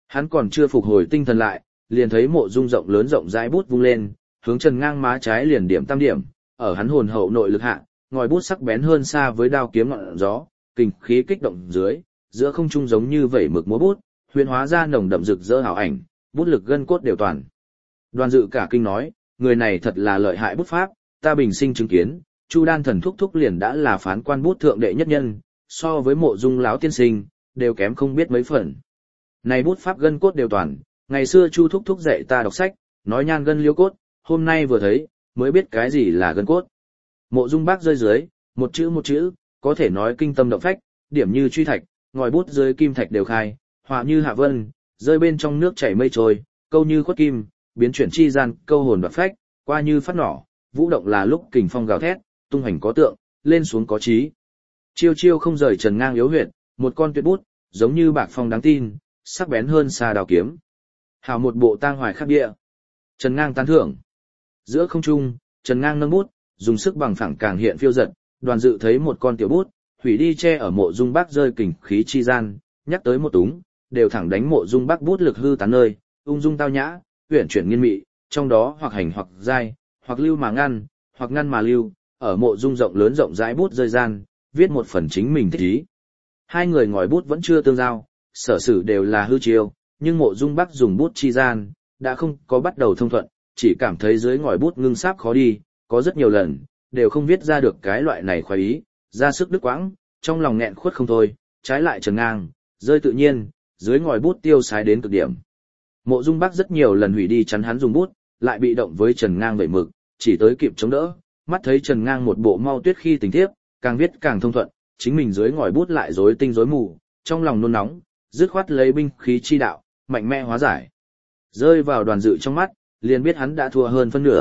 Hắn còn chưa phục hồi tinh thần lại, liền thấy Mộ Dung rộng lớn rộng rãi bút vung lên, hướng Trần Ngang má trái liền điểm tam điểm, ở hắn hồn hậu nội lực hạ, ngòi bút sắc bén hơn xa với đao kiếm ngọn gió, kình khí kích động dưới, giữa không trung giống như vẩy mực múa bút, huyễn hóa ra nồng đậm rực rỡ hào ảnh, bút lực gân cốt đều toàn. Đoàn Dự cả kinh nói, người này thật là lợi hại bút pháp, ta bình sinh chứng kiến, Chu Đan thần thúc thúc liền đã là phán quan bút thượng đệ nhất nhân, so với Mộ Dung lão tiên sinh, đều kém không biết mấy phần. Này bút pháp gân cốt đều toàn, ngày xưa Chu thúc thúc dạy ta đọc sách, nói nhan gân liêu cốt, hôm nay vừa thấy, mới biết cái gì là gân cốt. Mộ Dung Bác rơi dưới, một chữ, có thể nói kinh tâm động phách, điểm như truy thạch, ngòi bút dưới kim thạch đều khai, họa như hạ vân, rơi bên trong nước chảy mây trôi, câu như khuất kim, biến chuyển chi gian, câu hồn đoạt phách, qua như phát nỏ, vũ động là lúc kình phong gào thét, tung hành có tượng, lên xuống có trí. Chiêu chiêu không rời Trần Ngang yếu huyệt, một con tuyệt bút, giống như bạc phong đáng tin, sắc bén hơn xa đào kiếm. Hảo một bộ tang hoài khắc địa. Trần Ngang tán thưởng. Giữa không trung, Trần Ngang nâng bút, dùng sức bằng phẳng càng hiện phiêu giật, Đoàn Dự thấy một con tiểu bút, hủy đi che ở Mộ Dung Bác rơi kình khí chi gian, nhắc tới một túng, đều thẳng đánh Mộ Dung Bác bút lực hư tán nơi, ung dung tao nhã, uyển chuyển nghiên mị, trong đó hoặc hành hoặc dai, hoặc lưu mà ngăn, hoặc ngăn mà lưu, ở Mộ Dung rộng lớn rộng rãi bút rơi gian, viết một phần chính mình thích ý. Hai người ngòi bút vẫn chưa tương giao, sở sử đều là hư chiêu, nhưng Mộ Dung Bác dùng bút chi gian, đã không có bắt đầu thông thuận, chỉ cảm thấy dưới ngòi bút ngưng sáp khó đi, có rất nhiều lần, đều không viết ra được cái loại này khoái ý, ra sức đứt quãng, trong lòng nghẹn khuất không thôi, trái lại Trần Ngang, rơi tự nhiên, dưới ngòi bút tiêu sái đến cực điểm. Mộ Dung Bác rất nhiều lần hủy đi chắn hắn dùng bút, lại bị động với Trần Ngang vẩy mực, chỉ tới kịp chống đỡ, mắt thấy Trần Ngang một bộ mau tuyết khi tình thiếp, càng viết càng thông thuận, chính mình dưới ngòi bút lại rối tinh rối mù, trong lòng nôn nóng, dứt khoát lấy binh khí chi đạo, mạnh mẽ hóa giải. Rơi vào Đoàn Dự trong mắt, liền biết hắn đã thua hơn phân nửa.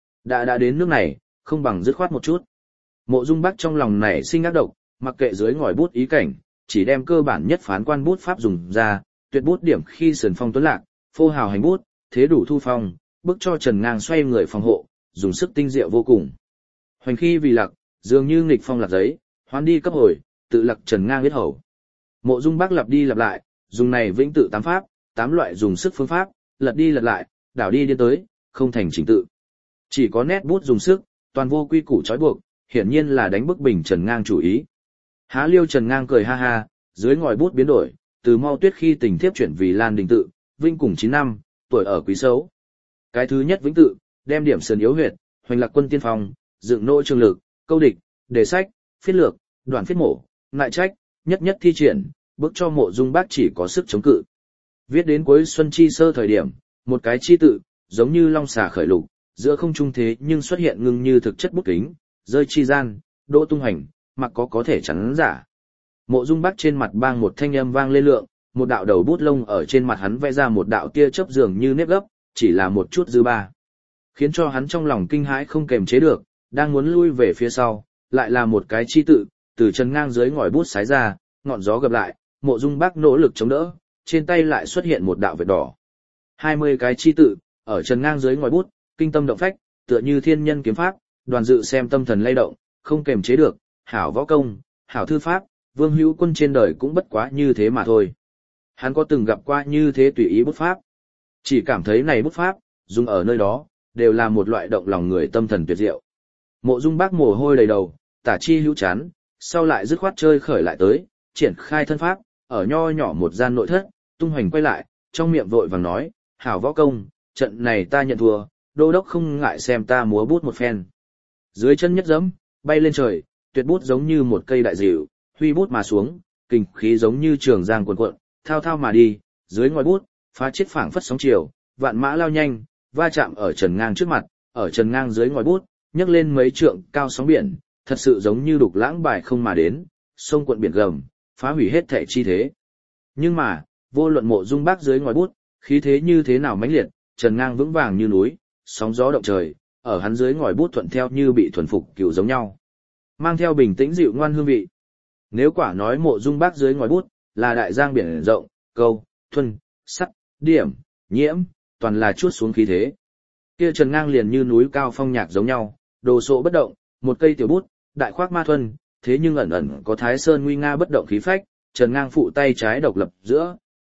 Đã đến nước này, không bằng dứt khoát một chút. Mộ Dung Bác trong lòng này sinh ác độc, mặc kệ dưới ngòi bút ý cảnh, chỉ đem cơ bản nhất phán quan bút pháp dùng ra, tuyệt bút điểm khi sườn phong tuấn lạc, phô hào hành bút, thế đủ thu phong, bức cho Trần Ngang xoay người phòng hộ, dùng sức tinh diệu vô cùng. Hoành khi vì lạc, dường như nghịch phong lạc giấy, hoán đi cấp hồi, tự lạc Trần Ngang biết hầu. Mộ Dung Bác lặp đi lặp lại, dùng này vĩnh tự tám pháp, tám loại dùng sức phương pháp, lật đi lật lại, đảo đi điên tới, không thành trình tự. Chỉ có nét bút dùng sức, toàn vô quy củ trói buộc, hiển nhiên là đánh bức bình Trần Ngang chủ ý. Há liêu Trần Ngang cười ha ha, dưới ngòi bút biến đổi, từ mau tuyết khi tình thiếp chuyển vì Lan Đình tự, vinh cùng 9 năm, tuổi ở quý xấu. Cái thứ nhất vĩnh tự, đem điểm sườn yếu huyệt, hoành lạc quân tiên phong, dựng nỗ trường lực, câu địch, đề sách, phiết lược, đoạn phiết mổ, ngại trách, nhất nhất thi triển, bước cho Mộ Dung Bác chỉ có sức chống cự. Viết đến cuối xuân chi sơ thời điểm, một cái chi tự, giống như long xà khởi lục, giữa không trung thế nhưng xuất hiện ngưng như thực chất bút kính, rơi chi gian, đỗ tung hành, mặc có thể chắn giả. Mộ Dung Bác trên mặt bang một thanh âm vang lên lượng, một đạo đầu bút lông ở trên mặt hắn vẽ ra một đạo tia chớp dường như nếp gấp, chỉ là một chút dư ba. Khiến cho hắn trong lòng kinh hãi không kềm chế được, đang muốn lui về phía sau, lại là một cái chi tự, từ Trần Ngang dưới ngòi bút sái ra, ngọn gió gập lại, Mộ Dung Bác nỗ lực chống đỡ, trên tay lại xuất hiện một đạo vệt đỏ. 20 cái chi tự, ở Trần Ngang dưới ngòi bút, kinh tâm động phách, tựa như thiên nhân kiếm pháp, Đoàn Dự xem tâm thần lay động, không kềm chế được, hảo võ công, hảo thư pháp, Vương Hữu Quân trên đời cũng bất quá như thế mà thôi. Hắn có từng gặp qua như thế tùy ý bút pháp. Chỉ cảm thấy này bút pháp, dùng ở nơi đó, đều là một loại động lòng người tâm thần tuyệt diệu. Mộ Dung Bác mồ hôi đầy đầu, tả chi hữu chán, sau lại dứt khoát chơi khởi lại tới, triển khai thân pháp, ở nho nhỏ một gian nội thất, tung hoành quay lại, trong miệng vội vàng nói, hảo võ công, trận này ta nhận thua, đô đốc không ngại xem ta múa bút một phen. Dưới chân nhất dẫm, bay lên trời, tuyệt bút giống như một cây đại dịu, huy bút mà xuống, kình khí giống như trường giang cuồn cuộn, thao thao mà đi, dưới ngòi bút, phá chết phảng phất sóng chiều, vạn mã lao nhanh, va chạm ở Trần Ngang trước mặt, ở Trần Ngang dưới ngòi bút, nhấc lên mấy trượng cao sóng biển, thật sự giống như đục lãng bài không mà đến, sông cuộn biển gầm, phá hủy hết thảy chi thế. Nhưng mà, vô luận Mộ Dung Bác dưới ngòi bút, khí thế như thế nào mãnh liệt, Trần Ngang vững vàng như núi, sóng gió động trời, ở hắn dưới ngòi bút thuận theo như bị thuần phục cựu giống nhau, mang theo bình tĩnh dịu ngoan hương vị. Nếu quả nói Mộ Dung Bác dưới ngòi bút là đại giang biển rộng, câu, thuần, sắt, điểm, nhiễm, toàn là chuốt xuống khí thế. Kia Trần Ngang liền như núi cao phong nhạc giống nhau, đồ sộ bất động, một cây tiểu bút, đại khoác ma thuần, thế nhưng ẩn ẩn có Thái Sơn nguy nga bất động khí phách. Trần Ngang phụ tay trái độc lập giữa,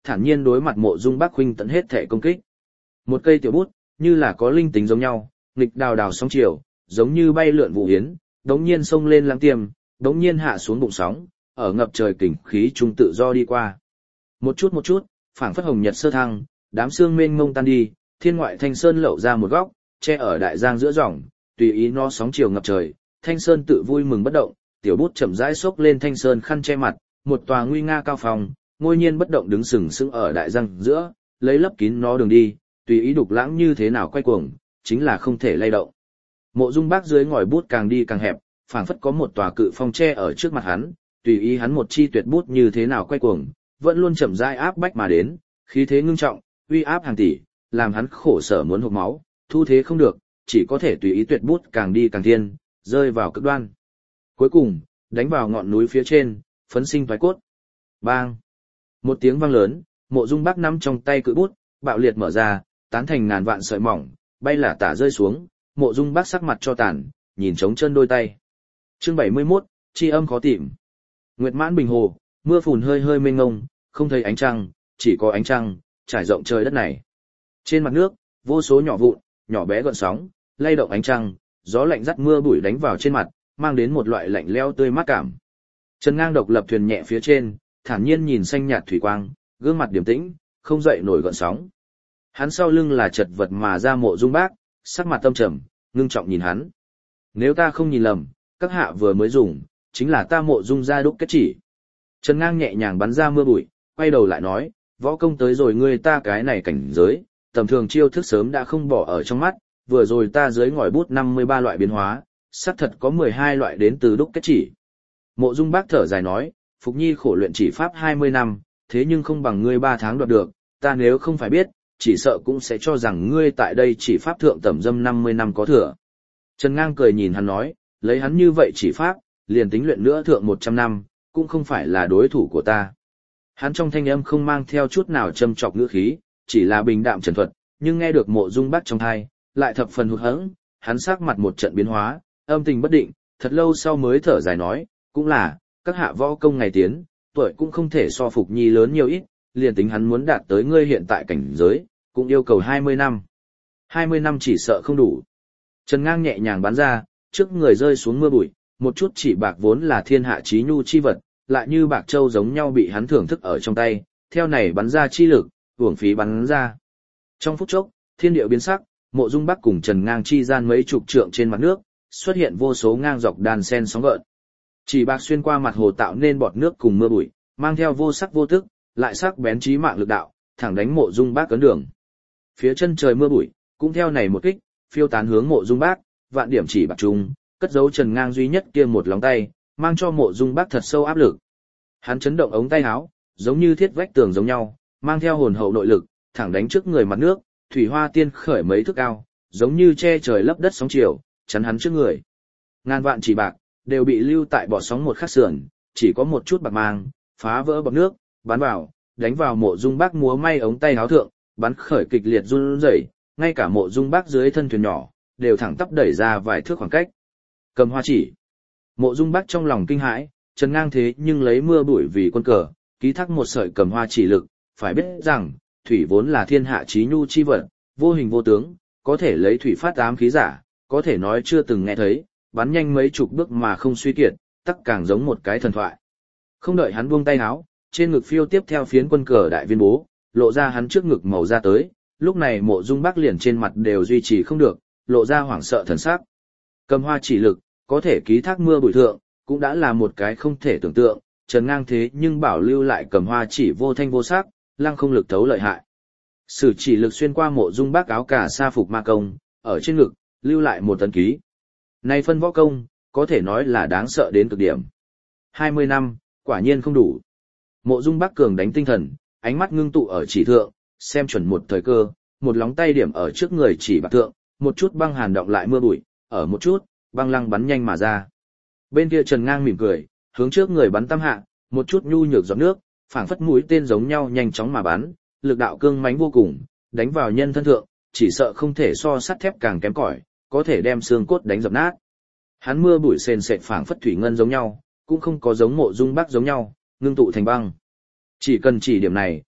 thản nhiên đối mặt Mộ Dung Bác huynh tận hết thể công kích. Một cây tiểu bút, như là có linh tính giống nhau, nghịch đào đào sóng chiều, giống như bay lượn vụ yến, đống nhiên xông lên lăng tiêm, đống nhiên hạ xuống bụng sóng, ở ngập trời kình khí trung tự do đi qua. Một chút, phảng phất hồng nhật sơ thăng, đám sương mênh mông tan đi, thiên ngoại thanh sơn lộ ra một góc, che ở đại giang giữa dòng, tùy ý nó sóng chiều ngập trời, thanh sơn tự vui mừng bất động, tiểu bút chậm rãi xốc lên thanh sơn khăn che mặt, một tòa nguy nga cao phòng, ngôi nhiên bất động đứng sừng sững ở đại giang giữa, lấy lấp kín nó đường đi, tùy ý đục lãng như thế nào quay cuồng, chính là không thể lay động. Mộ Dung Bác dưới ngòi bút càng đi càng hẹp, phảng phất có một tòa cự phong che ở trước mặt hắn, tùy ý hắn một chi tuyệt bút như thế nào quay cuồng, vẫn luôn chậm rãi áp bách mà đến, khí thế ngưng trọng, uy áp hàng tỷ, làm hắn khổ sở muốn hộc máu, thu thế không được, chỉ có thể tùy ý tuyệt bút càng đi càng thiên, rơi vào cực đoan. Cuối cùng, đánh vào ngọn núi phía trên, phấn sinh thoái cốt. Bang! Một tiếng vang lớn, Mộ Dung Bác nắm trong tay cự bút, bạo liệt mở ra, tán thành ngàn vạn sợi mỏng, bay lả tả rơi xuống, Mộ Dung Bác sắc mặt cho tàn, nhìn trống chân đôi tay. Chương 71, chi âm khó tìm. Nguyệt mãn bình hồ, mưa phùn hơi hơi mênh ngông, không thấy ánh trăng, chỉ có ánh trăng, trải rộng trời đất này. Trên mặt nước, vô số nhỏ vụn, nhỏ bé gợn sóng, lay động ánh trăng, gió lạnh dắt mưa bụi đánh vào trên mặt, mang đến một loại lạnh lẽo tươi mát cảm. Trần Ngang độc lập thuyền nhẹ phía trên, thản nhiên nhìn xanh nhạt thủy quang, gương mặt điềm tĩnh, không dậy nổi gợn sóng. Hắn sau lưng là chật vật mà ra Mộ Dung Bác, sắc mặt tâm trầm, ngưng trọng nhìn hắn. Nếu ta không nhìn lầm, các hạ vừa mới dùng, chính là ta Mộ Dung gia đúc kết chỉ. Trần Ngang nhẹ nhàng bắn ra mưa bụi, quay đầu lại nói, võ công tới rồi ngươi ta cái này cảnh giới, tầm thường chiêu thức sớm đã không bỏ ở trong mắt, vừa rồi ta dưới ngòi bút 53 loại biến hóa, xác thật có 12 loại đến từ đúc kết chỉ. Mộ Dung Bác thở dài nói, Phục Nhi khổ luyện chỉ pháp 20 năm, thế nhưng không bằng ngươi 3 tháng đoạt được, ta nếu không phải biết, chỉ sợ cũng sẽ cho rằng ngươi tại đây chỉ pháp thượng tẩm dâm 50 năm có thừa. Trần Ngang cười nhìn hắn nói, lấy hắn như vậy chỉ pháp, liền tính luyện nữa thượng 100 năm, cũng không phải là đối thủ của ta. Hắn trong thanh âm không mang theo chút nào châm chọc ngữ khí, chỉ là bình đạm trần thuật, nhưng nghe được Mộ Dung Bác trong tai, lại thập phần hụt hẫng, hắn sắc mặt một trận biến hóa, âm tình bất định, thật lâu sau mới thở dài nói, cũng là, các hạ võ công ngày tiến, tuổi cũng không thể so Phục Nhi lớn nhiều ít, liền tính hắn muốn đạt tới ngươi hiện tại cảnh giới, cũng yêu cầu 20 năm. 20 năm chỉ sợ không đủ. Trần Ngang nhẹ nhàng bắn ra, trước người rơi xuống mưa bụi, một chút chỉ bạc vốn là thiên hạ chí nhu chi vật, lại như bạc châu giống nhau bị hắn thưởng thức ở trong tay, theo này bắn ra chi lực, uổng phí bắn ra. Trong phút chốc, thiên địa biến sắc, Mộ Dung Bác cùng Trần Ngang chi gian mấy chục trượng trên mặt nước, xuất hiện vô số ngang dọc đàn sen sóng gợn. Chỉ bạc xuyên qua mặt hồ tạo nên bọt nước cùng mưa bụi, mang theo vô sắc vô tức, lại sắc bén chí mạng lực đạo, thẳng đánh Mộ Dung Bác cấn đường. Phía chân trời mưa bụi, cũng theo này một kích, phiêu tán hướng Mộ Dung Bác, vạn điểm chỉ bạc trung, cất giấu Trần Ngang duy nhất kia một lòng tay, mang cho Mộ Dung Bác thật sâu áp lực. Hắn chấn động ống tay áo, giống như thiết vách tường giống nhau, mang theo hồn hậu nội lực, thẳng đánh trước người mặt nước, thủy hoa tiên khởi mấy thước cao, giống như che trời lấp đất sóng chiều, chắn hắn trước người. Ngàn vạn chỉ bạc đều bị lưu tại bọt sóng một khắc sườn, chỉ có một chút bạc mang, phá vỡ bọt nước, bắn vào, đánh vào Mộ Dung Bác múa may ống tay áo thượng, bắn khởi kịch liệt run rẩy, ngay cả Mộ Dung Bác dưới thân thuyền nhỏ đều thẳng tắp đẩy ra vài thước khoảng cách. Cầm hoa chỉ. Mộ Dung Bác trong lòng kinh hãi, Trần Ngang thế nhưng lấy mưa bụi vì quân cờ, ký thác một sợi cầm hoa chỉ lực, phải biết rằng, thủy vốn là thiên hạ chí nhu chi vật, vô hình vô tướng, có thể lấy thủy phát ám khí giả, có thể nói chưa từng nghe thấy, bắn nhanh mấy chục bước mà không suy kiệt, tắc càng giống một cái thần thoại. Không đợi hắn buông tay áo, trên ngực phiêu tiếp theo phiến quân cờ đại viên bố, lộ ra hắn trước ngực màu ra tới, lúc này Mộ Dung Bác liền trên mặt đều duy trì không được, lộ ra hoảng sợ thần sắc. Cầm hoa chỉ lực, có thể ký thác mưa bụi thượng, cũng đã là một cái không thể tưởng tượng, Trần Ngang thế nhưng bảo lưu lại cầm hoa chỉ vô thanh vô sắc, lăng không lực thấu lợi hại. Sử chỉ lực xuyên qua Mộ Dung Bác áo cà sa phục ma công, ở trên ngực, lưu lại một tấn ký. Này phân võ công, có thể nói là đáng sợ đến cực điểm. 20 năm, quả nhiên không đủ. Mộ Dung Bác cường đánh tinh thần, ánh mắt ngưng tụ ở chỉ thượng, xem chuẩn một thời cơ, một lóng tay điểm ở trước người chỉ bạc thượng, một chút băng hàn động lại mưa bụi, ở một chút, băng lăng bắn nhanh mà ra. Bên kia Trần Ngang mỉm cười, hướng trước người bắn tam hạ, một chút nhu nhược giọt nước, phảng phất mũi tên giống nhau nhanh chóng mà bắn, lực đạo cương mãnh vô cùng, đánh vào nhân thân thượng, chỉ sợ không thể so sắt thép càng kém cỏi, có thể đem xương cốt đánh dập nát. Hắn mưa bụi sền sệt phảng phất thủy ngân giống nhau, cũng không có giống Mộ Dung Bác giống nhau, ngưng tụ thành băng. Chỉ cần chỉ điểm này,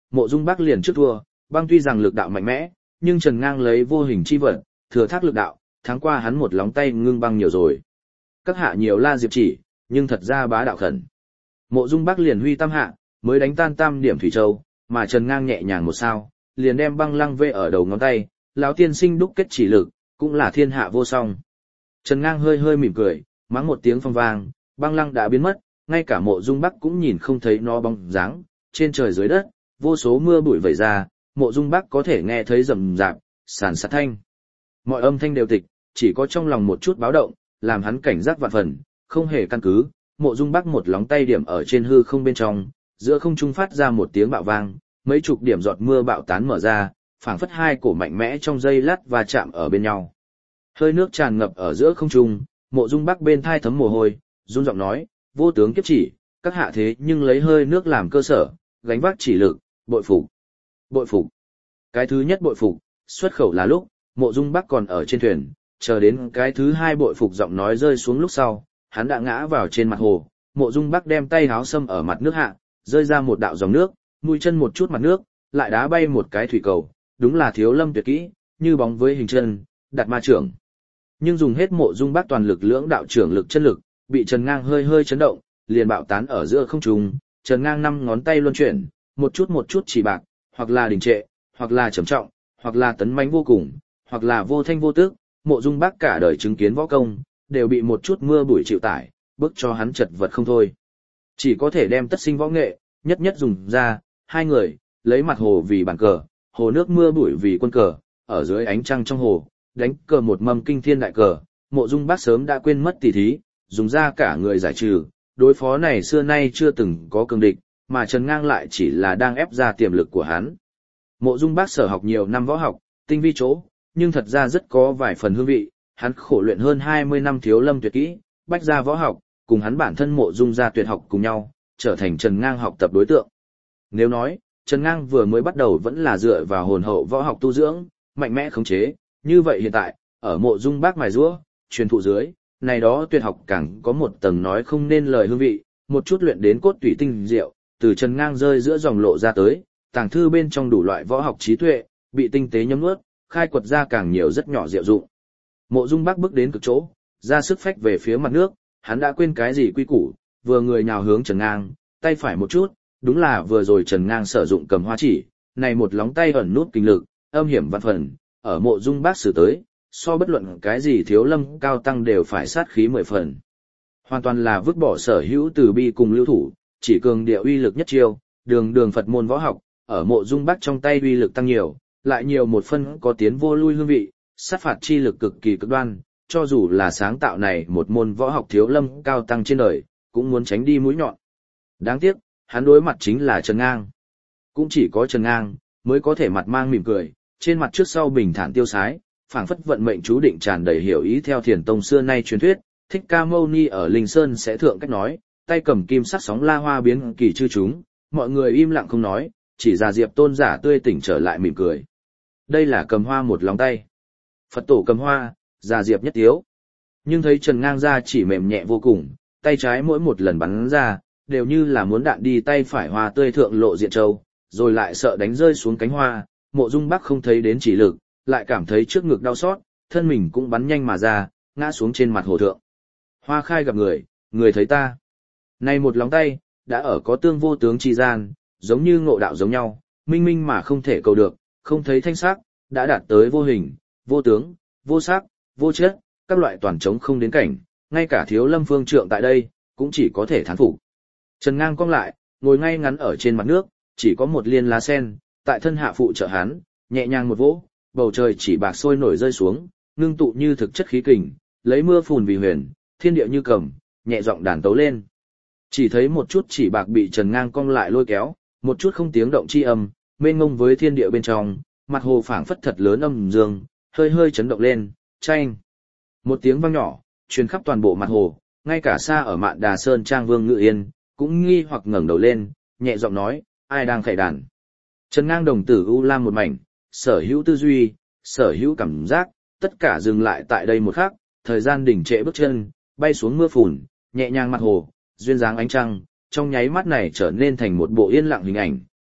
Mộ Dung Bắc liền trước thua, băng tuy rằng lực đạo mạnh mẽ, nhưng Trần Ngang lấy vô hình chi vật, thừa thác lực đạo, thắng qua hắn một lóng tay ngưng băng nhiều rồi. Các hạ nhiều la diệp chỉ, nhưng thật ra bá đạo khẩn. Mộ Dung Bắc liền huy tam hạ, mới đánh tan tam điểm thủy châu, mà Trần Ngang nhẹ nhàng một sao, liền đem băng lăng vê ở đầu ngón tay, lão tiên sinh đúc kết chỉ lực, cũng là thiên hạ vô song. Trần Ngang hơi hơi mỉm cười, mắng một tiếng phong vang, băng lăng đã biến mất, ngay cả Mộ Dung Bắc cũng nhìn không thấy nó bóng dáng, trên trời dưới đất, vô số mưa bụi vẩy ra, Mộ Dung Bắc có thể nghe thấy rầm rạp, sàn sạt thanh. Mọi âm thanh đều tịch, chỉ có trong lòng một chút báo động, làm hắn cảnh giác vạn phần, không hề căn cứ. Mộ Dung Bắc một lóng tay điểm ở trên hư không bên trong, giữa không trung phát ra một tiếng bạo vang, mấy chục điểm giọt mưa bạo tán mở ra, phảng phất hai cổ mạnh mẽ trong giây lát và chạm ở bên nhau. Hơi nước tràn ngập ở giữa không trung, Mộ Dung Bắc bên thai thấm mồ hôi, run giọng nói, vô tướng kiếp chỉ, các hạ thế nhưng lấy hơi nước làm cơ sở, gánh vác chỉ lực, bội phục. Bội phục. Cái thứ nhất bội phục, xuất khẩu là lúc, Mộ Dung Bắc còn ở trên thuyền, chờ đến cái thứ hai bội phục giọng nói rơi xuống lúc sau, hắn đã ngã vào trên mặt hồ. Mộ Dung Bắc đem tay háo xâm ở mặt nước hạ, rơi ra một đạo dòng nước, mũi chân một chút mặt nước, lại đá bay một cái thủy cầu, đúng là Thiếu Lâm tuyệt kỹ, như bóng với hình chân, đặt ma trưởng. Nhưng dùng hết Mộ Dung Bắc toàn lực lưỡng đạo trưởng lực chân lực, bị Trần Ngang hơi hơi chấn động, liền bạo tán ở giữa không trung. Trần Ngang năm ngón tay luân chuyển, một chút chỉ bạc, hoặc là đình trệ, hoặc là trầm trọng, hoặc là tấn mãnh vô cùng, hoặc là vô thanh vô tức. Mộ Dung Bắc cả đời chứng kiến võ công, đều bị một chút mưa bụi chịu tải, bức cho hắn chật vật không thôi. Chỉ có thể đem tất sinh võ nghệ, nhất nhất dùng ra, hai người, lấy mặt hồ vì bàn cờ, hồ nước mưa bụi vì quân cờ, ở dưới ánh trăng trong hồ, đánh cờ một mâm kinh thiên đại cờ. Mộ Dung Bắc sớm đã quên mất tỉ thí, dùng ra cả người giải trừ, đối phó này xưa nay chưa từng có cường địch, mà Trần Ngang lại chỉ là đang ép ra tiềm lực của hắn. Mộ Dung Bắc sở học nhiều năm võ học, tinh vi chỗ, nhưng thật ra rất có vài phần hương vị, hắn khổ luyện hơn 20 năm Thiếu Lâm tuyệt kỹ, bách gia võ học, cùng hắn bản thân Mộ Dung gia tuyệt học cùng nhau, trở thành Trần Ngang học tập đối tượng. Nếu nói, Trần Ngang vừa mới bắt đầu vẫn là dựa vào hồn hậu võ học tu dưỡng, mạnh mẽ khống chế, như vậy hiện tại, ở Mộ Dung Bắc mài giũa, truyền thụ dưới, này đó tuyệt học càng có một tầng nói không nên lời hương vị, một chút luyện đến cốt tủy tinh diệu, từ Trần Ngang rơi giữa dòng lộ ra tới, tàng thư bên trong đủ loại võ học trí tuệ, bị tinh tế nhấm nuốt, khai quật ra càng nhiều rất nhỏ diệu dụng. Mộ Dung Bắc bước đến cực chỗ, ra sức phách về phía mặt nước, hắn đã quên cái gì quy củ, vừa người nhào hướng Trần Ngang, tay phải một chút, đúng là vừa rồi Trần Ngang sử dụng cầm hoa chỉ, này một lóng tay ẩn nút kinh lực, âm hiểm vạn phần, ở Mộ Dung Bắc sử tới, so bất luận cái gì Thiếu Lâm cao tăng đều phải sát khí 10 phần. Hoàn toàn là vứt bỏ sở hữu từ bi cùng lưu thủ, chỉ cường địa uy lực nhất chiêu, đường Phật môn võ học, ở Mộ Dung Bắc trong tay uy lực tăng nhiều, lại nhiều một phân có tiến vô lui hương vị, sát phạt chi lực cực kỳ cực đoan, cho dù là sáng tạo này một môn võ học Thiếu Lâm cao tăng trên đời, cũng muốn tránh đi mũi nhọn. Đáng tiếc, hắn đối mặt chính là Trần Ngang. Cũng chỉ có Trần Ngang mới có thể mặt mang mỉm cười, trên mặt trước sau bình thản tiêu sái, phảng phất vận mệnh chú định tràn đầy hiểu ý theo Thiền Tông xưa nay truyền thuyết, Thích Ca Mâu Ni ở Linh Sơn sẽ thượng cách nói, tay cầm kim sắc sóng la hoa biến kỳ chư chúng, mọi người im lặng không nói, chỉ già Diệp Tôn giả tươi tỉnh trở lại mỉm cười. Đây là cầm hoa một lòng tay. Phật tổ cầm hoa, già Diệp nhất tiếu. Nhưng thấy Trần Ngang ra chỉ mềm nhẹ vô cùng, tay trái mỗi một lần bắn ra, đều như là muốn đạn đi tay phải hoa tươi thượng lộ diện châu, rồi lại sợ đánh rơi xuống cánh hoa. Mộ Dung Bắc không thấy đến chỉ lực, lại cảm thấy trước ngực đau xót, thân mình cũng bắn nhanh mà ra, ngã xuống trên mặt hồ thượng. Hoa khai gặp người, người thấy ta. Này một lóng tay, đã ở có tương vô tướng chi gian, giống như ngộ đạo giống nhau, minh minh mà không thể cầu được, không thấy thanh sắc, đã đạt tới vô hình, vô tướng, vô sắc, vô chất, các loại toàn trống không đến cảnh, ngay cả Thiếu Lâm phương trượng tại đây, cũng chỉ có thể thán phục. Trần Ngang cong lại, ngồi ngay ngắn ở trên mặt nước, chỉ có một liên lá sen, tại thân hạ phụ trợ hắn, nhẹ nhàng một vỗ, bầu trời chỉ bạc sôi nổi rơi xuống, ngưng tụ như thực chất khí kình, lấy mưa phùn vì huyền, thiên địa như cầm, nhẹ giọng đàn tấu lên. Chỉ thấy một chút chỉ bạc bị Trần Ngang cong lại lôi kéo, một chút không tiếng động chi âm, mênh mông với thiên địa bên trong, mặt hồ phảng phất thật lớn âm dương, hơi hơi chấn động lên, chanh. Một tiếng vang nhỏ, truyền khắp toàn bộ mặt hồ, ngay cả xa ở Mạn Đà Sơn Trang Vương Ngự Yên, cũng nghi hoặc ngẩng đầu lên, nhẹ giọng nói, ai đang khải đàn. Trần Ngang đồng tử u lam một mảnh, sở hữu tư duy, sở hữu cảm giác, tất cả dừng lại tại đây một khắc, thời gian đỉnh trệ bước chân, bay xuống mưa phùn, nhẹ nhàng mặt hồ, duyên dáng ánh trăng, trong nháy mắt này trở nên thành một bộ yên lặng hình ảnh,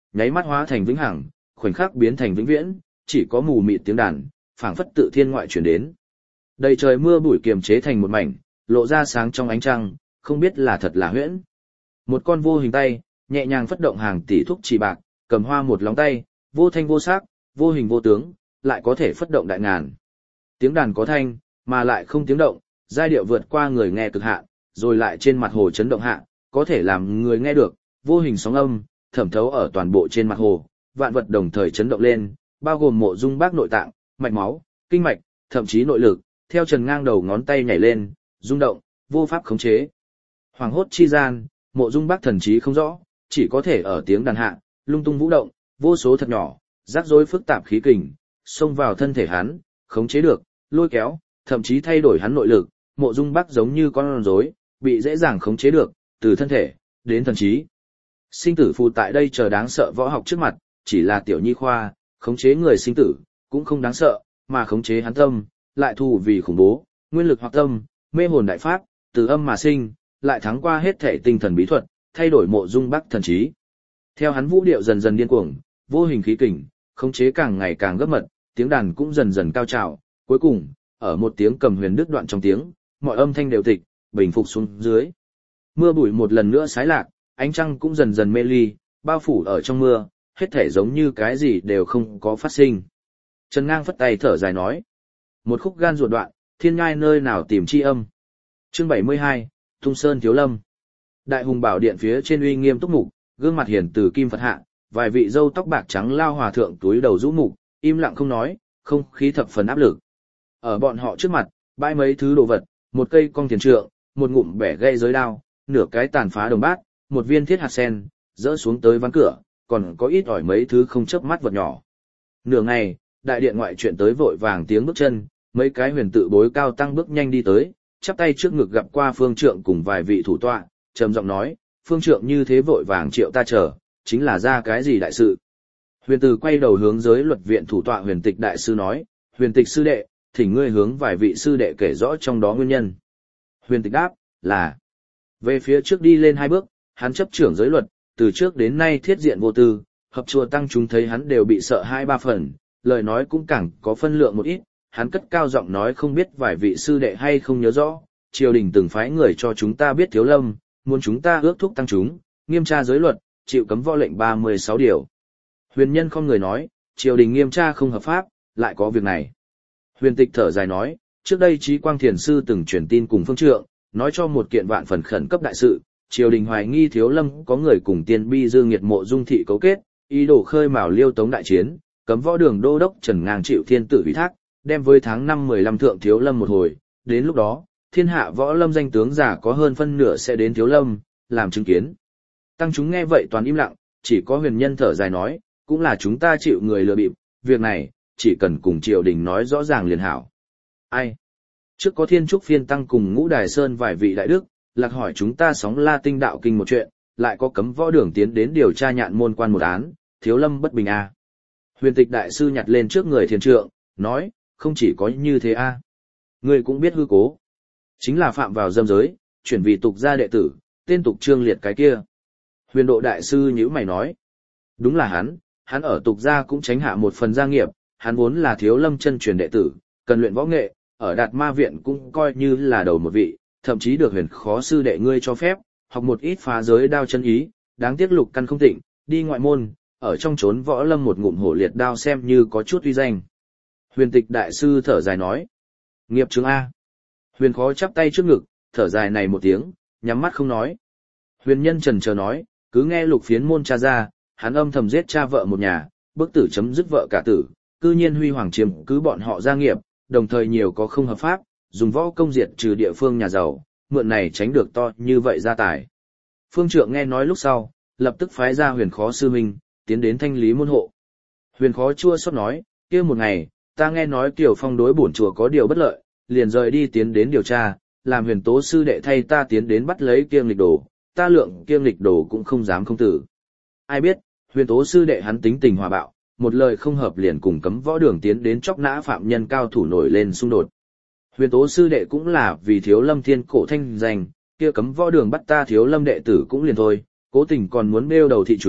nháy mắt hóa thành vĩnh hằng, khoảnh khắc biến thành vĩnh viễn, chỉ có mù mịt tiếng đàn, phảng phất tự thiên ngoại truyền đến. Đầy trời mưa bụi kiềm chế thành một mảnh, lộ ra sáng trong ánh trăng, không biết là thật là huyễn. Một con vô hình tay, nhẹ nhàng phất động hàng tỷ thúc chỉ bạc, cầm hoa một lóng tay, vô thanh vô sắc, vô hình vô tướng, lại có thể phất động đại ngàn. Tiếng đàn có thanh, mà lại không tiếng động, giai điệu vượt qua người nghe cực hạn, rồi lại trên mặt hồ chấn động hạ, có thể làm người nghe được, vô hình sóng âm, thẩm thấu ở toàn bộ trên mặt hồ, vạn vật đồng thời chấn động lên, bao gồm Mộ Dung Bác nội tạng, mạch máu, kinh mạch, thậm chí nội lực, theo Trần Ngang đầu ngón tay nhảy lên, rung động, vô pháp khống chế. Hoàng hốt chi gian, Mộ Dung Bác thần trí không rõ, chỉ có thể ở tiếng đàn hạ, lung tung vũ động, vô số thật nhỏ, rắc rối phức tạp khí kình, xông vào thân thể hắn, khống chế được, lôi kéo, thậm chí thay đổi hắn nội lực, Mộ Dung Bác giống như con rối, bị dễ dàng khống chế được, từ thân thể đến thần trí. Sinh tử phù tại đây chờ đáng sợ võ học trước mặt, chỉ là tiểu nhi khoa, khống chế người sinh tử, cũng không đáng sợ, mà khống chế hắn tâm, lại thù vì khủng bố, nguyên lực hoặc tâm, mê hồn đại pháp, từ âm mà sinh, lại thắng qua hết thể tinh thần bí thuật, thay đổi Mộ Dung Bác thần trí. Theo hắn vũ điệu dần dần điên cuồng, vô hình khí kình, khống chế càng ngày càng gấp mật, tiếng đàn cũng dần dần cao trào, cuối cùng, ở một tiếng cầm huyền đứt đoạn trong tiếng, mọi âm thanh đều tịch, bình phục xuống dưới. Mưa bụi một lần nữa sái lạc, ánh trăng cũng dần dần mê ly, bao phủ ở trong mưa, hết thể giống như cái gì đều không có phát sinh. Trần Ngang phất tay thở dài nói. Một khúc gan ruột đoạn, thiên ngai nơi nào tìm chi âm. Chương 72, Tung Sơn Thiếu Lâm. Đại hùng bảo điện phía trên uy nghiêm túc mục, gương mặt hiền từ kim Phật hạ, vài vị râu tóc bạc trắng lao hòa thượng túi đầu rũ mục, im lặng không nói, không khí thập phần áp lực. Ở bọn họ trước mặt, bãi mấy thứ đồ vật, một cây cong thiền trượng, một ngụm bẻ gây giới đao, nửa cái tàn phá đồng bát, một viên thiết hạt sen, rỡ xuống tới ván cửa, còn có ít ỏi mấy thứ không chớp mắt vật nhỏ. Nửa ngày, đại điện ngoại chuyện tới vội vàng tiếng bước chân, mấy cái huyền tự bối cao tăng bước nhanh đi tới, chắp tay trước ngực gặp qua phương trượng cùng vài vị thủ tọa, trầm giọng nói, phương trượng như thế vội vàng triệu ta chờ, chính là ra cái gì đại sự. Huyền tử quay đầu hướng giới luật viện thủ tọa huyền tịch đại sư nói, huyền tịch sư đệ, thỉnh ngươi hướng vài vị sư đệ kể rõ trong đó nguyên nhân. Huyền tịch đáp, là, về phía trước đi lên hai bước, hắn chấp trưởng giới luật, từ trước đến nay thiết diện vô tư, hợp chùa tăng chúng thấy hắn đều bị sợ hai ba phần, lời nói cũng càng có phân lượng một ít, hắn cất cao giọng nói không biết vài vị sư đệ hay không nhớ rõ, triều đình từng phái người cho chúng ta biết Thiếu Lâm, muốn chúng ta ước thúc tăng chúng, nghiêm tra giới luật, chịu cấm võ lệnh 36 điều. Huyền nhân không người nói, triều đình nghiêm tra không hợp pháp, lại có việc này. Huyền tịch thở dài nói, trước đây Trí Quang Thiền Sư từng truyền tin cùng phương trượng, nói cho một kiện vạn phần khẩn cấp đại sự, triều đình hoài nghi Thiếu Lâm có người cùng tiên bi Dương Nghiệt Mộ Dung thị cấu kết, ý đồ khơi mào Liêu Tống đại chiến, cấm võ đường đô đốc Trần Ngang chịu thiên tử ủy thác, đem với tháng 5 15 thượng Thiếu Lâm một hồi, đến lúc đó, thiên hạ võ lâm danh tướng giả có hơn phân nửa sẽ đến Thiếu Lâm, làm chứng kiến. Tăng chúng nghe vậy toàn im lặng, chỉ có huyền nhân thở dài nói, cũng là chúng ta chịu người lừa bịp, việc này, chỉ cần cùng triều đình nói rõ ràng liền hảo. Ai? Trước có Thiên Trúc Phiên Tăng cùng Ngũ Đài Sơn vài vị đại đức, lạc hỏi chúng ta sóng La Tinh đạo kinh một chuyện, lại có cấm võ đường tiến đến điều tra nhạn môn quan một án, Thiếu Lâm bất bình a. Huyền tịch đại sư nhặt lên trước người thiền trượng, nói, không chỉ có như thế a. Người cũng biết hư cố. Chính là phạm vào dâm giới, chuyển vì tục gia đệ tử, tên tục Trương Liệt cái kia. Huyền độ đại sư nhíu mày nói. Đúng là hắn ở tục gia cũng tránh hạ một phần gia nghiệp, hắn vốn là Thiếu Lâm chân truyền đệ tử, cần luyện võ nghệ, ở Đạt Ma viện cũng coi như là đầu một vị, thậm chí được huyền khó sư đệ ngươi cho phép, học một ít phá giới đao chân ý, đáng tiếc lục căn không tịnh, đi ngoại môn, ở trong chốn võ lâm một ngụm hổ liệt đao xem như có chút uy danh. Huyền tịch đại sư thở dài nói. Nghiệp chứng A. Huyền khó chắp tay trước ngực, thở dài này một tiếng, nhắm mắt không nói. Huyền nhân trần chờ nói, cứ nghe lục phiến môn cha ra, hắn âm thầm giết cha vợ một nhà, bức tử chấm dứt vợ cả tử, cư nhiên huy hoàng chiếm cứ bọn họ gia nghiệp, đồng thời nhiều có không hợp pháp, dùng võ công diệt trừ địa phương nhà giàu, mượn này tránh được to như vậy gia tài. Phương trượng nghe nói lúc sau, lập tức phái ra huyền khó sư minh, tiến đến thanh lý môn hộ. Huyền khó chua xót nói, kia một ngày, ta nghe nói Kiều Phong đối bổn chùa có điều bất lợi, liền rời đi tiến đến điều tra, làm huyền tố sư đệ thay ta tiến đến bắt lấy kiêng lịch đồ, ta lượng kiêng lịch đồ cũng không dám không tử. Ai biết, huyền tố sư đệ hắn tính tình hòa bạo, một lời không hợp liền cùng cấm võ đường tiến đến chóc nã phạm nhân cao thủ nổi lên xung đột. Huyền tố sư đệ cũng là vì Thiếu Lâm thiên cổ thanh danh, kia cấm võ đường bắt ta Thiếu Lâm đệ tử cũng liền thôi, cố tình còn muốn bêu đầu thị chúng,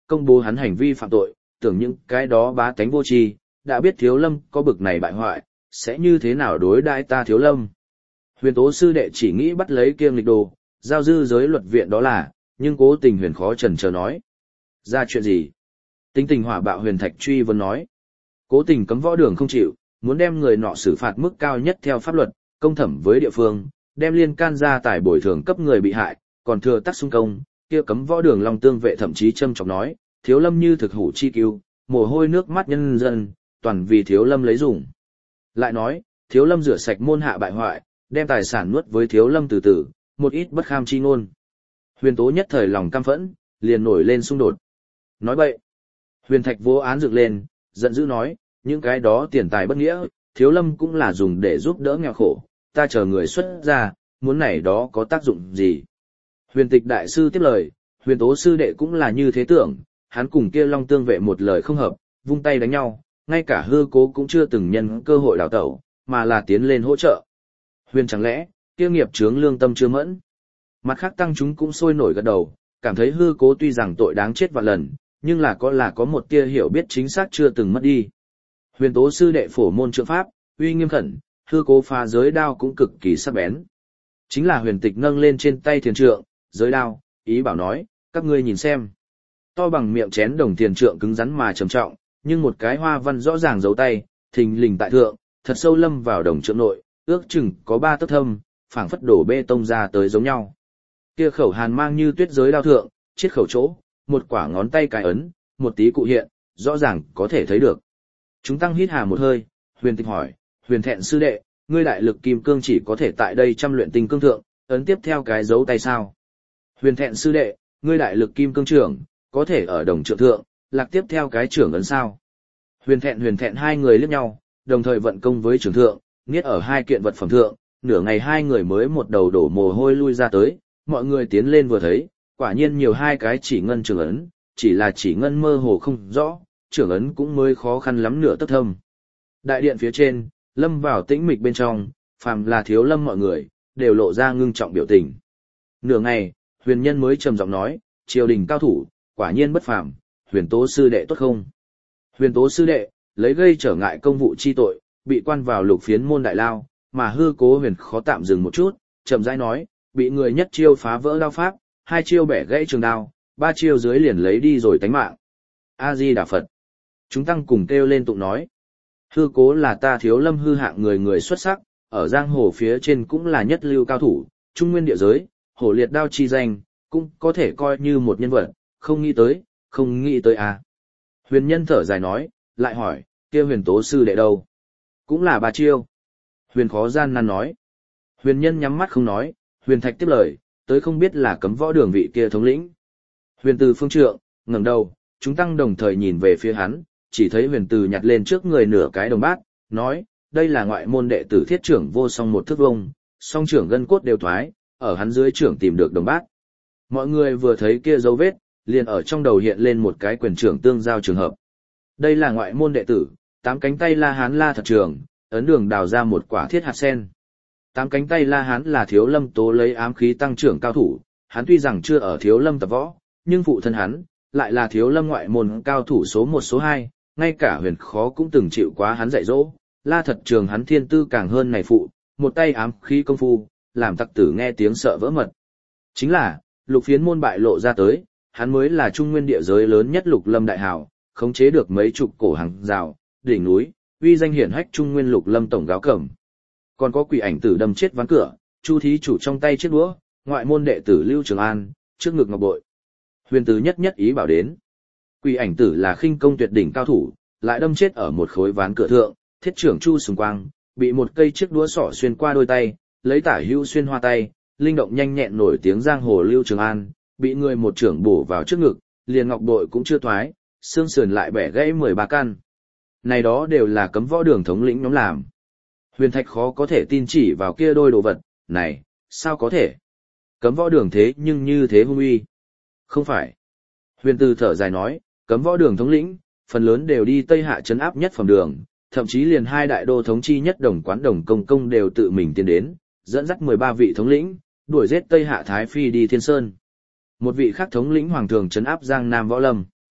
công bố hắn hành vi phạm tội, tưởng những cái đó bá tánh vô tri, đã biết Thiếu Lâm có bực này bại hoại, sẽ như thế nào đối đãi ta Thiếu Lâm. Huyền Tố sư đệ chỉ nghĩ bắt lấy kiêng nghịch đồ, giao dư giới luật viện đó là, nhưng Cố Tình Huyền khó chần chờ nói. Ra chuyện gì? Tính tình hỏa bạo Huyền Thạch truy vấn nói. Cố Tình cấm võ đường không chịu, muốn đem người nọ xử phạt mức cao nhất theo pháp luật, công thẩm với địa phương, đem liên can gia tài bồi thường cấp người bị hại, còn thừa tắc xung công, kia cấm võ đường Long Tương vệ thậm chí châm chọc nói, Thiếu Lâm như thực hủ chi cứu, mồ hôi nước mắt nhân dân, toàn vì Thiếu Lâm lấy dùng. Lại nói, Thiếu Lâm rửa sạch môn hạ bại hoại, đem tài sản nuốt với Thiếu Lâm từ từ, một ít bất kham chi ngôn. Huyền Tố nhất thời lòng căm phẫn, liền nổi lên xung đột. Nói bậy. Huyền Thạch vô án dựng lên, giận dữ nói, những cái đó tiền tài bất nghĩa, Thiếu Lâm cũng là dùng để giúp đỡ nghèo khổ, ta chờ người xuất ra, muốn này đó có tác dụng gì. Huyền Tịch đại sư tiếp lời, Huyền Tố sư đệ cũng là như thế tưởng, hắn cùng kia Long Tương vệ một lời không hợp, vung tay đánh nhau, ngay cả Hư Cố cũng chưa từng nhân cơ hội đào tẩu, mà là tiến lên hỗ trợ. Huyền chẳng lẽ, kia nghiệp chướng lương tâm chưa mẫn. Mặt khác tăng chúng cũng sôi nổi gật đầu, cảm thấy Hư Cố tuy rằng tội đáng chết vạn lần, nhưng là có một tia hiểu biết chính xác chưa từng mất đi. Huyền Tố sư đệ phổ môn trượng pháp, uy nghiêm khẩn, Hư Cố phá giới đao cũng cực kỳ sắc bén. Chính là Huyền Tịch nâng lên trên tay thiền trượng, giới đao, ý bảo nói, các ngươi nhìn xem. To bằng miệng chén đồng thiền trượng cứng rắn mà trầm trọng, nhưng một cái hoa văn rõ ràng giấu tay, thình lình tại thượng, thật sâu lâm vào đồng trượng nội, ước chừng có 3 tấc thâm, phảng phất đổ bê tông ra tới giống nhau. Kia khẩu hàn mang như tuyết giới đao thượng, chiết khẩu chỗ, một quả ngón tay cái ấn, một tí cụ hiện, rõ ràng có thể thấy được. Chúng tăng hít hà một hơi, Huyền Tịch hỏi, Huyền Thẹn sư đệ, ngươi đại lực kim cương chỉ có thể tại đây trăm luyện tinh cương thượng, ấn tiếp theo cái dấu tay sao? Huyền Thẹn sư đệ, ngươi đại lực kim cương trưởng, có thể ở đồng trượng thượng, lạc tiếp theo cái trưởng ấn sao? Huyền Thẹn hai người liếc nhau, đồng thời vận công với trưởng thượng, niết ở hai kiện vật phẩm thượng, nửa ngày hai người mới một đầu đổ mồ hôi lui ra tới, mọi người tiến lên vừa thấy, quả nhiên nhiều hai cái chỉ ngân trưởng ấn, chỉ là chỉ ngân mơ hồ không rõ, trưởng ấn cũng mới khó khăn lắm nửa tấc thâm. Đại điện phía trên, lâm vào tĩnh mịch bên trong, phàm là Thiếu Lâm mọi người, đều lộ ra ngưng trọng biểu tình. Nửa ngày, Huyền Nhân mới trầm giọng nói, triều đình cao thủ, quả nhiên bất phàm, Huyền Tố sư đệ tốt không? Huyền Tố sư đệ, lấy gây trở ngại công vụ chi tội, bị quan vào Lục Phiến môn đại lao, mà Hư Cố Huyền khó tạm dừng một chút, chậm rãi nói, bị người nhất chiêu phá vỡ đao pháp, 2 chiêu bẻ gãy trường đao, 3 chiêu dưới liền lấy đi rồi tánh mạng. A Di Đà Phật. Chúng tăng cùng kêu lên tụng nói, Hư Cố là ta Thiếu Lâm hư hạng người xuất sắc, ở giang hồ phía trên cũng là nhất lưu cao thủ, trung nguyên địa giới, hổ liệt đao chi danh, cũng có thể coi như một nhân vật, không nghĩ tới à. Huyền Nhân thở dài nói, lại hỏi, kia Huyền Tố sư đệ đâu? Cũng là 3 chiêu. Huyền khó gian nan nói. Huyền Nhân nhắm mắt không nói, Huyền Thạch tiếp lời, tới không biết là cấm võ đường vị kia thống lĩnh. Huyền Từ phương trượng, ngẩng đầu, chúng tăng đồng thời nhìn về phía hắn, chỉ thấy Huyền Từ nhặt lên trước người nửa cái đồng bát, nói, đây là ngoại môn đệ tử Thiết trưởng vô song một thước vông, song trưởng gân cốt đều thoái, ở hắn dưới trưởng tìm được đồng bát. Mọi người vừa thấy kia dấu vết, liền ở trong đầu hiện lên một cái quyền trưởng tương giao trường hợp. Đây là ngoại môn đệ tử, 8 cánh tay La Hán La Thật Trường, ấn đường đào ra một quả thiết hạt sen. 8 cánh tay La Hán là Thiếu Lâm tố lấy ám khí tăng trưởng cao thủ, hắn tuy rằng chưa ở Thiếu Lâm tập võ, nhưng phụ thân hắn lại là Thiếu Lâm ngoại môn cao thủ số 1 số 2, ngay cả Huyền Khó cũng từng chịu quá hắn dạy dỗ. La Thật Trường hắn thiên tư càng hơn này phụ, một tay ám khí công phu, làm tặc tử nghe tiếng sợ vỡ mật. Chính là, Lục Phiến môn bại lộ ra tới, hắn mới là trung nguyên địa giới lớn nhất Lục Lâm đại hào, khống chế được mấy chục cổ hàng rào, đỉnh núi, uy danh hiển hách trung nguyên Lục Lâm tổng gáo cẩm. Còn có Quỷ Ảnh tử đâm chết ván cửa, Chu thí chủ trong tay chiếc đũa, ngoại môn đệ tử Lưu Trường An, trước ngực ngọc bội. Huyền Từ nhất ý bảo đến. Quỷ Ảnh tử là khinh công tuyệt đỉnh cao thủ, lại đâm chết ở một khối ván cửa thượng, Thiết trưởng Chu Sùng Quang, bị một cây chiếc đũa sỏ xuyên qua đôi tay, lấy tả hữu xuyên hoa tay, linh động nhanh nhẹn nổi tiếng giang hồ Lưu Trường An, bị người một trưởng bổ vào trước ngực, liền ngọc bội cũng chưa thoái, xương sườn lại bẻ gãy 13 căn. Này đó đều là cấm võ đường thống lĩnh nhóm làm. Huyền Thạch khó có thể tin chỉ vào kia đôi đồ vật, này, sao có thể? Cấm võ đường thế nhưng như thế hung uy. Không phải. Huyền Từ thở dài nói, cấm võ đường thống lĩnh, phần lớn đều đi Tây Hạ trấn áp nhất phẩm đường, thậm chí liền 2 đại đô thống chi nhất Đồng Quán Đồng Công đều tự mình tiến đến, dẫn dắt 13 vị thống lĩnh, đuổi giết Tây Hạ Thái Phi đi Thiên Sơn. Một vị khác thống lĩnh hoàng thường trấn áp Giang Nam Võ Lâm.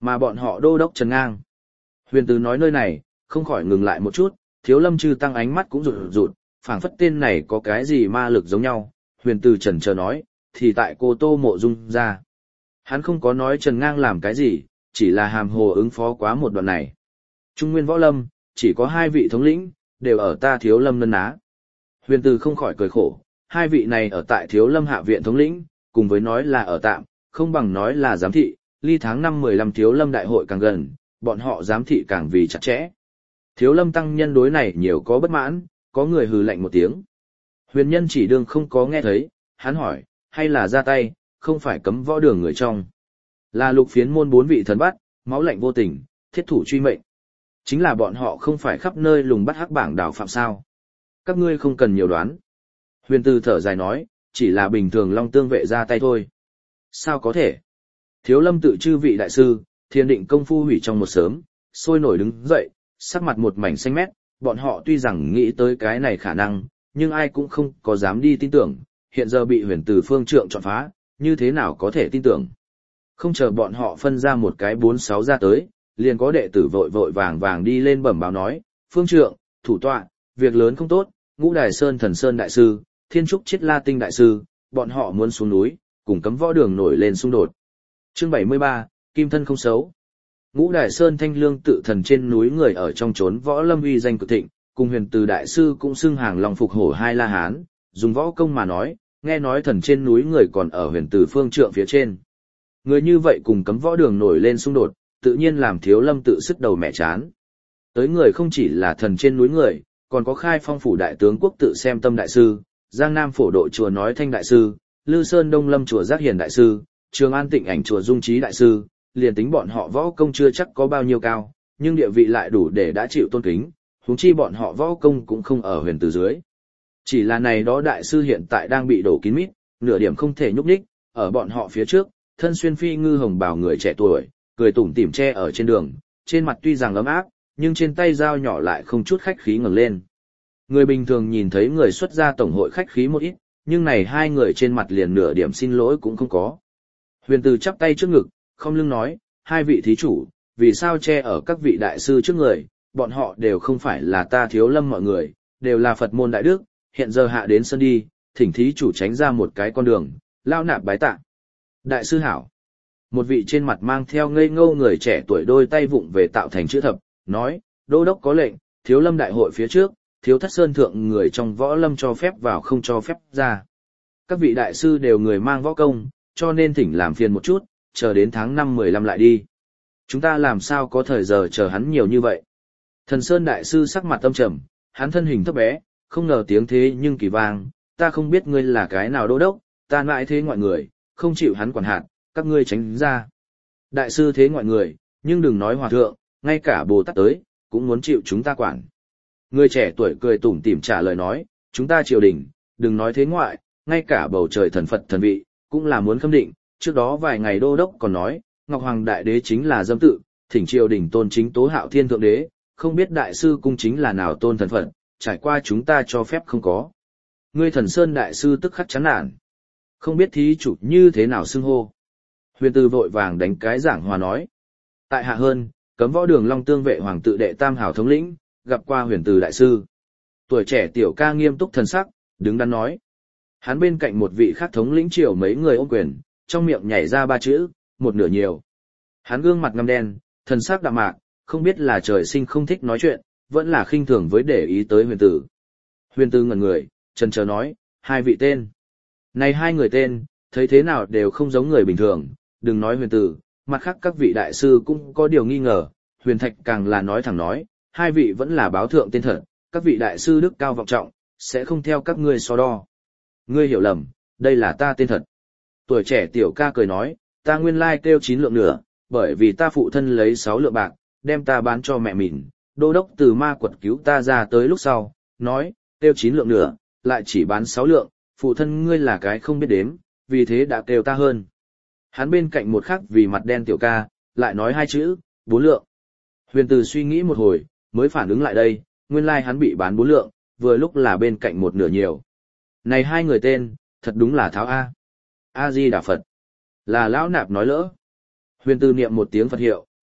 Mà bọn họ đô đốc Trần Ngang. Huyền Từ nói nơi này, không khỏi ngừng lại một chút, Thiếu Lâm Chư tăng ánh mắt cũng rụt rụt, phảng phất tên này có cái gì ma lực giống nhau. Huyền Từ chần chờ nói, thì tại cô Tô Mộ Dung ra. Hắn không có nói Trần Ngang làm cái gì, chỉ là hàm hồ ứng phó quá một đoạn này. Trung Nguyên Võ Lâm, chỉ có 2 vị thống lĩnh, đều ở ta Thiếu Lâm nân ná. Huyền Từ không khỏi cười khổ, 2 vị này ở tại Thiếu Lâm hạ viện thống lĩnh, cùng với nói là ở tạm, không bằng nói là giám thị, ly tháng 5 15 Thiếu Lâm đại hội càng gần, bọn họ giám thị càng vì chặt chẽ. Thiếu Lâm tăng nhân đối này nhiều có bất mãn, có người hừ lạnh một tiếng. Huyền Nhân chỉ đương không có nghe thấy, hắn hỏi, hay là ra tay, không phải cấm võ đường người trong. Là Lục Phiến môn 4 vị thần bắt, máu lạnh vô tình, thiết thủ truy mệnh. Chính là bọn họ không phải khắp nơi lùng bắt hắc bảng đảo phạm sao. Các ngươi không cần nhiều đoán. Huyền Từ thở dài nói, chỉ là bình thường Long Tương vệ ra tay thôi. Sao có thể? Thiếu Lâm tự chư vị đại sư, Thiên Định công phu hủy trong một sớm, sôi nổi đứng dậy, sắc mặt một mảnh xanh mét, bọn họ tuy rằng nghĩ tới cái này khả năng, nhưng ai cũng không có dám đi tin tưởng, hiện giờ bị Huyền Từ phương trượng chọn phá, như thế nào có thể tin tưởng. Không chờ bọn họ phân ra một cái 4-6 ra tới, liền có đệ tử vội vội vàng vàng đi lên bẩm báo nói, phương trượng, thủ tọa, việc lớn không tốt, Ngũ Đài Sơn Thần Sơn đại sư, Thiên Trúc Chiết La Tinh đại sư, bọn họ muốn xuống núi, cùng cấm võ đường nổi lên xung đột. Chương 73, Kim thân không xấu. Ngũ Đài Sơn Thanh Lương tự thần trên núi người ở trong chốn võ lâm uy danh cực thịnh, cùng Huyền Từ đại sư cũng xưng hàng long phục hổ hai La Hán, dùng võ công mà nói, nghe nói thần trên núi người còn ở Huyền Từ phương trượng phía trên. Người như vậy cùng cấm võ đường nổi lên xung đột, tự nhiên làm Thiếu Lâm tự sức đầu mẹ chán. Tới người không chỉ là thần trên núi người, còn có Khai Phong phủ đại tướng quốc tự xem tâm đại sư, Giang Nam phổ độ chùa nói thanh đại sư, Lư Sơn Đông Lâm chùa Giác Hiền đại sư, Trường An Tịnh Ảnh chùa Dung Trí đại sư, liền tính bọn họ võ công chưa chắc có bao nhiêu cao, nhưng địa vị lại đủ để đã chịu tôn kính, huống chi bọn họ võ công cũng không ở Huyền Từ dưới. Chỉ là này đó đại sư hiện tại đang bị đổ kín mít, nửa điểm không thể nhúc nhích, ở bọn họ phía trước, thân xuyên phi ngư hồng bào người trẻ tuổi, cười tủm tỉm che ở trên đường, trên mặt tuy rằng ấm áp, nhưng trên tay dao nhỏ lại không chút khách khí ngẩng lên. Người bình thường nhìn thấy người xuất gia tổng hội khách khí một ít, nhưng này 2 người trên mặt liền nửa điểm xin lỗi cũng không có. Huyền Từ chắp tay trước ngực, không lưng nói, 2 vị thí chủ, vì sao che ở các vị đại sư trước người, bọn họ đều không phải là ta Thiếu Lâm mọi người, đều là Phật môn đại đức, hiện giờ hạ đến sân đi, thỉnh thí chủ tránh ra một cái con đường, lao nạp bái tạ. Đại sư hảo. Một vị trên mặt mang theo ngây ngô người trẻ tuổi đôi tay vụng về tạo thành chữ thập, nói, đô đốc có lệnh, Thiếu Lâm đại hội phía trước, Thiếu Thất Sơn thượng người trong võ lâm cho phép vào không cho phép ra. Các vị đại sư đều người mang võ công, cho nên thỉnh làm phiền một chút, chờ đến tháng 5 15 lại đi. Chúng ta làm sao có thời giờ chờ hắn nhiều như vậy. Thần Sơn đại sư sắc mặt âm trầm, hắn thân hình thấp bé, không ngờ tiếng thế nhưng kỳ vang, ta không biết ngươi là cái nào đô đốc, ta mãi thế ngoại người, không chịu hắn quản hạt, các ngươi tránh ra. Đại sư thế ngoại người, nhưng đừng nói hòa thượng, ngay cả Bồ Tát tới, cũng muốn chịu chúng ta quản. Người trẻ tuổi cười tủm tỉm trả lời nói, chúng ta triều đình, đừng nói thế ngoại, ngay cả bầu trời thần Phật thần vị, cũng là muốn khâm định. Trước đó vài ngày đô đốc còn nói, Ngọc Hoàng Đại Đế chính là dâm tự, thỉnh triều đình tôn chính Tố Hạo Thiên Thượng Đế, không biết đại sư cung chính là nào tôn thần Phật, trải qua chúng ta cho phép không có. Ngươi Thần Sơn đại sư tức khắc chán nản. Không biết thí chủ như thế nào xưng hô. Huyền Từ vội vàng đánh cái giảng hòa nói. Tại hạ hơn, cấm võ đường Long Tương vệ hoàng tự đệ tam hảo thống lĩnh, gặp qua Huyền Từ đại sư. Tuổi trẻ tiểu ca nghiêm túc thần sắc, đứng đắn nói. Hắn bên cạnh một vị khác thống lĩnh triều mấy người ôm quyền, trong miệng nhảy ra 3 chữ, một nửa nhiều. Hắn gương mặt ngăm đen, thần sắc đạm mạc, không biết là trời sinh không thích nói chuyện, vẫn là khinh thường với để ý tới Huyền Từ. Huyền Từ ngẩn người, chần chờ nói, 2 vị tên. Này 2 người tên, thấy thế nào đều không giống người bình thường, đừng nói Huyền Từ, mặt khác các vị đại sư cũng có điều nghi ngờ, Huyền Thạch càng là nói thẳng nói, 2 vị vẫn là báo thượng tên thật, các vị đại sư đức cao vọng trọng, sẽ không theo các ngươi so đo. Ngươi hiểu lầm, đây là ta tên thật. Tuổi trẻ tiểu ca cười nói, ta nguyên lai kêu 9 lượng nửa, bởi vì ta phụ thân lấy 6 lượng bạc, đem ta bán cho mẹ mình, đô đốc từ ma quật cứu ta ra tới lúc sau, nói, kêu 9 lượng nửa, lại chỉ bán 6 lượng, phụ thân ngươi là cái không biết đếm, vì thế đã kêu ta hơn. Hắn bên cạnh một khắc vì mặt đen tiểu ca, lại nói 2 chữ, 4 lượng. Huyền Từ suy nghĩ một hồi, mới phản ứng lại đây, nguyên lai hắn bị bán 4 lượng, vừa lúc là bên cạnh một nửa nhiều. Này 2 người tên, thật đúng là Tháo A. A-di Đà Phật. Là lão nạp nói lỡ. Huyền Từ niệm một tiếng Phật hiệu,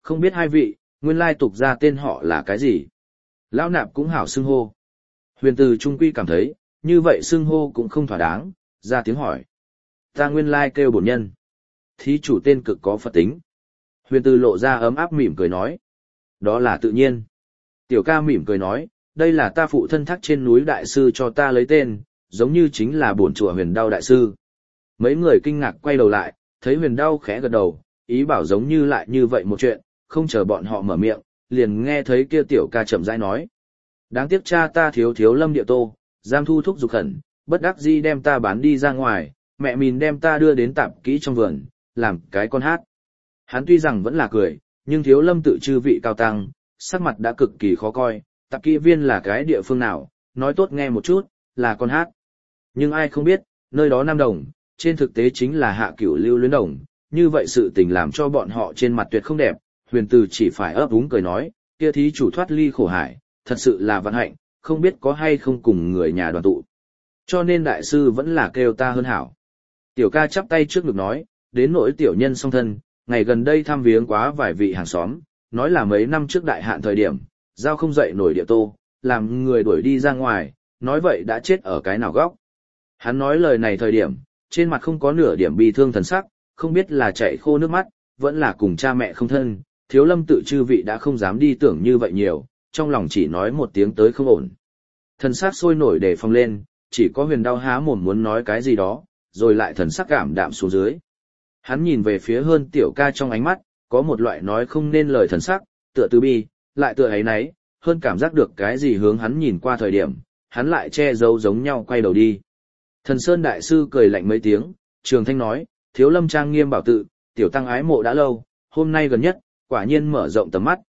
không biết hai vị, nguyên lai tục ra tên họ là cái gì? Lão nạp cũng hảo xưng hô. Huyền Từ trung quy cảm thấy, như vậy xưng hô cũng không thỏa đáng, ra tiếng hỏi. Ta nguyên lai kêu bổn nhân. Thí chủ tên cực có Phật tính. Huyền Từ lộ ra ấm áp mỉm cười nói. Đó là tự nhiên. Tiểu ca mỉm cười nói, đây là ta phụ thân thác trên núi đại sư cho ta lấy tên, giống như chính là bổn chùa Huyền Đao đại sư. Mấy người kinh ngạc quay đầu lại, thấy Huyền Đao khẽ gật đầu, ý bảo giống như lại như vậy một chuyện, không chờ bọn họ mở miệng, liền nghe thấy kia tiểu ca chậm rãi nói. Đáng tiếc cha ta thiếu lâm địa tô, giam thu thúc dục khẩn, bất đắc dĩ đem ta bán đi ra ngoài, mẹ mình đem ta đưa đến tạp kỹ trong vườn, làm cái con hát. Hắn tuy rằng vẫn là cười, nhưng thiếu lâm tự chư vị cao tăng, sắc mặt đã cực kỳ khó coi, tạp kỹ viên là cái địa phương nào, nói tốt nghe một chút, là con hát. Nhưng ai không biết, nơi đó Nam Đồng, trên thực tế chính là hạ cửu lưu luyến đồng, như vậy sự tình làm cho bọn họ trên mặt tuyệt không đẹp, Huyền Từ chỉ phải ấp úng cười nói, kia thí chủ thoát ly khổ hải, thật sự là vận hạnh, không biết có hay không cùng người nhà đoàn tụ. Cho nên đại sư vẫn là kêu ta hơn hảo. Tiểu ca chắp tay trước ngực nói, đến nỗi tiểu nhân song thân, ngày gần đây thăm viếng quá vài vị hàng xóm, nói là mấy năm trước đại hạn thời điểm, giao không dậy nổi địa tô, làm người đuổi đi ra ngoài, nói vậy đã chết ở cái nào góc. Hắn nói lời này thời điểm, trên mặt không có nửa điểm bi thương thần sắc, không biết là chảy khô nước mắt, vẫn là cùng cha mẹ không thân, thiếu lâm tự chư vị đã không dám đi tưởng như vậy nhiều, trong lòng chỉ nói một tiếng tới không ổn. Thần sắc sôi nổi để phòng lên, chỉ có Huyền Đao há mồm muốn nói cái gì đó, rồi lại thần sắc cảm đạm xuống dưới. Hắn nhìn về phía hơn tiểu ca trong ánh mắt, có một loại nói không nên lời thần sắc, tựa từ bi, lại tựa ấy nấy, hơn cảm giác được cái gì hướng hắn nhìn qua thời điểm, hắn lại che giấu giống nhau quay đầu đi. Thần Sơn đại sư cười lạnh mấy tiếng, Trường Thanh nói, thiếu lâm trang nghiêm bảo tự, tiểu tăng ái mộ đã lâu, hôm nay gần nhất, quả nhiên mở rộng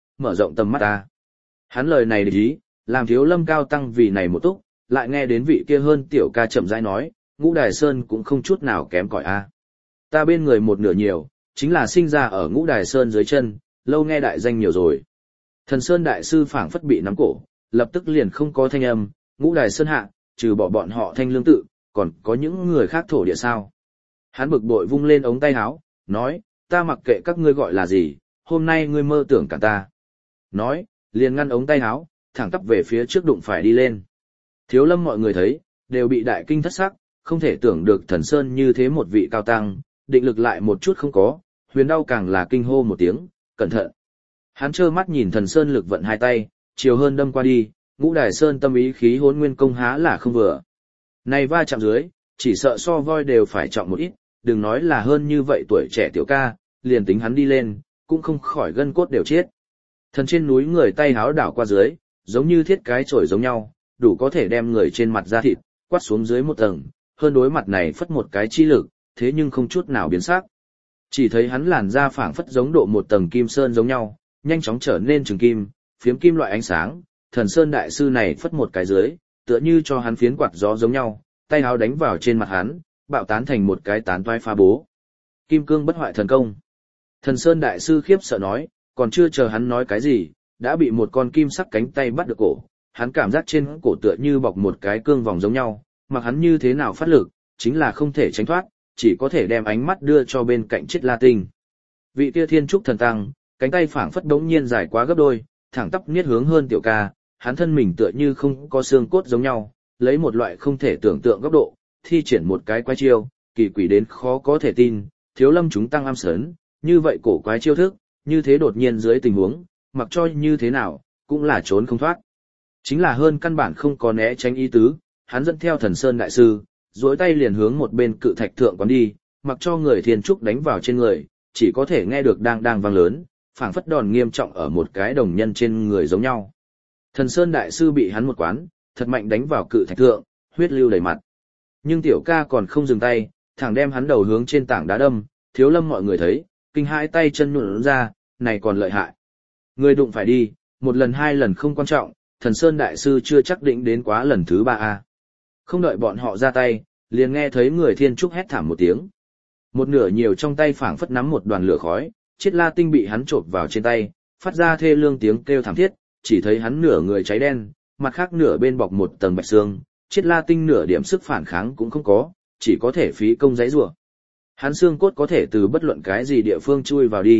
tầm mắt ta. Hắn lời này để ý, làm thiếu lâm cao tăng vì này một túc, lại nghe đến vị kia hơn tiểu ca chậm rãi nói, Ngũ Đài Sơn cũng không chút nào kém cỏi a. Ta bên người một nửa nhiều, chính là sinh ra ở Ngũ Đài Sơn dưới chân, lâu nghe đại danh nhiều rồi. Thần Sơn đại sư phảng phất bị nắm cổ, lập tức liền không có thanh âm, Ngũ Đài Sơn hạ, trừ bỏ bọn họ Thanh Lương tự, còn có những người khác thổ địa sao. Hắn bực bội vung lên ống tay áo, nói, ta mặc kệ các ngươi gọi là gì, hôm nay ngươi mơ tưởng cả ta. Nói, liền ngăn ống tay áo, thẳng tắp về phía trước đụng phải đi lên. Thiếu lâm mọi người thấy, đều bị đại kinh thất sắc, không thể tưởng được Thần Sơn như thế một vị cao tăng, định lực lại một chút không có, Huyền Đao càng là kinh hô một tiếng, cẩn thận. Hắn trơ mắt nhìn Thần Sơn lực vận hai tay, chiều hơn đâm qua đi, Ngũ Đài Sơn tâm ý khí hỗn nguyên công há là không vừa. Này va chạm dưới, chỉ sợ so voi đều phải trọng một ít, đừng nói là hơn như vậy tuổi trẻ tiểu ca, liền tính hắn đi lên, cũng không khỏi gân cốt đều chết. Thần trên núi người tay háo đảo qua dưới, giống như thiết cái chổi giống nhau, đủ có thể đem người trên mặt ra thịt, quát xuống dưới một tầng, hơn đối mặt này phất một cái chi lực, thế nhưng không chút nào biến sắc. Chỉ thấy hắn làn da phảng phất giống độ một tầng kim sơn giống nhau, nhanh chóng trở nên trường kim, phiếm kim loại ánh sáng, Thần Sơn đại sư này phất một cái dưới, tựa như cho hắn phiến quạt gió giống nhau, tay áo đánh vào trên mặt hắn, bạo tán thành một cái tán toái phá bố. Kim cương bất hoại thần công. Thần Sơn đại sư khiếp sợ nói, còn chưa chờ hắn nói cái gì, đã bị một con kim sắc cánh tay bắt được cổ. Hắn cảm giác trên cổ tựa như bọc một cái cương vòng giống nhau, mặc hắn như thế nào phát lực, chính là không thể tránh thoát, chỉ có thể đem ánh mắt đưa cho bên cạnh Chiết La Tinh. Vị kia thiên trúc thần tăng, cánh tay phảng phất đống nhiên dài quá gấp đôi, thẳng tắp niết hướng hơn tiểu ca, hắn thân mình tựa như không có xương cốt giống nhau, lấy một loại không thể tưởng tượng góc độ, thi triển một cái quái chiêu, kỳ quỷ đến khó có thể tin, thiếu lâm chúng tăng am sớn, như vậy cổ quái chiêu thức, như thế đột nhiên dưới tình huống, mặc cho như thế nào, cũng là trốn không thoát. Chính là hơn căn bản không có né tránh ý tứ, hắn dẫn theo Thần Sơn đại sư, duỗi tay liền hướng một bên cự thạch thượng quán đi, mặc cho người thiên trúc đánh vào trên người, chỉ có thể nghe được đang vang lớn, phảng phất đòn nghiêm trọng ở một cái đồng nhân trên người giống nhau. Thần Sơn đại sư bị hắn một quán, thật mạnh đánh vào cự thạch thượng, huyết lưu đầy mặt. Nhưng tiểu ca còn không dừng tay, thẳng đem hắn đầu hướng trên tảng đá đâm, thiếu lâm mọi người thấy, kinh hãi tay chân nhũn ra, này còn lợi hại. Người đụng phải đi, một lần hai lần không quan trọng, Thần Sơn đại sư chưa chắc định đến quá lần thứ 3A. Không đợi bọn họ ra tay, liền nghe thấy người thiên trúc hét thảm một tiếng. Một nửa nhiều trong tay phảng phất nắm một đoàn lửa khói, Chiết La Tinh bị hắn chộp vào trên tay, phát ra thê lương tiếng kêu thảm thiết, chỉ thấy hắn nửa người cháy đen, mặt khác nửa bên bọc một tầng bạch xương, Chiết La Tinh nửa điểm sức phản kháng cũng không có, chỉ có thể phí công giãy giụa. Hắn xương cốt có thể từ bất luận cái gì địa phương chui vào đi,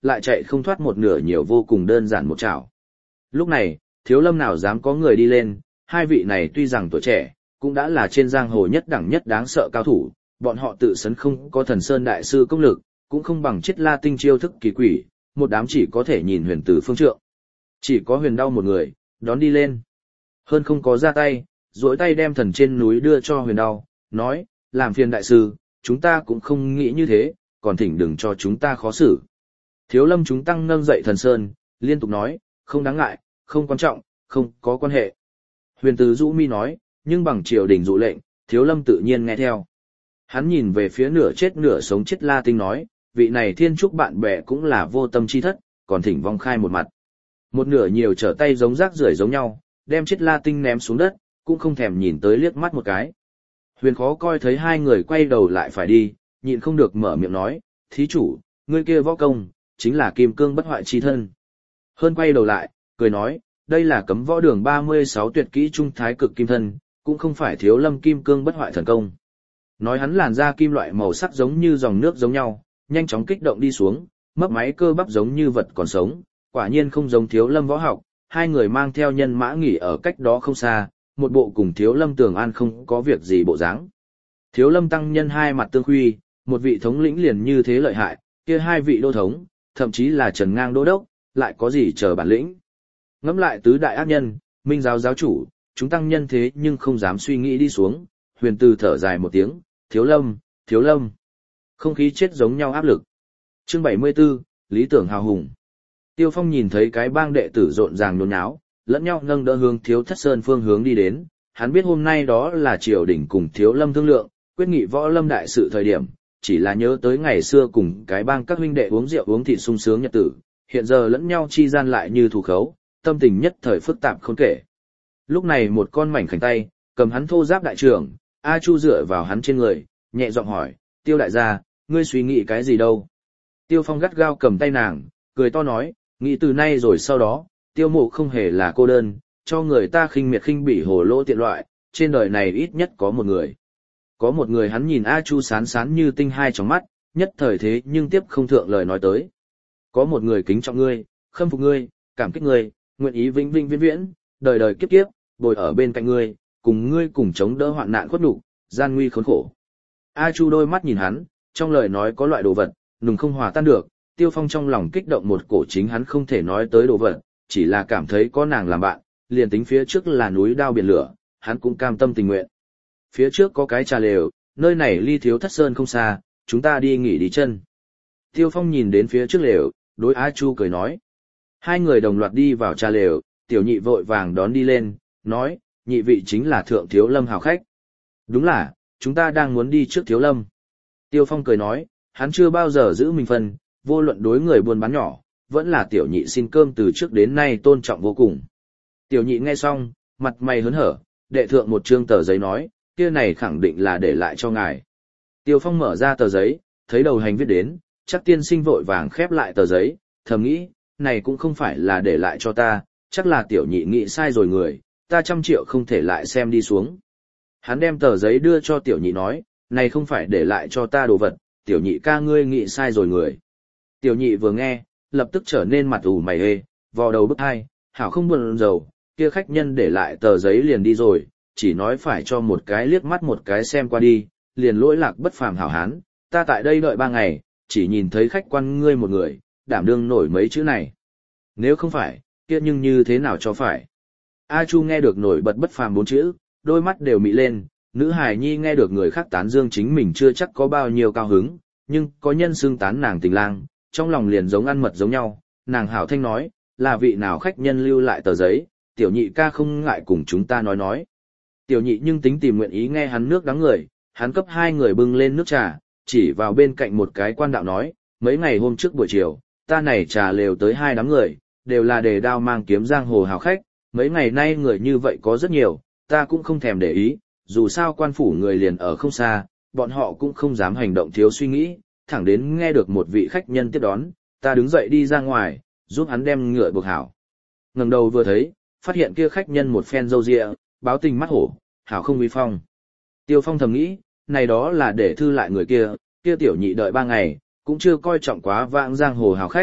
lại chạy không thoát một nửa nhiều vô cùng đơn giản một chảo. Lúc này, Thiếu Lâm nào dám có người đi lên, hai vị này tuy rằng tuổi trẻ, cũng đã là trên giang hồ nhất đẳng nhất đáng sợ cao thủ, bọn họ tự sấn không có Thần Sơn đại sư công lực, cũng không bằng Chiết La Tinh chiêu thức kỳ quỷ, một đám chỉ có thể nhìn Huyền từ phương trượng. Chỉ có Huyền Đau một người, đón đi lên. Hơn không có ra tay, duỗi tay đem thần trên núi đưa cho Huyền Đau, nói, làm phiền đại sư, chúng ta cũng không nghĩ như thế, còn thỉnh đừng cho chúng ta khó xử. Thiếu Lâm chúng tăng nâng dậy Thần Sơn, liên tục nói, không đáng ngại, không quan trọng, không có quan hệ. Huyền Từ rũ mi nói, nhưng bằng triều đình dụ lệnh, Thiếu Lâm tự nhiên nghe theo. Hắn nhìn về phía nửa chết nửa sống Chiết La Tinh nói, vị này thiên trúc bạn bè cũng là vô tâm chi thất, còn thỉnh vong khai một mặt. Một nửa nhiều trở tay giống rác rưởi giống nhau, đem Chiết La Tinh ném xuống đất, cũng không thèm nhìn tới liếc mắt một cái. Huyền khó coi thấy hai người quay đầu lại phải đi, nhịn không được mở miệng nói, thí chủ, ngươi kia võ công, chính là kim cương bất hoại chi thân. Hơn quay đầu lại, cười nói, đây là cấm võ đường 36 tuyệt kỹ trung thái cực kim thân, cũng không phải Thiếu Lâm kim cương bất hoại thần công. Nói hắn làn da kim loại màu sắc giống như dòng nước giống nhau, nhanh chóng kích động đi xuống, mấp máy cơ bắp giống như vật còn sống, quả nhiên không giống Thiếu Lâm võ học, hai người mang theo nhân mã nghỉ ở cách đó không xa, một bộ cùng Thiếu Lâm Tường An không có việc gì bộ dáng. Thiếu Lâm tăng nhân hai mặt tương khuy, một vị thống lĩnh liền như thế lợi hại, kia hai vị đô thống, thậm chí là Trần Ngang đô đốc, lại có gì chờ bản lĩnh. Ngẫm lại tứ đại ác nhân, Minh giáo giáo chủ, chúng tăng nhân thế nhưng không dám suy nghĩ đi xuống, Huyền Từ thở dài một tiếng, Thiếu Lâm, Thiếu Lâm. Không khí chết giống nhau áp lực. Chương 74, Lý tưởng hào hùng. Tiêu Phong nhìn thấy cái bang đệ tử rộn ràng nhốn nháo, lẫn nhau nâng đỡ hướng Thiếu Thất Sơn phương hướng đi đến, hắn biết hôm nay đó là triều đình cùng Thiếu Lâm thương lượng, quyết nghị võ lâm đại sự thời điểm, chỉ là nhớ tới ngày xưa cùng cái bang các huynh đệ uống rượu uống thịt sung sướng nhật tử, hiện giờ lẫn nhau chi gian lại như thù khấu, tâm tình nhất thời phức tạp khôn kể. Lúc này một con mảnh khảnh tay, cầm hắn thô giáp đại trưởng, A Chu dựa vào hắn trên người, nhẹ giọng hỏi, Tiêu đại gia, ngươi suy nghĩ cái gì đâu? Tiêu Phong gắt gao cầm tay nàng, cười to nói, nghĩ từ nay rồi sau đó, Tiêu Mộ không hề là cô đơn, cho người ta khinh miệt khinh bỉ hồ lỗ tiện loại, trên đời này ít nhất có một người. Có một người. Hắn nhìn A Chu sán sán như tinh hai trong mắt, nhất thời thế nhưng tiếp không thượng lời nói tới. Có một người kính trọng ngươi, khâm phục ngươi, cảm kích ngươi, nguyện ý vĩnh vĩnh viễn viễn, đời đời kiếp kiếp, bồi ở bên cạnh ngươi cùng chống đỡ hoạn nạn khuất nhục, gian nguy khốn khổ. A Chu đôi mắt nhìn hắn, trong lời nói có loại đồ vật, nùng không hòa tan được, Tiêu Phong trong lòng kích động một cổ chính hắn không thể nói tới đồ vật, chỉ là cảm thấy có nàng làm bạn, liền tính phía trước là núi đao biển lửa, hắn cũng cam tâm tình nguyện. Phía trước có cái trà lều, nơi này ly Thiếu Thất Sơn không xa, chúng ta đi nghỉ đi chân. Tiêu Phong nhìn đến phía trước lều, đối A Chu cười nói. Hai người đồng loạt đi vào trà lều, tiểu nhị vội vàng đón đi lên, nói, nhị vị chính là Thượng Thiếu Lâm hào khách. Đúng là, chúng ta đang muốn đi trước Thiếu Lâm. Tiêu Phong cười nói, hắn chưa bao giờ giữ mình phân, vô luận đối người buôn bán nhỏ, vẫn là tiểu nhị xin cơm từ trước đến nay tôn trọng vô cùng. Tiểu nhị nghe xong, mặt mày hớn hở, đệ thượng một trương tờ giấy nói, kia này khẳng định là để lại cho ngài. Tiêu Phong mở ra tờ giấy, thấy đầu hành viết đến, chắc tiên sinh vội vàng khép lại tờ giấy, thầm nghĩ, này cũng không phải là để lại cho ta, chắc là tiểu nhị nghĩ sai rồi người, ta 100 triệu không thể lại xem đi xuống. Hắn đem tờ giấy đưa cho tiểu nhị nói, này không phải để lại cho ta đồ vật, tiểu nhị ca ngươi nghĩ sai rồi người. Tiểu nhị vừa nghe, lập tức trở nên mặt ủ mày hê, vò đầu bức hai, hảo không buồn rầu, kia khách nhân để lại tờ giấy liền đi rồi, chỉ nói phải cho một cái liếc mắt một cái xem qua đi, liền lỗi lạc bất phàm hảo hán, ta tại đây đợi 3 ngày, chỉ nhìn thấy khách quan ngươi một người, đảm đương nổi mấy chữ này. Nếu không phải, kia nhưng như thế nào cho phải. A Chu nghe được nổi bật bất phàm 4 chữ, đôi mắt đều mị lên, nữ hài nhi nghe được người khác tán dương chính mình chưa chắc có bao nhiêu cao hứng, nhưng có nhân xưng tán nàng tình lang, trong lòng liền giống ăn mật giống nhau, nàng hảo thanh nói, là vị nào khách nhân lưu lại tờ giấy, tiểu nhị ca không ngại cùng chúng ta nói. Tiểu nhị nhưng tính tìm nguyện ý nghe hắn nước đắng người, hắn cấp 2 người bưng lên nước trà, chỉ vào bên cạnh một cái quan đạo nói, mấy ngày hôm trước buổi chiều, ta này trà lều tới 2 đám người, đều là đề đao mang kiếm giang hồ hào khách, mấy ngày nay người như vậy có rất nhiều, ta cũng không thèm để ý, dù sao quan phủ người liền ở không xa, bọn họ cũng không dám hành động thiếu suy nghĩ, thẳng đến nghe được một vị khách nhân tiếp đón, ta đứng dậy đi ra ngoài, giúp hắn đem ngựa buộc hảo. Ngẩng đầu vừa thấy, phát hiện kia khách nhân một phen râu ria, báo tình mắt hổ, hảo không uy phong. Tiêu Phong thầm nghĩ, này đó là để thư lại người kia, kia tiểu nhị đợi 3 ngày, cũng chưa coi trọng quá vãng giang hồ hào khách,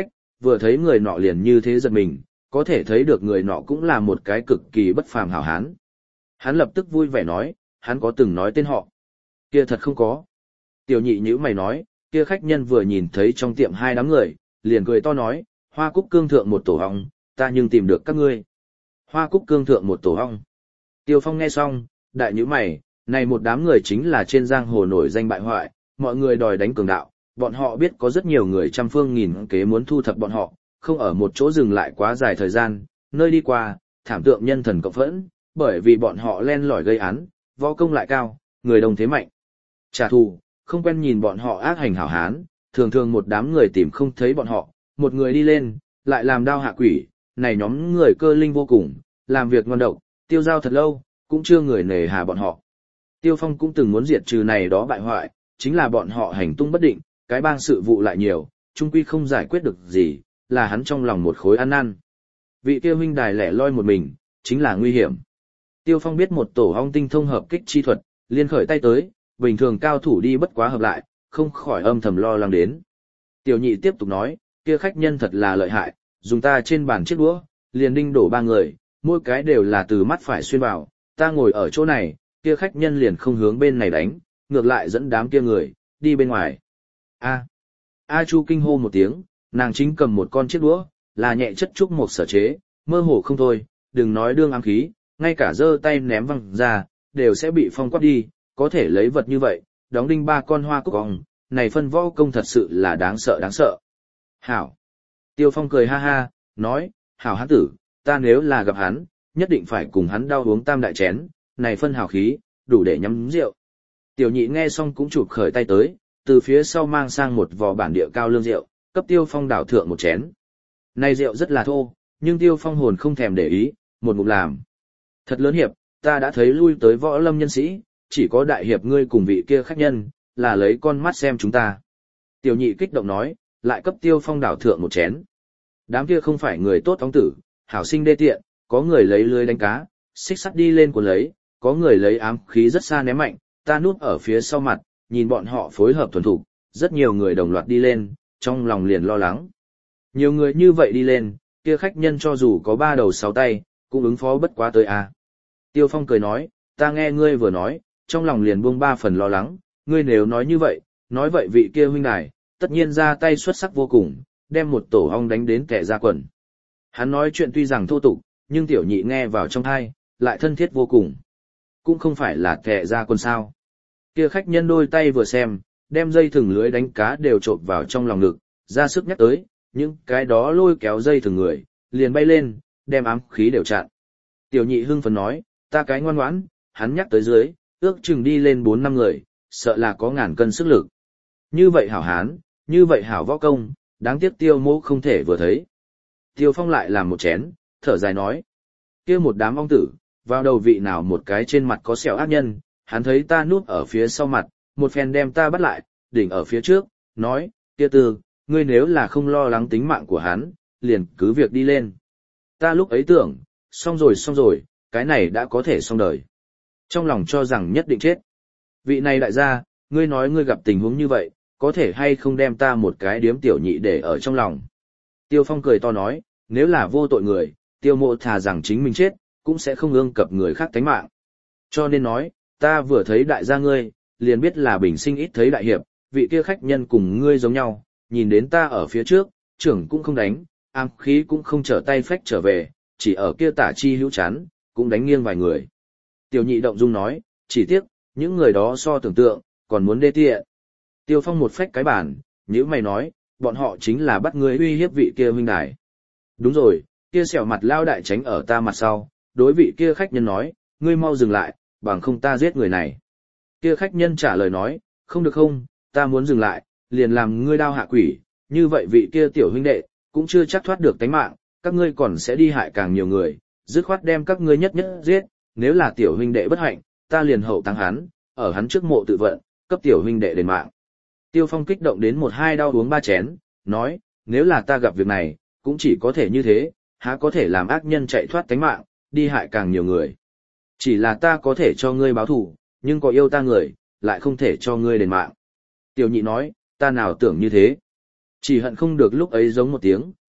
vừa thấy người nọ liền như thế giật mình, có thể thấy được người nọ cũng là một cái cực kỳ bất phàm hảo hán. Hắn lập tức vui vẻ nói, hắn có từng nói tên họ. Kia thật không có. Tiểu nhị nhữ mày nói, kia khách nhân vừa nhìn thấy trong tiệm hai đám người, liền cười to nói, Hoa Cúc Cương thượng một tổ ong, ta nhưng tìm được các ngươi. Hoa Cúc Cương thượng một tổ ong. Tiêu Phong nghe xong, đại nhữ mày, này một đám người chính là trên giang hồ nổi danh bại hoại, mọi người đòi đánh cường đạo, bọn họ biết có rất nhiều người trăm phương nghìn kế muốn thu thập bọn họ, không ở một chỗ dừng lại quá dài thời gian, nơi đi qua, thảm tượng nhân thần cộng phẫn, bởi vì bọn họ len lỏi gây án, võ công lại cao, người đông thế mạnh. Trả thù, không quen nhìn bọn họ ác hành hảo hán, thường thường một đám người tìm không thấy bọn họ, một người đi lên, lại làm đao hạ quỷ, này nhóm người cơ linh vô cùng, làm việc ngon độc, tiêu giao thật lâu, cũng chưa người nề hà bọn họ. Tiêu Phong cũng từng muốn diệt trừ này đó bại hoại, chính là bọn họ hành tung bất định, cái bang sự vụ lại nhiều, chung quy không giải quyết được gì, là hắn trong lòng một khối ăn năn. Vị tiêu huynh đài lẻ loi một mình, chính là nguy hiểm. Tiêu Phong biết một tổ ong tinh thông hợp kích chi thuật, liên khởi tay tới, bình thường cao thủ đi bất quá hợp lại, không khỏi âm thầm lo lắng đến. Tiểu nhị tiếp tục nói, kia khách nhân thật là lợi hại, dùng ta trên bàn chiếc đũa, liền đinh đổ ba người, mỗi cái đều là từ mắt phải xuyên vào, ta ngồi ở chỗ này, kia khách nhân liền không hướng bên này đánh, ngược lại dẫn đám kia người, đi bên ngoài. A Chu kinh hô một tiếng, nàng chính cầm một con chiếc đũa, là nhẹ chất trúc một sở chế, mơ hồ không thôi, đừng nói đương ám khí, ngay cả giơ tay ném văng ra, đều sẽ bị phong quát đi, có thể lấy vật như vậy, đóng đinh ba con hoa cúc ong, này phân võ công thật sự là đáng sợ đáng sợ. Hảo. Tiêu Phong cười ha ha, nói, hảo hán tử, ta nếu là gặp hắn, nhất định phải cùng hắn đau uống tam đại chén, này phân hảo khí, đủ để nhắm rượu. Tiểu nhị nghe xong cũng chụp khởi tay tới, từ phía sau mang sang một vò bản địa cao lương rượu, cấp Tiêu Phong đảo thượng một chén. Này rượu rất là thô, nhưng Tiêu Phong hồn không thèm để ý, một ngụm làm. Thật lớn hiệp, ta đã thấy lui tới võ lâm nhân sĩ, chỉ có đại hiệp ngươi cùng vị kia khách nhân, là lấy con mắt xem chúng ta. Tiểu nhị kích động nói, lại cấp Tiêu Phong đảo thượng một chén. Đám kia không phải người tốt óng tử, hảo sinh đê tiện, có người lấy lưới đánh cá, xích sắt đi lên cuốn lấy, có người lấy ám khí rất xa ném mạnh, ta núp ở phía sau mặt, nhìn bọn họ phối hợp thuần thục, rất nhiều người đồng loạt đi lên, trong lòng liền lo lắng. Nhiều người như vậy đi lên, kia khách nhân cho dù có ba đầu sáu tay, cũng ứng phó bất quá tới a. Tiêu Phong cười nói, ta nghe ngươi vừa nói, trong lòng liền buông ba phần lo lắng, ngươi nếu nói như vậy, nói vậy vị kia huynh đài, tất nhiên ra tay xuất sắc vô cùng, đem một tổ ong đánh đến kẻ ra quần. Hắn nói chuyện tuy rằng thô tục, nhưng tiểu nhị nghe vào trong tai, lại thân thiết vô cùng. Cũng không phải là kẻ ra quần sao. Kia khách nhân đôi tay vừa xem, đem dây thừng lưới đánh cá đều trộn vào trong lòng ngực, ra sức nhắc tới, những cái đó lôi kéo dây thừng người, liền bay lên, đem ám khí đều chặn. Tiểu nhị hưng phấn nói, ta cái ngoan ngoãn, hắn nhắc tới dưới, ước chừng đi lên 4-5 người, sợ là có ngàn cân sức lực. Như vậy hảo hán, như vậy hảo võ công, đáng tiếc Tiêu mỗ không thể vừa thấy. Tiêu Phong lại làm một chén, thở dài nói, kia một đám ong tử, vào đầu vị nào một cái trên mặt có sẹo ác nhân, hắn thấy ta núp ở phía sau mặt, một phen đem ta bắt lại, đỉnh ở phía trước, nói, kia Tư, ngươi nếu là không lo lắng tính mạng của hắn, liền cứ việc đi lên. Ta lúc ấy tưởng, xong rồi, cái này đã có thể xong đời. Trong lòng cho rằng nhất định chết. Vị này đại gia, ngươi nói ngươi gặp tình huống như vậy, có thể hay không đem ta một cái điếm tiểu nhị để ở trong lòng. Tiêu Phong cười to nói, nếu là vô tội người, Tiêu mộ thà rằng chính mình chết, cũng sẽ không ương cập người khác tánh mạng. Cho nên nói, ta vừa thấy đại gia ngươi, liền biết là bình sinh ít thấy đại hiệp, vị kia khách nhân cùng ngươi giống nhau, nhìn đến ta ở phía trước, trưởng cũng không đánh, ám khí cũng không trở tay phách trở về, chỉ ở kia tả chi hữu chán, cũng đánh nghiêng vài người. Tiểu nhị động dung nói, chỉ tiếc, những người đó so tưởng tượng, còn muốn đê tiện. Tiêu Phong một phách cái bàn, nhữ mày nói, bọn họ chính là bắt ngươi uy hiếp vị kia huynh đài. Đúng rồi, kia xẻo mặt lao đại tránh ở ta mặt sau, đối vị kia khách nhân nói, ngươi mau dừng lại, bằng không ta giết người này. Kia khách nhân trả lời nói, không được không, ta muốn dừng lại, liền làm ngươi đao hạ quỷ, như vậy vị kia tiểu huynh đệ, cũng chưa chắc thoát được tánh mạng, các ngươi còn sẽ đi hại càng nhiều người, dứt khoát đem các ngươi nhất nhất giết, nếu là tiểu huynh đệ bất hạnh, ta liền hậu tăng hắn, ở hắn trước mộ tự vận, cấp tiểu huynh đệ đền mạng. Tiêu Phong kích động đến 1-2 đau uống 3 chén, nói, nếu là ta gặp việc này, cũng chỉ có thể như thế, há có thể làm ác nhân chạy thoát tánh mạng, đi hại càng nhiều người. Chỉ là ta có thể cho ngươi báo thù, nhưng có yêu ta người, lại không thể cho ngươi đền mạng. Tiểu nhị nói, ta nào tưởng như thế. Chỉ hận không được lúc ấy giống một tiếng,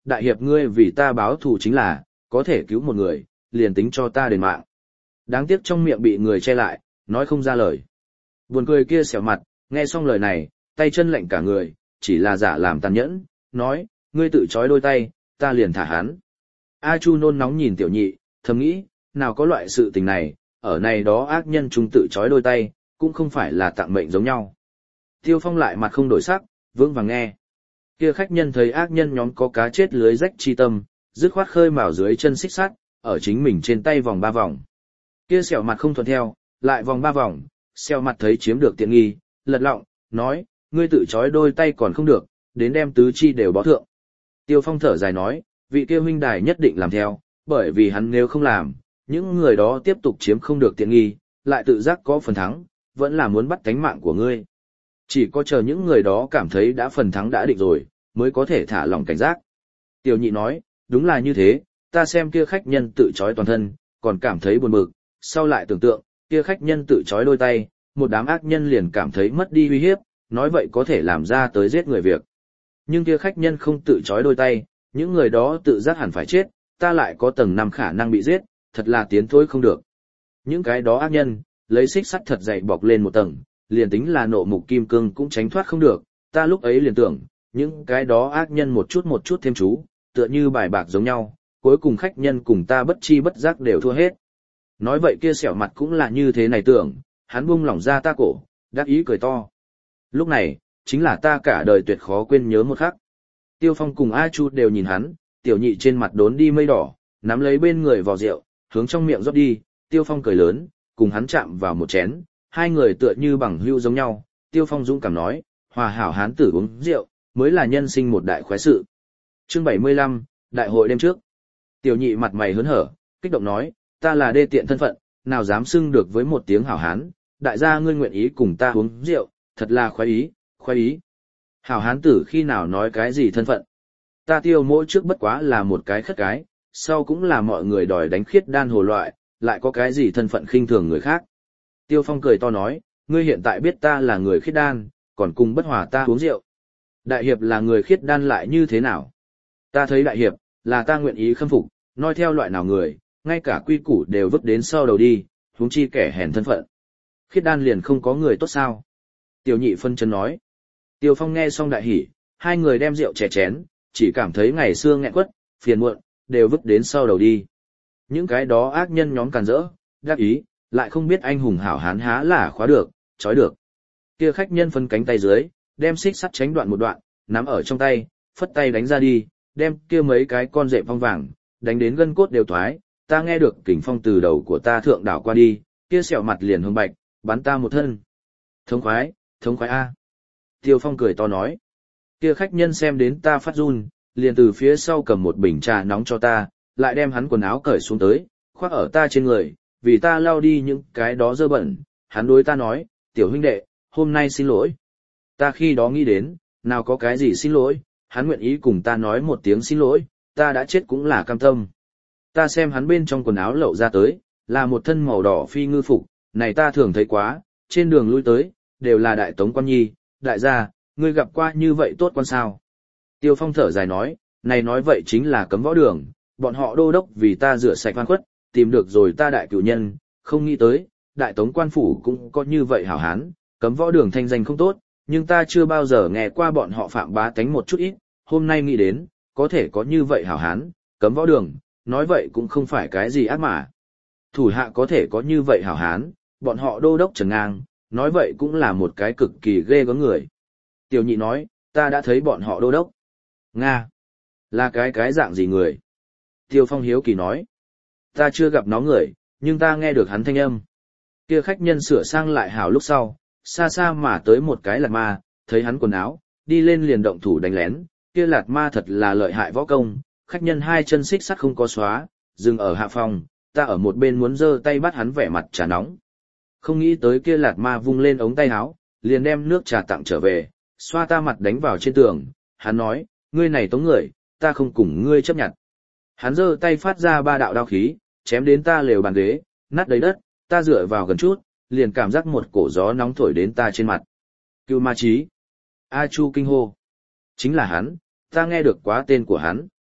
đại hiệp ngươi vì ta báo thù chính là, có thể cứu một người, liền tính cho ta đền mạng. Đáng tiếc trong miệng bị người che lại, nói không ra lời. Buồn cười kia xẻo mặt, nghe xong lời này, tay chân lạnh cả người, chỉ là giả làm tàn nhẫn, nói, ngươi tự trói đôi tay, ta liền thả hắn. A Chu nôn nóng nhìn tiểu nhị, thầm nghĩ, nào có loại sự tình này, ở này đó ác nhân chúng tự trói đôi tay, cũng không phải là tặng mệnh giống nhau. Tiêu Phong lại mặt không đổi sắc, vững vàng nghe. Kia khách nhân thấy ác nhân nhóm có cá chết lưới rách chi tâm, dứt khoát khơi mào dưới chân xích sắt, ở chính mình trên tay vòng 3 vòng. Kia sẹo mặt không thuận theo, lại vòng 3 vòng, sẹo mặt thấy chiếm được tiện nghi, lật lọng, nói, ngươi tự trói đôi tay còn không được, đến đem tứ chi đều bó thượng. Tiêu Phong thở dài nói, vị kia huynh đài nhất định làm theo, bởi vì hắn nếu không làm, những người đó tiếp tục chiếm không được tiện nghi, lại tự giác có phần thắng, vẫn là muốn bắt cánh mạng của ngươi. Chỉ có chờ những người đó cảm thấy đã phần thắng đã định rồi, mới có thể thả lòng cảnh giác. Tiểu nhị nói, đúng là như thế, ta xem kia khách nhân tự trói toàn thân, còn cảm thấy buồn bực, sau lại tưởng tượng, kia khách nhân tự trói đôi tay, một đám ác nhân liền cảm thấy mất đi uy hiếp, nói vậy có thể làm ra tới giết người việc. Nhưng kia khách nhân không tự trói đôi tay, những người đó tự giác hẳn phải chết, ta lại có tầng 5 khả năng bị giết, thật là tiến thối không được. Những cái đó ác nhân, lấy xích sắt thật dày bọc lên một tầng, liền tính là nộ mục kim cương cũng tránh thoát không được, ta lúc ấy liền tưởng, những cái đó ác nhân một chút thêm chú, tựa như bài bạc giống nhau, cuối cùng khách nhân cùng ta bất chi bất giác đều thua hết. Nói vậy kia xẻo mặt cũng là như thế này tưởng, hắn buông lỏng ra ta cổ, đắc ý cười to. Lúc này, chính là ta cả đời tuyệt khó quên nhớ một khắc. Tiêu Phong cùng A Chu đều nhìn hắn, tiểu nhị trên mặt đốn đi mây đỏ, nắm lấy bên người vò rượu, hướng trong miệng rót đi, Tiêu Phong cười lớn, cùng hắn chạm vào một chén, hai người tựa như bằng hữu giống nhau, Tiêu Phong dũng cảm nói, hòa hảo hán tử uống rượu, mới là nhân sinh một đại khoái sự. Chương 75, Đại hội đêm trước. Tiểu nhị mặt mày hớn hở, kích động nói, ta là đê tiện thân phận, nào dám xưng được với một tiếng hảo hán, đại gia ngươi nguyện ý cùng ta uống rượu, thật là khoái ý, khoái ý. Hảo hán tử khi nào nói cái gì thân phận? Ta Tiêu mỗi trước bất quá là một cái khất cái, sau cũng là mọi người đòi đánh khiết đan hồ loại, lại có cái gì thân phận khinh thường người khác. Tiêu Phong cười to nói, ngươi hiện tại biết ta là người khiết đan, còn cùng bất hòa ta uống rượu. Đại hiệp là người khiết đan lại như thế nào? Ta thấy đại hiệp, là ta nguyện ý khâm phục, nói theo loại nào người, ngay cả quy củ đều vứt đến sau đầu đi, huống chi kẻ hèn thân phận. Khiết đan liền không có người tốt sao? Tiểu nhị phân chân nói. Tiêu Phong nghe xong đại hỉ, hai người đem rượu chè chén, chỉ cảm thấy ngày xưa nghẹn quất, phiền muộn, đều vứt đến sau đầu đi. Những cái đó ác nhân nhóm càn rỡ, đắc ý, lại không biết anh hùng hảo hán há là khóa được, trói được. Kia khách nhân phân cánh tay dưới, đem xích sắt tránh đoạn một đoạn, nắm ở trong tay, phất tay đánh ra đi, đem kia mấy cái con rệp phong vàng, đánh đến gân cốt đều thoái, ta nghe được kình phong từ đầu của ta thượng đảo qua đi, kia sẹo mặt liền hồng bạch, bắn ta một thân. Thống khoái a. Tiêu Phong cười to nói. Kia khách nhân xem đến ta phát run, liền từ phía sau cầm một bình trà nóng cho ta, lại đem hắn quần áo cởi xuống tới, khoác ở ta trên người, vì ta lau đi những cái đó dơ bẩn, hắn đối ta nói, tiểu huynh đệ, hôm nay xin lỗi. Ta khi đó nghĩ đến, nào có cái gì xin lỗi, hắn nguyện ý cùng ta nói một tiếng xin lỗi, ta đã chết cũng là cam tâm. Ta xem hắn bên trong quần áo lậu ra tới, là một thân màu đỏ phi ngư phục, này ta thường thấy quá, trên đường lui tới, đều là đại tống quan nhi, đại gia, ngươi gặp qua như vậy tốt quan sao. Tiêu Phong thở dài nói, này nói vậy chính là cấm võ đường, bọn họ đô đốc vì ta rửa sạch oan khuất, tìm được rồi ta đại cửu nhân, không nghĩ tới, đại tống quan phủ cũng có như vậy hảo hán, cấm võ đường thanh danh không tốt, nhưng ta chưa bao giờ nghe qua bọn họ phạm bá tánh một chút ít, hôm nay nghĩ đến, có thể có như vậy hảo hán, cấm võ đường, nói vậy cũng không phải cái gì ác mà. Thủ hạ có thể có như vậy hảo hán, bọn họ đô đốc Trần Ngang, nói vậy cũng là một cái cực kỳ ghê gớm người. Tiểu nhị nói, ta đã thấy bọn họ đô đốc. Nga, là cái dạng gì người? Tiêu Phong hiếu kỳ nói, ta chưa gặp nó người, nhưng ta nghe được hắn thanh âm. Kia khách nhân sửa sang lại hảo lúc sau, xa xa mà tới một cái lạt ma, thấy hắn quần áo, đi lên liền động thủ đánh lén, kia lạt ma thật là lợi hại võ công, khách nhân hai chân xích sắt không có xóa, dừng ở hạ phòng, ta ở một bên muốn giơ tay bắt hắn vẻ mặt trà nóng. Không nghĩ tới kia lạt ma vung lên ống tay áo, liền đem nước trà tặng trở về, xoa ta mặt đánh vào trên tường, hắn nói, ngươi này tống người, ta không cùng ngươi chấp nhận. Hắn giơ tay phát ra 3 đạo đao khí, chém đến ta lều bàn ghế, nát đầy đất, ta dựa vào gần chút, liền cảm giác một cổ gió nóng thổi đến ta trên mặt. Cưu Ma Chí. A Chu kinh hô. Chính là hắn, ta nghe được quá tên của hắn.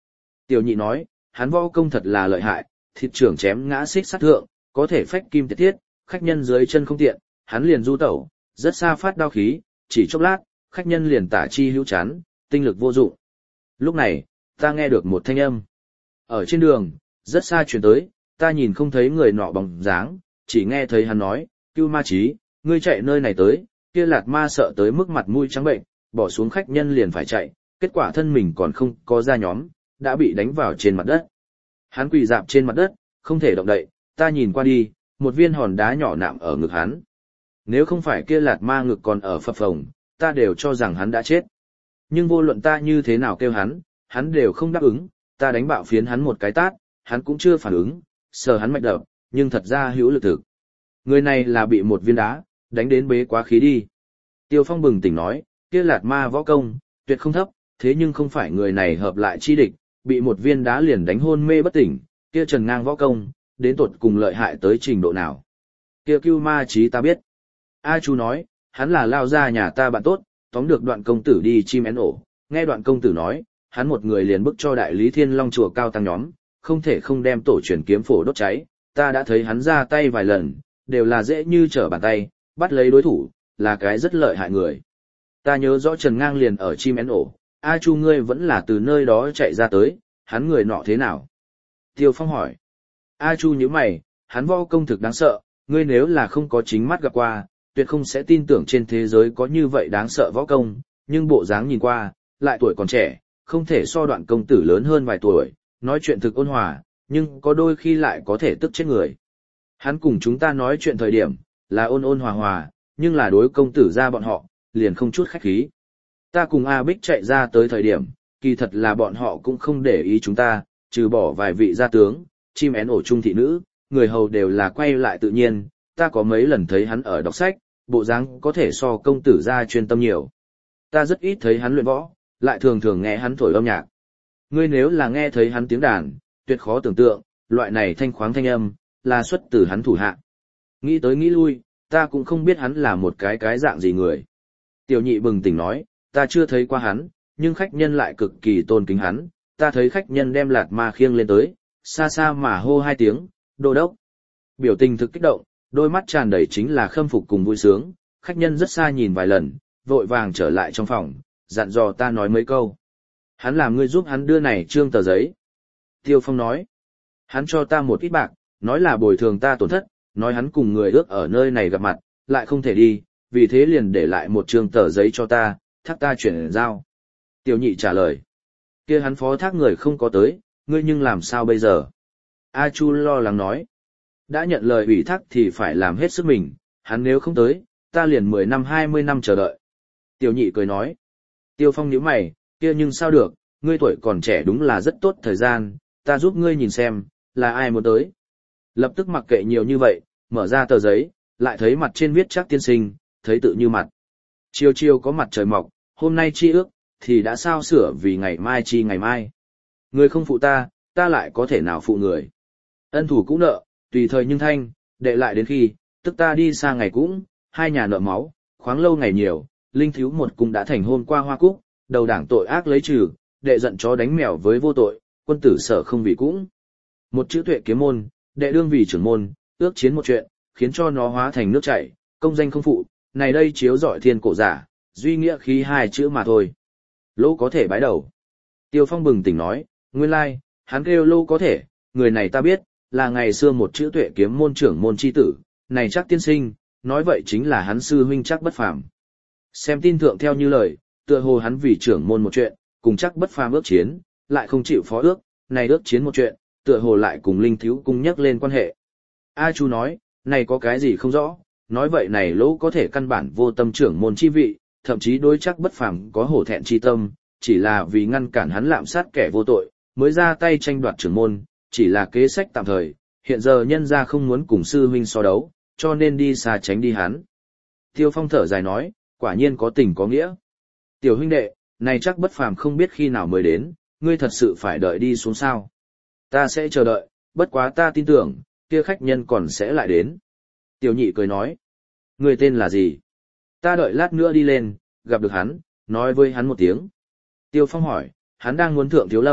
Tiểu nhị nói, hắn võ công thật là lợi hại, thịt trưởng chém ngã xích sát thượng, có thể phách kim tiệt thiết, khách nhân dưới chân không tiện, hắn liền du tẩu, rất xa phát đao khí, chỉ chốc lát, khách nhân liền tả chi hữu chán, tinh lực vô dụng. Lúc này, ta nghe được một thanh âm. Ở trên đường, rất xa chuyển tới, ta nhìn không thấy người nọ bóng dáng, chỉ nghe thấy hắn nói, Cưu Ma Chí, ngươi chạy nơi này tới, kia Lạt Ma sợ tới mức mặt mũi trắng bệnh, bỏ xuống khách nhân liền phải chạy, kết quả thân mình còn không có ra nhóm, đã bị đánh vào trên mặt đất. Hắn quỳ dạp trên mặt đất, không thể động đậy, ta nhìn qua đi, một viên hòn đá nhỏ nạm ở ngực hắn. Nếu không phải kia Lạt Ma ngực còn ở phập phồng, ta đều cho rằng hắn đã chết. Nhưng vô luận ta như thế nào kêu hắn đều không đáp ứng, ta đánh bạo phiến hắn một cái tát, hắn cũng chưa phản ứng, sờ hắn mạch đập, nhưng thật ra hữu lực thực. Người này là bị một viên đá, đánh đến bế quá khí đi. Tiêu Phong bừng tỉnh nói, kia Lạt Ma võ công, tuyệt không thấp, thế nhưng không phải người này hợp lại chi địch, bị một viên đá liền đánh hôn mê bất tỉnh, kia Trần Ngang võ công, đến tột cùng lợi hại tới trình độ nào. Kia Cưu Ma Chí ta biết. A Chu nói, hắn là lao ra nhà ta bạn tốt, tóm được Đoạn công tử đi chim én ổ, nghe Đoạn công tử nói, hắn một người liền bức cho đại lý Thiên Long chùa cao tăng nhóm, không thể không đem tổ truyền kiếm phổ đốt cháy, ta đã thấy hắn ra tay vài lần, đều là dễ như trở bàn tay, bắt lấy đối thủ, là cái rất lợi hại người. Ta nhớ rõ Trần Ngang liền ở chim én ổ, A Chu ngươi vẫn là từ nơi đó chạy ra tới, hắn người nọ thế nào? Tiêu Phong hỏi. A Chu nhíu mày, hắn võ công thực đáng sợ, ngươi nếu là không có chính mắt gặp qua, tuyệt không sẽ tin tưởng trên thế giới có như vậy đáng sợ võ công, nhưng bộ dáng nhìn qua, lại tuổi còn trẻ, không thể so Đoạn công tử lớn hơn vài tuổi, nói chuyện thực ôn hòa, nhưng có đôi khi lại có thể tức chết người. Hắn cùng chúng ta nói chuyện thời điểm, là ôn ôn hòa hòa, nhưng là đối công tử ra bọn họ, liền không chút khách khí. Ta cùng A Bích chạy ra tới thời điểm, kỳ thật là bọn họ cũng không để ý chúng ta, trừ bỏ vài vị gia tướng, chim én ổ trung thị nữ, người hầu đều là quay lại tự nhiên, ta có mấy lần thấy hắn ở đọc sách, bộ dáng có thể so công tử ra chuyên tâm nhiều. Ta rất ít thấy hắn luyện võ, lại thường thường nghe hắn thổi âm nhạc. Ngươi nếu là nghe thấy hắn tiếng đàn, tuyệt khó tưởng tượng, loại này thanh khoáng thanh âm, là xuất từ hắn thủ hạ. Nghĩ tới nghĩ lui, ta cũng không biết hắn là một cái dạng gì người. Tiểu nhị bừng tỉnh nói, ta chưa thấy qua hắn, nhưng khách nhân lại cực kỳ tôn kính hắn, ta thấy khách nhân đem Lạt Ma khiêng lên tới, xa xa mà hô hai tiếng, đô đốc. Biểu tình thực kích động, đôi mắt tràn đầy chính là khâm phục cùng vui sướng, khách nhân rất xa nhìn vài lần, vội vàng trở lại trong phòng, dặn dò ta nói mấy câu. Hắn làm ngươi giúp hắn đưa này trương tờ giấy. Tiêu Phong nói, hắn cho ta một ít bạc, nói là bồi thường ta tổn thất, nói hắn cùng người ước ở nơi này gặp mặt, lại không thể đi, vì thế liền để lại một trương tờ giấy cho ta, thác ta chuyển giao. Tiểu nhị trả lời, kia hắn phó thác người không có tới, ngươi nhưng làm sao bây giờ? A Chu lo lắng nói, đã nhận lời ủy thác thì phải làm hết sức mình, hắn nếu không tới, ta liền 10 năm 20 năm chờ đợi. Tiểu nhị cười nói, Tiêu Phong nhíu mày, kia nhưng sao được, ngươi tuổi còn trẻ đúng là rất tốt thời gian, ta giúp ngươi nhìn xem, là ai muốn tới. Lập tức mặc kệ nhiều như vậy, mở ra tờ giấy, lại thấy mặt trên viết chắc tiên sinh, thấy tự như mặt. Chiều chiều có mặt trời mọc, hôm nay chi ước, thì đã sao sửa vì ngày mai chi ngày mai. Người không phụ ta, ta lại có thể nào phụ người. Ân thủ cũng nợ, tùy thời nhưng thanh, đệ lại đến khi, tức ta đi xa ngày cũng, hai nhà nợ máu, khoáng lâu ngày nhiều, linh thiếu một cung đã thành hôn qua hoa cúc, đầu đảng tội ác lấy trừ, đệ giận chó đánh mèo với vô tội, quân tử sở không vì cũng. Một chữ tuệ kiếm môn, đệ đương vì trưởng môn, ước chiến một chuyện, khiến cho nó hóa thành nước chảy, công danh không phụ, này đây chiếu rọi thiên cổ giả, duy nghĩa khí hai chữ mà thôi. Lô có thể bái đầu. Tiêu Phong bừng tỉnh nói, nguyên lai, hắn kêu Lô có thể, người này ta biết, là ngày xưa một chữ tuệ kiếm môn trưởng môn chi tử, này chắc tiên sinh, nói vậy chính là hắn sư huynh chắc bất phàm. Xem tin thượng theo như lời, tựa hồ hắn vì trưởng môn một chuyện, cùng chắc bất phàm ước chiến, lại không chịu phó ước, này ước chiến một chuyện, tựa hồ lại cùng linh thiếu cung nhắc lên quan hệ. A Chu nói, này có cái gì không rõ, nói vậy này Lỗ có thể căn bản vô tâm trưởng môn chi vị, thậm chí đối chắc bất phàm có hổ thẹn chi tâm, chỉ là vì ngăn cản hắn lạm sát kẻ vô tội, mới ra tay tranh đoạt trưởng môn, chỉ là kế sách tạm thời, hiện giờ nhân gia không muốn cùng sư huynh so đấu, cho nên đi xa tránh đi hắn. Tiêu Phong thở dài nói, quả nhiên có tình có nghĩa. Tiểu huynh đệ, này chắc bất phàm không biết khi nào mới đến, ngươi thật sự phải đợi đi xuống sao. Ta sẽ chờ đợi, bất quá ta tin tưởng, kia khách nhân còn sẽ lại đến. Tiểu nhị cười nói, ngươi tên là gì? Ta đợi lát nữa đi lên, gặp được hắn, nói với hắn một tiếng. Tiêu Phong hỏi, hắn đang muốn thượng Thiếu Lâm,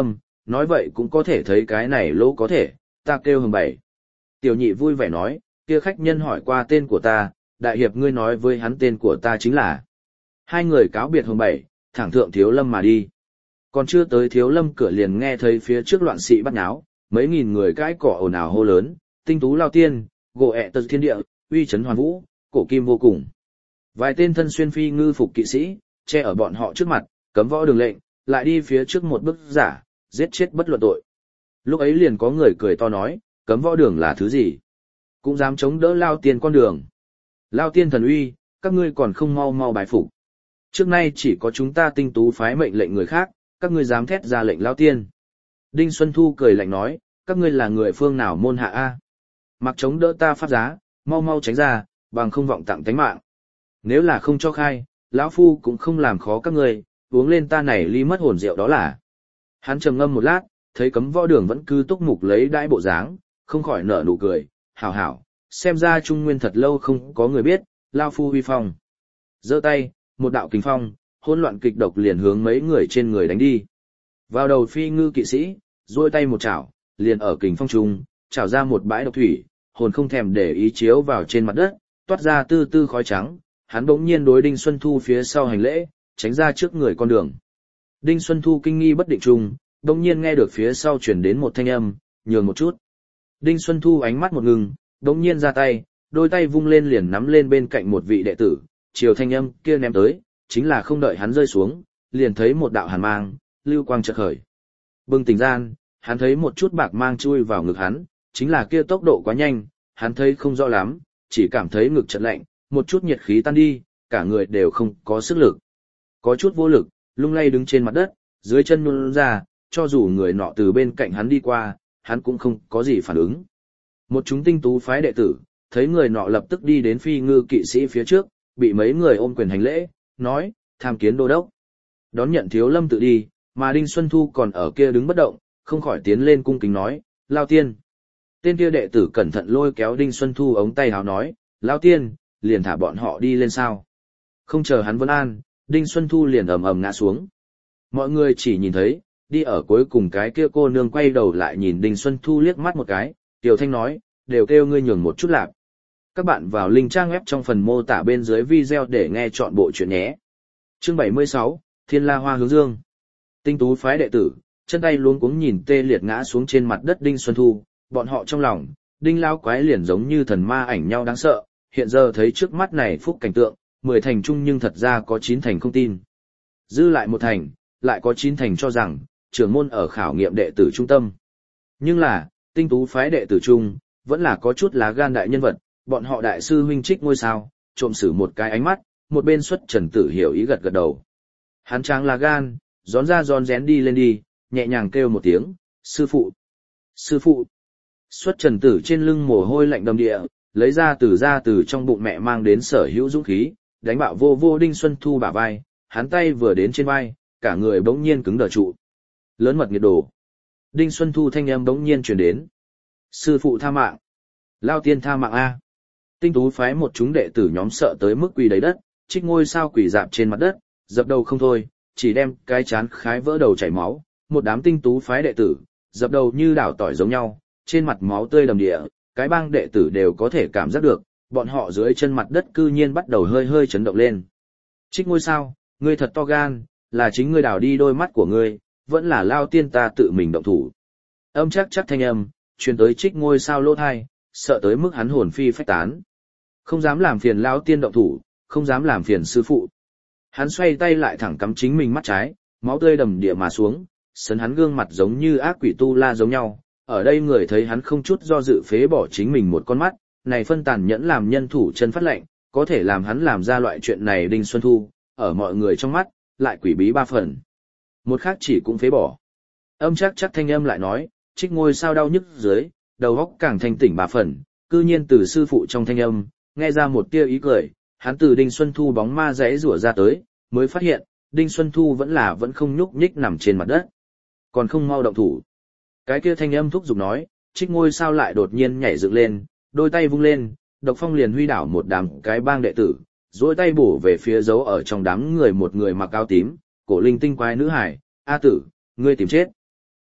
nói vậy cũng có thể thấy cái này lỗ có thể, ta kêu Hồng Bảy. Tiểu nhị vui vẻ nói, kia khách nhân hỏi qua tên của ta, đại hiệp ngươi nói với hắn tên của ta chính là. Hai người cáo biệt Hồng Bảy, thẳng thượng Thiếu Lâm mà đi. Còn chưa tới Thiếu Lâm cửa liền nghe thấy phía trước loạn sĩ bắt nháo, mấy nghìn người cãi cỏ ồn ào hô lớn, tinh tú lao tiên, gỗ ẹ tật thiên địa, uy chấn hoàn vũ, cổ kim vô cùng. Vài tên thân xuyên phi ngư phục kỵ sĩ, che ở bọn họ trước mặt, cấm võ đường lệnh, lại đi phía trước một bước giả, giết chết bất luận tội. Lúc ấy liền có người cười to nói, cấm võ đường là thứ gì? Cũng dám chống đỡ lao tiên con đường. Lao tiên thần uy, các ngươi còn không mau mau bài phục. Trước nay chỉ có chúng ta tinh tú phái mệnh lệnh người khác, các ngươi dám thét ra lệnh lao tiên. Đinh Xuân Thu cười lạnh nói, các ngươi là người phương nào môn hạ A. Mặc chống đỡ ta pháp giá, mau mau tránh ra, bằng không vọng tặng tánh mạng. Nếu là không cho khai, lão phu cũng không làm khó các ngươi, uống lên ta này ly mất hồn rượu đó là. Hắn trầm ngâm một lát, thấy cấm võ đường vẫn cứ túc mục lấy đãi bộ dáng, không khỏi nở nụ cười, hảo hảo, xem ra Trung Nguyên thật lâu không có người biết, lao phu huy phong. Giơ tay, một đạo kình phong, hỗn loạn kịch độc liền hướng mấy người trên người đánh đi. Vào đầu phi ngư kỵ sĩ, duỗi tay một chảo, liền ở kình phong trung, chảo ra một bãi độc thủy, hồn không thèm để ý chiếu vào trên mặt đất, toát ra tư tư khói trắng, hắn bỗng nhiên đối Đinh Xuân Thu phía sau hành lễ, tránh ra trước người con đường. Đinh Xuân Thu kinh nghi bất định trung, bỗng nhiên nghe được phía sau truyền đến một thanh âm, nhường một chút. Đinh Xuân Thu ánh mắt một ngừng, bỗng nhiên ra tay, đôi tay vung lên liền nắm lên bên cạnh một vị đệ tử, chiều thanh âm kia ném tới, chính là không đợi hắn rơi xuống, liền thấy một đạo hàn mang, lưu quang chợt khởi. Bừng tỉnh gian, hắn thấy một chút bạc mang chui vào ngực hắn, chính là kia tốc độ quá nhanh, hắn thấy không rõ lắm, chỉ cảm thấy ngực chợt lạnh, một chút nhiệt khí tan đi, cả người đều không có sức lực. Có chút vô lực, lung lay đứng trên mặt đất, dưới chân nhũn ra, cho dù người nọ từ bên cạnh hắn đi qua, hắn cũng không có gì phản ứng. Một chúng tinh tú phái đệ tử, thấy người nọ lập tức đi đến phi ngư kỵ sĩ phía trước, bị mấy người ôm quyền hành lễ, nói, tham kiến đô đốc. Đón nhận Thiếu Lâm tự đi, mà Đinh Xuân Thu còn ở kia đứng bất động, không khỏi tiến lên cung kính nói, lao tiên. Tên kia đệ tử cẩn thận lôi kéo Đinh Xuân Thu ống tay háo nói, lao tiên, liền thả bọn họ đi lên sao. Không chờ hắn vấn an, Đinh Xuân Thu liền ầm ầm ngã xuống. Mọi người chỉ nhìn thấy, đi ở cuối cùng cái kia cô nương quay đầu lại nhìn Đinh Xuân Thu liếc mắt một cái, Tiểu Thanh nói, đều kêu ngươi nhường một chút lạc. Các bạn vào link trang web trong phần mô tả bên dưới video để nghe chọn bộ chuyện nhé. Chương 76, Thiên La Hoa Hướng Dương. Tinh tú phái đệ tử, chân tay luống cuống nhìn tê liệt ngã xuống trên mặt đất Đinh Xuân Thu, bọn họ trong lòng, Đinh lao quái liền giống như thần ma ảnh nhau đáng sợ, hiện giờ thấy trước mắt này phúc cảnh tượng, 10 thành chung nhưng thật ra có 9 thành không tin. Dư lại một thành, lại có 9 thành cho rằng, trưởng môn ở khảo nghiệm đệ tử trung tâm. Nhưng là, tinh tú phái đệ tử trung, vẫn là có chút lá gan đại nhân vật, bọn họ đại sư huynh Trích Ngôi Sao, trộm xử một cái ánh mắt, một bên xuất Trần Tử hiểu ý gật gật đầu. Hắn tráng lá gan, gión ra gión rén đi lên đi, nhẹ nhàng kêu một tiếng, sư phụ, sư phụ. Xuất Trần Tử trên lưng mồ hôi lạnh đầm địa, lấy ra từ trong bụng mẹ mang đến sở hữu dũng khí, đánh bạo vô vô Đinh Xuân Thu bả vai, hắn tay vừa đến trên vai, cả người bỗng nhiên cứng đờ trụ. Lớn mật nghiệt đồ. Đinh Xuân Thu thanh âm bỗng nhiên truyền đến. Sư phụ tha mạng. Lao tiên tha mạng A. Tinh tú phái một chúng đệ tử nhóm sợ tới mức quỳ đầy đất, Trích Ngôi Sao quỳ dạp trên mặt đất, dập đầu không thôi, chỉ đem cái chán khái vỡ đầu chảy máu. Một đám tinh tú phái đệ tử, dập đầu như đảo tỏi giống nhau, trên mặt máu tươi đầm địa, cái bang đệ tử đều có thể cảm giác được, bọn họ dưới chân mặt đất cư nhiên bắt đầu hơi hơi chấn động lên. Trích Ngôi Sao, ngươi thật to gan, là chính ngươi đào đi đôi mắt của ngươi, vẫn là Lao tiên ta tự mình động thủ. Âm chắc thanh âm, truyền tới Trích Ngôi Sao lỗ tai, sợ tới mức hắn hồn phi phách tán. Không dám làm phiền Lao tiên động thủ, không dám làm phiền sư phụ. Hắn xoay tay lại thẳng cắm chính mình mắt trái, máu tươi đầm địa mà xuống, sấn hắn gương mặt giống như ác quỷ tu la giống nhau. Ở đây người thấy hắn không chút do dự phế bỏ chính mình một con mắt, này phân tàn nhẫn làm nhân thủ chân phát lệnh, có thể làm hắn làm ra loại chuyện này. Đinh Xuân Thu, ở mọi người trong mắt, lại quỷ bí 3 phần. Một khác chỉ cũng phế bỏ. Âm chắc thanh âm lại nói, Trích Ngôi Sao đau nhức dưới, đầu óc càng thanh tỉnh 3 phần, cư nhiên từ sư phụ trong thanh âm, nghe ra một tia ý cười, hắn từ Đinh Xuân Thu bóng ma rẽ rủa ra tới, mới phát hiện, Đinh Xuân Thu vẫn không nhúc nhích nằm trên mặt đất. Còn không mau động thủ. Cái kia thanh âm thúc giục nói, Trích Ngôi Sao lại đột nhiên nhảy dựng lên, đôi tay vung lên, độc phong liền huy đảo một đám cái bang đệ tử, duỗi tay bổ về phía giấu ở trong đám người một người mặc áo tím, cổ linh tinh quái nữ hải, A tử, ngươi tìm chết.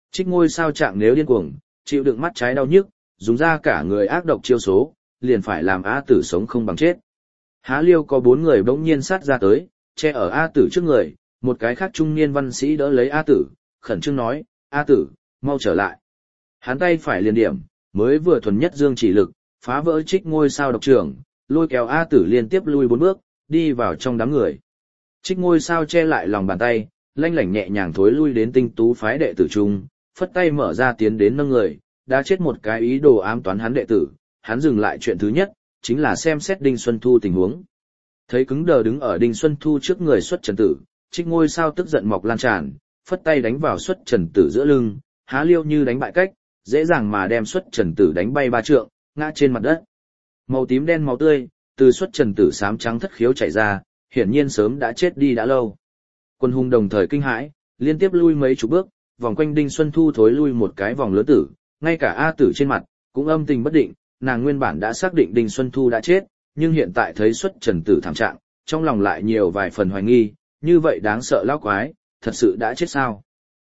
Trích Ngôi Sao Trạng nếu điên cuồng, chịu đựng mắt trái đau nhức, dùng ra cả người ác độc chiêu số, liền phải làm A Tử sống không bằng chết. Há Liêu có 4 người bỗng nhiên sát ra tới, che ở A Tử trước người, một cái khác trung niên văn sĩ đỡ lấy A Tử, khẩn trương nói, A Tử, mau trở lại. Hắn tay phải liền điểm, mới vừa thuần nhất dương chỉ lực, phá vỡ Trích Ngôi Sao độc trưởng, lôi kéo A Tử liên tiếp lui 4 bước, đi vào trong đám người. Trích Ngôi Sao che lại lòng bàn tay, lanh lảnh nhẹ nhàng thối lui đến Tinh Tú phái đệ tử trung, phất tay mở ra tiến đến nâng người, đã chết một cái ý đồ ám toán hắn đệ tử, hắn dừng lại chuyện thứ nhất, chính là xem xét Đinh Xuân Thu tình huống. Thấy cứng đờ đứng ở Đinh Xuân Thu trước người Xuất Trần Tử, Trích Ngôi Sao tức giận mọc lan tràn, phất tay đánh vào Xuất Trần Tử giữa lưng, Há Liêu như đánh bại cách, dễ dàng mà đem Xuất Trần Tử đánh bay 3 trượng, ngã trên mặt đất. Màu tím đen máu tươi, từ Xuất Trần Tử xám trắng thất khiếu chảy ra, hiển nhiên sớm đã chết đi đã lâu. Quân hùng đồng thời kinh hãi, liên tiếp lui mấy chục bước, vòng quanh Đinh Xuân Thu thối lui một cái vòng lớn tử, ngay cả A Tử trên mặt cũng âm tình bất định, nàng nguyên bản đã xác định Đinh Xuân Thu đã chết, nhưng hiện tại thấy Xuất Trần Tử thảm trạng, trong lòng lại nhiều vài phần hoài nghi, như vậy đáng sợ lão quái, thật sự đã chết sao?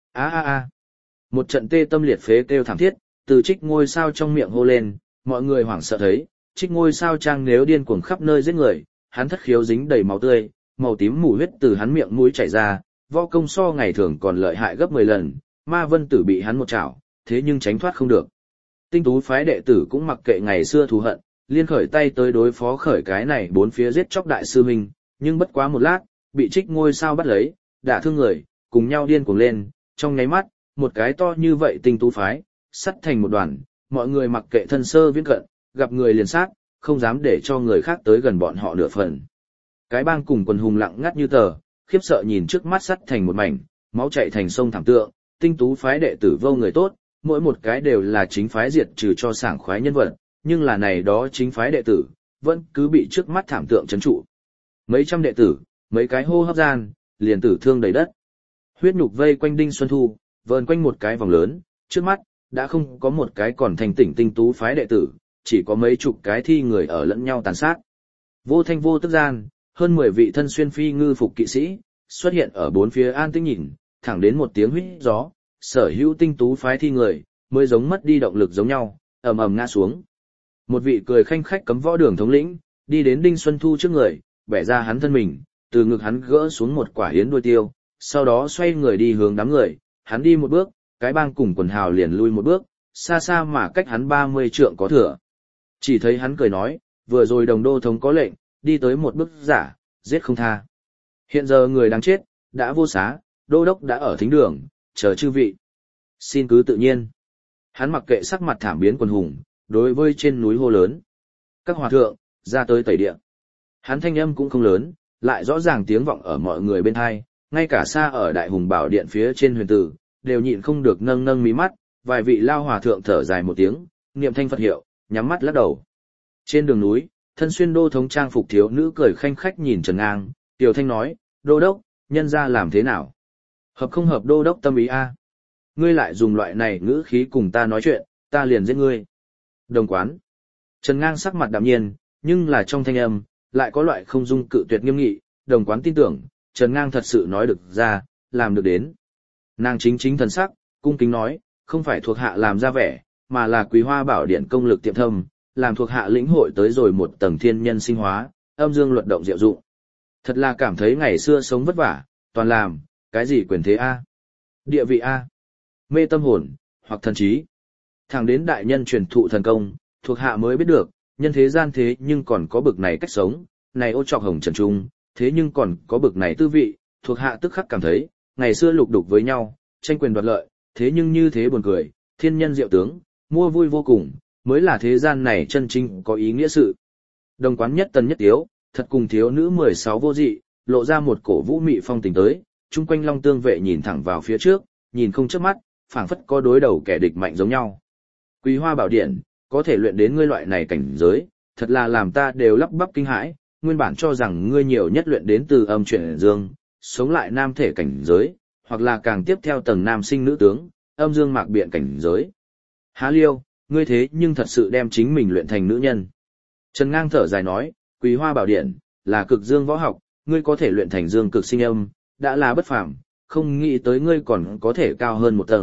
A. Một trận tê tâm liệt phế kêu thảm thiết, từ Trích Ngôi Sao trong miệng hô lên, mọi người hoảng sợ thấy, Trích Ngôi Sao trang nếu điên cuồng khắp nơi giết người, hắn thất khiếu dính đầy máu tươi, màu tím mù huyết từ hắn miệng mũi chảy ra, võ công so ngày thường còn lợi hại gấp 10 lần, Ma Vân Tử bị hắn một chảo, thế nhưng tránh thoát không được. Tinh Tú phái đệ tử cũng mặc kệ ngày xưa thù hận, liên khởi tay tới đối phó khởi cái này 4 phía giết chóc đại sư huynh, nhưng bất quá một lát, bị Trích Ngôi Sao bắt lấy, đả thương người, cùng nhau điên cuồng lên, trong nháy mắt, một cái to như vậy Tinh Tú phái, sắt thành một đoàn, mọi người mặc kệ thân sơ viễn cận, gặp người liền sát, không dám để cho người khác tới gần bọn họ nửa phần. Cái bang cùng quần hùng lặng ngắt như tờ, khiếp sợ nhìn trước mắt sắt thành một mảnh, máu chảy thành sông thảm tượng, Tinh Tú phái đệ tử vô người tốt, mỗi một cái đều là chính phái diệt trừ cho sảng khoái nhân vật, nhưng là này đó chính phái đệ tử, vẫn cứ bị trước mắt thảm tượng trấn trụ. Mấy trăm đệ tử, mấy cái hô hấp gian, liền tử thương đầy đất. Huyết nhục vây quanh Đinh Xuân Thu, vờn quanh một cái vòng lớn, trước mắt, đã không có một cái còn thành tỉnh Tinh Tú phái đệ tử, chỉ có mấy chục cái thi người ở lẫn nhau tàn sát. Vô thanh vô tức gian, hơn 10 vị thân xuyên phi ngư phục kỵ sĩ, xuất hiện ở 4 phía an tĩnh nhìn, thẳng đến một tiếng huýt gió, sở hữu Tinh Tú phái thi người, mới giống mất đi động lực giống nhau, ầm ầm ngã xuống. Một vị cười khanh khách cấm võ đường thống lĩnh, đi đến Đinh Xuân Thu trước người, bẻ ra hắn thân mình, từ ngực hắn gỡ xuống một quả yến đuôi tiêu, sau đó xoay người đi hướng đám người, hắn đi một bước, cái bang cùng quần hào liền lui một bước, xa xa mà cách hắn 30 trượng có thừa. Chỉ thấy hắn cười nói, vừa rồi đồng đô thống có lệnh, đi tới một bước giả, giết không tha. Hiện giờ người đang chết, đã vô xá, đô đốc đã ở thính đường, chờ chư vị. Xin cứ tự nhiên. Hắn mặc kệ sắc mặt thảm biến quần hùng, đối với trên núi hô lớn. Các hòa thượng, ra tới tẩy địa. Hắn thanh âm cũng không lớn, lại rõ ràng tiếng vọng ở mọi người bên hai, ngay cả xa ở đại hùng bảo điện phía trên huyền tử, đều nhịn không được nâng nâng mí mắt, vài vị lao hòa thượng thở dài một tiếng, niệm thanh Phật hiệu, nhắm mắt lắc đầu. Trên đường núi, thân xuyên đô thống trang phục thiếu nữ cười khanh khách nhìn Trần Ngang, Tiểu Thanh nói, đô đốc, nhân ra làm thế nào? Hợp không hợp đô đốc tâm ý a? Ngươi lại dùng loại này ngữ khí cùng ta nói chuyện, ta liền giết ngươi. Đồng quán. Trần Ngang sắc mặt đạm nhiên, nhưng là trong thanh âm, lại có loại không dung cự tuyệt nghiêm nghị, đồng quán tin tưởng, Trần Ngang thật sự nói được ra, làm được đến. Nàng chính chính thần sắc, cung kính nói, không phải thuộc hạ làm ra vẻ, mà là Quý Hoa Bảo Điện công lực tiệm thâm, làm thuộc hạ lĩnh hội tới rồi một tầng thiên nhân sinh hóa, âm dương luật động diệu dụng. Thật là cảm thấy ngày xưa sống vất vả, toàn làm, cái gì quyền thế a, địa vị a, mê tâm hồn, hoặc thần trí. Thẳng đến đại nhân truyền thụ thần công, thuộc hạ mới biết được, nhân thế gian thế nhưng còn có bực này cách sống, này ô trọc hồng trần trung, thế nhưng còn có bực này tư vị, thuộc hạ tức khắc cảm thấy, ngày xưa lục đục với nhau, tranh quyền đoạt lợi, thế nhưng như thế buồn cười, thiên nhân diệu tướng, mua vui vô cùng, mới là thế gian này chân chính có ý nghĩa sự. Đồng quán nhất tần nhất tiếu, thật cùng thiếu nữ 16 vô dị, lộ ra một cổ vũ mị phong tình tới, chung quanh long tương vệ nhìn thẳng vào phía trước, nhìn không chớp mắt, phảng phất có đối đầu kẻ địch mạnh giống nhau. Quý Hoa Bảo Điện, có thể luyện đến ngươi loại này cảnh giới, thật là làm ta đều lắp bắp kinh hãi, nguyên bản cho rằng ngươi nhiều nhất luyện đến từ âm chuyển dương, sống lại nam thể cảnh giới, hoặc là càng tiếp theo tầng nam sinh nữ tướng, âm dương mạc biện cảnh giới. Há Liêu, ngươi thế nhưng thật sự đem chính mình luyện thành nữ nhân. Trần Ngang thở dài nói, Quý Hoa Bảo Điện là cực dương võ học, ngươi có thể luyện thành dương cực sinh âm, đã là bất phàm, không nghĩ tới ngươi còn có thể cao hơn một tầng,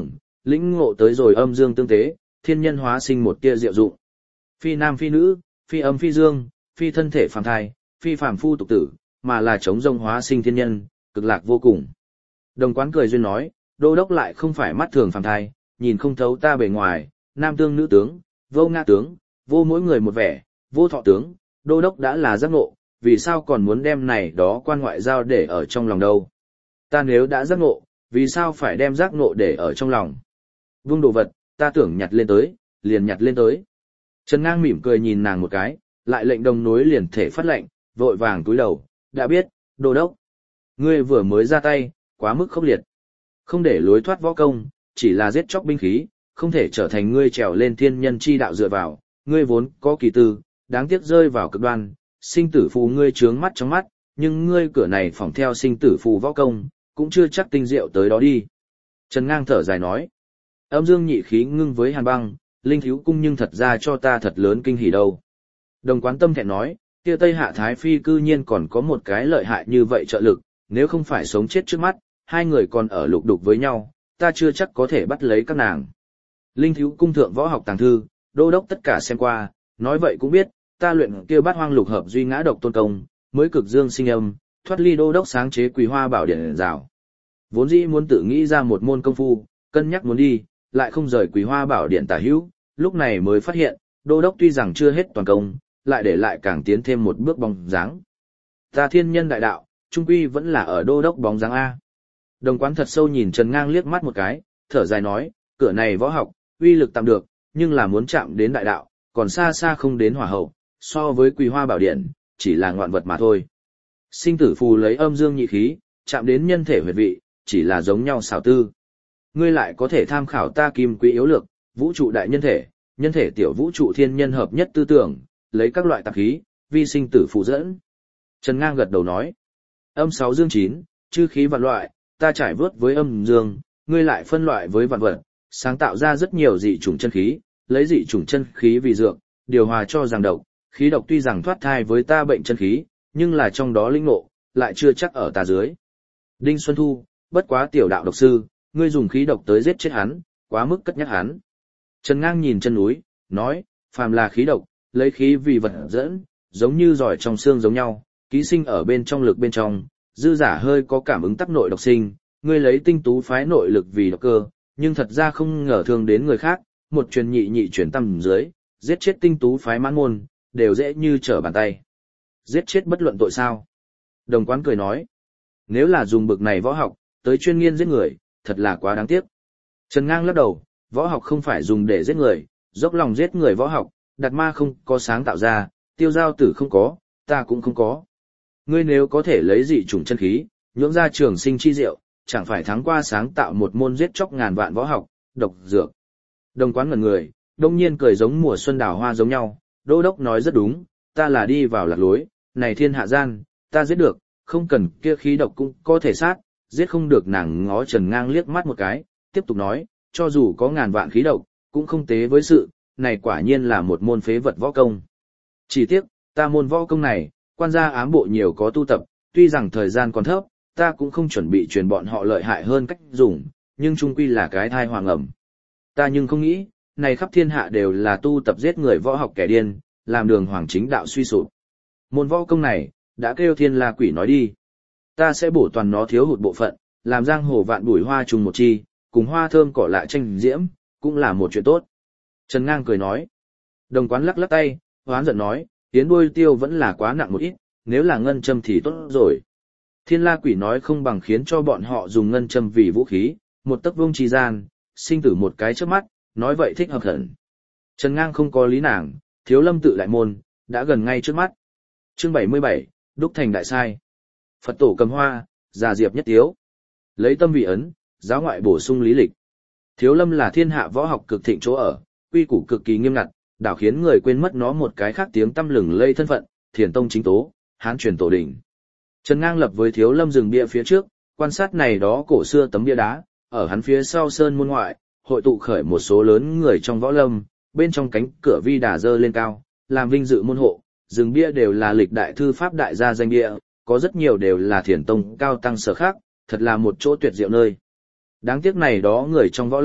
lĩnh ngộ tới rồi âm dương tương tế, thiên nhân hóa sinh một tia diệu dụng. Phi nam phi nữ, phi âm phi dương, phi thân thể phàm thai, phi phàm phu tục tử, mà là chống rông hóa sinh thiên nhân, cực lạc vô cùng. Đồng Quán cười duyên nói, đô đốc lại không phải mắt thường phàm thai, nhìn không thấu ta bề ngoài, nam tướng nữ tướng, vô ngã tướng, vô mỗi người một vẻ, vô thọ tướng, đô đốc đã là giác ngộ, vì sao còn muốn đem này đó quan ngoại giao để ở trong lòng đâu? Ta nếu đã giác ngộ, vì sao phải đem giác ngộ để ở trong lòng? Vung đồ vật, ta tưởng nhặt lên tới, liền nhặt lên tới. Trần Ngang mỉm cười nhìn nàng một cái, lại lệnh đồng nối liền thể phát lệnh, vội vàng túi đầu, đã biết, đô đốc. Ngươi vừa mới ra tay, quá mức khốc liệt. Không để lối thoát võ công, chỉ là giết chóc binh khí, không thể trở thành ngươi trèo lên thiên nhân chi đạo dựa vào, ngươi vốn có kỳ tư, đáng tiếc rơi vào cực đoan, sinh tử phù ngươi trướng mắt trong mắt, nhưng ngươi cửa này phỏng theo sinh tử phù võ công, cũng chưa chắc tinh diệu tới đó đi. Trần Ngang thở dài nói, âm dương nhị khí ngưng với hàn băng, linh thiếu cung nhưng thật ra cho ta thật lớn kinh hỉ đâu. Đồng Quán tâm thẹn nói, kia Tây Hạ Thái Phi cư nhiên còn có một cái lợi hại như vậy trợ lực, nếu không phải sống chết trước mắt, hai người còn ở lục đục với nhau, ta chưa chắc có thể bắt lấy các nàng. Linh thiếu cung thượng võ học tàng thư, đô đốc tất cả xem qua, nói vậy cũng biết, ta luyện kia bát hoang lục hợp duy ngã độc tôn công, mới cực dương sinh âm, thoát ly đô đốc sáng chế Quỳ Hoa Bảo Điện rào. Vốn dĩ muốn tự nghĩ ra một môn công phu, cân nhắc muốn đi, lại không rời Quỳ Hoa Bảo Điện tả hữu, lúc này mới phát hiện, đô đốc tuy rằng chưa hết toàn công, lại để lại càng tiến thêm một bước bóng dáng. Ta thiên nhân đại đạo, trung quy vẫn là ở đô đốc bóng dáng A. Đồng Quán thật sâu nhìn Trần Ngang liếc mắt một cái, thở dài nói, cửa này võ học, uy lực tạm được, nhưng là muốn chạm đến đại đạo, còn xa xa không đến hỏa hậu, so với Quỳ Hoa Bảo Điện, chỉ là ngoạn vật mà thôi. Sinh tử phù lấy âm dương nhị khí, chạm đến nhân thể huyệt vị, chỉ là giống nhau xảo tư. Ngươi lại có thể tham khảo ta kim quý yếu lược, vũ trụ đại nhân thể tiểu vũ trụ thiên nhân hợp nhất tư tưởng, lấy các loại tạp khí, vi sinh tử phù dẫn. Trần Ngang gật đầu nói, âm 6 dương 9, chư khí vạn loại, ta trải vớt với âm dương, ngươi lại phân loại với vạn vật, sáng tạo ra rất nhiều dị chủng chân khí, lấy dị chủng chân khí vì dược, điều hòa cho rằng độc, khí độc tuy rằng thoát thai với ta bệnh chân khí, nhưng là trong đó linh ngộ, lại chưa chắc ở ta dưới. Đinh Xuân Thu, bất quá tiểu đạo độc sư, ngươi dùng khí độc tới giết chết hắn, quá mức cất nhắc hắn. Trần Ngang nhìn chân núi, nói, phàm là khí độc, lấy khí vì vật dẫn, giống như giỏi trong xương giống nhau, ký sinh ở bên trong lực bên trong, dư giả hơi có cảm ứng tắc nội độc sinh, ngươi lấy tinh tú phái nội lực vì độc cơ, nhưng thật ra không ngờ thương đến người khác, một truyền nhị nhị truyền tầm dưới, giết chết tinh tú phái mãn môn, đều dễ như trở bàn tay. Giết chết bất luận tội sao? Đồng Quán cười nói, nếu là dùng bực này võ học, tới chuyên nghiên giết người, thật là quá đáng tiếc. Trần Ngang lắc đầu, võ học không phải dùng để giết người, dốc lòng giết người võ học, Đạt Ma không có sáng tạo ra, Tiêu Giao Tử không có, ta cũng không có. Ngươi nếu có thể lấy dị chủng chân khí, nhưỡng ra trường sinh chi diệu, chẳng phải thắng qua sáng tạo một môn giết chóc ngàn vạn võ học, độc dược. Đồng Quán ngẩn người, đông nhiên cười giống mùa xuân đào hoa giống nhau, đô đốc nói rất đúng, ta là đi vào lạc lối, này thiên hạ gian, ta giết được, không cần kia khí độc cũng có thể sát, giết không được. Nàng ngó Trần Ngang liếc mắt một cái, tiếp tục nói, cho dù có ngàn vạn khí độc, cũng không tế với sự, này quả nhiên là một môn phế vật võ công. Chỉ tiếc, ta môn võ công này, quan gia ám bộ nhiều có tu tập, tuy rằng thời gian còn thấp, ta cũng không chuẩn bị truyền bọn họ lợi hại hơn cách dùng, nhưng chung quy là cái thai hoàng ẩm. Ta nhưng không nghĩ, này khắp thiên hạ đều là tu tập giết người võ học kẻ điên, làm đường hoàng chính đạo suy sụp. Môn võ công này, đã kêu thiên la quỷ nói đi. Ta sẽ bổ toàn nó thiếu hụt bộ phận, làm giang hồ vạn bùi hoa trùng một chi, cùng hoa thơm cỏ lạ tranh diễm, cũng là một chuyện tốt. Trần Ngang cười nói. Đồng Quán lắc lắc tay, hoán giận nói, tiến đuôi tiêu vẫn là quá nặng một ít, nếu là ngân châm thì tốt rồi. Thiên la quỷ nói không bằng khiến cho bọn họ dùng ngân châm vì vũ khí, một tấc vuông chi gian, sinh tử một cái trước mắt, nói vậy thích hợp hẳn. Trần Ngang không có lý nàng, Thiếu Lâm tự đại môn, đã gần ngay trước mắt. Chương 77, đúc thành đại sai. Phật tổ cầm hoa, già diệp nhất tiếu. Lấy tâm vị ấn, giáo ngoại bổ sung lý lịch. Thiếu Lâm là thiên hạ võ học cực thịnh chỗ ở, quy củ cực kỳ nghiêm ngặt, đảo khiến người quên mất nó một cái khác tiếng tăm lừng lây thân phận, Thiền tông chính tố, Hán truyền tổ đỉnh. Trần Ngang lập với Thiếu Lâm rừng bia phía trước, quan sát này đó cổ xưa tấm bia đá, ở hắn phía sau sơn môn ngoại, hội tụ khởi một số lớn người trong võ lâm, bên trong cánh cửa vi đà dơ lên cao, làm vinh dự môn hộ, rừng bia đều là lịch đại thư pháp đại gia danh bia, có rất nhiều đều là Thiền tông cao tăng sở khác, thật là một chỗ tuyệt diệu nơi. Đáng tiếc này đó người trong võ lâm,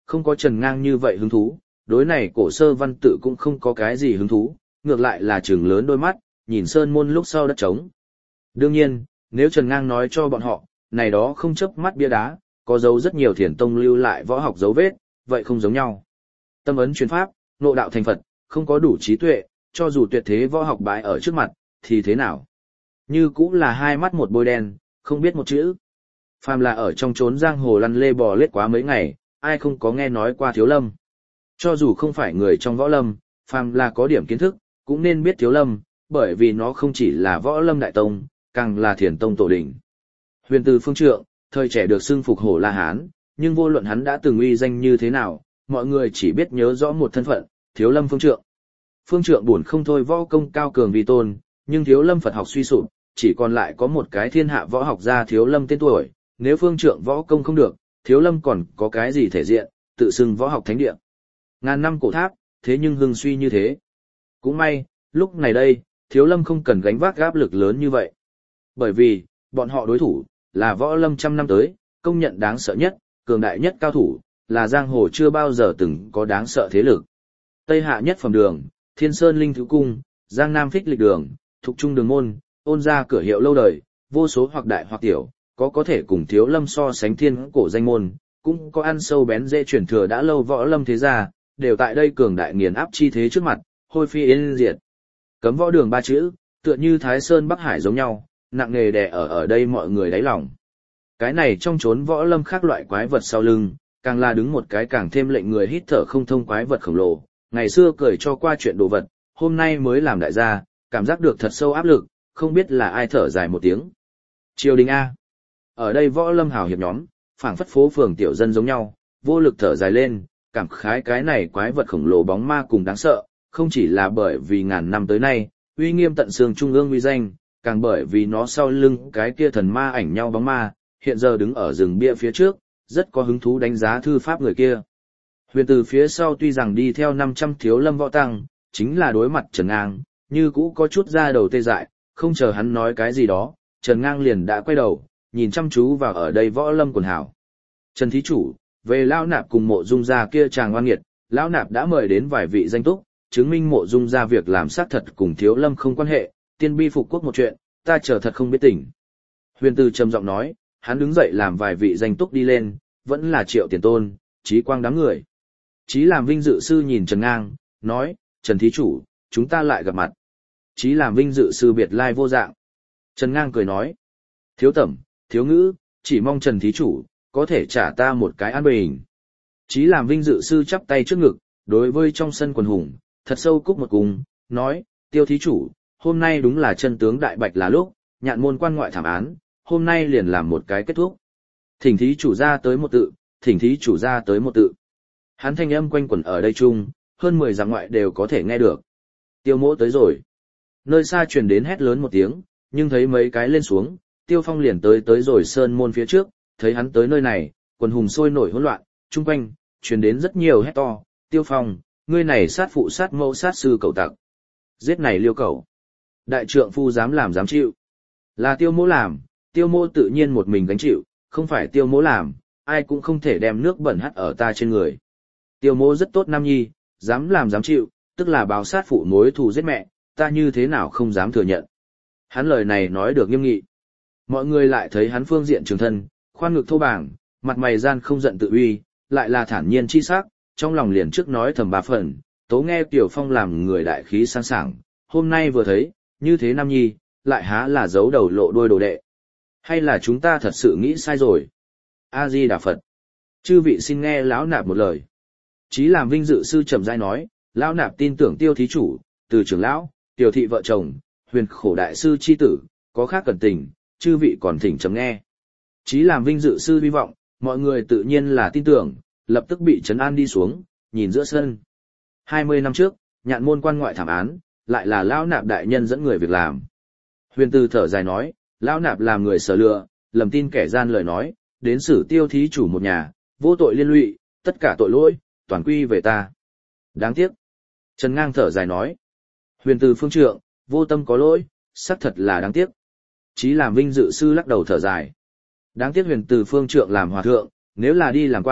không có Trần Ngang như vậy hứng thú, đối này cổ sơ văn tự cũng không có cái gì hứng thú, ngược lại là trừng lớn đôi mắt, nhìn sơn môn lúc sau đất trống. Đương nhiên, nếu Trần Ngang nói cho bọn họ, này đó không chớp mắt bia đá, có dấu rất nhiều thiền tông lưu lại võ học dấu vết, vậy không giống nhau. Tâm ấn chuyên pháp, ngộ đạo thành Phật, không có đủ trí tuệ, cho dù tuyệt thế võ học bãi ở trước mặt, thì thế nào? Như cũng là hai mắt một bôi đen, không biết một chữ. Phàm là ở trong chốn giang hồ lăn lê bò lết quá mấy ngày, ai không có nghe nói qua Thiếu Lâm. Cho dù không phải người trong võ lâm, phàm là có điểm kiến thức, cũng nên biết Thiếu Lâm, bởi vì nó không chỉ là võ lâm đại tông, càng là thiền tông tổ đỉnh. Huyền Từ Phương Trượng, thời trẻ được xưng phục hổ La Hán, nhưng vô luận hắn đã từng uy danh như thế nào, mọi người chỉ biết nhớ rõ một thân phận, Thiếu Lâm Phương Trượng. Phương Trượng buồn không thôi võ công cao cường vi tôn, nhưng Thiếu Lâm Phật học suy sụp, chỉ còn lại có một cái thiên hạ võ học gia Thiếu Lâm tên tuổi, nếu Phương Trượng võ công không được, Thiếu Lâm còn có cái gì thể diện, tự xưng võ học thánh địa. Ngàn năm cổ tháp, thế nhưng hưng suy như thế. Cũng may, lúc này đây, Thiếu Lâm không cần gánh vác áp lực lớn như vậy. Bởi vì, bọn họ đối thủ, là võ lâm trăm năm tới, công nhận đáng sợ nhất, cường đại nhất cao thủ, là giang hồ chưa bao giờ từng có đáng sợ thế lực. Tây hạ nhất phẩm đường, Thiên Sơn Linh Thứ Cung, Giang Nam Phích Lịch Đường, Thục Trung Đường Môn, ôn ra cửa hiệu lâu đời, vô số hoặc đại hoặc tiểu, có thể cùng Thiếu Lâm so sánh thiên cổ danh môn, cũng có ăn sâu bén dễ truyền thừa đã lâu võ lâm thế gia, đều tại đây cường đại nghiền áp chi thế trước mặt, hôi phi yên diệt. Cấm võ đường ba chữ, tựa như Thái Sơn Bắc Hải giống nhau, nặng nề đè ở đây mọi người đáy lòng. Cái này trong chốn võ lâm khác loại quái vật sau lưng, càng là đứng một cái càng thêm lệnh người hít thở không thông quái vật khổng lồ, ngày xưa cười cho qua chuyện đồ vật, hôm nay mới làm đại gia, cảm giác được thật sâu áp lực, không biết là ai thở dài một tiếng. Triều đình A. Ở đây võ lâm hào hiệp nhóm, phảng phất phố phường tiểu dân giống nhau, vô lực thở dài lên, cảm khái cái này quái vật khổng lồ bóng ma cùng đáng sợ, không chỉ là bởi vì ngàn năm tới nay, uy nghiêm tận xương trung ương uy danh, càng bởi vì nó sau lưng cái kia thần ma ảnh nhau bóng ma, hiện giờ đứng ở rừng bia phía trước, rất có hứng thú đánh giá thư pháp người kia. Huyền Từ phía sau tuy rằng đi theo 500 Thiếu Lâm võ tăng, chính là đối mặt Trần Ngang, như cũ có chút ra đầu tê dại, không chờ hắn nói cái gì đó, Trần Ngang liền đã quay đầu, nhìn chăm chú vào ở đây võ lâm quần hảo. Trần thí chủ, về Lão Nạp cùng Mộ Dung gia kia chàng oan nghiệt, Lão Nạp đã mời đến vài vị danh túc, chứng minh Mộ Dung gia việc làm xác thật cùng Thiếu Lâm không quan hệ, tiên bi phục quốc một chuyện, ta chờ thật không biết tỉnh. Huyền Từ trầm giọng nói, hắn đứng dậy làm vài vị danh túc đi lên, vẫn là Triệu Tiền Tôn, Chí Quang đám người. Chí làm vinh dự sư nhìn Trần Ngang, nói, Trần thí chủ, chúng ta lại gặp mặt. Chí làm vinh dự sư biệt lai vô dạng. Trần Ngang cười nói, thiếu tẩm, thiếu ngữ, chỉ mong Trần thí chủ, có thể trả ta một cái an bình. Chí làm vinh dự sư chắp tay trước ngực, đối với trong sân quần hùng, thật sâu cúc một cung, nói, Tiêu thí chủ, hôm nay đúng là chân tướng đại bạch là lúc, nhạn môn quan ngoại thảm án, hôm nay liền làm một cái kết thúc. Thỉnh thí chủ ra tới một tự, thỉnh thí chủ ra tới một tự. Hắn thanh âm quanh quẩn ở đây chung, hơn 10 dặm ngoại đều có thể nghe được. Tiêu Mỗ tới rồi. Nơi xa truyền đến hét lớn một tiếng, nhưng thấy mấy cái lên xuống, Tiêu Phong liền tới rồi sơn môn phía trước, thấy hắn tới nơi này, quần hùng sôi nổi hỗn loạn, chung quanh truyền đến rất nhiều hét to, Tiêu Phong, ngươi này sát phụ sát mẫu sát sư cẩu tặc. Giết này liêu cẩu. Đại trượng phu dám làm dám chịu. Là Tiêu Mỗ làm, Tiêu Mỗ tự nhiên một mình gánh chịu, không phải Tiêu Mỗ làm, ai cũng không thể đem nước bẩn hắt ở ta trên người. Tiêu Mỗ rất tốt nam nhi, dám làm dám chịu, tức là báo sát phụ mối thù giết mẹ, ta như thế nào không dám thừa nhận. Hắn lời này nói được nghiêm nghị. Mọi người lại thấy hắn phương diện trường thân, khoan ngực thô bảng, mặt mày gian không giận tự uy, lại là thản nhiên chi sắc, trong lòng liền trước nói thầm 3 phần, tố nghe Tiểu Phong làm người đại khí sang sảng, hôm nay vừa thấy, như thế nam nhi, lại há là giấu đầu lộ đuôi đồ đệ. Hay là chúng ta thật sự nghĩ sai rồi? A-di Đà Phật. Chư vị xin nghe lão nạp một lời. Chí làm vinh dự sư trầm rãi nói, lão nạp tin tưởng Tiêu thí chủ, từ trưởng lão, Tiểu thị vợ chồng, huyền khổ đại sư chi tử, có khác cẩn tình, chư vị còn thỉnh chấm nghe. Chí làm vinh dự sư hy vọng, mọi người tự nhiên là tin tưởng, lập tức bị trấn an đi xuống, nhìn giữa sân. 20 năm trước, nhạn môn quan ngoại thảm án, lại là lão nạp đại nhân dẫn người việc làm. Huyền Từ thở dài nói, lão nạp làm người sở lựa, lầm tin kẻ gian lời nói, đến xử Tiêu thí chủ một nhà, vô tội liên lụy, tất cả tội lỗi, toàn quy về ta. Đáng tiếc. Trần Ngang thở dài nói, Huyền Từ phương trượng, vô tâm có lỗi, xác thật là đáng tiếc. Chí làm vinh dự sư lắc đầu thở dài. Đáng tiếc Huyền Từ phương trượng làm hòa thượng, nếu là đi làm quan,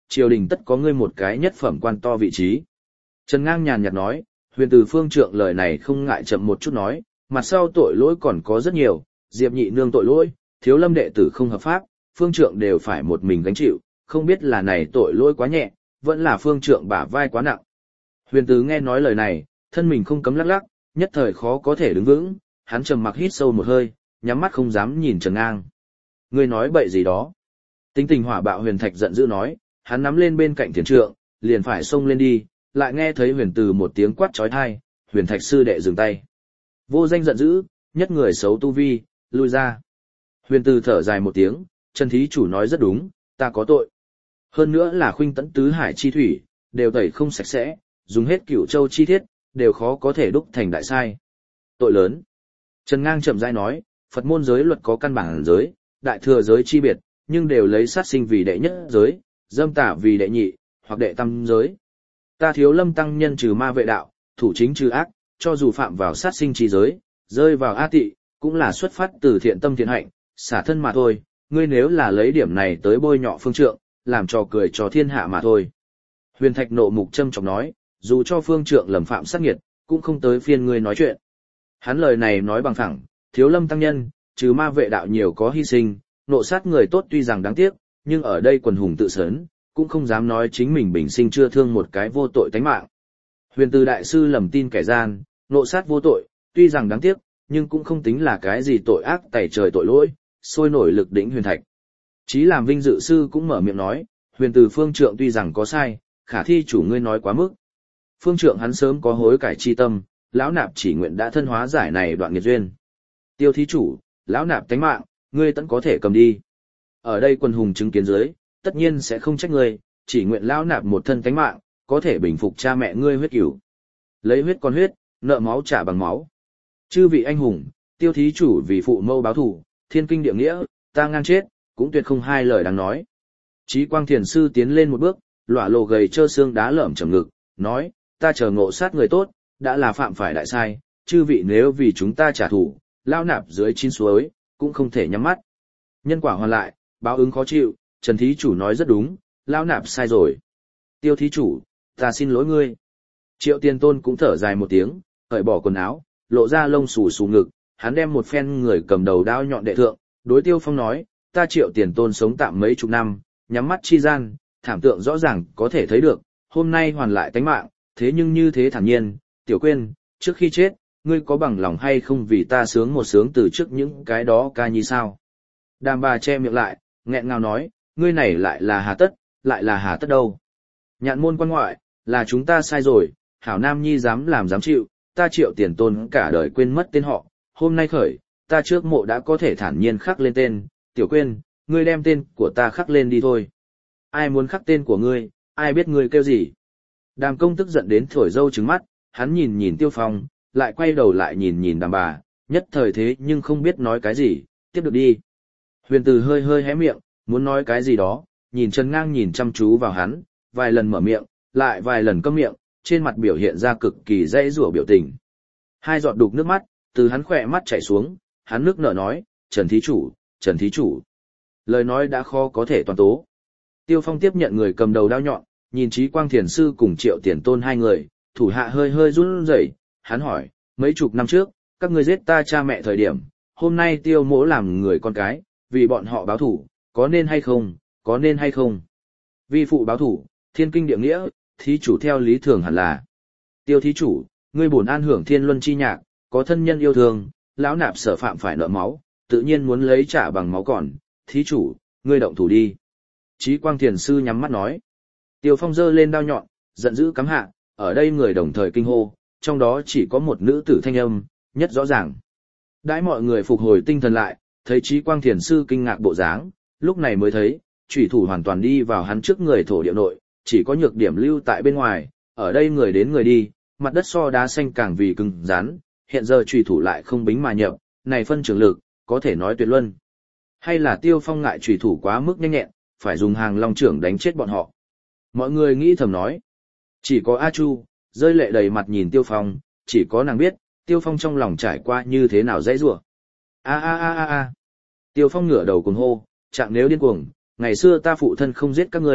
triều đình tất có ngươi một cái nhất phẩm quan to vị trí. Trần Ngang nhàn nhạt nói, Huyền Từ Phương Trượng lời này không ngại chậm một chút nói, mặt sau tội lỗi còn có rất nhiều, Diệp Nhị Nương tội lỗi, Thiếu Lâm đệ tử không hợp pháp, Phương Trượng đều phải một mình gánh chịu, không biết là này tội lỗi quá nhẹ, vẫn là Phương Trượng bả vai quá nặng. Huyền Từ nghe nói lời này, thân mình không cấm lắc lắc, nhất thời khó có thể đứng vững, hắn trầm mặc hít sâu một hơi, nhắm mắt không dám nhìn Trần Ngang. Ngươi nói bậy gì đó? Tính tình hỏa bạo Huyền Thạch giận dữ nói, hắn nắm lên bên cạnh Thiền Trượng, liền phải xông lên đi, lại nghe thấy Huyền Từ một tiếng quát chói tai, Huyền Thạch sư đệ dừng tay. Vô Danh giận dữ, nhất người xấu tu vi, lui ra. Huyền Từ thở dài một tiếng, Trần thí chủ nói rất đúng, ta có tội. Hơn nữa là khuynh tẫn tứ hải chi thủy, đều tẩy không sạch sẽ, dùng hết Cửu Châu chi thiết, đều khó có thể đúc thành đại sai. Tội lớn. Trần Ngang chậm rãi nói, Phật môn giới luật có căn bản giới, đại thừa giới chi biệt, nhưng đều lấy sát sinh vì đệ nhất giới, dâm tả vì đệ nhị, hoặc đệ tam giới. Ta Thiếu Lâm tăng nhân trừ ma vệ đạo, thủ chính trừ ác, cho dù phạm vào sát sinh chi giới, rơi vào a tị, cũng là xuất phát từ thiện tâm thiện hạnh, xả thân mà thôi, ngươi nếu là lấy điểm này tới bôi nhọ Phương Trượng, làm trò cười cho thiên hạ mà thôi. Huyền Thạch nộ mục châm chọc nói, dù cho Phương Trượng lầm phạm sát nghiệt, cũng không tới phiên ngươi nói chuyện. Hắn lời này nói bằng thẳng, Thiếu Lâm tăng nhân, trừ ma vệ đạo nhiều có hy sinh, nộ sát người tốt tuy rằng đáng tiếc, nhưng ở đây quần hùng tự sớn, cũng không dám nói chính mình bình sinh chưa thương một cái vô tội tánh mạng. Huyền Từ đại sư lầm tin kẻ gian, nộ sát vô tội, tuy rằng đáng tiếc, nhưng cũng không tính là cái gì tội ác tày trời tội lỗi, sôi nổi lực đỉnh Huyền Thạch. Chí làm vinh dự sư cũng mở miệng nói, Huyền Từ Phương Trượng tuy rằng có sai, khả thi chủ ngươi nói quá mức. Phương Trượng hắn sớm có hối cải chi tâm, lão nạp chỉ nguyện đã thân hóa giải này đoạn nghiệt duyên. Tiêu thí chủ, lão nạp tánh mạng, ngươi tẫn có thể cầm đi. Ở đây quần hùng chứng kiến dưới, tất nhiên sẽ không trách ngươi, chỉ nguyện lão nạp một thân tánh mạng, có thể bình phục cha mẹ ngươi huyết cửu. Lấy huyết con huyết, nợ máu trả bằng máu. Chư vị anh hùng, Tiêu thí chủ vì phụ mâu báo thù, thiên kinh địa nghĩa, ta ngang chết, cũng tuyệt không hai lời đáng nói. Chí Quang Thiền sư tiến lên một bước, lỏa lộ gầy trơ xương đá lởm chầm ngực, nói, ta chờ ngộ sát người tốt, đã là phạm phải đại sai, chư vị nếu vì chúng ta trả thù, lao nạp dưới chín suối, cũng không thể nhắm mắt. Nhân quả hoàn lại, báo ứng khó chịu, Trần thí chủ nói rất đúng, lao nạp sai rồi. Tiêu thí chủ, ta xin lỗi ngươi. Triệu Tiền Tôn cũng thở dài một tiếng, cởi bỏ quần áo, lộ ra lông xù xù ngực, hắn đem một phen người cầm đầu đao nhọn đệ thượng, đối Tiêu Phong nói, ta Triệu Tiền Tôn sống tạm mấy chục năm, nhắm mắt chi gian, thảm tượng rõ ràng có thể thấy được, hôm nay hoàn lại tánh mạng, thế nhưng như thế thản nhiên, Tiểu Quyên, trước khi chết, ngươi có bằng lòng hay không vì ta sướng một sướng từ trước những cái đó ca nhi sao? Đàm bà che miệng lại, nghẹn ngào nói, ngươi này lại là hà tất, lại là hà tất đâu? Nhạn môn quan ngoại, là chúng ta sai rồi, hảo nam nhi dám làm dám chịu, ta Triệu Tiền Tôn cả đời quên mất tên họ, hôm nay khởi, ta trước mộ đã có thể thản nhiên khắc lên tên, Tiểu Quyên, ngươi đem tên của ta khắc lên đi thôi. Ai muốn khắc tên của ngươi, ai biết ngươi kêu gì? Đàm công tức giận đến thổi dâu trứng mắt, hắn nhìn nhìn Tiêu Phong, lại quay đầu lại nhìn nhìn đàm bà, nhất thời thế nhưng không biết nói cái gì, tiếp được đi. Huyền Từ hơi hơi hé miệng, muốn nói cái gì đó, nhìn Trần Ngang nhìn chăm chú vào hắn, vài lần mở miệng, lại vài lần câm miệng, trên mặt biểu hiện ra cực kỳ dãy rủa biểu tình. Hai giọt đục nước mắt, từ hắn khỏe mắt chảy xuống, hắn nước nở nói, Trần thí chủ, Trần thí chủ. Lời nói đã khó có thể toàn tố. Tiêu Phong tiếp nhận người cầm đầu đao nhọn, nhìn Chí Quang Thiền sư cùng Triệu Tiền Tôn hai người, thủ hạ hơi hơi run rẩy, hắn hỏi, mấy chục năm trước, các ngươi giết ta cha mẹ thời điểm, hôm nay Tiêu mỗ làm người con cái, vì bọn họ báo thủ, có nên hay không, có nên hay không? Vi phụ báo thủ, thiên kinh địa nghĩa, thí chủ theo lý thường hẳn là. Tiêu thí chủ, ngươi bổn an hưởng thiên luân chi nhạc, có thân nhân yêu thương, lão nạp sở phạm phải nợ máu, tự nhiên muốn lấy trả bằng máu còn, thí chủ, ngươi động thủ đi. Chí Quang Thiền sư nhắm mắt nói. Tiêu Phong giơ lên đao nhọn, giận dữ cắm hạ, ở đây người đồng thời kinh hô, trong đó chỉ có một nữ tử thanh âm, nhất rõ ràng. Đãi mọi người phục hồi tinh thần lại, thấy Chí Quang Thiền sư kinh ngạc bộ dáng, lúc này mới thấy, chủy thủ hoàn toàn đi vào hắn trước người thổ địa nội, chỉ có nhược điểm lưu tại bên ngoài, ở đây người đến người đi, mặt đất so đá xanh càng vì cứng rắn, hiện giờ chủy thủ lại không bính mà nhập, này phân trường lực, có thể nói tuyệt luân. Hay là Tiêu Phong ngại chủy thủ quá mức nhanh nhẹn, phải dùng hàng long trưởng đánh chết bọn họ. Mọi người nghĩ thầm nói. Chỉ có A Chu, rơi lệ đầy mặt nhìn Tiêu Phong, chỉ có nàng biết, Tiêu Phong trong lòng trải qua như thế nào dãy rủa. A. Tiêu Phong ngửa đầu cuồng hô, trạng nếu điên cuồng, ngày xưa ta phụ thân không giết các ngươi,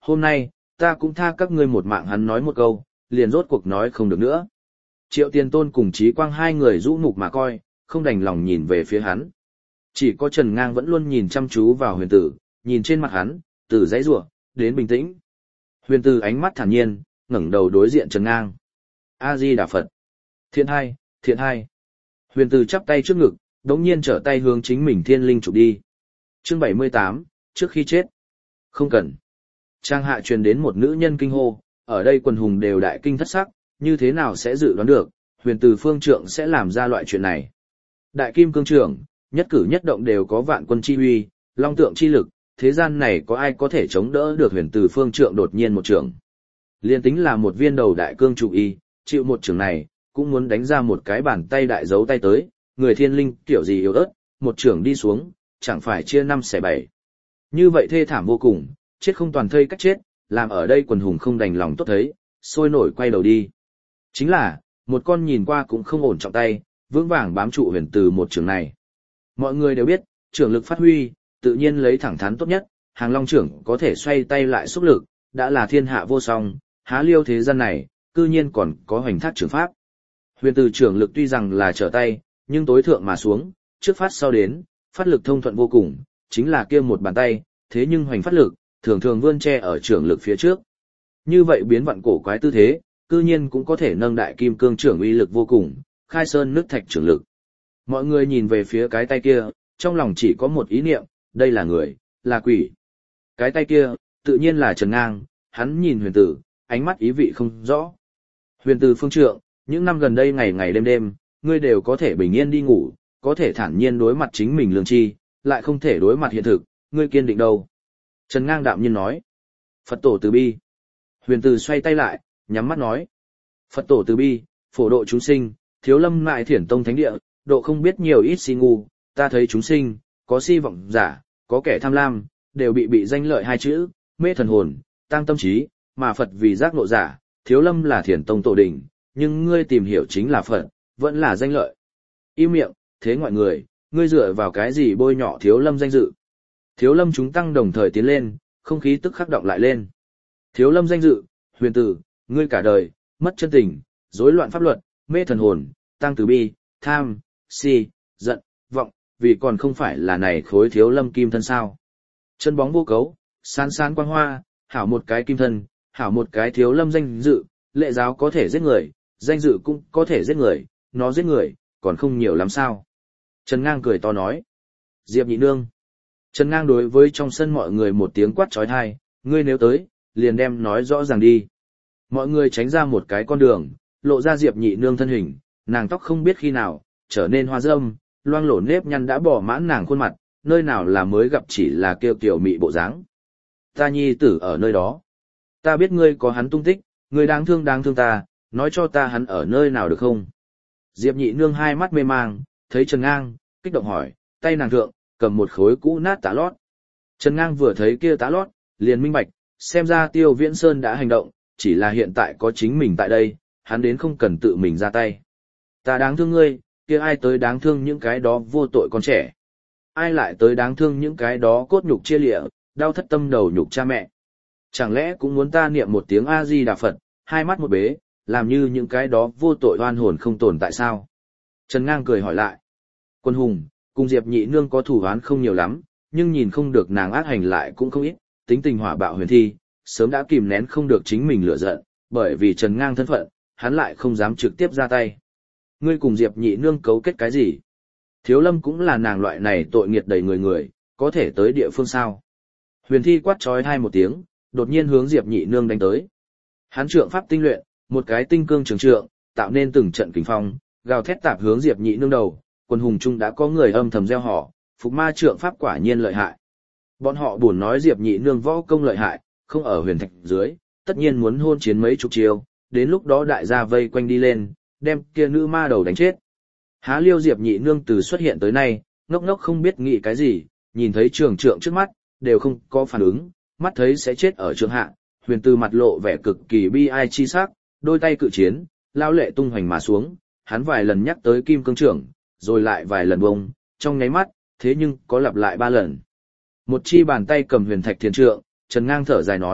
hôm nay, ta cũng tha các ngươi một mạng. Hắn nói một câu, liền rốt cuộc nói không được nữa. Triệu Tiền Tôn cùng Trí Quang hai người rũ mục mà coi, không đành lòng nhìn về phía hắn. Chỉ có Trần Ngang vẫn luôn nhìn chăm chú vào huyền tử, nhìn trên mặt hắn, từ dãy rủa đến bình tĩnh. Huyền tử ánh mắt thản nhiên, ngẩng đầu đối diện Trần Ngang. A-di-đà Phật. Thiện hai, thiện hai. Huyền tử chắp tay trước ngực, đống nhiên trở tay hướng chính mình thiên linh chụp đi. Chương 78, trước khi chết. Không cần. Trang hạ truyền đến một nữ nhân kinh hô, ở đây quần hùng đều đại kinh thất sắc, như thế nào sẽ dự đoán được, huyền từ phương trượng sẽ làm ra loại chuyện này. Đại kim cương trưởng, nhất cử nhất động đều có vạn quân chi uy, long tượng chi lực, thế gian này có ai có thể chống đỡ được huyền từ phương trượng đột nhiên một trưởng. Liên tính là một viên đầu đại cương trụ y, chịu một trưởng này, cũng muốn đánh ra một cái bàn tay đại dấu tay tới, người thiên linh kiểu gì yếu ớt, một trưởng đi xuống, chẳng phải chia 5/7. Như vậy thê thảm vô cùng, chết không toàn thây cách chết, làm ở đây quần hùng không đành lòng tốt thấy, sôi nổi quay đầu đi. Chính là, một con nhìn qua cũng không ổn trọng tay, vững vàng bám trụ huyền từ một trường này. Mọi người đều biết, trưởng lực phát huy, tự nhiên lấy thẳng thắn tốt nhất, hàng long trưởng có thể xoay tay lại xúc lực, đã là thiên hạ vô song, há liêu thế gian này, cư nhiên còn có hoành thác trưởng pháp. Huyền từ trưởng lực tuy rằng là trở tay, nhưng tối thượng mà xuống, trước phát sau đến, phát lực thông thuận vô cùng, chính là kia một bàn tay, thế nhưng hoành phát lực, thường thường vươn che ở trưởng lực phía trước. Như vậy biến vặn cổ quái tư thế, cư nhiên cũng có thể nâng đại kim cương trưởng uy lực vô cùng, khai sơn nứt thạch trưởng lực. Mọi người nhìn về phía cái tay kia, trong lòng chỉ có một ý niệm, đây là người, là quỷ. Cái tay kia, tự nhiên là Trần Ngang, hắn nhìn huyền tử, ánh mắt ý vị không rõ. Huyền tử phương trượng, những năm gần đây ngày ngày đêm đêm, ngươi đều có thể bình yên đi ngủ, có thể thản nhiên đối mặt chính mình lương tri, lại không thể đối mặt hiện thực, ngươi kiên định đâu. Trần Ngang đạm nhiên nói. Phật tổ từ bi. Huyền tử xoay tay lại, nhắm mắt nói. Phật tổ từ bi, phổ độ chúng sinh, thiếu lâm mại thiển tông thánh địa, độ không biết nhiều ít si ngu, ta thấy chúng sinh, có si vọng giả, có kẻ tham lam, đều bị danh lợi hai chữ, mê thần hồn, tăng tâm trí, mà Phật vì giác ngộ giả, thiếu lâm là thiển tông tổ đỉnh, nhưng ngươi tìm hiểu chính là Phật, vẫn là danh lợi. Im miệng, thế ngoại người, ngươi dựa vào cái gì bôi nhọ thiếu lâm danh dự. Thiếu lâm chúng tăng đồng thời tiến lên, không khí tức khắc động lại lên. Thiếu lâm danh dự, huyền tử, ngươi cả đời, mất chân tình, rối loạn pháp luật, mê thần hồn, tăng từ bi, tham, si, giận, vọng, vì còn không phải là này khối thiếu lâm kim thân sao. Chân bóng vô cấu, san san quang hoa, hảo một cái kim thân, hảo một cái thiếu lâm danh dự, lệ giáo có thể giết người, danh dự cũng có thể giết người, nó giết người, còn không nhiều lắm sao. Trần Ngang cười to nói. Diệp Nhị Nương. Trần Ngang đối với trong sân mọi người một tiếng quát trói thai, ngươi nếu tới, liền đem nói rõ ràng đi. Mọi người tránh ra một cái con đường, lộ ra Diệp Nhị Nương thân hình, nàng tóc không biết khi nào, trở nên hoa râm, loang lổ nếp nhăn đã bỏ mãn nàng khuôn mặt, nơi nào là mới gặp chỉ là kêu kiểu mị bộ dáng. Ta nhi tử ở nơi đó. Ta biết ngươi có hắn tung tích, ngươi đáng thương ta, nói cho ta hắn ở nơi nào được không? Diệp Nhị Nương hai mắt mê mang, thấy Trần Ngang, kích động hỏi, tay nàng thượng, cầm một khối cũ nát tã lót. Trần Ngang vừa thấy kia tã lót, liền minh bạch, xem ra Tiêu Viễn Sơn đã hành động, chỉ là hiện tại có chính mình tại đây, hắn đến không cần tự mình ra tay. Ta đáng thương ngươi, kia ai tới đáng thương những cái đó vô tội con trẻ? Ai lại tới đáng thương những cái đó cốt nhục chia lịa, đau thất tâm đầu nhục cha mẹ? Chẳng lẽ cũng muốn ta niệm một tiếng A-di-đà Phật, hai mắt một bế, làm như những cái đó vô tội oan hồn không tồn tại sao? Trần Ngang cười hỏi lại. Quân hùng, cùng Diệp Nhị Nương có thủ án không nhiều lắm, nhưng nhìn không được nàng ác hành lại cũng không ít, tính tình hỏa bạo huyền thi, sớm đã kìm nén không được chính mình lửa giận, bởi vì Trần Ngang thân phận, hắn lại không dám trực tiếp ra tay. Ngươi cùng Diệp Nhị Nương cấu kết cái gì? Thiếu lâm cũng là nàng loại này tội nghiệt đầy người, có thể tới địa phương sao? Huyền thi quát trói hai một tiếng, đột nhiên hướng Diệp Nhị Nương đánh tới. Hắn trượng pháp tinh luyện, một cái tinh cương trường trượng, tạo nên từng trận kình phong, gào thét tạp hướng Diệp Nhị Nương đầu, quân hùng trung đã có người âm thầm gieo họ, Phục Ma trượng pháp quả nhiên lợi hại. Bọn họ buồn nói Diệp Nhị Nương võ công lợi hại, không ở huyền thạch dưới, tất nhiên muốn hôn chiến mấy chục chiêu, đến lúc đó đại gia vây quanh đi lên, đem kia nữ ma đầu đánh chết. Há liêu Diệp Nhị Nương từ xuất hiện tới nay, ngốc ngốc không biết nghĩ cái gì, nhìn thấy trường trượng trước mắt, đều không có phản ứng, mắt thấy sẽ chết ở trường hạ, huyền từ mặt lộ vẻ cực kỳ bi ai chi sắc, đôi tay cự chiến, lao lệ tung hoành mà xuống, hắn vài lần nhắc tới kim cương trưởng, rồi lại vài lần bông, trong nháy mắt, thế nhưng có lặp lại 3 lần. Một chi bàn tay cầm huyền thạch thiên trượng, Trần Ngang thở dài nói,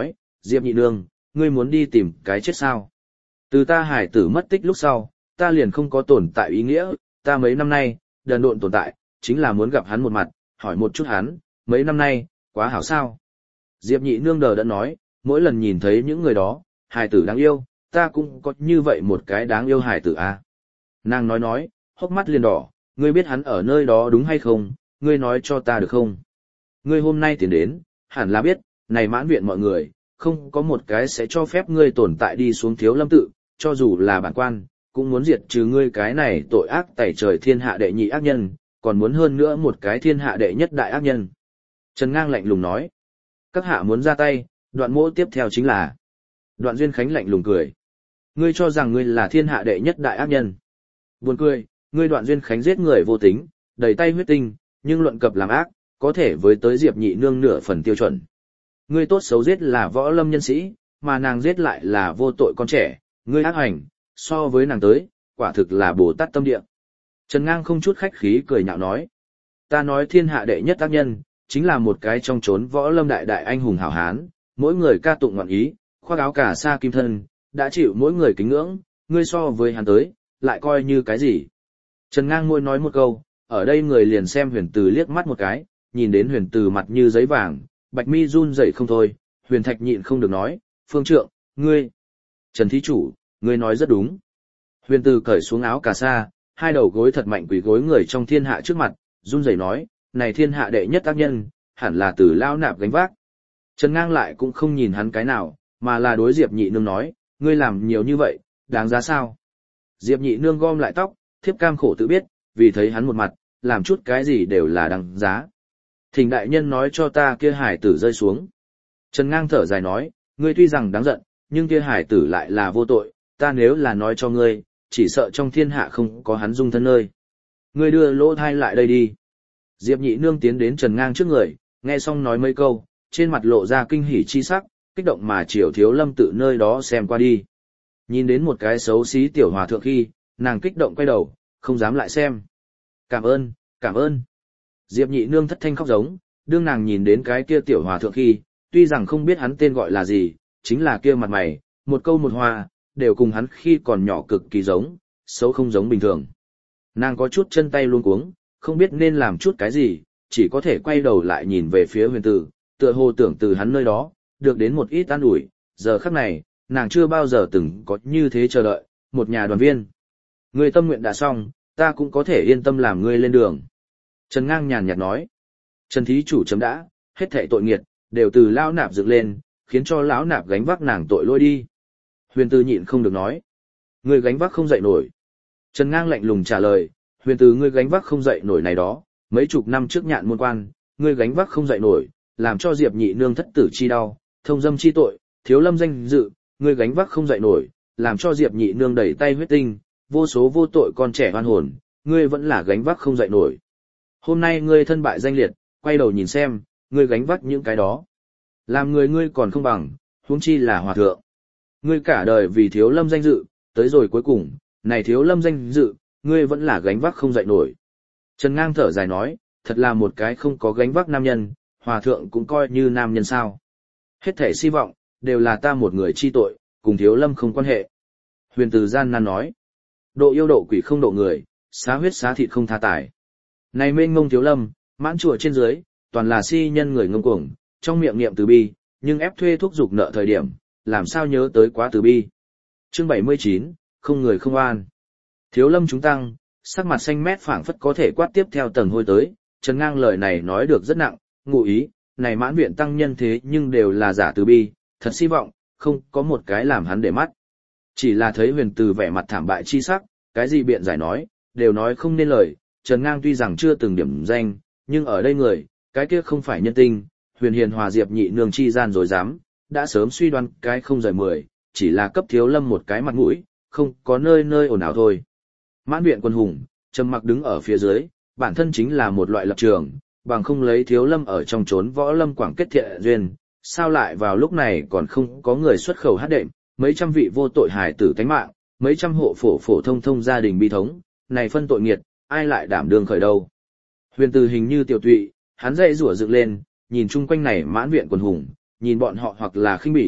Diệp nhị nương, ngươi muốn đi tìm cái chết sao? Từ ta hải tử mất tích lúc sau, ta liền không có tồn tại ý nghĩa, ta mấy năm nay, đần độn tồn tại, chính là muốn gặp hắn một mặt, hỏi một chút hắn, mấy năm nay, quá hảo sao? Diệp nhị nương đờ đẫn nói, mỗi lần nhìn thấy những người đó, hải tử đáng yêu, ta cũng có như vậy một cái đáng yêu hải tử à. Nàng nói, hốc mắt liền đỏ, ngươi biết hắn ở nơi đó đúng hay không, ngươi nói cho ta được không? Ngươi hôm nay tiến đến, hẳn là biết, này mãn viện mọi người, không có một cái sẽ cho phép ngươi tồn tại đi xuống Thiếu Lâm tự, cho dù là bản quan, cũng muốn diệt trừ ngươi cái này tội ác tẩy trời thiên hạ đệ nhị ác nhân, còn muốn hơn nữa một cái thiên hạ đệ nhất đại ác nhân. Trần Ngang lạnh lùng nói, các hạ muốn ra tay, Đoạn Mỗ tiếp theo chính là. Đoạn Duyên Khánh lạnh lùng cười. Ngươi cho rằng ngươi là thiên hạ đệ nhất đại ác nhân. Buồn cười, ngươi Đoạn Duyên Khánh giết người vô tính, đầy tay huyết tinh, nhưng luận cập làm ác, có thể với tới Diệp nhị nương nửa phần tiêu chuẩn. Ngươi tốt xấu giết là võ lâm nhân sĩ, mà nàng giết lại là vô tội con trẻ, ngươi ác hành, so với nàng tới, quả thực là Bồ Tát tâm địa. Trần Ngang không chút khách khí cười nhạo nói. Ta nói thiên hạ đệ nhất ác nhân, chính là một cái trong chốn võ lâm đại đại anh hùng hảo hán, mỗi người ca tụng ngọn ý, khoác áo cà sa kim thân, đã chịu mỗi người kính ngưỡng, ngươi so với hắn tới, lại coi như cái gì. Trần Ngang môi nói một câu, ở đây người liền xem Huyền Từ liếc mắt một cái, nhìn đến Huyền Từ mặt như giấy vàng, bạch mi run rẩy không thôi, Huyền Thạch nhịn không được nói, Phương Trượng, ngươi. Trần Thí Chủ, ngươi nói rất đúng. Huyền Từ cởi xuống áo cà sa, hai đầu gối thật mạnh quỳ gối người trong thiên hạ trước mặt, run rẩy nói, này thiên hạ đệ nhất tác nhân, hẳn là Từ Lao Nạp gánh vác. Trần Ngang lại cũng không nhìn hắn cái nào, mà là đối Diệp nhị nương nói, ngươi làm nhiều như vậy, đáng giá sao? Diệp nhị nương gom lại tóc, thiếp cam khổ tự biết, vì thấy hắn một mặt, làm chút cái gì đều là đáng giá. Thỉnh đại nhân nói cho ta kia hải tử rơi xuống. Trần Ngang thở dài nói, ngươi tuy rằng đáng giận, nhưng kia hải tử lại là vô tội, ta nếu là nói cho ngươi, chỉ sợ trong thiên hạ không có hắn dung thân nơi. Ngươi đưa lỗ thai lại đây đi. Diệp nhị nương tiến đến Trần Ngang trước người, nghe xong nói mấy câu, trên mặt lộ ra kinh hỉ chi sắc, kích động mà chiều Thiếu Lâm tự nơi đó xem qua đi. Nhìn đến một cái xấu xí tiểu hòa thượng khi, nàng kích động quay đầu, không dám lại xem. Cảm ơn, cảm ơn. Diệp nhị nương thất thanh khóc giống, đương nàng nhìn đến cái kia tiểu hòa thượng khi, tuy rằng không biết hắn tên gọi là gì, chính là kia mặt mày, một câu một hoa, đều cùng hắn khi còn nhỏ cực kỳ giống, xấu không giống bình thường. Nàng có chút chân tay luống cuống, không biết nên làm chút cái gì, chỉ có thể quay đầu lại nhìn về phía Huyền Tử, tựa hồ tưởng từ hắn nơi đó, được đến một ít an ủi, giờ khắc này, nàng chưa bao giờ từng có như thế chờ đợi, một nhà đoàn viên. Ngươi tâm nguyện đã xong, ta cũng có thể yên tâm làm ngươi lên đường. Trần Ngang nhàn nhạt nói. Trần Thí Chủ chấm đã, hết thảy tội nghiệt, đều từ Lão Nạp dựng lên, khiến cho Lão Nạp gánh vác nàng tội lỗi đi. Huyền Từ nhịn không được nói. Ngươi gánh vác không dậy nổi. Trần Ngang lạnh lùng trả lời, Huyền Từ ngươi gánh vác không dậy nổi này đó, mấy chục năm trước nhạn môn quan, ngươi gánh vác không dậy nổi, làm cho Diệp nhị nương thất tử chi đau, thông dâm chi tội, Thiếu Lâm danh dự, ngươi gánh vác không dậy nổi, làm cho Diệp nhị nương đẩy tay huyết tinh, vô số vô tội con trẻ oan hồn, ngươi vẫn là gánh vác không dậy nổi. Hôm nay ngươi thân bại danh liệt, quay đầu nhìn xem, ngươi gánh vác những cái đó. Làm người ngươi còn không bằng, huống chi là hòa thượng. Ngươi cả đời vì Thiếu Lâm danh dự, tới rồi cuối cùng, này Thiếu Lâm danh dự, ngươi vẫn là gánh vác không dậy nổi. Trần Ngang thở dài nói, thật là một cái không có gánh vác nam nhân, hòa thượng cũng coi như nam nhân sao. Hết thể hy vọng, đều là ta một người chi tội, cùng Thiếu Lâm không quan hệ. Huyền Từ gian nan nói, độ yêu độ quỷ không độ người, xá huyết xá thịt không tha tài. Này mênh mông Thiếu Lâm, mãn chùa trên dưới, toàn là si nhân người ngông cuồng, trong miệng niệm từ bi, nhưng ép thuê thúc giục nợ thời điểm, làm sao nhớ tới quá từ bi. Chương 79, không người không an. Thiếu Lâm chúng tăng, sắc mặt xanh mét phảng phất có thể quát tiếp theo tầng hôi tới, Trần Ngang lời này nói được rất nặng, ngụ ý, này mãn viện tăng nhân thế nhưng đều là giả từ bi, thật hy vọng, không có một cái làm hắn để mắt. Chỉ là thấy Huyền Từ vẻ mặt thảm bại chi sắc, cái gì biện giải nói, đều nói không nên lời, Trần Ngang tuy rằng chưa từng điểm danh, nhưng ở đây người, cái kia không phải nhân tinh, Huyền Hiền hòa Diệp nhị nương chi gian rồi dám, đã sớm suy đoán cái không rời 10, chỉ là cấp Thiếu Lâm một cái mặt mũi, không có nơi nơi ồn ào thôi. Mãn viện quân hùng, trầm mặc đứng ở phía dưới, bản thân chính là một loại lập trường, bằng không lấy Thiếu Lâm ở trong chốn võ lâm quảng kết thiện duyên, sao lại vào lúc này còn không có người xuất khẩu hát đệm, mấy trăm vị vô tội hài tử tánh mạng, mấy trăm hộ phổ thông thông gia đình bi thống, này phân tội nghiệt, ai lại đảm đương khởi đâu. Huyền Từ hình như tiểu tụy, hắn dậy rủa dựng lên, nhìn chung quanh này mãn viện quần hùng, nhìn bọn họ hoặc là khinh bỉ,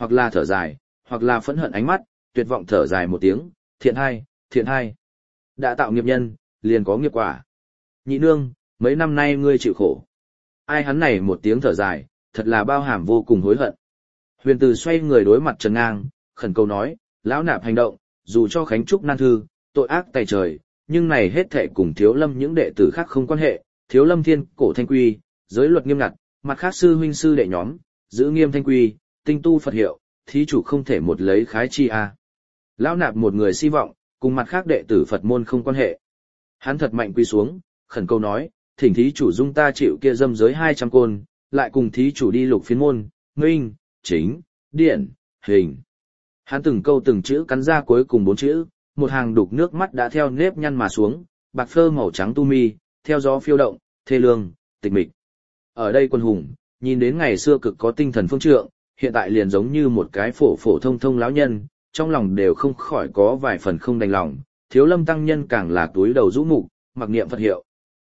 hoặc là thở dài, hoặc là phẫn hận ánh mắt, tuyệt vọng thở dài một tiếng, thiện hai. Đã tạo nghiệp nhân, liền có nghiệp quả. Nhị nương, mấy năm nay ngươi chịu khổ. Ai hắn này một tiếng thở dài, thật là bao hàm vô cùng hối hận. Huyền Từ xoay người đối mặt Trần Ngang, khẩn cầu nói, lão nạp hành động, dù cho Khánh Trúc nan thư, tội ác tày trời, nhưng này hết thệ cùng Thiếu Lâm những đệ tử khác không quan hệ, Thiếu Lâm thiên cổ thanh quy, giới luật nghiêm ngặt, mặt khác sư huynh sư đệ nhóm, giữ nghiêm thanh quy, tinh tu Phật hiệu, thí chủ không thể một lấy khái chi a. Lão nạp một người si vọng, cùng mặt khác đệ tử Phật môn không quan hệ. Hắn thật mạnh quy xuống, khẩn cầu nói, thỉnh thí chủ dung ta chịu kia dâm giới 200 côn, lại cùng thí chủ đi lục phiến môn, minh, chính, điện, hình. Hắn từng câu từng chữ cắn ra cuối cùng 4 chữ, một hàng đục nước mắt đã theo nếp nhăn mà xuống, bạc phơ màu trắng tu mi, theo gió phiêu động, thê lương, tịch mịch. Ở đây quân hùng, nhìn đến ngày xưa cực có tinh thần phương trượng, hiện tại liền giống như một cái phổ phổ thông thông lão nhân, trong lòng đều không khỏi có vài phần không đành lòng, Thiếu Lâm tăng nhân càng là túi đầu rũ mục, mặc niệm Phật hiệu.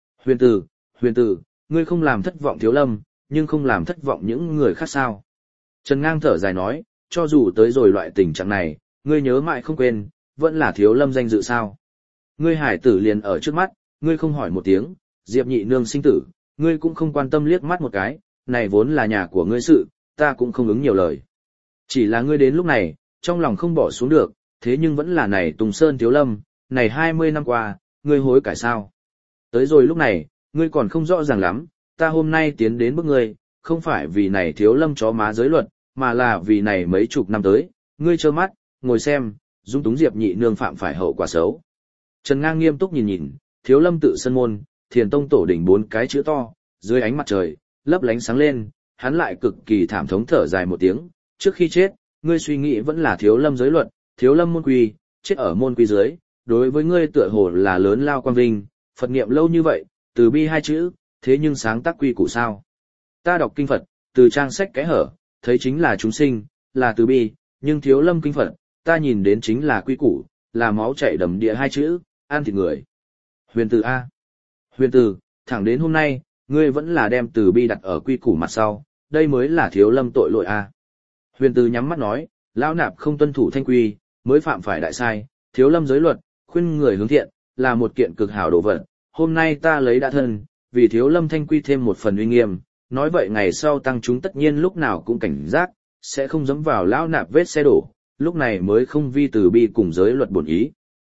Huyền Từ, ngươi không làm thất vọng Thiếu Lâm, nhưng không làm thất vọng những người khác sao? Trần Ngang thở dài nói, cho dù tới rồi loại tình trạng này, ngươi nhớ mãi không quên, vẫn là Thiếu Lâm danh dự sao? Ngươi hải tử liền ở trước mắt, ngươi không hỏi một tiếng, Diệp Nhị nương sinh tử, ngươi cũng không quan tâm liếc mắt một cái, này vốn là nhà của ngươi sự, ta cũng không ứng nhiều lời. Chỉ là ngươi đến lúc này, trong lòng không bỏ xuống được, thế nhưng vẫn là này Tùng Sơn Thiếu Lâm, này 20 năm qua, ngươi hối cải sao? Tới rồi lúc này, ngươi còn không rõ ràng lắm, ta hôm nay tiến đến bước ngươi, không phải vì này Thiếu Lâm chó má giới luật, mà là vì này mấy chục năm tới, ngươi trơ mắt, ngồi xem, dung túng Diệp Nhị nương phạm phải hậu quả xấu. Trần Ngang nghiêm túc nhìn, Thiếu Lâm tự sân môn, Thiền Tông tổ đỉnh 4 cái chữ to, dưới ánh mặt trời, lấp lánh sáng lên, hắn lại cực kỳ thảm thống thở dài một tiếng, trước khi chết, ngươi suy nghĩ vẫn là Thiếu Lâm giới luật, Thiếu Lâm môn quy, chết ở môn quy dưới, đối với ngươi tựa hồ là lớn lao quang vinh, Phật niệm lâu như vậy, từ bi 2 chữ, thế nhưng sáng tác quy củ sao? Ta đọc kinh Phật, từ trang sách kẽ hở, thấy chính là chúng sinh, là từ bi, nhưng Thiếu Lâm kinh Phật, ta nhìn đến chính là quy củ, là máu chảy đầm địa 2 chữ, ăn thịt người. Huyền Từ a. Huyền Từ, thẳng đến hôm nay, ngươi vẫn là đem từ bi đặt ở quy củ mặt sau, đây mới là Thiếu Lâm tội lỗi a. Huyền Từ nhắm mắt nói, lão nạp không tuân thủ thanh quy, mới phạm phải đại sai, Thiếu Lâm giới luật, khuyên người hướng thiện, là một kiện cực hảo đồ vật. Hôm nay ta lấy đã thân, vì Thiếu Lâm thanh quy thêm một phần uy nghiêm, nói vậy ngày sau tăng chúng tất nhiên lúc nào cũng cảnh giác, sẽ không dẫm vào lão nạp vết xe đổ, lúc này mới không vi từ bi cùng giới luật bổn ý.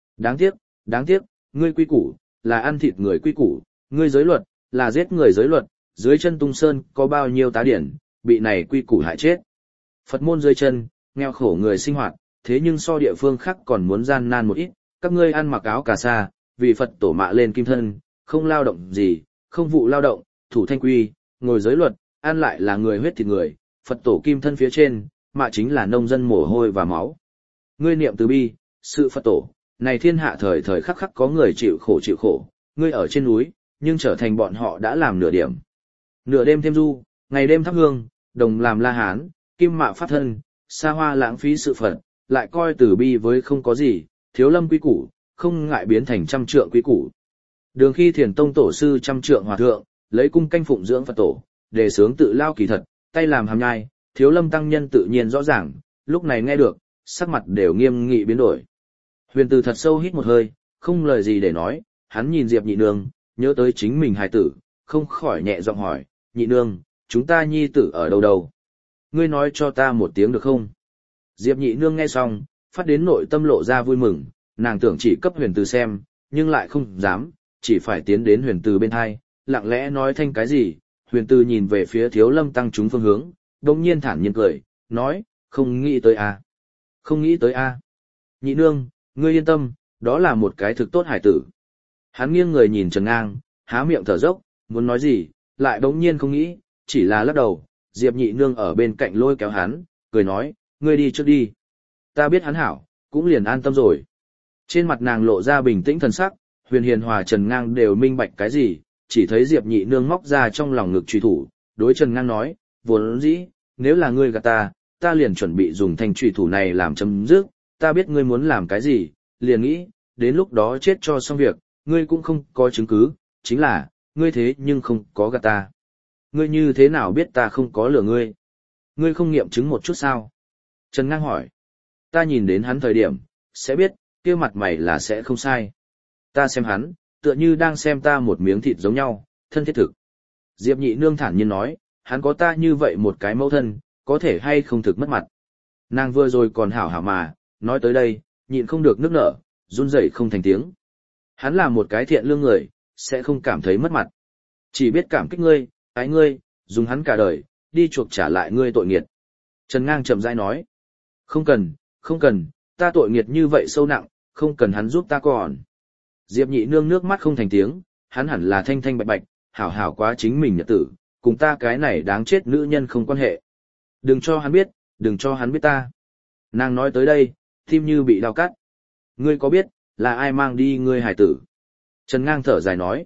Đáng tiếc, ngươi quy củ, là ăn thịt người quy củ, ngươi giới luật, là giết người giới luật, dưới chân Tung Sơn có bao nhiêu tá điển, bị này quy củ hại chết. Phật môn dưới chân, nghèo khổ người sinh hoạt, thế nhưng so địa phương khác còn muốn gian nan một ít, các ngươi ăn mặc áo cà sa, vì Phật tổ mạ lên kim thân, không lao động gì, không vụ lao động, thủ thanh quy, ngồi giới luật, ăn lại là người huyết thịt người, Phật tổ kim thân phía trên, mạ chính là nông dân mồ hôi và máu. Ngươi niệm từ bi, sự Phật tổ, này thiên hạ thời thời khắc khắc có người chịu khổ, ngươi ở trên núi, nhưng trở thành bọn họ đã làm nửa điểm. Nửa đêm thêm du, ngày đêm thắp hương, đồng làm la hán, kim mạ phát thân, xa hoa lãng phí sự Phật, lại coi từ bi với không có gì, Thiếu Lâm quy củ, không ngại biến thành 100 trượng quy củ. Đường khi Thiền Tông tổ sư 100 trượng hòa thượng, lấy cung canh phụng dưỡng Phật tổ, đề sướng tự lao kỳ thật, tay làm hàm nhai, Thiếu Lâm tăng nhân tự nhiên rõ ràng, lúc này nghe được, sắc mặt đều nghiêm nghị biến đổi. Huyền Từ thật sâu hít một hơi, không lời gì để nói, hắn nhìn Diệp Nhị nương, nhớ tới chính mình hài tử, không khỏi nhẹ giọng hỏi, Nhị nương, chúng ta nhi tử ở đâu đâu? Ngươi nói cho ta một tiếng được không? Diệp Nhị nương nghe xong, phát đến nội tâm lộ ra vui mừng, nàng tưởng chỉ cấp Huyền Từ xem, nhưng lại không dám, chỉ phải tiến đến Huyền Từ bên hai, lặng lẽ nói thanh cái gì. Huyền Từ nhìn về phía Thiếu Lâm tăng chúng phương hướng, đồng nhiên thản nhiên cười, nói, không nghĩ tới a, không nghĩ tới a. Nhị nương, ngươi yên tâm, đó là một cái thực tốt hải tử. Hắn nghiêng người nhìn Trần Ngang, há miệng thở dốc, muốn nói gì, lại đống nhiên không nghĩ, chỉ là lắc đầu. Diệp Nhị nương ở bên cạnh lôi kéo hắn, cười nói, ngươi đi trước đi. Ta biết hắn hảo, cũng liền an tâm rồi. Trên mặt nàng lộ ra bình tĩnh thần sắc, Huyền Hiền Hòa Trần Ngang đều minh bạch cái gì, chỉ thấy Diệp Nhị nương móc ra trong lòng ngực truy thủ, đối Trần Ngang nói, vốn dĩ, nếu là ngươi gạt ta liền chuẩn bị dùng thanh truy thủ này làm chấm dứt, ta biết ngươi muốn làm cái gì, liền nghĩ, đến lúc đó chết cho xong việc, ngươi cũng không có chứng cứ, chính là, ngươi thế nhưng không có gạt ta. Ngươi như thế nào biết ta không có lừa ngươi? Ngươi không nghiệm chứng một chút sao? Trần Ngang hỏi. Ta nhìn đến hắn thời điểm, sẽ biết, kia mặt mày là sẽ không sai. Ta xem hắn, tựa như đang xem ta một miếng thịt giống nhau, thân thiết thực. Diệp Nhị Nương thản nhiên nói, hắn có ta như vậy một cái mẫu thân, có thể hay không thực mất mặt. Nàng vừa rồi còn hảo hảo mà, nói tới đây, nhịn không được nước nở, run rẩy không thành tiếng. Hắn là một cái thiện lương người, sẽ không cảm thấy mất mặt. Chỉ biết cảm kích ngươi, ái ngươi, dùng hắn cả đời, đi chuộc trả lại ngươi tội nghiệt. Trần Ngang chậm rãi nói, không cần, không cần, ta tội nghiệt như vậy sâu nặng, không cần hắn giúp ta còn. Diệp Nhị Nương nước mắt không thành tiếng, hắn hẳn là thanh thanh bạch bạch, hảo hảo quá chính mình nhật tử, cùng ta cái này đáng chết nữ nhân không quan hệ. Đừng cho hắn biết, đừng cho hắn biết ta. Nàng nói tới đây, tim như bị đau cắt. Ngươi có biết, là ai mang đi ngươi hải tử? Trần Ngang thở dài nói.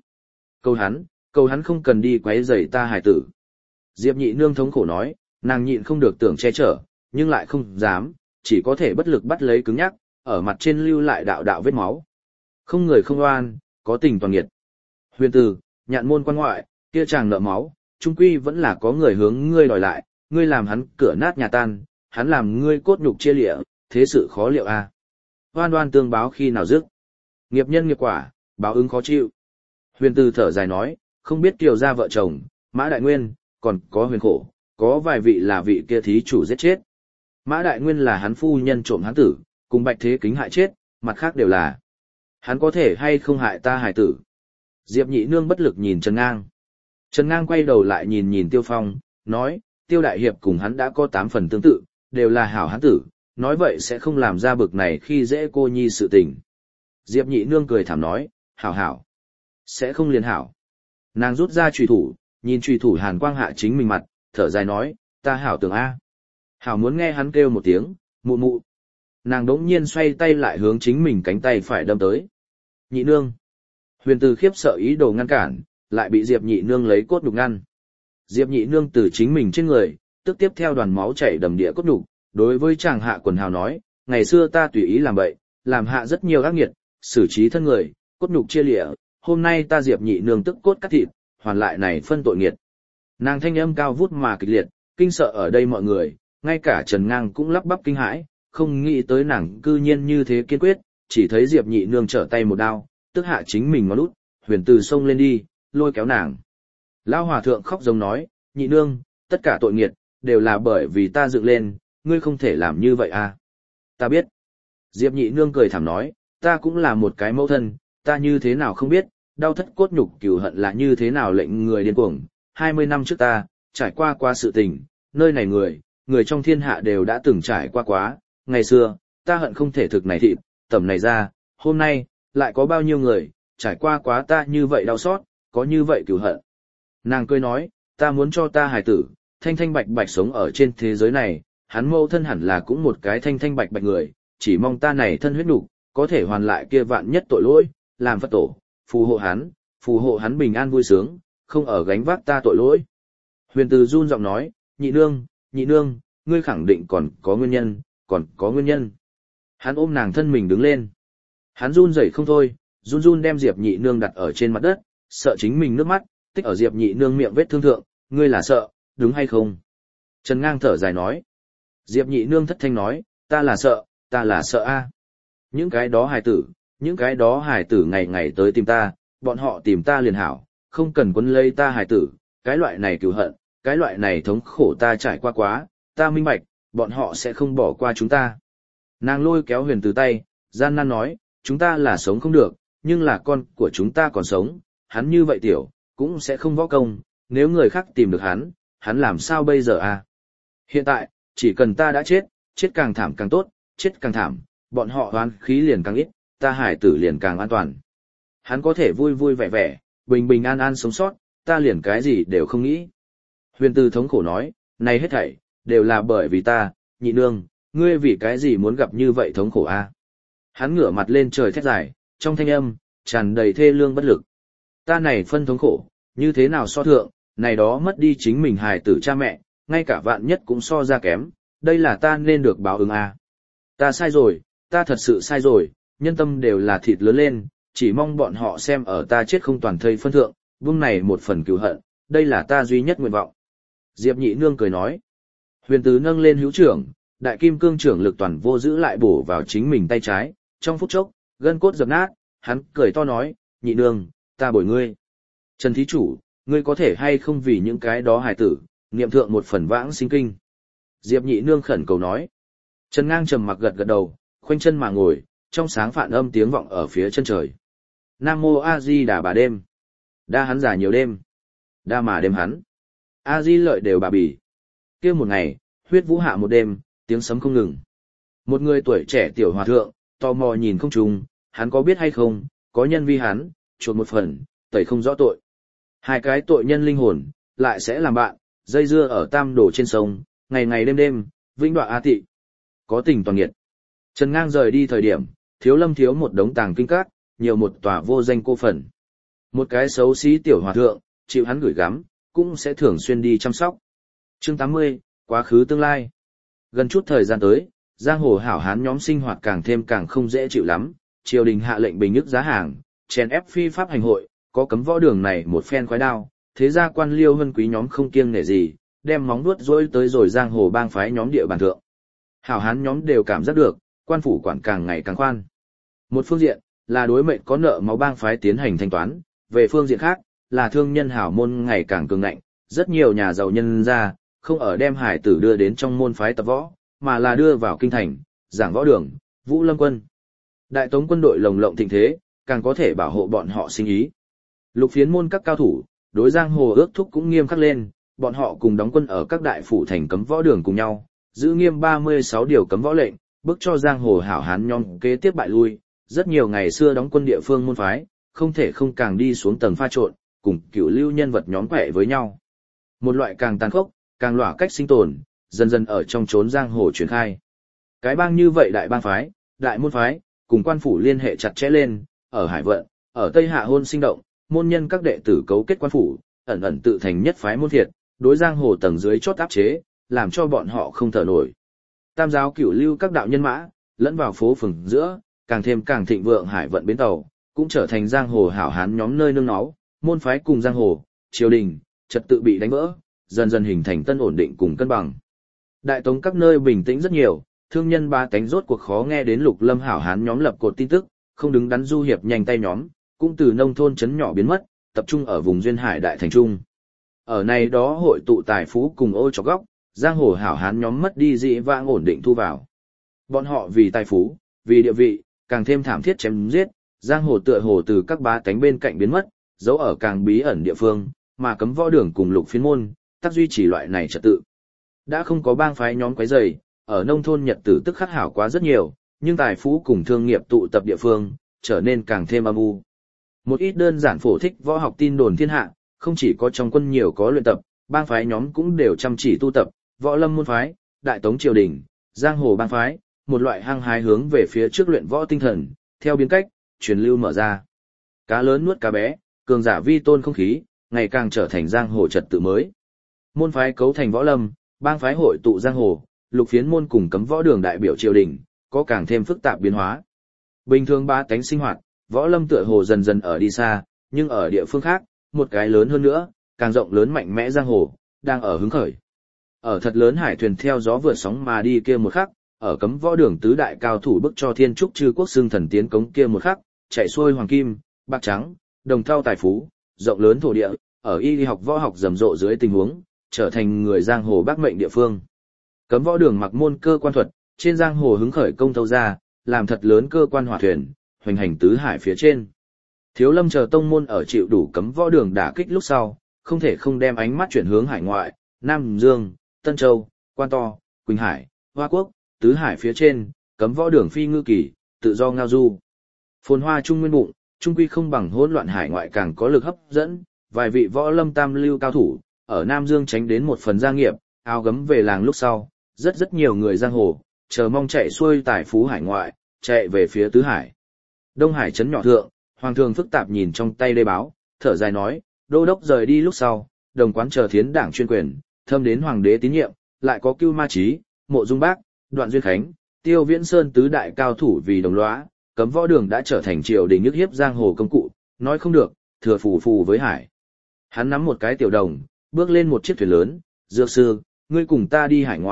Cầu hắn không cần đi quấy rầy ta hải tử. Diệp Nhị Nương thống khổ nói, nàng nhịn không được tưởng che chở, nhưng lại không dám, chỉ có thể bất lực bắt lấy cứng nhắc, ở mặt trên lưu lại đạo đạo vết máu. Không người không oan, có tình toàn nghiệt. Huyền Từ, nhạn môn quan ngoại, kia chàng nợ máu, trung quy vẫn là có người hướng ngươi đòi lại, ngươi làm hắn cửa nát nhà tan, hắn làm ngươi cốt nhục chia lịa, thế sự khó liệu a. Oan oan tương báo khi nào dứt. Nghiệp nhân nghiệp quả, báo ứng khó chịu. Huyền Từ thở dài nói, không biết Kiều gia vợ chồng, Mã Đại Nguyên, còn có Huyền Khổ, có vài vị là vị kia thí chủ giết chết. Mã Đại Nguyên là hắn phu nhân trộm hắn tử, cùng Bạch Thế Kính hại chết, mặt khác đều là. Hắn có thể hay không hại ta hài tử. Diệp Nhị Nương bất lực nhìn Trần Ngang. Trần Ngang quay đầu lại nhìn Tiêu Phong, nói, Tiêu Đại Hiệp cùng hắn đã có 8 phần tương tự, đều là hảo hán tử, nói vậy sẽ không làm ra bực này khi dễ cô nhi sự tình. Diệp Nhị Nương cười thảm nói, hảo hảo. Sẽ không liền hảo. Nàng rút ra chùy thủ, nhìn chùy thủ hàn quang hạ chính mình mặt, thở dài nói, ta hảo tưởng A. Hảo muốn nghe hắn kêu một tiếng, mụ mụ. Nàng đống nhiên xoay tay lại hướng chính mình cánh tay phải đâm tới. Nhị Nương. Huyền Từ khiếp sợ ý đồ ngăn cản, lại bị Diệp Nhị Nương lấy cốt nhục ngăn. Diệp Nhị Nương từ chính mình trên người, tức tiếp theo đoàn máu chảy đầm địa cốt nhục, đối với chàng hạ quần hào nói, ngày xưa ta tùy ý làm bậy, làm hạ rất nhiều ác nghiệt, xử trí thân người, cốt nhục chia lịa, hôm nay ta Diệp Nhị Nương tức cốt cắt thịt, hoàn lại này phân tội nghiệt. Nàng thanh âm cao vút mà kịch liệt, kinh sợ ở đây mọi người, ngay cả Trần Ngang cũng lắp bắp kinh hãi, không nghĩ tới nàng cư nhiên như thế kiên quyết, chỉ thấy Diệp Nhị Nương trở tay một đao, tức hạ chính mình ngón út, Huyền Từ xông lên đi, lôi kéo nàng. Lão hòa thượng khóc giống nói, Nhị Nương, tất cả tội nghiệt, đều là bởi vì ta dựng lên, ngươi không thể làm như vậy à. Ta biết. Diệp Nhị Nương cười thảm nói, ta cũng là một cái mẫu thân, ta như thế nào không biết, đau thất cốt nhục cừu hận là như thế nào lệnh người điên cuồng. 20 năm trước ta, trải qua sự tình, nơi này người trong thiên hạ đều đã từng trải qua ngày xưa, ta hận không thể thực này thịt, tầm này ra, hôm nay, lại có bao nhiêu người, trải qua ta như vậy đau xót, có như vậy cừu hận. Nàng cười nói, ta muốn cho ta hài tử, thanh thanh bạch bạch sống ở trên thế giới này, hắn mâu thân hẳn là cũng một cái thanh thanh bạch bạch người, chỉ mong ta này thân huyết nục có thể hoàn lại kia vạn nhất tội lỗi, làm Phật tổ, phù hộ hắn bình an vui sướng, không ở gánh vác ta tội lỗi. Huyền Từ run giọng nói, nhị nương, ngươi khẳng định còn có nguyên nhân. Hắn ôm nàng thân mình đứng lên. Hắn run rẩy không thôi, run đem Diệp Nhị Nương đặt ở trên mặt đất, sợ chính mình nước mắt, tích ở Diệp Nhị Nương miệng vết thương thượng, ngươi là sợ, đúng hay không? Trần Ngang thở dài nói. Diệp Nhị Nương thất thanh nói, ta là sợ a. Những cái đó hài tử ngày ngày tới tìm ta, bọn họ tìm ta liền hảo, không cần quấn lấy ta hài tử, cái loại này cừu hận, cái loại này thống khổ ta trải qua ta minh bạch, bọn họ sẽ không bỏ qua chúng ta. Nàng lôi kéo Huyền Từ tay, gian nan nói, chúng ta là sống không được, nhưng là con của chúng ta còn sống, hắn như vậy tiểu, cũng sẽ không võ công, nếu người khác tìm được hắn làm sao bây giờ à? Hiện tại, chỉ cần ta đã chết càng thảm càng tốt, chết càng thảm, bọn họ oán khí liền càng ít, ta hải tử liền càng an toàn. Hắn có thể vui vui vẻ vẻ, bình bình an an sống sót, ta liền cái gì đều không nghĩ. Huyền Từ thống khổ nói, này hết thảy, đều là bởi vì ta, Nhị Nương, ngươi vì cái gì muốn gặp như vậy thống khổ a? Hắn ngửa mặt lên trời thét dài, trong thanh âm, tràn đầy thê lương bất lực. Ta này phân thống khổ, như thế nào so thượng, này đó mất đi chính mình hài tử cha mẹ, ngay cả vạn nhất cũng so ra kém, đây là ta nên được báo ứng a. Ta sai rồi, ta thật sự sai rồi, nhân tâm đều là thịt lớn lên, chỉ mong bọn họ xem ở ta chết không toàn thây phân thượng, vung này một phần cứu hận, đây là ta duy nhất nguyện vọng. Diệp Nhị Nương cười nói. Huyền Từ nâng lên hữu trưởng, Đại kim cương trưởng lực toàn vô giữ lại bổ vào chính mình tay trái, trong phút chốc, gân cốt dập nát, hắn cười to nói, nhị nương, ta bồi ngươi. Trần thí chủ, ngươi có thể hay không vì những cái đó hài tử, niệm thượng một phần vãng sinh kinh. Diệp nhị nương khẩn cầu nói. Trần Ngang trầm mặc gật gật đầu, khoanh chân mà ngồi, trong sáng phản âm tiếng vọng ở phía chân trời. Nam mô A Di Đà Bà đêm. Đa hắn giả nhiều đêm. Đa mà đêm hắn. A Di lợi đều bà bì. Kia một ngày, huyết vũ hạ một đêm, tiếng sấm không ngừng. Một người tuổi trẻ tiểu hòa thượng, tò mò nhìn không trùng, hắn có biết hay không, có nhân vi hắn, chuột một phần, tẩy không rõ tội. Hai cái tội nhân linh hồn, lại sẽ làm bạn, dây dưa ở tam đổ trên sông, ngày ngày đêm đêm, vĩnh đọa A Tị. Có tình toàn nghiệt. Trần Ngang rời đi thời điểm, Thiếu Lâm thiếu một đống tàng kinh các, nhiều một tòa vô danh cô phần. Một cái xấu xí tiểu hòa thượng, chịu hắn gửi gắm, cũng sẽ thường xuyên đi chăm sóc. Chương 80, quá khứ tương lai. Gần chút thời gian tới, giang hồ hảo hán nhóm sinh hoạt càng thêm càng không dễ chịu lắm, triều đình hạ lệnh bình nhức giá hàng, chèn ép phi pháp hành hội, có cấm võ đường này một phen khoái đao, thế ra quan liêu hân quý nhóm không kiêng nể gì, đem móng vuốt dỗi tới rồi giang hồ bang phái nhóm địa bàn thượng. Hảo hán nhóm đều cảm giác được, quan phủ quản càng ngày càng khoan. Một phương diện, là đối mệnh có nợ máu bang phái tiến hành thanh toán, về phương diện khác, là thương nhân hảo môn ngày càng cường ngạnh, rất nhiều nhà giàu nhân ra, không ở đem hải tử đưa đến trong môn phái tập võ, mà là đưa vào kinh thành, giảng võ đường, vũ lâm quân. Đại tống quân đội lồng lộng thịnh thế, càng có thể bảo hộ bọn họ sinh ý. Lục phiến môn các cao thủ, đối giang hồ ước thúc cũng nghiêm khắc lên, bọn họ cùng đóng quân ở các đại phủ thành cấm võ đường cùng nhau, giữ nghiêm 36 điều cấm võ lệnh, bức cho giang hồ hảo hán nhóm kế tiếp bại lui. Rất nhiều ngày xưa đóng quân địa phương môn phái, không thể không càng đi xuống tầng pha trộn, cùng cựu lưu nhân vật nhóm quẻ với nhau. Một loại càng tàn khốc, càng lỏa cách sinh tồn, dần dần ở trong chốn giang hồ truyền khai. Cái bang như vậy đại bang phái, đại môn phái, cùng quan phủ liên hệ chặt chẽ lên, ở Hải Vận, ở Tây Hạ hôn sinh động, môn nhân các đệ tử cấu kết quan phủ, ẩn ẩn tự thành nhất phái môn thiệt, đối giang hồ tầng dưới chót áp chế, làm cho bọn họ không thở nổi. Tam giáo cửu lưu các đạo nhân mã, lẫn vào phố phường giữa, càng thêm càng thịnh vượng Hải Vận bến tàu, cũng trở thành giang hồ hảo hán nhóm nơi nương náu, môn phái cùng giang hồ, triều đình, trật tự bị đánh vỡ, dần dần hình thành tân ổn định cùng cân bằng. Đại tống các nơi bình tĩnh rất nhiều, thương nhân ba tánh rốt cuộc khó nghe đến Lục Lâm hảo hán nhóm lập cột tin tức, không đứng đắn du hiệp nhanh tay nhóm, cũng từ nông thôn trấn nhỏ biến mất, tập trung ở vùng duyên hải đại thành trung. Ở này đó hội tụ tài phú cùng ô chọc góc, giang hồ hảo hán nhóm mất đi dị vãng ổn định thu vào. Bọn họ vì tài phú, vì địa vị, càng thêm thảm thiết chém giết, giang hồ tựa hồ từ các bá tánh bên cạnh biến mất, giấu ở càng bí ẩn địa phương, mà cấm võ đường cùng lục phiến môn, tác duy trì loại này trật tự. Đã không có bang phái nhóm quấy rầy, ở nông thôn nhật tử tức khắc hảo quá rất nhiều, nhưng tài phú cùng thương nghiệp tụ tập địa phương, trở nên càng thêm âm u. Một ít đơn giản phổ thích võ học tin đồn thiên hạ, không chỉ có trong quân nhiều có luyện tập, bang phái nhóm cũng đều chăm chỉ tu tập, võ lâm môn phái, đại tống triều đình, giang hồ bang phái, một loại hăng hái hướng về phía trước luyện võ tinh thần, theo biến cách, truyền lưu mở ra. Cá lớn nuốt cá bé, cường giả vi tôn không khí, ngày càng trở thành giang hồ trật tự mới. Môn phái cấu thành võ lâm, bang phái hội tụ giang hồ, lục phiến môn cùng cấm võ đường đại biểu triều đình, có càng thêm phức tạp biến hóa. Bình thường ba tánh sinh hoạt, võ lâm tựa hồ dần dần ở đi xa, nhưng ở địa phương khác, một cái lớn hơn nữa, càng rộng lớn mạnh mẽ giang hồ, đang ở hứng khởi. Ở thật lớn hải thuyền theo gió vượt sóng mà đi kia một khắc, ở cấm võ đường tứ đại cao thủ bức cho thiên trúc chư quốc xưng thần tiến cống kia một khắc, chạy xuôi hoàng kim, bạc trắng, đồng thau tài phú, rộng lớn thổ địa, ở y học võ học rầm rộ dưới tình huống, trở thành người giang hồ bác mệnh địa phương. Cấm võ đường mặc môn cơ quan thuật, trên giang hồ hứng khởi công thâu ra, làm thật lớn cơ quan hỏa thuyền, hoành hành tứ hải phía trên. Thiếu Lâm chờ tông môn ở chịu đủ cấm võ đường đả kích lúc sau, không thể không đem ánh mắt chuyển hướng hải ngoại, Nam Dương, Tân Châu, Quan To, Quỳnh Hải, Hoa Quốc, tứ hải phía trên, cấm võ đường phi ngư kỳ, tự do ngao du. Phồn hoa trung nguyên bụng, trung quy không bằng hỗn loạn hải ngoại càng có lực hấp dẫn, vài vị võ lâm tam lưu cao thủ, ở Nam Dương tránh đến một phần gia nghiệp, áo gấm về làng lúc sau, rất nhiều người giang hồ, chờ mong chạy xuôi tài phú hải ngoại, chạy về phía tứ hải. Đông Hải trấn nhỏ thượng, hoàng thường phức tạp nhìn trong tay đê báo, thở dài nói, đô đốc rời đi lúc sau, đồng quán chờ thiến đảng chuyên quyền, thâm đến hoàng đế tín nhiệm, lại có Cưu Ma Chí, Mộ Dung Bác, Đoạn Duyên Khánh, Tiêu Viễn Sơn tứ đại cao thủ vì đồng lõa, cấm võ đường đã trở thành triều đình nhức hiếp giang hồ công cụ, nói không được, thừa phù với hải. Hắn nắm một cái tiểu đồng, bước lên một chiếc thuyền lớn, dược sư, ngươi cùng ta đi hải ngoại,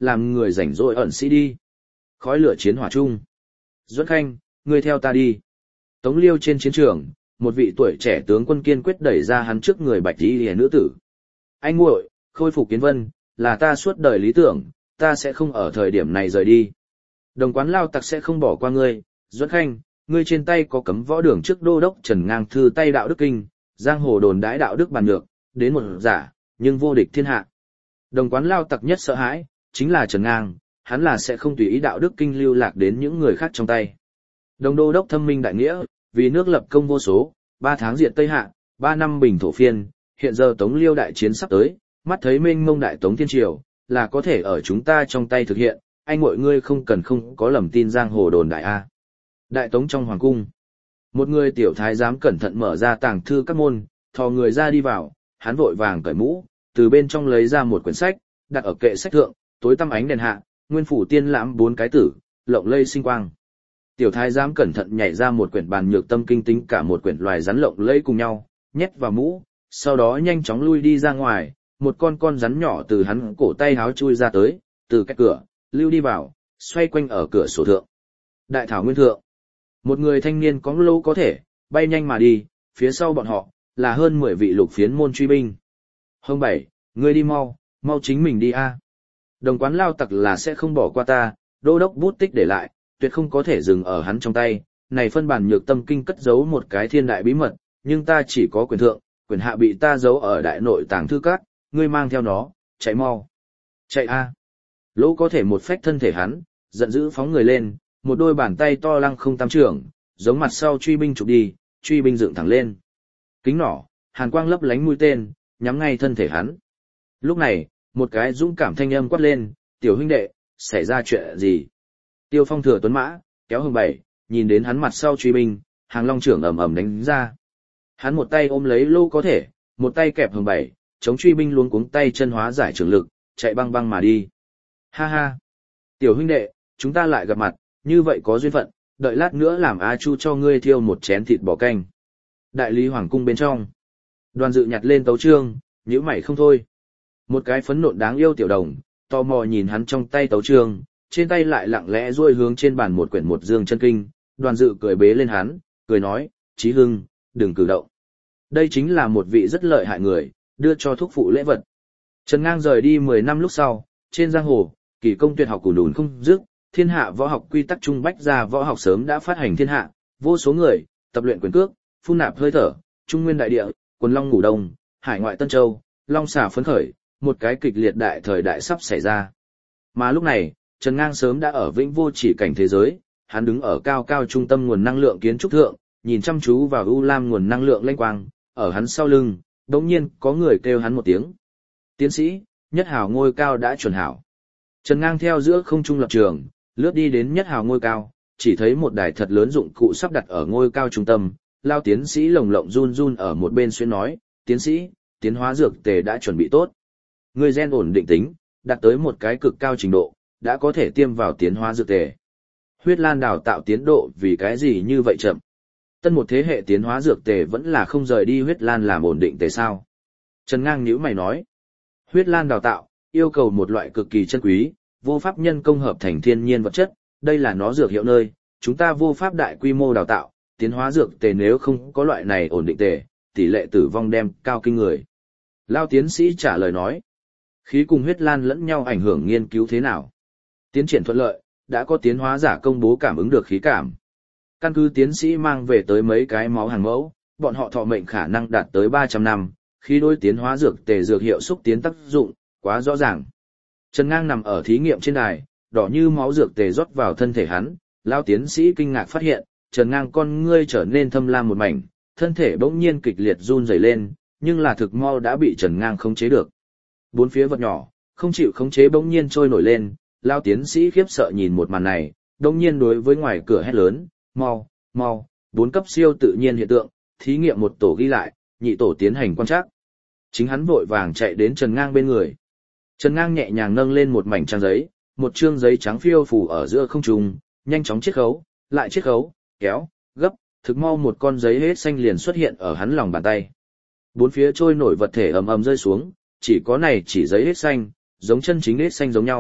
làm người rảnh rỗi ẩn sĩ đi. Khói lửa chiến hỏa chung. Duẫn Khanh, ngươi theo ta đi. Tống Liêu trên chiến trường, một vị tuổi trẻ tướng quân kiên quyết đẩy ra hắn trước người bạch y liễu nữ tử. Anh muội, khôi phục Kiến Vân, là ta suốt đời lý tưởng, ta sẽ không ở thời điểm này rời đi. Đồng quán Lao Tặc sẽ không bỏ qua ngươi, Duẫn Khanh, ngươi trên tay có cấm võ đường trước đô đốc Trần Ngang thư tay đạo đức kinh, giang hồ đồn đãi đạo đức bàn nhược, đến một giả, nhưng vô địch thiên hạ. Đồng quán Lao Tặc nhất sợ hãi, chính là Trần Ngang, hắn là sẽ không tùy ý đạo đức kinh lưu lạc đến những người khác trong tay. Đồng đô đốc thâm minh đại nghĩa, vì nước lập công vô số, 3 tháng diệt Tây Hạ, 3 năm bình thổ phiên, hiện giờ Tống Liêu đại chiến sắp tới, mắt thấy mênh mông đại Tống Thiên Triều, là có thể ở chúng ta trong tay thực hiện, anh mọi ngươi không cần không có lầm tin giang hồ đồn đại A. Đại Tống trong hoàng cung, một người tiểu thái giám cẩn thận mở ra tàng thư các môn, thò người ra đi vào, hắn vội vàng cởi mũ, từ bên trong lấy ra một quyển sách, đặt ở kệ sách thượng, tối tăm ánh đèn hạ, nguyên phủ tiên lãm 4 cái tử, lộng lây sinh quang. Tiểu thái giám cẩn thận nhảy ra một quyển bàn nhược tâm kinh tính cả một quyển loài rắn lộng lẫy cùng nhau, nhét vào mũ, sau đó nhanh chóng lui đi ra ngoài, một con rắn nhỏ từ hắn cổ tay háo chui ra tới, từ cái cửa, lưu đi vào, xoay quanh ở cửa sổ thượng. Đại thảo nguyên thượng, một người thanh niên có lâu có thể, bay nhanh mà đi, phía sau bọn họ, là hơn 10 vị lục phiến môn truy binh. Hông bảy, ngươi đi mau, mau chính mình đi a. Đồng quán Lao Tặc là sẽ không bỏ qua ta, đô đốc bút tích để lại, tuyệt không có thể dừng ở hắn trong tay. Này phân bản nhược tâm kinh cất giấu một cái thiên đại bí mật, nhưng ta chỉ có quyền thượng, quyền hạ bị ta giấu ở đại nội tàng thư các, ngươi mang theo nó, chạy mau. Chạy a. Lỗ có thể một phách thân thể hắn, giận dữ phóng người lên, một đôi bàn tay to lăng không tam trưởng, giống mặt sau truy binh chụp đi, truy binh dựng thẳng lên. Kính nỏ, hàn quang lấp lánh mũi tên, nhắm ngay thân thể hắn. Lúc này, một cái dũng cảm thanh âm quát lên, tiểu huynh đệ, xảy ra chuyện gì? Tiêu Phong thừa tuấn mã, kéo Hồng Bảy, nhìn đến hắn mặt sau truy binh, Hàng Long trưởng ầm ầm đánh ra. Hắn một tay ôm lấy Lô có thể, một tay kẹp Hồng Bảy, chống truy binh luống cuống tay chân hóa giải trường lực, chạy băng băng mà đi. Ha ha! Tiểu huynh đệ, chúng ta lại gặp mặt, như vậy có duyên phận, đợi lát nữa làm A Chu cho ngươi thiêu một chén thịt bò canh. Đại lý hoàng cung bên trong. Đoàn Dự nhặt lên tấu chương, nhíu mày không thôi. Một cái phấn nộn đáng yêu tiểu đồng, tò mò nhìn hắn trong tay tấu chương, trên tay lại lặng lẽ duỗi hướng trên bàn một quyển một dương chân kinh. Đoàn Dự cười bế lên hắn, cười nói, Chí Hưng, đừng cử động. Đây chính là một vị rất lợi hại người, đưa cho thúc phụ lễ vật. Trần Ngang rời đi 10 năm lúc sau, trên giang hồ, kỳ công tuyệt học cùn đùn không dứt, thiên hạ võ học quy tắc trung bách gia võ học sớm đã phát hành thiên hạ, vô số người tập luyện quyền cước, phun nạp hơi thở, trung nguyên đại địa, quần long ngủ đông, hải ngoại Tân Châu, long xà phấn khởi, một cái kịch liệt đại thời đại sắp xảy ra. Mà lúc này, Trần Ngang sớm đã ở vĩnh vô chỉ cảnh thế giới, hắn đứng ở cao cao trung tâm nguồn năng lượng kiến trúc thượng, nhìn chăm chú vào u lam nguồn năng lượng lanh quang, ở hắn sau lưng, đột nhiên có người kêu hắn một tiếng. Tiến sĩ, nhất hào ngôi cao đã chuẩn hảo. Trần Ngang theo giữa không trung lập trường, lướt đi đến nhất hào ngôi cao, chỉ thấy một đài thật lớn dụng cụ sắp đặt ở ngôi cao trung tâm, lao tiến sĩ lồng lộng run run ở một bên xuyên nói, tiến sĩ, tiến hóa dược tề đã chuẩn bị tốt. Người gen ổn định tính, đạt tới một cái cực cao trình độ, đã có thể tiêm vào tiến hóa dược tề. Huyết Lan đào tạo tiến độ vì cái gì như vậy chậm? Tân một thế hệ tiến hóa dược tề vẫn là không rời đi Huyết Lan làm ổn định tề sao? Trần Ngang nhíu mày nói, Huyết Lan đào tạo, yêu cầu một loại cực kỳ chân quý, vô pháp nhân công hợp thành thiên nhiên vật chất, đây là nó dược hiệu nơi, chúng ta vô pháp đại quy mô đào tạo, tiến hóa dược tề nếu không có loại này ổn định tề, tỷ lệ tử vong đem cao kinh người. Lao tiến sĩ trả lời nói, khí cùng huyết lan lẫn nhau ảnh hưởng nghiên cứu thế nào? Tiến triển thuận lợi, đã có tiến hóa giả công bố cảm ứng được khí cảm. Căn cứ tiến sĩ mang về tới mấy cái máu hàng mẫu, bọn họ thọ mệnh khả năng đạt tới 300 năm, khi đối tiến hóa dược tề dược hiệu xúc tiến tác dụng, quá rõ ràng. Trần Ngang nằm ở thí nghiệm trên đài, đỏ như máu dược tề rót vào thân thể hắn, lao tiến sĩ kinh ngạc phát hiện, Trần Ngang con ngươi trở nên thâm lam một mảnh, thân thể bỗng nhiên kịch liệt run rẩy lên, nhưng là thực mau đã bị Trần Ngang khống chế được. Bốn phía vật nhỏ, không chịu khống chế bỗng nhiên trôi nổi lên, lao tiến sĩ khiếp sợ nhìn một màn này, bỗng nhiên đối với ngoài cửa hét lớn, mau, mau, 4 cấp siêu tự nhiên hiện tượng, thí nghiệm một tổ ghi lại, nhị tổ tiến hành quan trắc. Chính hắn vội vàng chạy đến Trần Ngang bên người. Trần Ngang nhẹ nhàng nâng lên một mảnh trang giấy, một chương giấy trắng phiêu phù ở giữa không trung, nhanh chóng chiết khấu, lại chiết khấu, kéo, gấp, thực mau một con giấy hết xanh liền xuất hiện ở hắn lòng bàn tay. Bốn phía trôi nổi vật thể ầm ầm rơi xuống, chỉ có này chỉ giấy hết xanh, giống chân chính hết xanh giống nhau,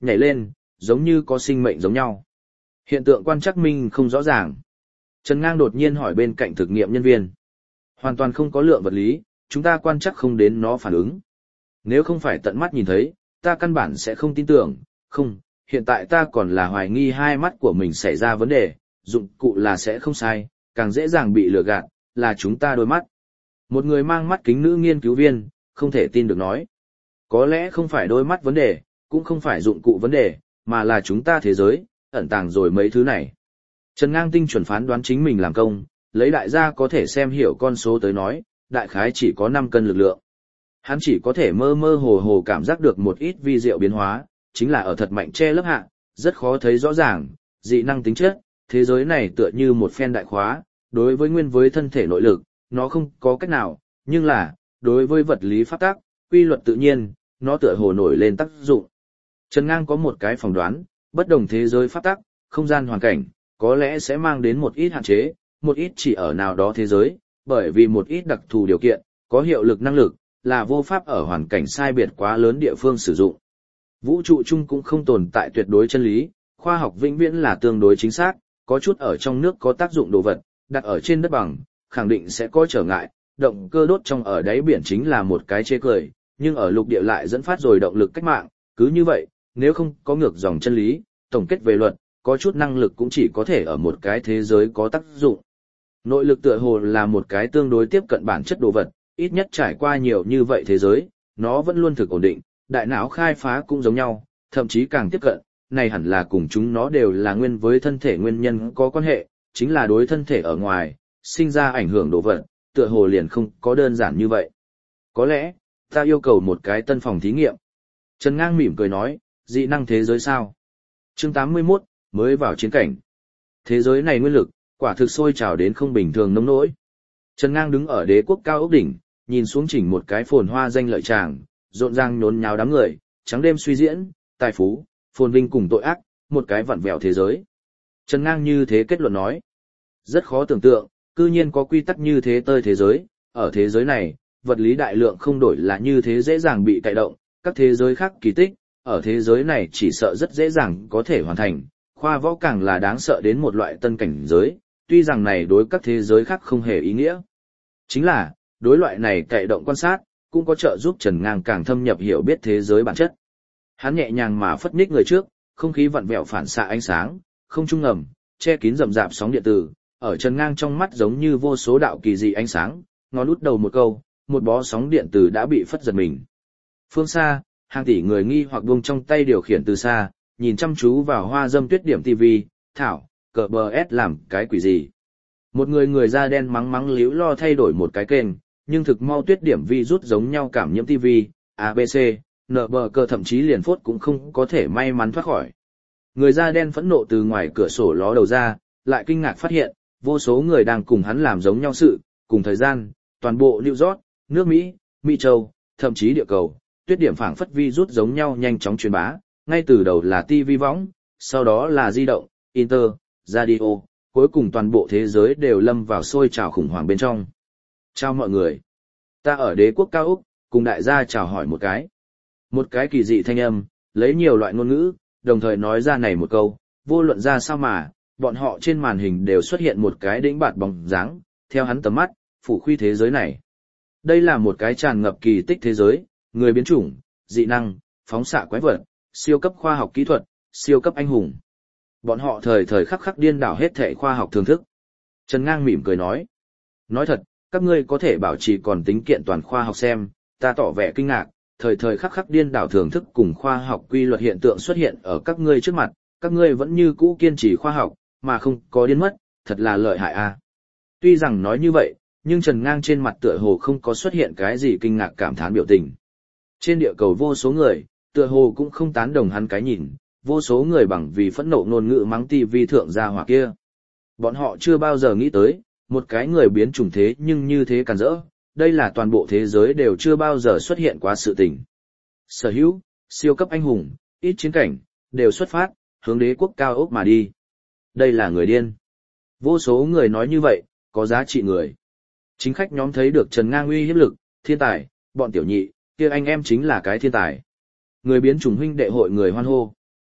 nhảy lên, giống như có sinh mệnh giống nhau. Hiện tượng quan trắc minh không rõ ràng. Trần Ngang đột nhiên hỏi bên cạnh thực nghiệm nhân viên. Hoàn toàn không có lượng vật lý, chúng ta quan trắc không đến nó phản ứng. Nếu không phải tận mắt nhìn thấy, ta căn bản sẽ không tin tưởng, không, hiện tại ta còn là hoài nghi hai mắt của mình xảy ra vấn đề, dụng cụ là sẽ không sai, càng dễ dàng bị lừa gạt, là chúng ta đôi mắt. Một người mang mắt kính nữ nghiên cứu viên, không thể tin được nói. Có lẽ không phải đôi mắt vấn đề, cũng không phải dụng cụ vấn đề, mà là chúng ta thế giới, ẩn tàng rồi mấy thứ này. Trần Ngang tinh chuẩn phán đoán chính mình làm công, lấy đại gia có thể xem hiểu con số tới nói, đại khái chỉ có 5 cân lực lượng. Hắn chỉ có thể mơ mơ hồ hồ cảm giác được một ít vi diệu biến hóa, chính là ở thật mạnh che lớp hạ, rất khó thấy rõ ràng, dị năng tính chất, thế giới này tựa như một phen đại khóa, đối với nguyên với thân thể nội lực, nó không có cách nào, nhưng là, đối với vật lý pháp tắc, quy luật tự nhiên, nó tựa hồ nổi lên tác dụng. Trần Ngang có một cái phỏng đoán, bất đồng thế giới pháp tắc, không gian hoàn cảnh, có lẽ sẽ mang đến một ít hạn chế, một ít chỉ ở nào đó thế giới, bởi vì một ít đặc thù điều kiện, có hiệu lực năng lực, là vô pháp ở hoàn cảnh sai biệt quá lớn địa phương sử dụng. Vũ trụ chung cũng không tồn tại tuyệt đối chân lý, khoa học vĩnh viễn là tương đối chính xác, có chút ở trong nước có tác dụng đồ vật, đặt ở trên đất bằng, khẳng định sẽ có trở ngại, động cơ đốt trong ở đáy biển chính là một cái chê cười, nhưng ở lục địa lại dẫn phát rồi động lực cách mạng, cứ như vậy, nếu không có ngược dòng chân lý, tổng kết về luật, có chút năng lực cũng chỉ có thể ở một cái thế giới có tác dụng. Nội lực tựa hồ là một cái tương đối tiếp cận bản chất đồ vật, ít nhất trải qua nhiều như vậy thế giới, nó vẫn luôn thực ổn định, đại não khai phá cũng giống nhau, thậm chí càng tiếp cận, này hẳn là cùng chúng nó đều là nguyên với thân thể nguyên nhân có quan hệ, chính là đối thân thể ở ngoài, sinh ra ảnh hưởng đồ vật, tựa hồ liền không có đơn giản như vậy. Có lẽ, ta yêu cầu một cái tân phòng thí nghiệm. Trần Ngang mỉm cười nói, dị năng thế giới sao? Chương 81, mới vào chiến cảnh. Thế giới này nguyên lực, quả thực sôi trào đến không bình thường nông nỗi. Trần Ngang đứng ở đế quốc cao ốc đỉnh, nhìn xuống chỉnh một cái phồn hoa danh lợi tràng, rộn ràng nhốn nháo đám người, trắng đêm suy diễn, tài phú, phồn vinh cùng tội ác, một cái vặn vẹo thế giới. Trần Ngang như thế kết luận nói. Rất khó tưởng tượng, cư nhiên có quy tắc như thế tơi thế giới, ở thế giới này, vật lý đại lượng không đổi là như thế dễ dàng bị cải động, các thế giới khác kỳ tích, ở thế giới này chỉ sợ rất dễ dàng có thể hoàn thành, khoa võ càng là đáng sợ đến một loại tân cảnh giới, tuy rằng này đối các thế giới khác không hề ý nghĩa. Chính là, đối loại này cải động quan sát, cũng có trợ giúp Trần Ngang càng thâm nhập hiểu biết thế giới bản chất. Hắn nhẹ nhàng mà phất nhích người trước, không khí vặn vẹo phản xạ ánh sáng, không trung ngầm, che kín rậm rạp sóng điện tử, ở Trần Ngang trong mắt giống như vô số đạo kỳ dị ánh sáng, ngón út đầu một câu, một bó sóng điện tử đã bị phất giật mình. Phương xa, hàng tỷ người nghi hoặc buông trong tay điều khiển từ xa, nhìn chăm chú vào hoa dâm tuyết điểm TV, thảo, cờ bờ S làm cái quỷ gì. Một người da đen mắng mắng líu lo thay đổi một cái kênh, nhưng thực mau tuyết điểm virus giống nhau cảm nhiễm TV, ABC, nợ bờ cờ thậm chí liền phốt cũng không có thể may mắn thoát khỏi. Người da đen phẫn nộ từ ngoài cửa sổ ló đầu ra, lại kinh ngạc phát hiện, vô số người đang cùng hắn làm giống nhau sự, cùng thời gian, toàn bộ New York, nước Mỹ, Mỹ Châu, thậm chí địa cầu, tuyết điểm phảng phất virus giống nhau nhanh chóng truyền bá, ngay từ đầu là TV võng, sau đó là di động, Inter, radio, cuối cùng toàn bộ thế giới đều lâm vào sôi trào khủng hoảng bên trong. Chào mọi người. Ta ở đế quốc cao Úc, cùng đại gia chào hỏi một cái. Một cái kỳ dị thanh âm, lấy nhiều loại ngôn ngữ, đồng thời nói ra này một câu, vô luận ra sao mà, bọn họ trên màn hình đều xuất hiện một cái đĩnh bạt bóng dáng, theo hắn tầm mắt, phủ khuy thế giới này. Đây là một cái tràn ngập kỳ tích thế giới, người biến chủng, dị năng, phóng xạ quái vật, siêu cấp khoa học kỹ thuật, siêu cấp anh hùng. Bọn họ thời thời khắc khắc điên đảo hết thảy khoa học thường thức. Trần Ngang mỉm cười nói. Nói thật, các ngươi có thể bảo trì còn tính kiện toàn khoa học xem, ta tỏ vẻ kinh ngạc, thời thời khắc khắc điên đảo thường thức cùng khoa học quy luật hiện tượng xuất hiện ở các ngươi trước mặt, các ngươi vẫn như cũ kiên trì khoa học, mà không có điên mất, thật là lợi hại a. Tuy rằng nói như vậy, nhưng Trần Ngang trên mặt tựa hồ không có xuất hiện cái gì kinh ngạc cảm thán biểu tình. Trên địa cầu vô số người, tựa hồ cũng không tán đồng hắn cái nhìn, vô số người bằng vì phẫn nộ ngôn ngữ mắng TV thượng gia hỏa kia. Bọn họ chưa bao giờ nghĩ tới, một cái người biến chủng thế nhưng như thế càn rỡ, đây là toàn bộ thế giới đều chưa bao giờ xuất hiện qua sự tình. Sở hữu, siêu cấp anh hùng, ít chiến cảnh, đều xuất phát, hướng đế quốc cao ốc mà đi. Đây là người điên. Vô số người nói như vậy, có giá trị người. Chính khách nhóm thấy được Trần Ngang uy hiếp lực, thiên tài, bọn tiểu nhị, kia anh em chính là cái thiên tài. Người biến chủng huynh đệ hội người hoan hô,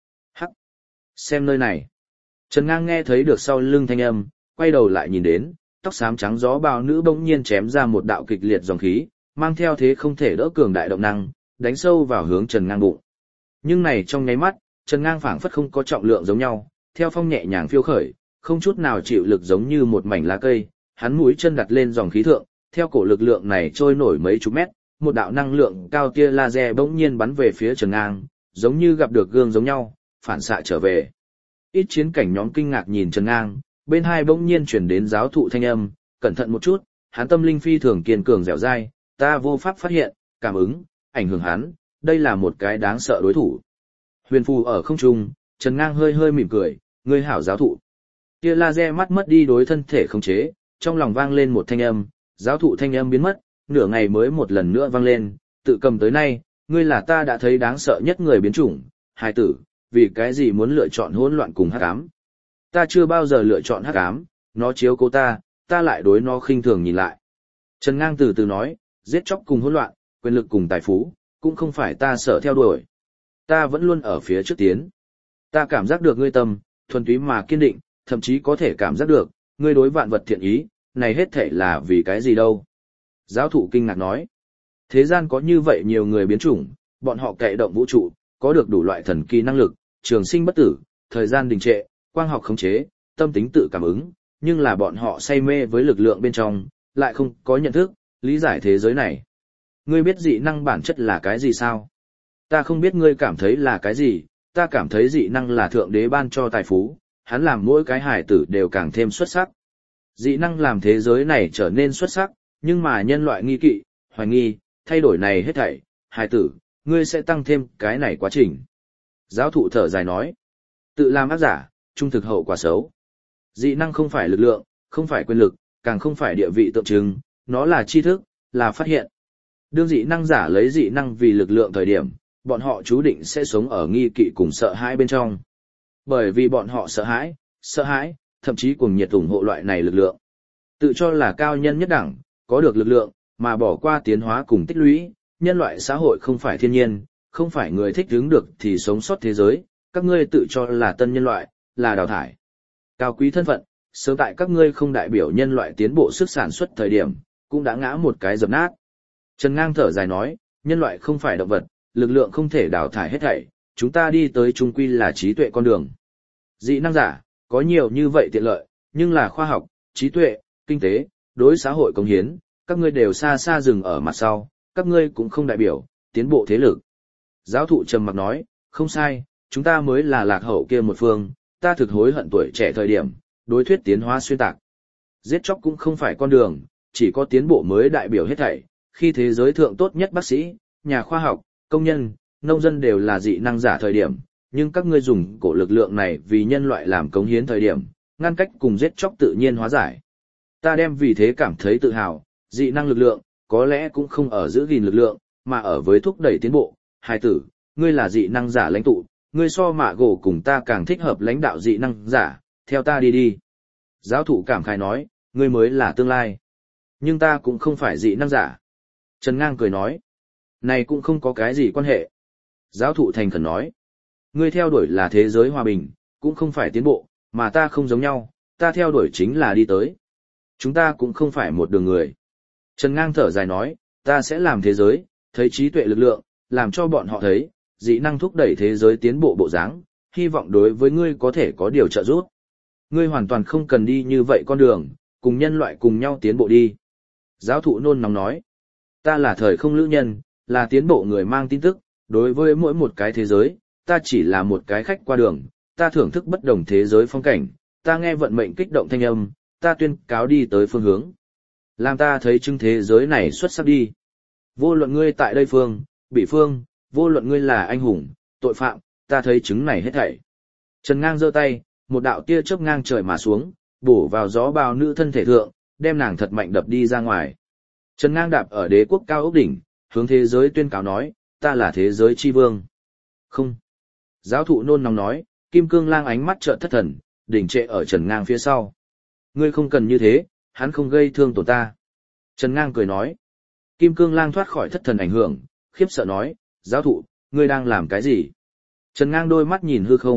xem nơi này. Trần Ngang nghe thấy được sau lưng thanh âm, quay đầu lại nhìn đến, tóc xám trắng gió bào nữ bỗng nhiên chém ra một đạo kịch liệt dòng khí, mang theo thế không thể đỡ cường đại động năng, đánh sâu vào hướng Trần Ngang bụng. Nhưng này trong nháy mắt, Trần Ngang phảng phất không có trọng lượng giống nhau, theo phong nhẹ nhàng phiêu khởi, không chút nào chịu lực giống như một mảnh lá cây, hắn mũi chân đặt lên dòng khí thượng, theo cổ lực lượng này trôi nổi mấy chục mét, một đạo năng lượng cao tia laser bỗng nhiên bắn về phía Trần Ngang, giống như gặp được gương giống nhau, phản xạ trở về. Ít chiến cảnh nhóm kinh ngạc nhìn Trần Ngang, bên hai bỗng nhiên chuyển đến giáo thụ thanh âm, cẩn thận một chút, hắn tâm linh phi thường kiên cường dẻo dai, ta vô pháp phát hiện, cảm ứng, ảnh hưởng hắn, đây là một cái đáng sợ đối thủ. Huyền phù ở không trung, Trần Ngang hơi hơi mỉm cười, ngươi hảo giáo thụ. Tia laser mắt mất đi đối thân thể khống chế, trong lòng vang lên một thanh âm, giáo thụ thanh âm biến mất, nửa ngày mới một lần nữa vang lên, tự cầm tới nay, ngươi là ta đã thấy đáng sợ nhất người biến chủng, hài tử, vì cái gì muốn lựa chọn hỗn loạn cùng hắc ám? Ta chưa bao giờ lựa chọn hắc ám, nó chiếu cố ta, ta lại đối nó khinh thường nhìn lại. Trần Ngang từ từ nói, giết chóc cùng hỗn loạn, quyền lực cùng tài phú, cũng không phải ta sợ theo đuổi. Ta vẫn luôn ở phía trước tiến. Ta cảm giác được ngươi tâm, thuần túy mà kiên định, thậm chí có thể cảm giác được, ngươi đối vạn vật thiện ý, này hết thể là vì cái gì đâu. Giáo thụ kinh ngạc nói, thế gian có như vậy nhiều người biến chủng, bọn họ kệ động vũ trụ, có được đủ loại thần kỳ năng lực, trường sinh bất tử, thời gian đình trệ, quang học khống chế, tâm tính tự cảm ứng, nhưng là bọn họ say mê với lực lượng bên trong, lại không có nhận thức, lý giải thế giới này. Ngươi biết dị năng bản chất là cái gì sao? Ta không biết ngươi cảm thấy là cái gì, ta cảm thấy dị năng là thượng đế ban cho tài phú, hắn làm mỗi cái hài tử đều càng thêm xuất sắc. Dị năng làm thế giới này trở nên xuất sắc, nhưng mà nhân loại nghi kỵ, hoài nghi, thay đổi này hết thảy, hài tử, ngươi sẽ tăng thêm cái này quá trình. Giáo thụ thở dài nói, tự làm ác giả, trung thực hậu quả xấu. Dị năng không phải lực lượng, không phải quyền lực, càng không phải địa vị tượng trưng, nó là tri thức, là phát hiện. Đương dị năng giả lấy dị năng vì lực lượng thời điểm, bọn họ chú định sẽ sống ở nghi kỵ cùng sợ hãi bên trong. Bởi vì bọn họ sợ hãi, thậm chí cùng nhiệt ủng hộ loại này lực lượng. Tự cho là cao nhân nhất đẳng, có được lực lượng, mà bỏ qua tiến hóa cùng tích lũy, nhân loại xã hội không phải thiên nhiên, không phải người thích đứng được thì sống sót thế giới, các ngươi tự cho là tân nhân loại, là đào thải. Cao quý thân phận, sớm tại các ngươi không đại biểu nhân loại tiến bộ sức sản xuất thời điểm, cũng đã ngã một cái dập nát. Trần Ngang thở dài nói, nhân loại không phải động vật, lực lượng không thể đào thải hết thảy, chúng ta đi tới chung quy là trí tuệ con đường. Dị năng giả, có nhiều như vậy tiện lợi, nhưng là khoa học, trí tuệ, kinh tế, đối xã hội cống hiến, các ngươi đều xa xa dừng ở mặt sau, các ngươi cũng không đại biểu, tiến bộ thế lực. Giáo thụ trầm mặc nói, không sai, chúng ta mới là lạc hậu kia một phương, ta thực hối hận tuổi trẻ thời điểm, đối thuyết tiến hóa xuyên tạc. Giết chóc cũng không phải con đường, chỉ có tiến bộ mới đại biểu hết thảy, khi thế giới thượng tốt nhất bác sĩ, nhà khoa học, công nhân, nông dân đều là dị năng giả thời điểm, nhưng các ngươi dùng cổ lực lượng này vì nhân loại làm cống hiến thời điểm, ngăn cách cùng giết chóc tự nhiên hóa giải. Ta đem vì thế cảm thấy tự hào, dị năng lực lượng, có lẽ cũng không ở giữ gìn lực lượng, mà ở với thúc đẩy tiến bộ. Hai tử, ngươi là dị năng giả lãnh tụ, ngươi so mạ gỗ cùng ta càng thích hợp lãnh đạo dị năng giả, theo ta đi đi. Giáo thụ cảm khái nói, ngươi mới là tương lai. Nhưng ta cũng không phải dị năng giả. Trần Ngang cười nói, này cũng không có cái gì quan hệ. Giáo thụ thành khẩn nói, ngươi theo đuổi là thế giới hòa bình, cũng không phải tiến bộ, mà ta không giống nhau, ta theo đuổi chính là đi tới. Chúng ta cũng không phải một đường người. Trần Ngang thở dài nói, ta sẽ làm thế giới, thấy trí tuệ lực lượng, làm cho bọn họ thấy, dị năng thúc đẩy thế giới tiến bộ bộ dáng, hy vọng đối với ngươi có thể có điều trợ giúp. Ngươi hoàn toàn không cần đi như vậy con đường, cùng nhân loại cùng nhau tiến bộ đi. Giáo thụ nôn nóng nói, ta là thời không lữ nhân, là tiến bộ người mang tin tức, đối với mỗi một cái thế giới, ta chỉ là một cái khách qua đường, ta thưởng thức bất đồng thế giới phong cảnh, ta nghe vận mệnh kích động thanh âm, ta tuyên cáo đi tới phương hướng. Làm ta thấy chứng thế giới này xuất sắc đi. Vô luận ngươi tại đây phương, bị phương, vô luận ngươi là anh hùng, tội phạm, ta thấy chứng này hết thảy. Trần Ngang giơ tay, một đạo tia chớp ngang trời mà xuống, bổ vào gió bào nữ thân thể thượng, đem nàng thật mạnh đập đi ra ngoài. Trần Ngang đạp ở đế quốc cao ốc đỉnh, hướng thế giới tuyên cáo nói, ta là thế giới chi vương. Không. Giáo thụ nôn nóng nói, Kim Cương Lang ánh mắt trợn thất thần, đỉnh trệ ở Trần Ngang phía sau. Ngươi không cần như thế, hắn không gây thương tổn ta. Trần Ngang cười nói. Kim Cương Lang thoát khỏi thất thần ảnh hưởng, khiếp sợ nói, giáo thụ, ngươi đang làm cái gì? Trần Ngang đôi mắt nhìn hư không,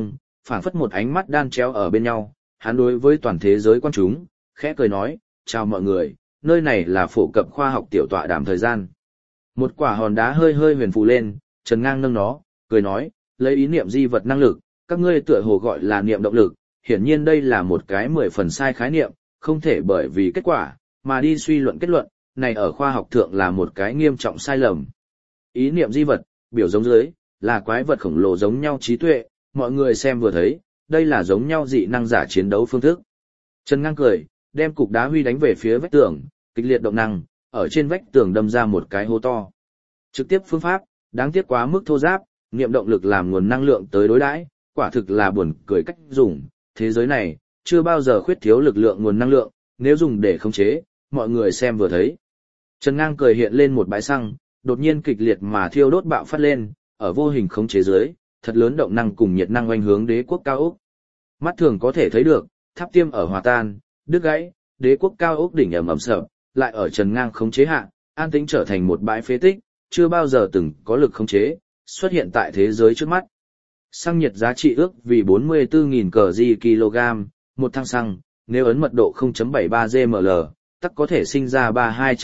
phảng phất một ánh mắt đan chéo ở bên nhau, hắn đối với toàn thế giới quan chúng, khẽ cười nói, chào mọi người, nơi này là phổ cập khoa học tiểu tọa đàm thời gian. Một quả hòn đá hơi hơi huyền phù lên, Trần Ngang nâng nó, cười nói, lấy ý niệm di vật năng lực, các ngươi tựa hồ gọi là niệm động lực, hiển nhiên đây là một cái 10 phần sai khái niệm, không thể bởi vì kết quả, mà đi suy luận kết luận, này ở khoa học thượng là một cái nghiêm trọng sai lầm. Ý niệm di vật, biểu giống dưới, là quái vật khổng lồ giống nhau trí tuệ, mọi người xem vừa thấy, đây là giống nhau dị năng giả chiến đấu phương thức. Trần Ngang cười, đem cục đá huy đánh về phía vách tường, kịch liệt động năng, ở trên vách tường đâm ra một cái hố to. Trực tiếp phương pháp, đáng tiếc quá mức thô giáp, niệm động lực làm nguồn năng lượng tới đối đãi, quả thực là buồn cười cách dùng, thế giới này chưa bao giờ khuyết thiếu lực lượng nguồn năng lượng, nếu dùng để khống chế, mọi người xem vừa thấy. Trần Ngang cười hiện lên một bãi xăng, đột nhiên kịch liệt mà thiêu đốt bạo phát lên, ở vô hình khống chế dưới, thật lớn động năng cùng nhiệt năng oanh hướng đế quốc cao ốc. Mắt thường có thể thấy được, tháp tiêm ở hòa tan, đứt gãy, đế quốc cao ốc đỉnh ầm ầm sập, lại ở Trần Ngang khống chế hạ, an tĩnh trở thành một bãi phế tích, chưa bao giờ từng có lực khống chế, xuất hiện tại thế giới trước mắt. Xăng nhiệt giá trị ước vì 44.000 kg, một thang xăng, nếu ấn mật độ 0.73 gml, tắc có thể sinh ra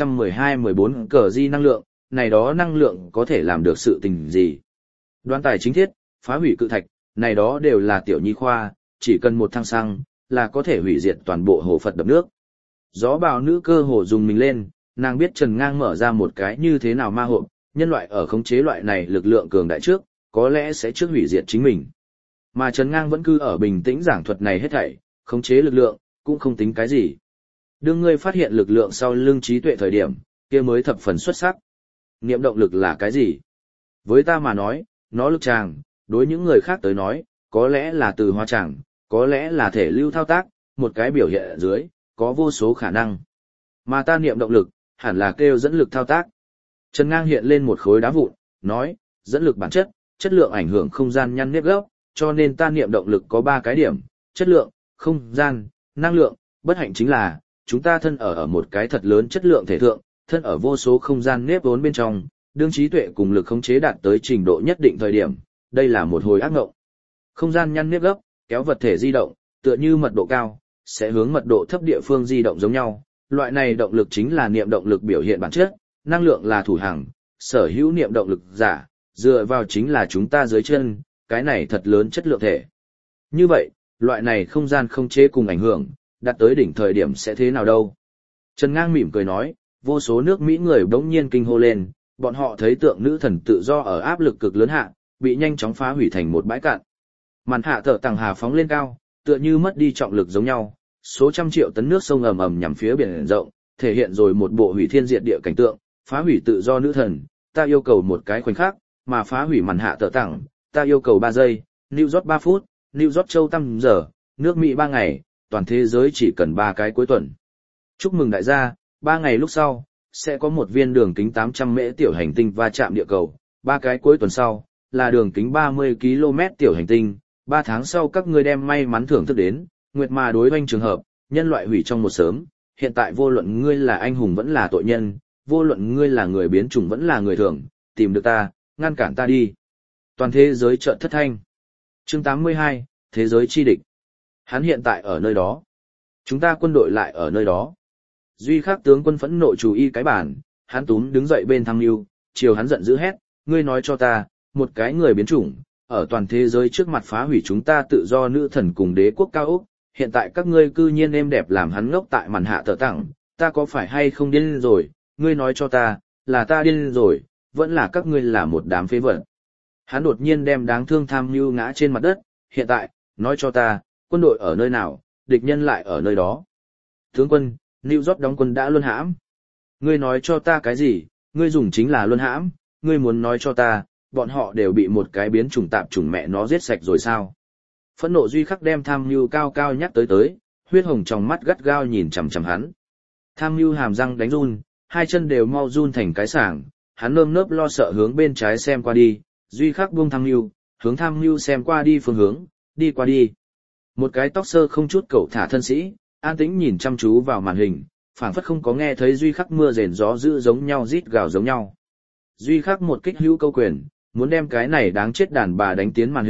3212-14 kg năng lượng, này đó năng lượng có thể làm được sự tình gì? Đoán tài chính thiết, phá hủy cự thạch, này đó đều là tiểu nhi khoa, chỉ cần một thang xăng, là có thể hủy diệt toàn bộ hồ Phật đập nước. Gió bào nữ cơ hồ dùng mình lên, nàng biết Trần Ngang mở ra một cái như thế nào ma hộp, nhân loại ở khống chế loại này lực lượng cường đại trước, có lẽ sẽ trước hủy diệt chính mình. Mà Trần Ngang vẫn cứ ở bình tĩnh giảng thuật này hết thảy, khống chế lực lượng, cũng không tính cái gì. Đương ngươi phát hiện lực lượng sau lưng trí tuệ thời điểm, kia mới thập phần xuất sắc. Niệm động lực là cái gì? Với ta mà nói, nó lực tràng, đối những người khác tới nói, có lẽ là từ hóa tràng, có lẽ là thể lưu thao tác, một cái biểu hiện ở dưới, có vô số khả năng. Mà ta niệm động lực, hẳn là kêu dẫn lực thao tác. Trần Ngang hiện lên một khối đá vụn, nói, dẫn lực bản chất, chất lượng ảnh hưởng không gian nhăn nếp gốc, cho nên ta niệm động lực có 3 cái điểm, chất lượng, không gian, năng lượng, bất hạnh chính là, chúng ta thân ở một cái thật lớn chất lượng thể thượng, thân ở vô số không gian nếp vốn bên trong, đương trí tuệ cùng lực khống chế đạt tới trình độ nhất định thời điểm, đây là một hồi ác ngộng. Không gian nhăn nếp gốc, kéo vật thể di động, tựa như mật độ cao, sẽ hướng mật độ thấp địa phương di động giống nhau, loại này động lực chính là niệm động lực biểu hiện bản chất, năng lượng là thủ hằng, sở hữu niệm động lực giả, dựa vào chính là chúng ta dưới chân, cái này thật lớn chất lượng thể. Như vậy, loại này không gian không chế cùng ảnh hưởng, đạt tới đỉnh thời điểm sẽ thế nào đâu? Trần Ngang mỉm cười nói, vô số nước Mỹ người bỗng nhiên kinh hô lên, bọn họ thấy tượng nữ thần tự do ở áp lực cực lớn hạ, bị nhanh chóng phá hủy thành một bãi cạn. Màn hạ thở tầng hà phóng lên cao, tựa như mất đi trọng lực giống nhau, số trăm triệu tấn nước sông ầm ầm nhằm phía biển rộng, thể hiện rồi một bộ hủy thiên diệt địa cảnh tượng, phá hủy tự do nữ thần, ta yêu cầu một cái khoảnh khắc, mà phá hủy màn hạ thở tầng, ta yêu cầu 3 giây, New York 3 phút, New York châu 5 giờ, nước Mỹ 3 ngày, toàn thế giới chỉ cần 3 cái cuối tuần. Chúc mừng đại gia, 3 ngày lúc sau, sẽ có một viên đường kính 800 mễ tiểu hành tinh va chạm địa cầu, 3 cái cuối tuần sau, là đường kính 30 km tiểu hành tinh, 3 tháng sau các ngươi đem may mắn thưởng thức đến, nguyệt mà đối oanh trường hợp, nhân loại hủy trong một sớm, hiện tại vô luận ngươi là anh hùng vẫn là tội nhân, vô luận ngươi là người biến chủng vẫn là người thường, tìm được ta, ngăn cản ta đi. Toàn thế giới chợt thất thanh. Chương 82, Thế giới chi địch. Hắn hiện tại ở nơi đó. Chúng ta quân đội lại ở nơi đó. Duy Khắc tướng quân phẫn nộ chú ý cái bản, hắn túm đứng dậy bên Thăng Nhu, chiều hắn giận dữ hét, ngươi nói cho ta, một cái người biến chủng, ở toàn thế giới trước mặt phá hủy chúng ta tự do nữ thần cùng đế quốc cao Úc, hiện tại các ngươi cư nhiên êm đẹp làm hắn ngốc tại màn hạ tờ tặng, ta có phải hay không điên rồi, ngươi nói cho ta, là ta điên rồi, vẫn là các ngươi là một đám phế vật. Hắn đột nhiên đem đáng thương Tham Nhu ngã trên mặt đất, hiện tại, nói cho ta, quân đội ở nơi nào, địch nhân lại ở nơi đó. Tướng quân, New York đóng quân đã luân hãm. Ngươi nói cho ta cái gì, ngươi dùng chính là luân hãm, ngươi muốn nói cho ta, bọn họ đều bị một cái biến chủng tạp chủng mẹ nó giết sạch rồi sao? Phẫn nộ Duy Khắc đem Tham Nhu cao cao nhắc tới, huyết hồng trong mắt gắt gao nhìn chằm chằm hắn. Tham Nhu hàm răng đánh run, hai chân đều mau run thành cái sảng, hắn nơm nớp lo sợ hướng bên trái xem qua đi, Duy Khắc buông Tham Nhu, hướng Tham Nhu xem qua đi phương hướng, đi qua đi. Một cái tóc sơ không chút cẩu thả thân sĩ, an tĩnh nhìn chăm chú vào màn hình, phảng phất không có nghe thấy Duy Khắc mưa rền gió dữ giống nhau rít gào giống nhau. Duy Khắc một kích hữu câu quyền, muốn đem cái này đáng chết đàn bà đánh tiến màn hình,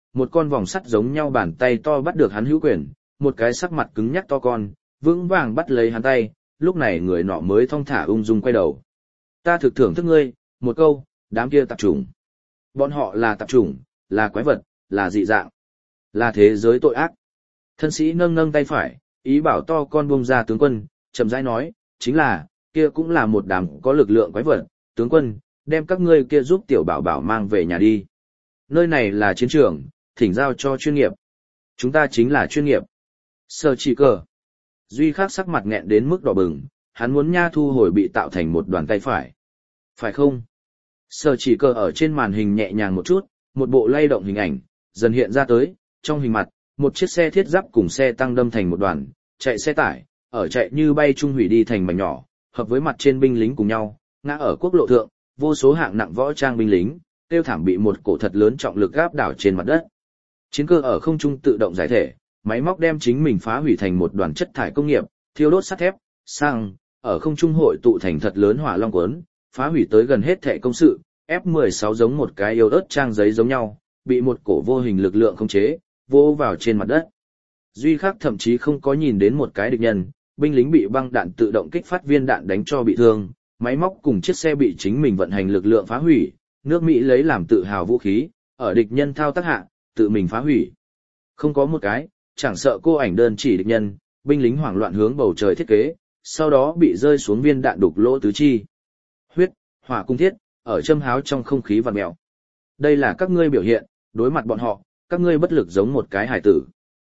một con vòng sắt giống nhau bàn tay to bắt được hắn hữu quyền, một cái sắc mặt cứng nhắc to con, vững vàng bắt lấy hắn tay, lúc này người nọ mới thong thả ung dung quay đầu. Ta thực thưởng thức ngươi, một câu, đám kia tạp chủng. Bọn họ là tạp chủng, là quái vật, là dị dạng, là thế giới tội ác. Thân sĩ nâng nâng tay phải, ý bảo to con buông ra tướng quân, chậm rãi nói, chính là, kia cũng là một đám có lực lượng quái vật, tướng quân, đem các ngươi kia giúp tiểu bảo bảo mang về nhà đi. Nơi này là chiến trường, thỉnh giao cho chuyên nghiệp. Chúng ta chính là chuyên nghiệp. Sở chỉ cờ. Duy Khắc sắc mặt nghẹn đến mức đỏ bừng, hắn muốn nha thu hồi bị tạo thành một đoàn tay phải. Phải không? Sở chỉ cờ ở trên màn hình nhẹ nhàng một chút, một bộ lay động hình ảnh, dần hiện ra tới, trong hình mặt, một chiếc xe thiết giáp cùng xe tăng đâm thành một đoàn, chạy xe tải, ở chạy như bay trung hủy đi thành mảnh nhỏ, hợp với mặt trên binh lính cùng nhau, ngã ở quốc lộ thượng, vô số hạng nặng võ trang binh lính, tiêu thảm bị một cổ thật lớn trọng lực gáp đảo trên mặt đất. Chiến cơ ở không trung tự động giải thể, máy móc đem chính mình phá hủy thành một đoàn chất thải công nghiệp, thiêu đốt sắt thép, xăng, ở không trung hội tụ thành thật lớn hỏa long cuốn, phá hủy tới gần hết thảy công sự, F-16 giống một cái yêu ớt trang giấy giống nhau, bị một cổ vô hình lực lượng khống chế, vô vào trên mặt đất. Duy Khắc thậm chí không có nhìn đến một cái địch nhân, binh lính bị băng đạn tự động kích phát viên đạn đánh cho bị thương, máy móc cùng chiếc xe bị chính mình vận hành lực lượng phá hủy, nước Mỹ lấy làm tự hào vũ khí, ở địch nhân thao tác hạ, tự mình phá hủy. Không có một cái, chẳng sợ cô ảnh đơn chỉ địch nhân, binh lính hoảng loạn hướng bầu trời thiết kế, sau đó bị rơi xuống viên đạn đục lỗ tứ chi. Huyết, hỏa cung thiết, ở châm háo trong không khí vằn mèo. Đây là các ngươi biểu hiện, đối mặt bọn họ, các ngươi bất lực giống một cái hải tử.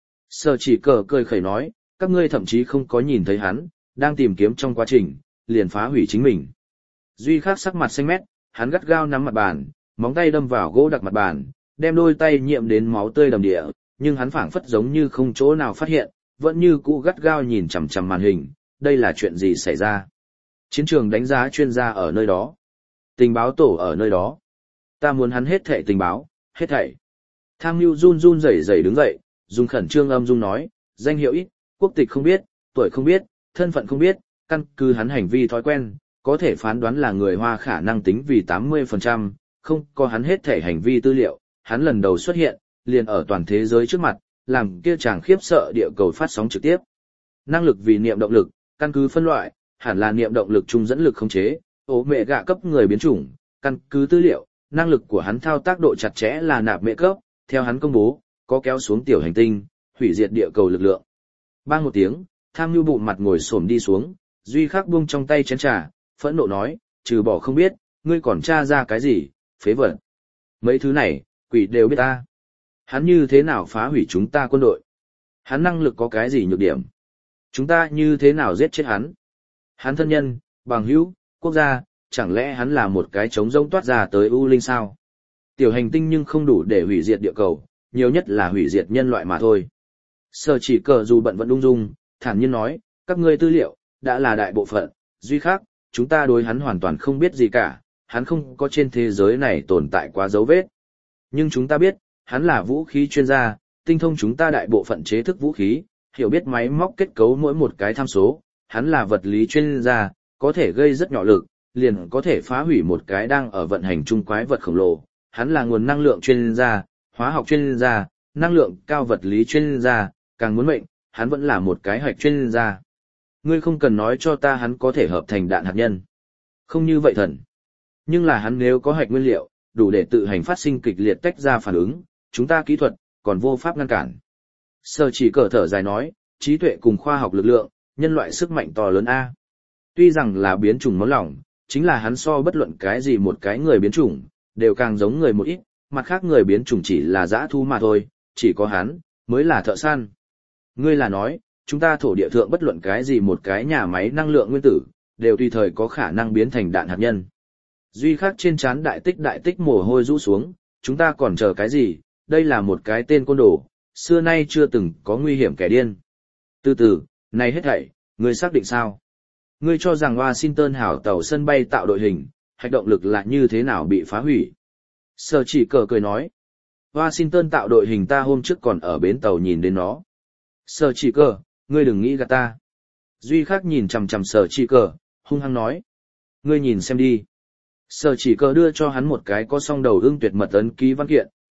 Sở chỉ cờ cười khẩy nói, các ngươi thậm chí không có nhìn thấy hắn, đang tìm kiếm trong quá trình, liền phá hủy chính mình. Duy Khắc sắc mặt xanh mét, hắn gắt gao nắm mặt bàn, móng tay đâm vào gỗ đặc mặt bàn, đem đôi tay nhiễm đến máu tươi đầm địa, nhưng hắn phảng phất giống như không chỗ nào phát hiện, vẫn như cũ gắt gao nhìn chằm chằm màn hình, đây là chuyện gì xảy ra? Chiến trường đánh giá chuyên gia ở nơi đó, tình báo tổ ở nơi đó. Ta muốn hắn hết thảy tình báo, hết thảy. Tham Mưu run run rẩy rẩy đứng dậy, dùng khẩn trương âm dung nói, danh hiệu ít, quốc tịch không biết, tuổi không biết, thân phận không biết, căn cứ hắn hành vi thói quen, có thể phán đoán là người Hoa khả năng tính vì 80%, không có hắn hết thể hành vi tư liệu, hắn lần đầu xuất hiện, liền ở toàn thế giới trước mặt, làm kia chàng khiếp sợ địa cầu phát sóng trực tiếp. Năng lực vì niệm động lực, căn cứ phân loại, hẳn là niệm động lực trung dẫn lực khống chế, ố mẹ gạ cấp người biến chủng, căn cứ tư liệu, năng lực của hắn thao tác độ chặt chẽ là nạp mẹ cấp, theo hắn công bố, có kéo xuống tiểu hành tinh, hủy diệt địa cầu lực lượng. Bang một tiếng, Tham Mưu bụng mặt ngồi xổm đi xuống, Duy Khắc buông trong tay chén trà, phẫn nộ nói, trừ bỏ không biết, ngươi còn tra ra cái gì, phế vật. Mấy thứ này, quỷ đều biết ta. Hắn như thế nào phá hủy chúng ta quân đội? Hắn năng lực có cái gì nhược điểm? Chúng ta như thế nào giết chết hắn? Hắn thân nhân, bằng hữu, quốc gia, chẳng lẽ hắn là một cái trống rỗng toát ra tới U Linh sao? Tiểu hành tinh nhưng không đủ để hủy diệt địa cầu, nhiều nhất là hủy diệt nhân loại mà thôi. Sở chỉ cờ dù bận vẫn ung dung, thản nhiên nói, các ngươi tư liệu, đã là đại bộ phận, Duy Khắc, chúng ta đối hắn hoàn toàn không biết gì cả, hắn không có trên thế giới này tồn tại quá dấu vết. Nhưng chúng ta biết, hắn là vũ khí chuyên gia, tinh thông chúng ta đại bộ phận chế thức vũ khí, hiểu biết máy móc kết cấu mỗi một cái tham số, hắn là vật lý chuyên gia, có thể gây rất nhỏ lực, liền có thể phá hủy một cái đang ở vận hành chung quái vật khổng lồ. Hắn là nguồn năng lượng chuyên gia, hóa học chuyên gia, năng lượng cao vật lý chuyên gia, càng muốn mệnh, hắn vẫn là một cái hạch chuyên gia. Ngươi không cần nói cho ta hắn có thể hợp thành đạn hạt nhân. Không như vậy thần. Nhưng là hắn nếu có hạch nguyên liệu, đủ để tự hành phát sinh kịch liệt tách ra phản ứng, chúng ta kỹ thuật, còn vô pháp ngăn cản. Sở chỉ cờ thở dài nói, trí tuệ cùng khoa học lực lượng, nhân loại sức mạnh to lớn A. Tuy rằng là biến chủng máu lỏng, chính là hắn so bất luận cái gì một cái người biến chủng, đều càng giống người một ít, mặt khác người biến chủng chỉ là dã thú mà thôi, chỉ có hắn, mới là thợ săn. Ngươi là nói, chúng ta thổ địa thượng bất luận cái gì một cái nhà máy năng lượng nguyên tử, đều tùy thời có khả năng biến thành đạn hạt nhân. Duy Khắc trên trán đại tích mồ hôi rũ xuống, chúng ta còn chờ cái gì, đây là một cái tên côn đồ, xưa nay chưa từng có nguy hiểm kẻ điên. Từ từ, này hết thảy, ngươi xác định sao? Ngươi cho rằng Washington hảo tàu sân bay tạo đội hình, hạch động lực là như thế nào bị phá hủy? Sở chỉ cờ cười nói, Washington tạo đội hình ta hôm trước còn ở bến tàu nhìn đến nó. Sở chỉ cờ, ngươi đừng nghĩ gạt ta. Duy Khắc nhìn chằm chằm sở chỉ cờ, hung hăng nói. Ngươi nhìn xem đi. Sở chỉ cờ đưa cho hắn một cái có song đầu ưng tuyệt mật ấn ký văn kiện,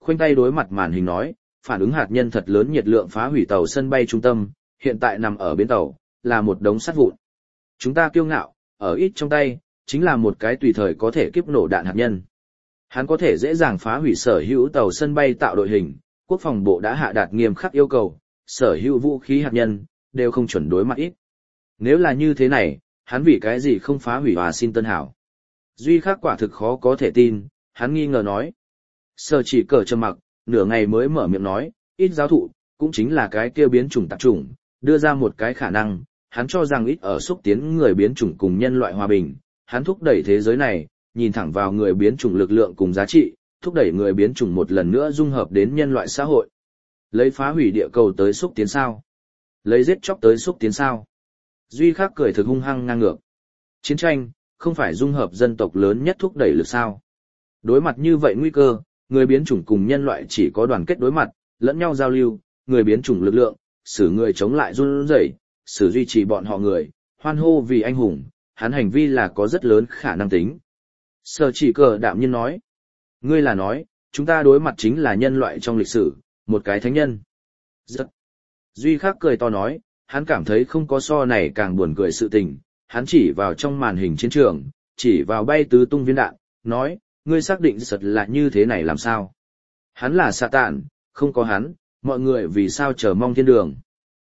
khoanh tay đối mặt màn hình nói, phản ứng hạt nhân thật lớn nhiệt lượng phá hủy tàu sân bay trung tâm, hiện tại nằm ở bến tàu, là một đống sắt vụn. Chúng ta kiêu ngạo, ở ít trong tay, chính là một cái tùy thời có thể kiếp nổ đạn hạt nhân. Hắn có thể dễ dàng phá hủy sở hữu tàu sân bay tạo đội hình, quốc phòng bộ đã hạ đạt nghiêm khắc yêu cầu, sở hữu vũ khí hạt nhân, đều không chuẩn đối mặt ít. Nếu là như thế này, hắn vì cái gì không phá hủy Washington hảo? Duy Khắc quả thực khó có thể tin, hắn nghi ngờ nói. Sở chỉ cờ trầm mặc, nửa ngày mới mở miệng nói, ít giáo thụ, cũng chính là cái kia biến chủng tạp chủng, đưa ra một cái khả năng, hắn cho rằng ít ở xúc tiến người biến chủng cùng nhân loại hòa bình, hắn thúc đẩy thế giới này, nhìn thẳng vào người biến chủng lực lượng cùng giá trị, thúc đẩy người biến chủng một lần nữa dung hợp đến nhân loại xã hội. Lấy phá hủy địa cầu tới xúc tiến sao? Lấy giết chóc tới xúc tiến sao? Duy Khắc cười thực hung hăng ngang ngược. Chiến tranh, không phải dung hợp dân tộc lớn nhất thúc đẩy lực sao? Đối mặt như vậy nguy cơ, người biến chủng cùng nhân loại chỉ có đoàn kết đối mặt, lẫn nhau giao lưu, người biến chủng lực lượng, xử người chống lại run rẩy, xử duy trì bọn họ người, hoan hô vì anh hùng, hắn hành vi là có rất lớn khả năng tính. Sở chỉ cờ đạm nhiên nói, ngươi là nói, chúng ta đối mặt chính là nhân loại trong lịch sử, một cái thánh nhân. Rất. Duy Khắc cười to nói, hắn cảm thấy không có so này càng buồn cười sự tình, hắn chỉ vào trong màn hình chiến trường, chỉ vào bay tứ tung viên đạn, nói, ngươi xác định thật là như thế này làm sao? Hắn là Satan, không có hắn, mọi người vì sao chờ mong thiên đường?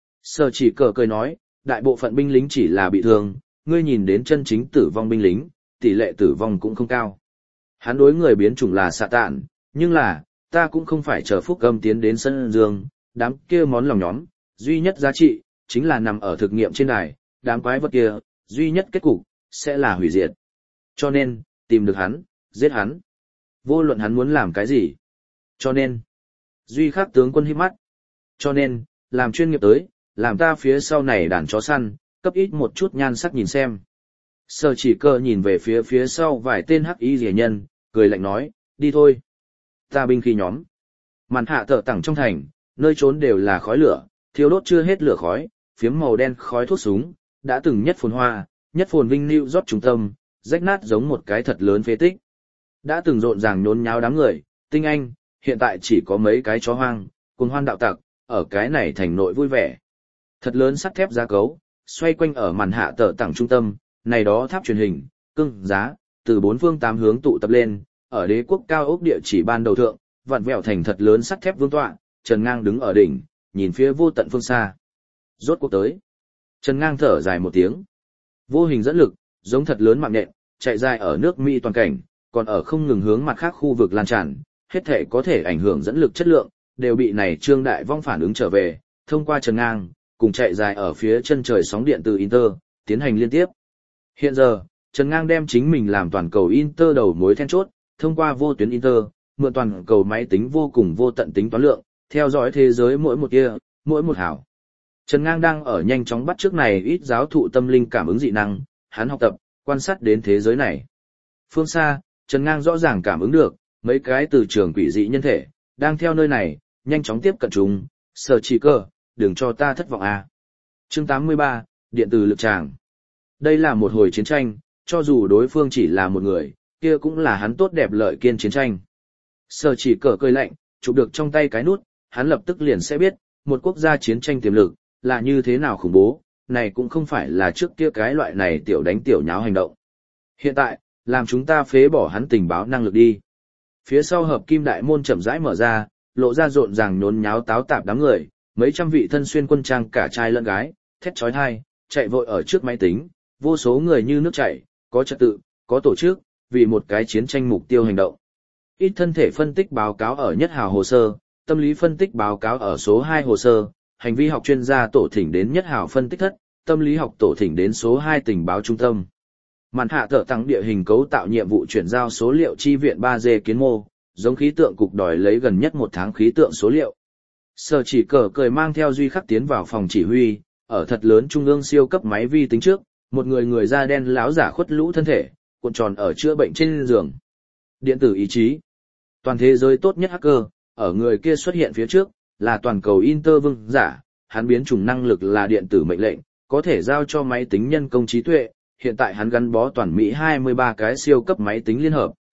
Sở chỉ cờ cười nói, đại bộ phận binh lính chỉ là bị thương, ngươi nhìn đến chân chính tử vong binh lính, tỷ lệ tử vong cũng không cao. Hắn đối người biến chủng là Satan, nhưng là, ta cũng không phải chờ phúc âm tiến đến sân dương, đám kia món lòng nhóm, duy nhất giá trị, chính là nằm ở thực nghiệm trên đài, đám quái vật kia, duy nhất kết cục, sẽ là hủy diệt. Cho nên, tìm được hắn, giết hắn. Vô luận hắn muốn làm cái gì. Cho nên, Duy Khắc tướng quân híp mắt. Cho nên, làm chuyên nghiệp tới, làm ta phía sau này đàn chó săn, cấp ít một chút nhan sắc nhìn xem. Sở chỉ cờ nhìn về phía sau vài tên hắc y rẻ nhân, cười lạnh nói, đi thôi. Ta binh khí nhóm. Màn hạ thợ tẳng trong thành, nơi trốn đều là khói lửa, thiêu đốt chưa hết lửa khói, phiếm màu đen khói thuốc súng, đã từng nhất phồn hoa, nhất phồn vinh lưu rót trung tâm, rách nát giống một cái thật lớn phế tích. Đã từng rộn ràng nhốn nháo đám người, tinh anh, hiện tại chỉ có mấy cái chó hoang, cùng hoan đạo tặc, ở cái này thành nội vui vẻ. Thật lớn sắt thép giá cấu, xoay quanh ở màn hạ tờ tảng trung tâm, này đó tháp truyền hình, cưng, giá, từ bốn phương tám hướng tụ tập lên, ở đế quốc cao ốc địa chỉ ban đầu thượng, vặn vẹo thành thật lớn sắt thép vương tọa, Trần Ngang đứng ở đỉnh, nhìn phía vô tận phương xa. Rốt cuộc tới. Trần Ngang thở dài một tiếng. Vô hình dẫn lực, giống thật lớn mạng nhện, chạy dài ở nước Mỹ toàn cảnh, còn ở không ngừng hướng mặt khác khu vực lan tràn, hết thể có thể ảnh hưởng dẫn lực chất lượng, đều bị này Trương Đại Vong phản ứng trở về, thông qua Trần Ngang, cùng chạy dài ở phía chân trời sóng điện từ Inter, tiến hành liên tiếp. Hiện giờ, Trần Ngang đem chính mình làm toàn cầu Inter đầu mối then chốt, thông qua vô tuyến Inter, mượn toàn cầu máy tính vô cùng vô tận tính toán lượng, theo dõi thế giới mỗi một tia, mỗi một hào. Trần Ngang đang ở nhanh chóng bắt trước này ít giáo thụ tâm linh cảm ứng dị năng, hắn học tập, quan sát đến thế giới này. Phương xa, Trần Ngang rõ ràng cảm ứng được, mấy cái từ trường quỷ dị nhân thể, đang theo nơi này, nhanh chóng tiếp cận chúng, Sở chỉ cờ, đừng cho ta thất vọng à. Chương 83, Điện tử lực tràng. Đây là một hồi chiến tranh, cho dù đối phương chỉ là một người, kia cũng là hắn tốt đẹp lợi kiên chiến tranh. Sở chỉ cờ cười lạnh, chụp được trong tay cái nút, hắn lập tức liền sẽ biết, một quốc gia chiến tranh tiềm lực, là như thế nào khủng bố, này cũng không phải là trước kia cái loại này tiểu đánh tiểu nháo hành động. Hiện tại, làm chúng ta phế bỏ hắn tình báo năng lực đi. Phía sau hợp kim đại môn chậm rãi mở ra, lộ ra rộn ràng nhốn nháo táo tạp đám người, mấy trăm vị thân xuyên quân trang cả trai lẫn gái, thét chói tai, chạy vội ở trước máy tính, vô số người như nước chảy, có trật tự, có tổ chức, vì một cái chiến tranh mục tiêu hành động. Ít thân thể phân tích báo cáo ở nhất hào hồ sơ, tâm lý phân tích báo cáo ở số 2 hồ sơ, hành vi học chuyên gia tổ thỉnh đến nhất hào phân tích thất, tâm lý học tổ thỉnh đến số 2 tình báo trung tâm. Màn hạ thợ tăng địa hình cấu tạo nhiệm vụ chuyển giao số liệu chi viện 3D kiến mô, giống khí tượng cục đòi lấy gần nhất một tháng khí tượng số liệu. Sở chỉ cờ cười mang theo Duy Khắc tiến vào phòng chỉ huy, ở thật lớn trung ương siêu cấp máy vi tính trước, một người da đen láo giả khuất lũ thân thể, cuộn tròn ở chữa bệnh trên giường. Điện tử ý chí. Toàn thế giới tốt nhất hacker, ở người kia xuất hiện phía trước, là toàn cầu Inter vương giả, hắn biến chủng năng lực là điện tử mệnh lệnh, có thể giao cho máy tính nhân công trí tuệ, hiện tại hắn gắn bó toàn Mỹ 23 cái siêu cấp máy tính liên hợp,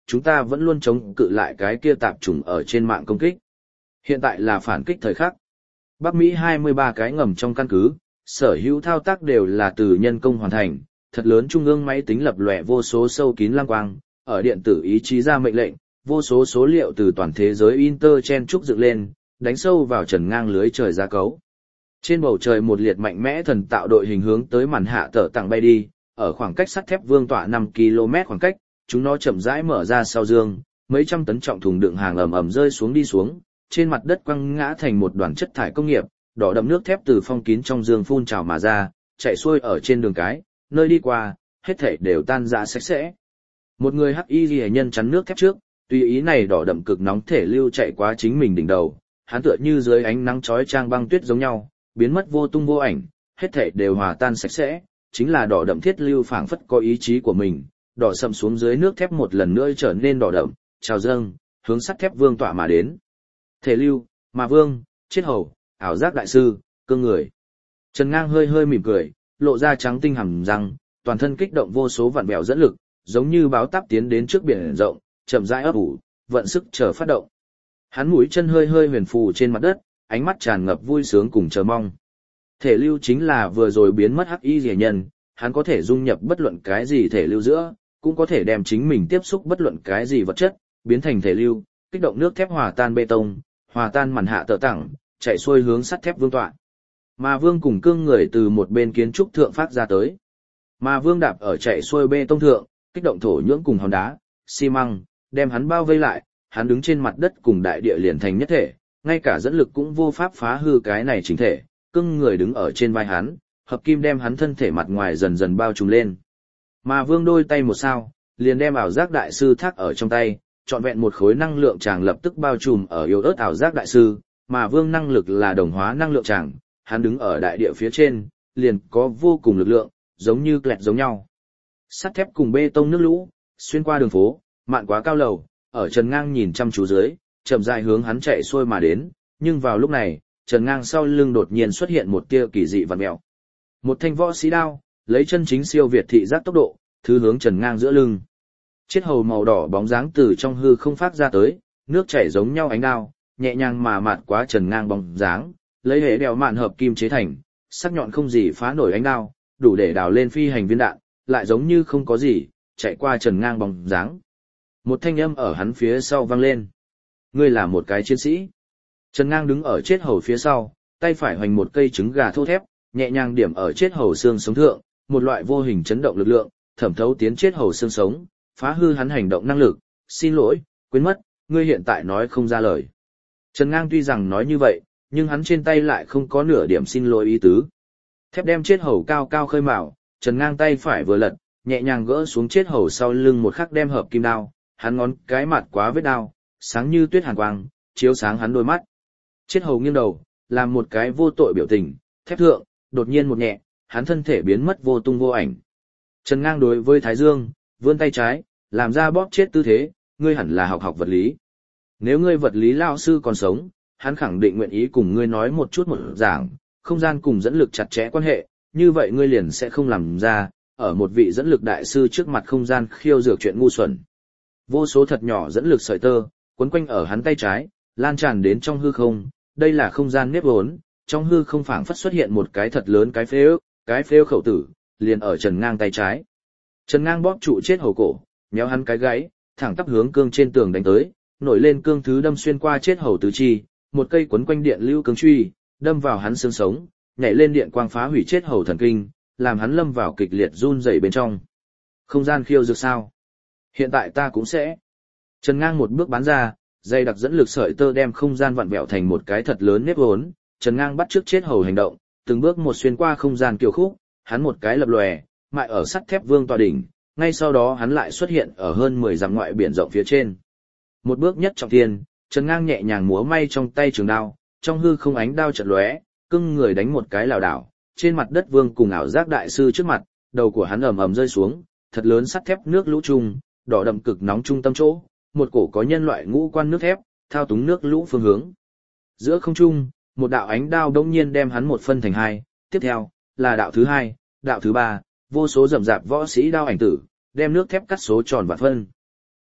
chúng ta vẫn luôn chống cự lại cái kia tạp chủng ở trên mạng công kích. Hiện tại là phản kích thời khắc. Bắc Mỹ 23 cái ngầm trong căn cứ, sở hữu thao tác đều là từ nhân công hoàn thành, thật lớn trung ương máy tính lập lòe vô số sâu kín lam quang, ở điện tử ý chí ra mệnh lệnh, vô số số liệu từ toàn thế giới Interchen trúc dựng lên, đánh sâu vào trần ngang lưới trời ra cấu. Trên bầu trời một liệt mạnh mẽ thần tạo đội hình hướng tới màn hạ tở tặng bay đi, ở khoảng cách sắt thép vương tọa 5 km khoảng cách, chúng nó chậm rãi mở ra sau dương, mấy trăm tấn trọng thùng đựng hàng ầm ầm rơi xuống đi xuống, trên mặt đất quăng ngã thành một đoàn chất thải công nghiệp, đỏ đậm nước thép từ phong kín trong dương phun trào mà ra, chạy xuôi ở trên đường cái, nơi đi qua, hết thảy đều tan rã sạch sẽ. Một người hắc y liễu nhân chắn nước thép trước, tùy ý này đỏ đậm cực nóng thể lưu chạy qua chính mình đỉnh đầu, hắn tựa như dưới ánh nắng chói chang băng tuyết giống nhau, biến mất vô tung vô ảnh, hết thảy đều hòa tan sạch sẽ, chính là đỏ đậm thiết lưu phảng phất có ý chí của mình, đỏ sậm xuống dưới nước thép một lần nữa trở nên đỏ đậm, trào dâng, hướng sắt thép vương tọa mà đến. Thể lưu, mà vương, chết hầu, ảo giác đại sư, cương người. Trần Ngang hơi hơi mỉm cười, lộ ra trắng tinh hàm răng, toàn thân kích động vô số vạn bèo dẫn lực, giống như báo táp tiến đến trước biển rộng, chậm rãi ấp ủ, vận sức chờ phát động. Hắn mũi chân hơi hơi huyền phù trên mặt đất, ánh mắt tràn ngập vui sướng cùng chờ mong. Thể lưu chính là vừa rồi biến mất hắc y rỉa nhân, hắn có thể dung nhập bất luận cái gì thể lưu giữa, cũng có thể đem chính mình tiếp xúc bất luận cái gì vật chất, biến thành thể lưu, kích động nước thép hòa tan bê tông, hòa tan màn hạ tở tặng, chạy xuôi hướng sắt thép vương tọa. Mà vương cùng cương người từ một bên kiến trúc thượng phát ra tới. Mà vương đạp ở chạy xuôi bê tông thượng, kích động thổ nhưỡng cùng hòn đá, xi măng, đem hắn bao vây lại, hắn đứng trên mặt đất cùng đại địa liền thành nhất thể, ngay cả dẫn lực cũng vô pháp phá hư cái này chính thể, cương người đứng ở trên vai hắn, hợp kim đem hắn thân thể mặt ngoài dần dần bao trùm lên. Mà vương đôi tay một sao, liền đem ảo giác đại sư thác ở trong tay, trọn vẹn một khối năng lượng tràng lập tức bao trùm ở yếu ớt ảo giác đại sư, mà vương năng lực là đồng hóa năng lượng tràng, hắn đứng ở đại địa phía trên, liền có vô cùng lực lượng, giống như kẹt giống nhau. Sắt thép cùng bê tông nước lũ, xuyên qua đường phố, mạn quá cao lầu, ở Trần Ngang nhìn chăm chú dưới, chậm rãi hướng hắn chạy xuôi mà đến, nhưng vào lúc này, Trần Ngang sau lưng đột nhiên xuất hiện một tia kỳ dị vặn mèo. Một thanh võ sĩ đao, lấy chân chính siêu việt thị giác tốc độ, thứ hướng Trần Ngang giữa lưng. Chiếc hầu màu đỏ bóng dáng từ trong hư không phát ra tới, nước chảy giống nhau ánh đao, nhẹ nhàng mà mạt quá Trần Ngang bóng dáng, lấy hệ đèo mạn hợp kim chế thành, sắc nhọn không gì phá nổi ánh đao, đủ để đào lên phi hành viên đạn, lại giống như không có gì, chạy qua Trần Ngang bóng dáng. Một thanh âm ở hắn phía sau vang lên. Ngươi là một cái chiến sĩ. Trần Ngang đứng ở chết hầu phía sau, tay phải hoành một cây trứng gà thô thép, nhẹ nhàng điểm ở chết hầu xương sống thượng, một loại vô hình chấn động lực lượng, thẩm thấu tiến chết hầu xương sống, phá hư hắn hành động năng lực. Xin lỗi, quên mất, ngươi hiện tại nói không ra lời. Trần Ngang tuy rằng nói như vậy, nhưng hắn trên tay lại không có nửa điểm xin lỗi ý tứ. Thép đem chết hầu cao cao khơi mào, Trần Ngang tay phải vừa lật, nhẹ nhàng gỡ xuống chết hầu sau lưng một khắc đem hợp kim đao, hắn ngón cái mặt quá vết đao, sáng như tuyết hàn quang, chiếu sáng hắn đôi mắt. Chết hầu nghiêng đầu, làm một cái vô tội biểu tình, thép thượng, đột nhiên một nhẹ, hắn thân thể biến mất vô tung vô ảnh. Trần Ngang đối với Thái Dương, vươn tay trái, làm ra bóp chết tư thế, ngươi hẳn là học vật lý. Nếu ngươi vật lý lao sư còn sống, hắn khẳng định nguyện ý cùng ngươi nói một chút một giảng, không gian cùng dẫn lực chặt chẽ quan hệ, như vậy ngươi liền sẽ không làm ra, ở một vị dẫn lực đại sư trước mặt không gian khiêu dược chuyện ngu xuẩn. Vô số thật nhỏ dẫn lực sợi tơ, quấn quanh ở hắn tay trái, lan tràn đến trong hư không, đây là không gian nếp vốn, trong hư không phảng phất xuất hiện một cái thật lớn cái phếu khẩu tử, liền ở Trần Ngang tay trái. Trần Ngang bóp trụ chết hầu cổ, méo hắn cái gáy, thẳng tắp hướng cương trên tường đánh tới, nổi lên cương thứ đâm xuyên qua chết hầu tứ chi, một cây quấn quanh điện lưu cương truy, đâm vào hắn xương sống, nhảy lên điện quang phá hủy chết hầu thần kinh, làm hắn lâm vào kịch liệt run rẩy bên trong. Không gian khiêu dược sao? Hiện tại ta cũng sẽ. Trần Ngang một bước bắn ra, dây đặc dẫn lực sợi tơ đem không gian vặn vẹo thành một cái thật lớn nếp vốn, Trần Ngang bắt trước chết hầu hành động, từng bước một xuyên qua không gian kiều khúc, hắn một cái lập lòe, mại ở sắt thép vương tọa đỉnh, ngay sau đó hắn lại xuất hiện ở hơn 10 dặm ngoại biển rộng phía trên. Một bước nhất trọng thiên, Trần Ngang nhẹ nhàng múa may trong tay trường đao, trong hư không ánh đao chợt lóe, cưng người đánh một cái lảo đảo, trên mặt đất vương cùng ảo giác đại sư trước mặt, đầu của hắn ầm ầm rơi xuống, thật lớn sắt thép nước lũ trùng, đỏ đậm cực nóng trung tâm chỗ, một cổ có nhân loại ngũ quan nước thép, thao túng nước lũ phương hướng. Giữa không trung, một đạo ánh đao đống nhiên đem hắn một phân thành hai, tiếp theo, là đạo thứ hai, đạo thứ ba, vô số rậm rạp võ sĩ đao ảnh tử, đem nước thép cắt số tròn và phân.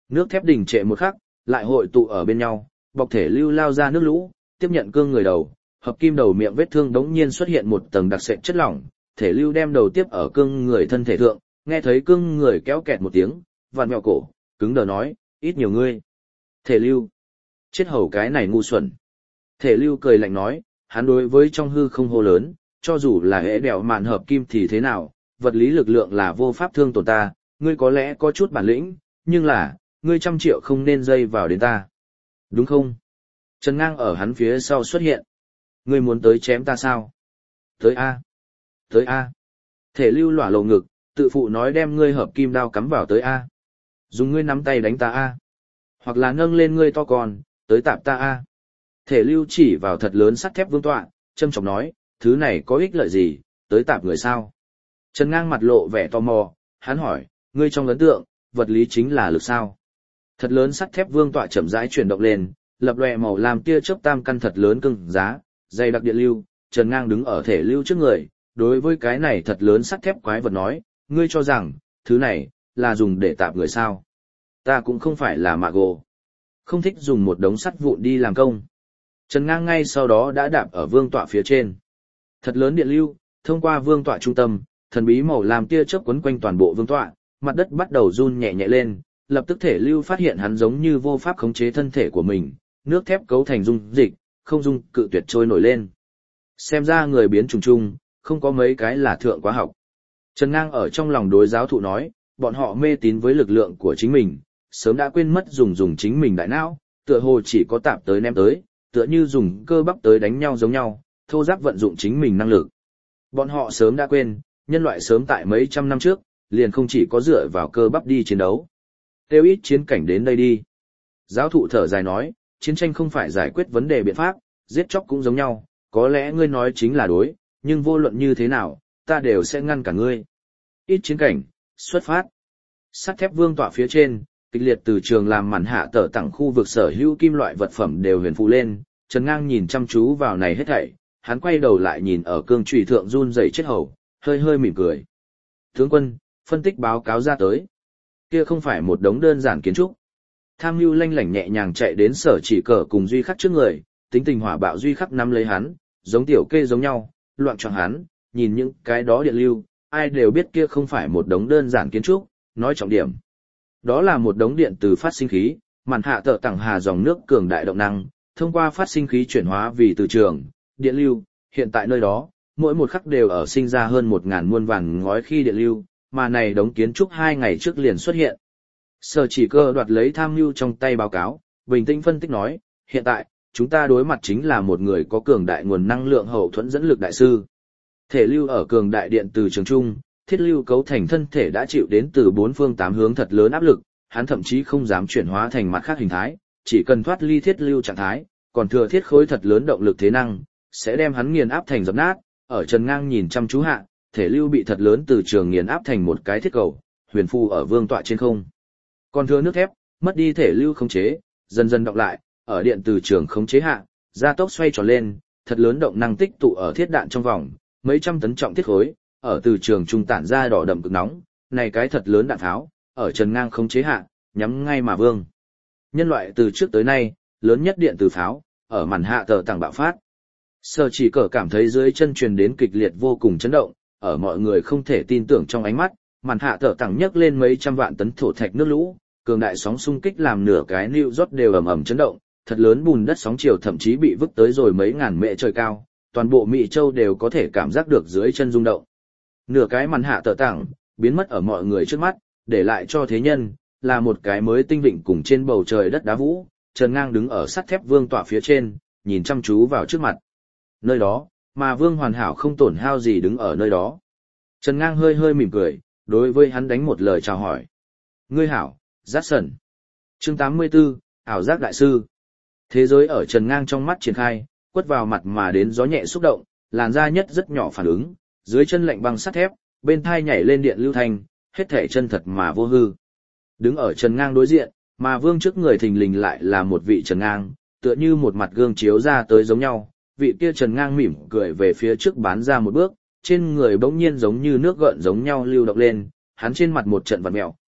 Nước thép đình trệ một khắc, lại hội tụ ở bên nhau, bọc thể lưu lao ra nước lũ, tiếp nhận cương người đầu, hợp kim đầu miệng vết thương đống nhiên xuất hiện một tầng đặc sệt chất lỏng, thể lưu đem đầu tiếp ở cương người thân thể thượng, nghe thấy cương người kéo kẹt một tiếng, vặn mèo cổ, cứng đờ nói, ít nhiều ngươi. Thể lưu, chết hầu cái này ngu xuẩn. Thể lưu cười lạnh nói, hắn đối với trong hư không hô lớn, cho dù là hễ đèo mạn hợp kim thì thế nào, vật lý lực lượng là vô pháp thương tổn ta, ngươi có lẽ có chút bản lĩnh, nhưng là, ngươi 100 triệu không nên dây vào đến ta. Đúng không? Trần Ngang ở hắn phía sau xuất hiện. Ngươi muốn tới chém ta sao? Tới A. Tới A. Thể lưu lỏa lộ ngực, tự phụ nói đem ngươi hợp kim đao cắm vào tới A. Dùng ngươi nắm tay đánh ta A. Hoặc là nâng lên ngươi to con, tới tạp ta A. Thể lưu chỉ vào thật lớn sắt thép vương tọa, châm chọc nói, thứ này có ích lợi gì, tới tạp người sao? Trần Ngang mặt lộ vẻ tò mò, hắn hỏi, ngươi trong ấn tượng, vật lý chính là lực sao? Thật lớn sắt thép vương tọa chậm rãi chuyển động lên, lập lòe màu làm tia chớp tam căn thật lớn cứng giá, dày đặc điện lưu, Trần Ngang đứng ở thể lưu trước người, đối với cái này thật lớn sắt thép quái vật nói, ngươi cho rằng, thứ này, là dùng để tạp người sao? Ta cũng không phải là mạ gồ. Không thích dùng một đống sắt vụn đi làm công. Trần Ngang ngay sau đó đã đạp ở vương tọa phía trên. Thật lớn điện lưu, thông qua vương tọa trung tâm, thần bí màu làm tia chớp quấn quanh toàn bộ vương tọa, mặt đất bắt đầu run nhẹ nhẹ lên, lập tức thể lưu phát hiện hắn giống như vô pháp khống chế thân thể của mình, nước thép cấu thành dung dịch, không dung cự tuyệt trôi nổi lên. Xem ra người biến trùng trùng, không có mấy cái là thượng quá học. Trần Ngang ở trong lòng đối giáo thụ nói, bọn họ mê tín với lực lượng của chính mình, sớm đã quên mất dùng chính mình đại não, tựa hồ chỉ có tạp tới ném tới, tựa như dùng cơ bắp tới đánh nhau giống nhau, thô giáp vận dụng chính mình năng lực. Bọn họ sớm đã quên, nhân loại sớm tại mấy trăm năm trước, liền không chỉ có dựa vào cơ bắp đi chiến đấu. Tiêu ít chiến cảnh đến đây đi. Giáo thụ thở dài nói, chiến tranh không phải giải quyết vấn đề biện pháp, giết chóc cũng giống nhau, có lẽ ngươi nói chính là đối, nhưng vô luận như thế nào, ta đều sẽ ngăn cả ngươi. Ít chiến cảnh, xuất phát. Sắt thép vương tọa phía trên, kịch liệt từ trường làm màn hạ tở tặng khu vực sở hữu kim loại vật phẩm đều huyền phụ lên, Trần Ngang nhìn chăm chú vào này hết thảy, hắn quay đầu lại nhìn ở cương trùy thượng run rẩy chết hầu, hơi hơi mỉm cười. Tướng quân, phân tích báo cáo ra tới. Kia không phải một đống đơn giản kiến trúc. Tham Nhu lanh lảnh nhẹ nhàng chạy đến Sở Chỉ Cờ cùng Duy Khắc trước người, tính tình hỏa bạo Duy Khắc nắm lấy hắn, giống tiểu kê giống nhau, loạn choạng hắn, nhìn những cái đó điện lưu, ai đều biết kia không phải một đống đơn giản kiến trúc, nói trọng điểm. Đó là một đống điện từ phát sinh khí, màn hạ tở tặng hà dòng nước cường đại động năng, thông qua phát sinh khí chuyển hóa vì từ trường, điện lưu, hiện tại nơi đó, mỗi một khắc đều ở sinh ra hơn 1000 muôn vàn ngói khi điện lưu, mà này đống kiến trúc 2 ngày trước liền xuất hiện. Sở Chỉ Cơ đoạt lấy Tham Nhu trong tay báo cáo, bình tĩnh phân tích nói, hiện tại, chúng ta đối mặt chính là một người có cường đại nguồn năng lượng hậu thuẫn dẫn lực đại sư. Thể lưu ở cường đại điện từ trường trung, thiết lưu cấu thành thân thể đã chịu đến từ 4 phương 8 hướng thật lớn áp lực, hắn thậm chí không dám chuyển hóa thành mặt khác hình thái, chỉ cần thoát ly thiết lưu trạng thái, còn thừa thiết khối thật lớn động lực thế năng, sẽ đem hắn nghiền áp thành dập nát. Ở Trần Ngang nhìn chăm chú hạ, thể lưu bị thật lớn từ trường nghiền áp thành một cái thiết cầu, huyền phù ở vương tọa trên không. Còn thừa nước thép, mất đi thể lưu khống chế, dần dần đọc lại, ở điện từ trường khống chế hạ, gia tốc xoay tròn lên, thật lớn động năng tích tụ ở thiết đạn trong vòng, mấy trăm tấn trọng thiết khối, ở từ trường trung tản ra đỏ đậm cực nóng, này cái thật lớn đạn tháo, ở Trần Ngang khống chế hạ, nhắm ngay mà vương. Nhân loại từ trước tới nay, lớn nhất điện từ pháo, ở màn hạ tờ tảng bạo phát. Sở Chỉ Cờ cảm thấy dưới chân truyền đến kịch liệt vô cùng chấn động, ở mọi người không thể tin tưởng trong ánh mắt, màn hạ tờ tảng nhấc lên mấy trăm vạn tấn thổ thạch nước lũ, cường đại sóng xung kích làm nửa cái New York đều ầm ầm chấn động, thật lớn bùn đất sóng chiều thậm chí bị vứt tới rồi mấy ngàn mệ trời cao, toàn bộ Mỹ Châu đều có thể cảm giác được dưới chân rung động. Nửa cái màn hạ tờ tảng biến mất ở mọi người trước mắt, để lại cho thế nhân là một cái mới tinh vịnh cùng trên bầu trời đất đá vũ. Trần Ngang đứng ở sắt thép vương tọa phía trên, nhìn chăm chú vào trước mặt. Nơi đó, mà vương hoàn hảo không tổn hao gì đứng ở nơi đó. Trần Ngang hơi hơi mỉm cười, đối với hắn đánh một lời chào hỏi. Ngươi hảo, Jackson. Chương 84, ảo giác đại sư. Thế giới ở Trần Ngang trong mắt triển khai, quất vào mặt mà đến gió nhẹ xúc động, làn da nhất rất nhỏ phản ứng, dưới chân lạnh băng sắt thép, bên thai nhảy lên điện lưu thanh, hết thể chân thật mà vô hư. Đứng ở Trần Ngang đối diện, mà vương trước người thình lình lại là một vị Trần Ngang, tựa như một mặt gương chiếu ra tới giống nhau, vị kia Trần Ngang mỉm cười về phía trước bán ra một bước, trên người bỗng nhiên giống như nước gợn giống nhau lưu động lên, hắn trên mặt một trận vặn mèo,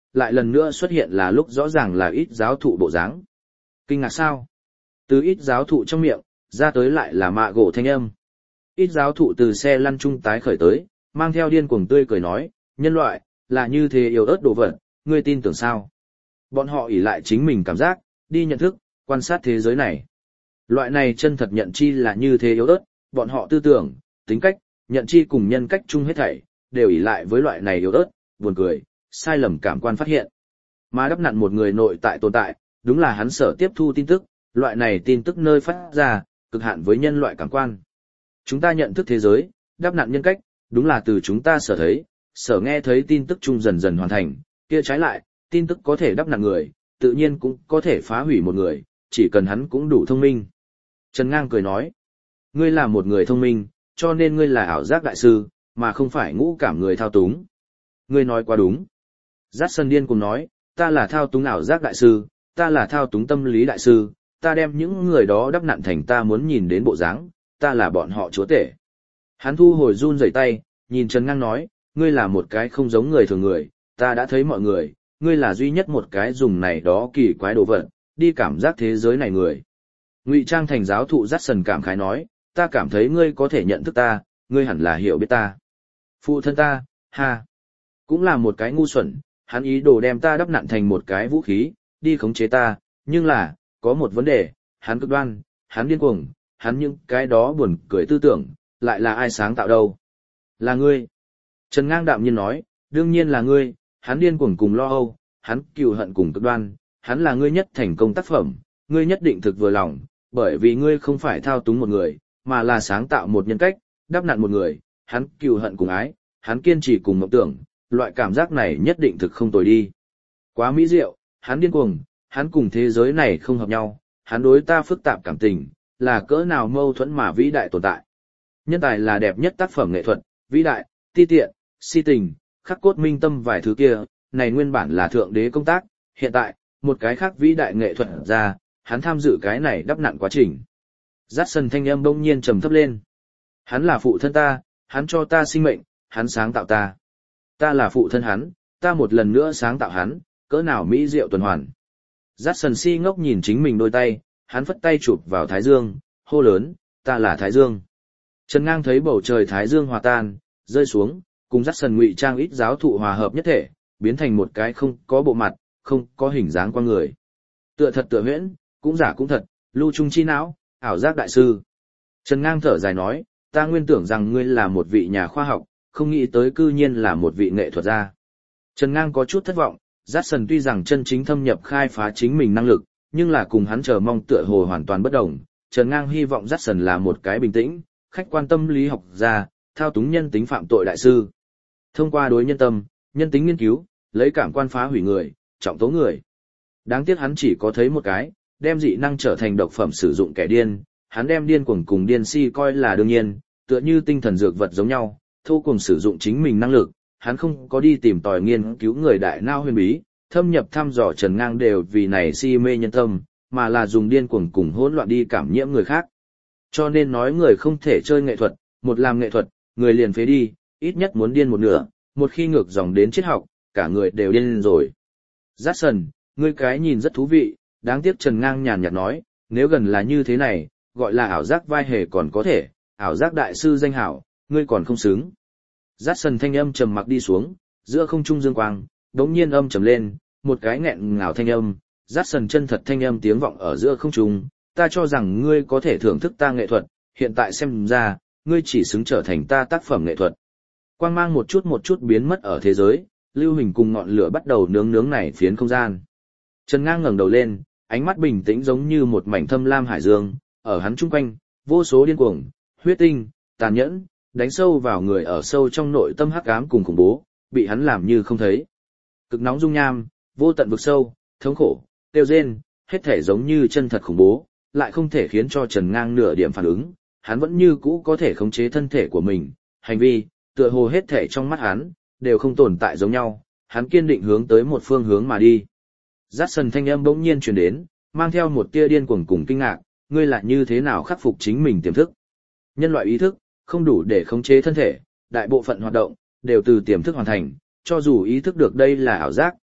lại lần nữa xuất hiện là lúc rõ ràng là ít giáo thụ bộ dáng. Kinh ngạc sao? Từ ít giáo thụ trong miệng, ra tới lại là mạ gỗ thanh âm. Ít giáo thụ từ xe lăn trung tái khởi tới, mang theo điên cuồng tươi cười nói, nhân loại, là như thế yếu ớt đồ vật, ngươi tin tưởng sao? Bọn họ ỷ lại chính mình cảm giác, đi nhận thức, quan sát thế giới này. Loại này chân thật nhận chi là như thế yếu ớt, bọn họ tư tưởng, tính cách, nhận chi cùng nhân cách chung hết thảy, đều ỷ lại với loại này yếu ớt, buồn cười, sai lầm cảm quan phát hiện. Mà đắp nặn một người nội tại tồn tại, đúng là hắn sở tiếp thu tin tức, loại này tin tức nơi phát ra, cực hạn với nhân loại cảm quan. Chúng ta nhận thức thế giới, đắp nặn nhân cách, đúng là từ chúng ta sở thấy, sở nghe thấy tin tức chung dần dần hoàn thành, kia trái lại, tin tức có thể đắp nặn người, tự nhiên cũng có thể phá hủy một người, chỉ cần hắn cũng đủ thông minh. Trần Ngang cười nói, ngươi là một người thông minh, cho nên ngươi là ảo giác đại sư, mà không phải ngũ cảm người thao túng. Ngươi nói quá đúng. Dát Sân điên cùng nói, ta là thao túng ảo giác đại sư, ta là thao túng tâm lý đại sư, ta đem những người đó đắp nặn thành ta muốn nhìn đến bộ dáng, ta là bọn họ chúa tể. Hắn thu hồi run rẩy tay, nhìn Trần Ngang nói, ngươi là một cái không giống người thường người, ta đã thấy mọi người, ngươi là duy nhất một cái dùng này đó kỳ quái đồ vật, đi cảm giác thế giới này người. Ngụy trang thành giáo thụ Dát Sân cảm khái nói, ta cảm thấy ngươi có thể nhận thức ta, ngươi hẳn là hiểu biết ta. Phụ thân ta, ha, cũng là một cái ngu xuẩn, hắn ý đồ đem ta đắp nặn thành một cái vũ khí, đi khống chế ta, nhưng là, có một vấn đề, hắn cực đoan, hắn điên cuồng, hắn những cái đó buồn cười tư tưởng, lại là ai sáng tạo đâu? Là ngươi. Trần Ngang đạm nhiên nói, đương nhiên là ngươi, hắn điên cuồng cùng lo âu, hắn cừu hận cùng cực đoan, hắn là ngươi nhất thành công tác phẩm, ngươi nhất định thực vừa lòng, bởi vì ngươi không phải thao túng một người, mà là sáng tạo một nhân cách, đắp nặn một người, hắn cừu hận cùng ái, hắn kiên trì cùng mộng tưởng, loại cảm giác này nhất định thực không tồi đi. Quá mỹ diệu, hắn điên cuồng, hắn cùng thế giới này không hợp nhau, hắn đối ta phức tạp cảm tình, là cỡ nào mâu thuẫn mà vĩ đại tồn tại. Nhân tài là đẹp nhất tác phẩm nghệ thuật, vĩ đại, ti tiện, si tình, khắc cốt minh tâm vài thứ kia, này nguyên bản là thượng đế công tác, hiện tại, một cái khác vĩ đại nghệ thuật ra, hắn tham dự cái này đắp nặn quá trình. Dát Sân thanh âm bỗng nhiên trầm thấp lên. Hắn là phụ thân ta, hắn cho ta sinh mệnh, hắn sáng tạo ta. Ta là phụ thân hắn, ta một lần nữa sáng tạo hắn, cỡ nào mỹ diệu tuần hoàn. Dát Sân si ngốc nhìn chính mình đôi tay, hắn phất tay chụp vào Thái Dương, hô lớn, ta là Thái Dương. Trần Ngang thấy bầu trời Thái Dương hòa tan, rơi xuống, cùng Dát Sân ngụy trang ít giáo thụ hòa hợp nhất thể, biến thành một cái không có bộ mặt, không có hình dáng con người. Tựa thật tựa huyễn, cũng giả cũng thật, lưu trung chi não, ảo giác đại sư. Trần Ngang thở dài nói, ta nguyên tưởng rằng ngươi là một vị nhà khoa học, không nghĩ tới cư nhiên là một vị nghệ thuật gia. Trần Ngang có chút thất vọng, Dát Sân tuy rằng chân chính thâm nhập khai phá chính mình năng lực, nhưng là cùng hắn chờ mong tựa hồ hoàn toàn bất đồng. Trần Ngang hy vọng Dát Sân là một cái bình tĩnh, khách quan tâm lý học gia, thao túng nhân tính phạm tội đại sư. Thông qua đối nhân tâm, nhân tính nghiên cứu, lấy cảm quan phá hủy người, trọng tố người. Đáng tiếc hắn chỉ có thấy một cái, đem dị năng trở thành độc phẩm sử dụng kẻ điên, hắn đem điên cuồng cùng điên si coi là đương nhiên, tựa như tinh thần dược vật giống nhau, thô cùng sử dụng chính mình năng lực, hắn không có đi tìm tòi nghiên cứu người đại nao huyền bí, thâm nhập thăm dò Trần Ngang đều vì này si mê nhân tâm, mà là dùng điên cuồng cùng hỗn loạn đi cảm nhiễm người khác. Cho nên nói người không thể chơi nghệ thuật, một làm nghệ thuật, người liền phế đi, ít nhất muốn điên một nửa, một khi ngược dòng đến triết học, cả người đều điên rồi. Dát Sân, ngươi cái nhìn rất thú vị, đáng tiếc Trần Ngang nhàn nhạt nói, nếu gần là như thế này, gọi là ảo giác vai hề còn có thể, ảo giác đại sư danh hảo, ngươi còn không xứng. Dát Sân thanh âm trầm mặc đi xuống, giữa không trung dương quang, đống nhiên âm trầm lên, một cái nghẹn ngào thanh âm, Dát Sân chân thật thanh âm tiếng vọng ở giữa không trung, ta cho rằng ngươi có thể thưởng thức ta nghệ thuật, hiện tại xem ra, ngươi chỉ xứng trở thành ta tác phẩm nghệ thuật. Quang mang một chút biến mất ở thế giới, lưu hình cùng ngọn lửa bắt đầu nướng này phiến không gian. Trần Ngang ngẩng đầu lên, ánh mắt bình tĩnh giống như một mảnh thâm lam hải dương, ở hắn chung quanh, vô số điên cuồng, huyết tinh, tàn nhẫn, đánh sâu vào người ở sâu trong nội tâm hắc ám cùng khủng bố, bị hắn làm như không thấy. Cực nóng dung nham, vô tận vực sâu, thống khổ, tiêu rên, hết thể giống như chân thật khủng bố, lại không thể khiến cho Trần Ngang nửa điểm phản ứng, hắn vẫn như cũ có thể khống chế thân thể của mình, hành vi, tựa hồ hết thể trong mắt hắn, đều không tồn tại giống nhau, hắn kiên định hướng tới một phương hướng mà đi. Dát Sân thanh âm bỗng nhiên truyền đến, mang theo một tia điên cuồng cùng kinh ngạc, ngươi lại như thế nào khắc phục chính mình tiềm thức? Nhân loại ý thức, không đủ để khống chế thân thể, đại bộ phận hoạt động, đều từ tiềm thức hoàn thành, cho dù ý thức được đây là ảo giác,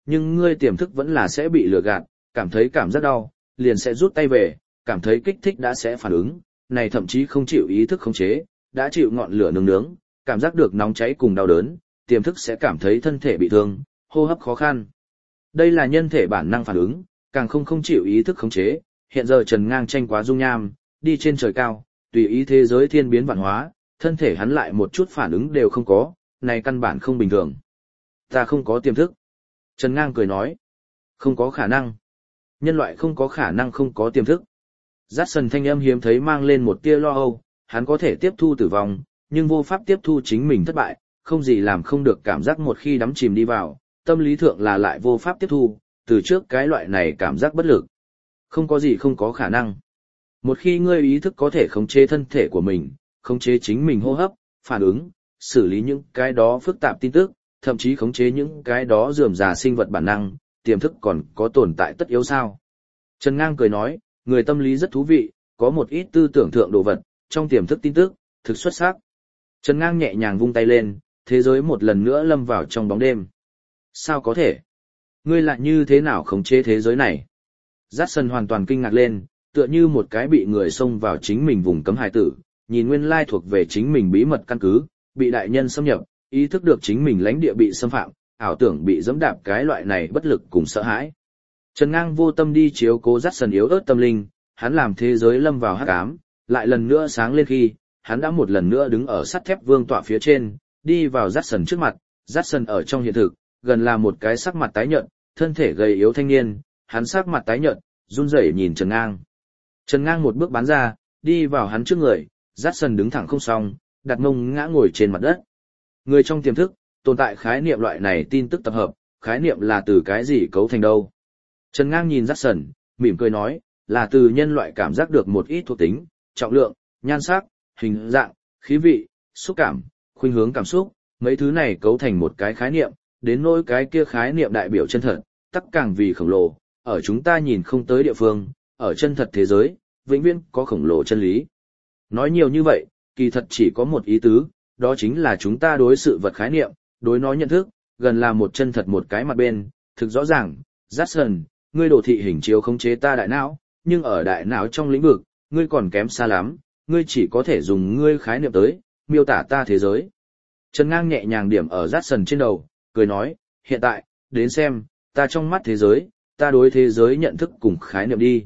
nhưng ngươi tiềm thức vẫn là sẽ bị lừa gạt, cảm thấy cảm giác đau, liền sẽ rút tay về, cảm thấy kích thích đã sẽ phản ứng, này thậm chí không chịu ý thức khống chế, đã chịu ngọn lửa nướng nướng, cảm giác được nóng cháy cùng đau đớn, tiềm thức sẽ cảm thấy thân thể bị thương, hô hấp khó khăn. Đây là nhân thể bản năng phản ứng, càng không chịu ý thức khống chế, hiện giờ Trần Ngang tranh quá dung nham, đi trên trời cao, tùy ý thế giới thiên biến vạn hóa, thân thể hắn lại một chút phản ứng đều không có, này căn bản không bình thường. Ta không có tiềm thức. Trần Ngang cười nói, không có khả năng. Nhân loại không có khả năng không có tiềm thức. Jackson thanh âm hiếm thấy mang lên một tia lo âu, hắn có thể tiếp thu tử vong, nhưng vô pháp tiếp thu chính mình thất bại, không gì làm không được cảm giác một khi đắm chìm đi vào, tâm lý thượng là lại vô pháp tiếp thu, từ trước cái loại này cảm giác bất lực. Không có gì không có khả năng. Một khi ngươi ý thức có thể khống chế thân thể của mình, khống chế chính mình hô hấp, phản ứng, xử lý những cái đó phức tạp tin tức, thậm chí khống chế những cái đó rườm rà sinh vật bản năng, tiềm thức còn có tồn tại tất yếu sao. Trần Ngang cười nói, người tâm lý rất thú vị, có một ít tư tưởng thượng đồ vật, trong tiềm thức tin tức, thực xuất sắc. Trần Ngang nhẹ nhàng vung tay lên, thế giới một lần nữa lâm vào trong bóng đêm. Sao có thể? Ngươi lại như thế nào khống chế thế giới này? Jackson hoàn toàn kinh ngạc lên, tựa như một cái bị người xông vào chính mình vùng cấm hài tử, nhìn nguyên lai thuộc về chính mình bí mật căn cứ, bị đại nhân xâm nhập, ý thức được chính mình lãnh địa bị xâm phạm, ảo tưởng bị giẫm đạp cái loại này bất lực cùng sợ hãi. Trần Ngang vô tâm đi chiếu cố Jackson yếu ớt tâm linh, hắn làm thế giới lâm vào hắc ám, lại lần nữa sáng lên khi, hắn đã một lần nữa đứng ở sắt thép vương tọa phía trên, đi vào Jackson trước mặt. Jackson ở trong hiện thực, gần là một cái sắc mặt tái nhợt, thân thể gầy yếu thanh niên, hắn sắc mặt tái nhợt, run rẩy nhìn Trần Ngang. Trần Ngang một bước bắn ra, đi vào hắn trước người, Jackson đứng thẳng không xong, đặt mông ngã ngồi trên mặt đất. Người trong tiềm thức, tồn tại khái niệm loại này tin tức tập hợp, khái niệm là từ cái gì cấu thành đâu? Trần Ngang nhìn Jackson, mỉm cười nói, là từ nhân loại cảm giác được một ít thuộc tính, trọng lượng, nhan sắc, hình dạng, khí vị, xúc cảm, khuynh hướng cảm xúc, mấy thứ này cấu thành một cái khái niệm, đến nỗi cái kia khái niệm đại biểu chân thật, tất càng vì khổng lồ, ở chúng ta nhìn không tới địa phương, ở chân thật thế giới, vĩnh viễn có khổng lồ chân lý. Nói nhiều như vậy, kỳ thật chỉ có một ý tứ, đó chính là chúng ta đối sự vật khái niệm, đối nó nhận thức, gần là một chân thật một cái mặt bên, thực rõ ràng, Jackson, ngươi đồ thị hình chiếu khống chế ta đại não, nhưng ở đại não trong lĩnh vực, ngươi còn kém xa lắm, ngươi chỉ có thể dùng ngươi khái niệm tới, miêu tả ta thế giới. Trần Ngang nhẹ nhàng điểm ở Jackson trên đầu, cười nói, hiện tại, đến xem, ta trong mắt thế giới, ta đối thế giới nhận thức cùng khái niệm đi.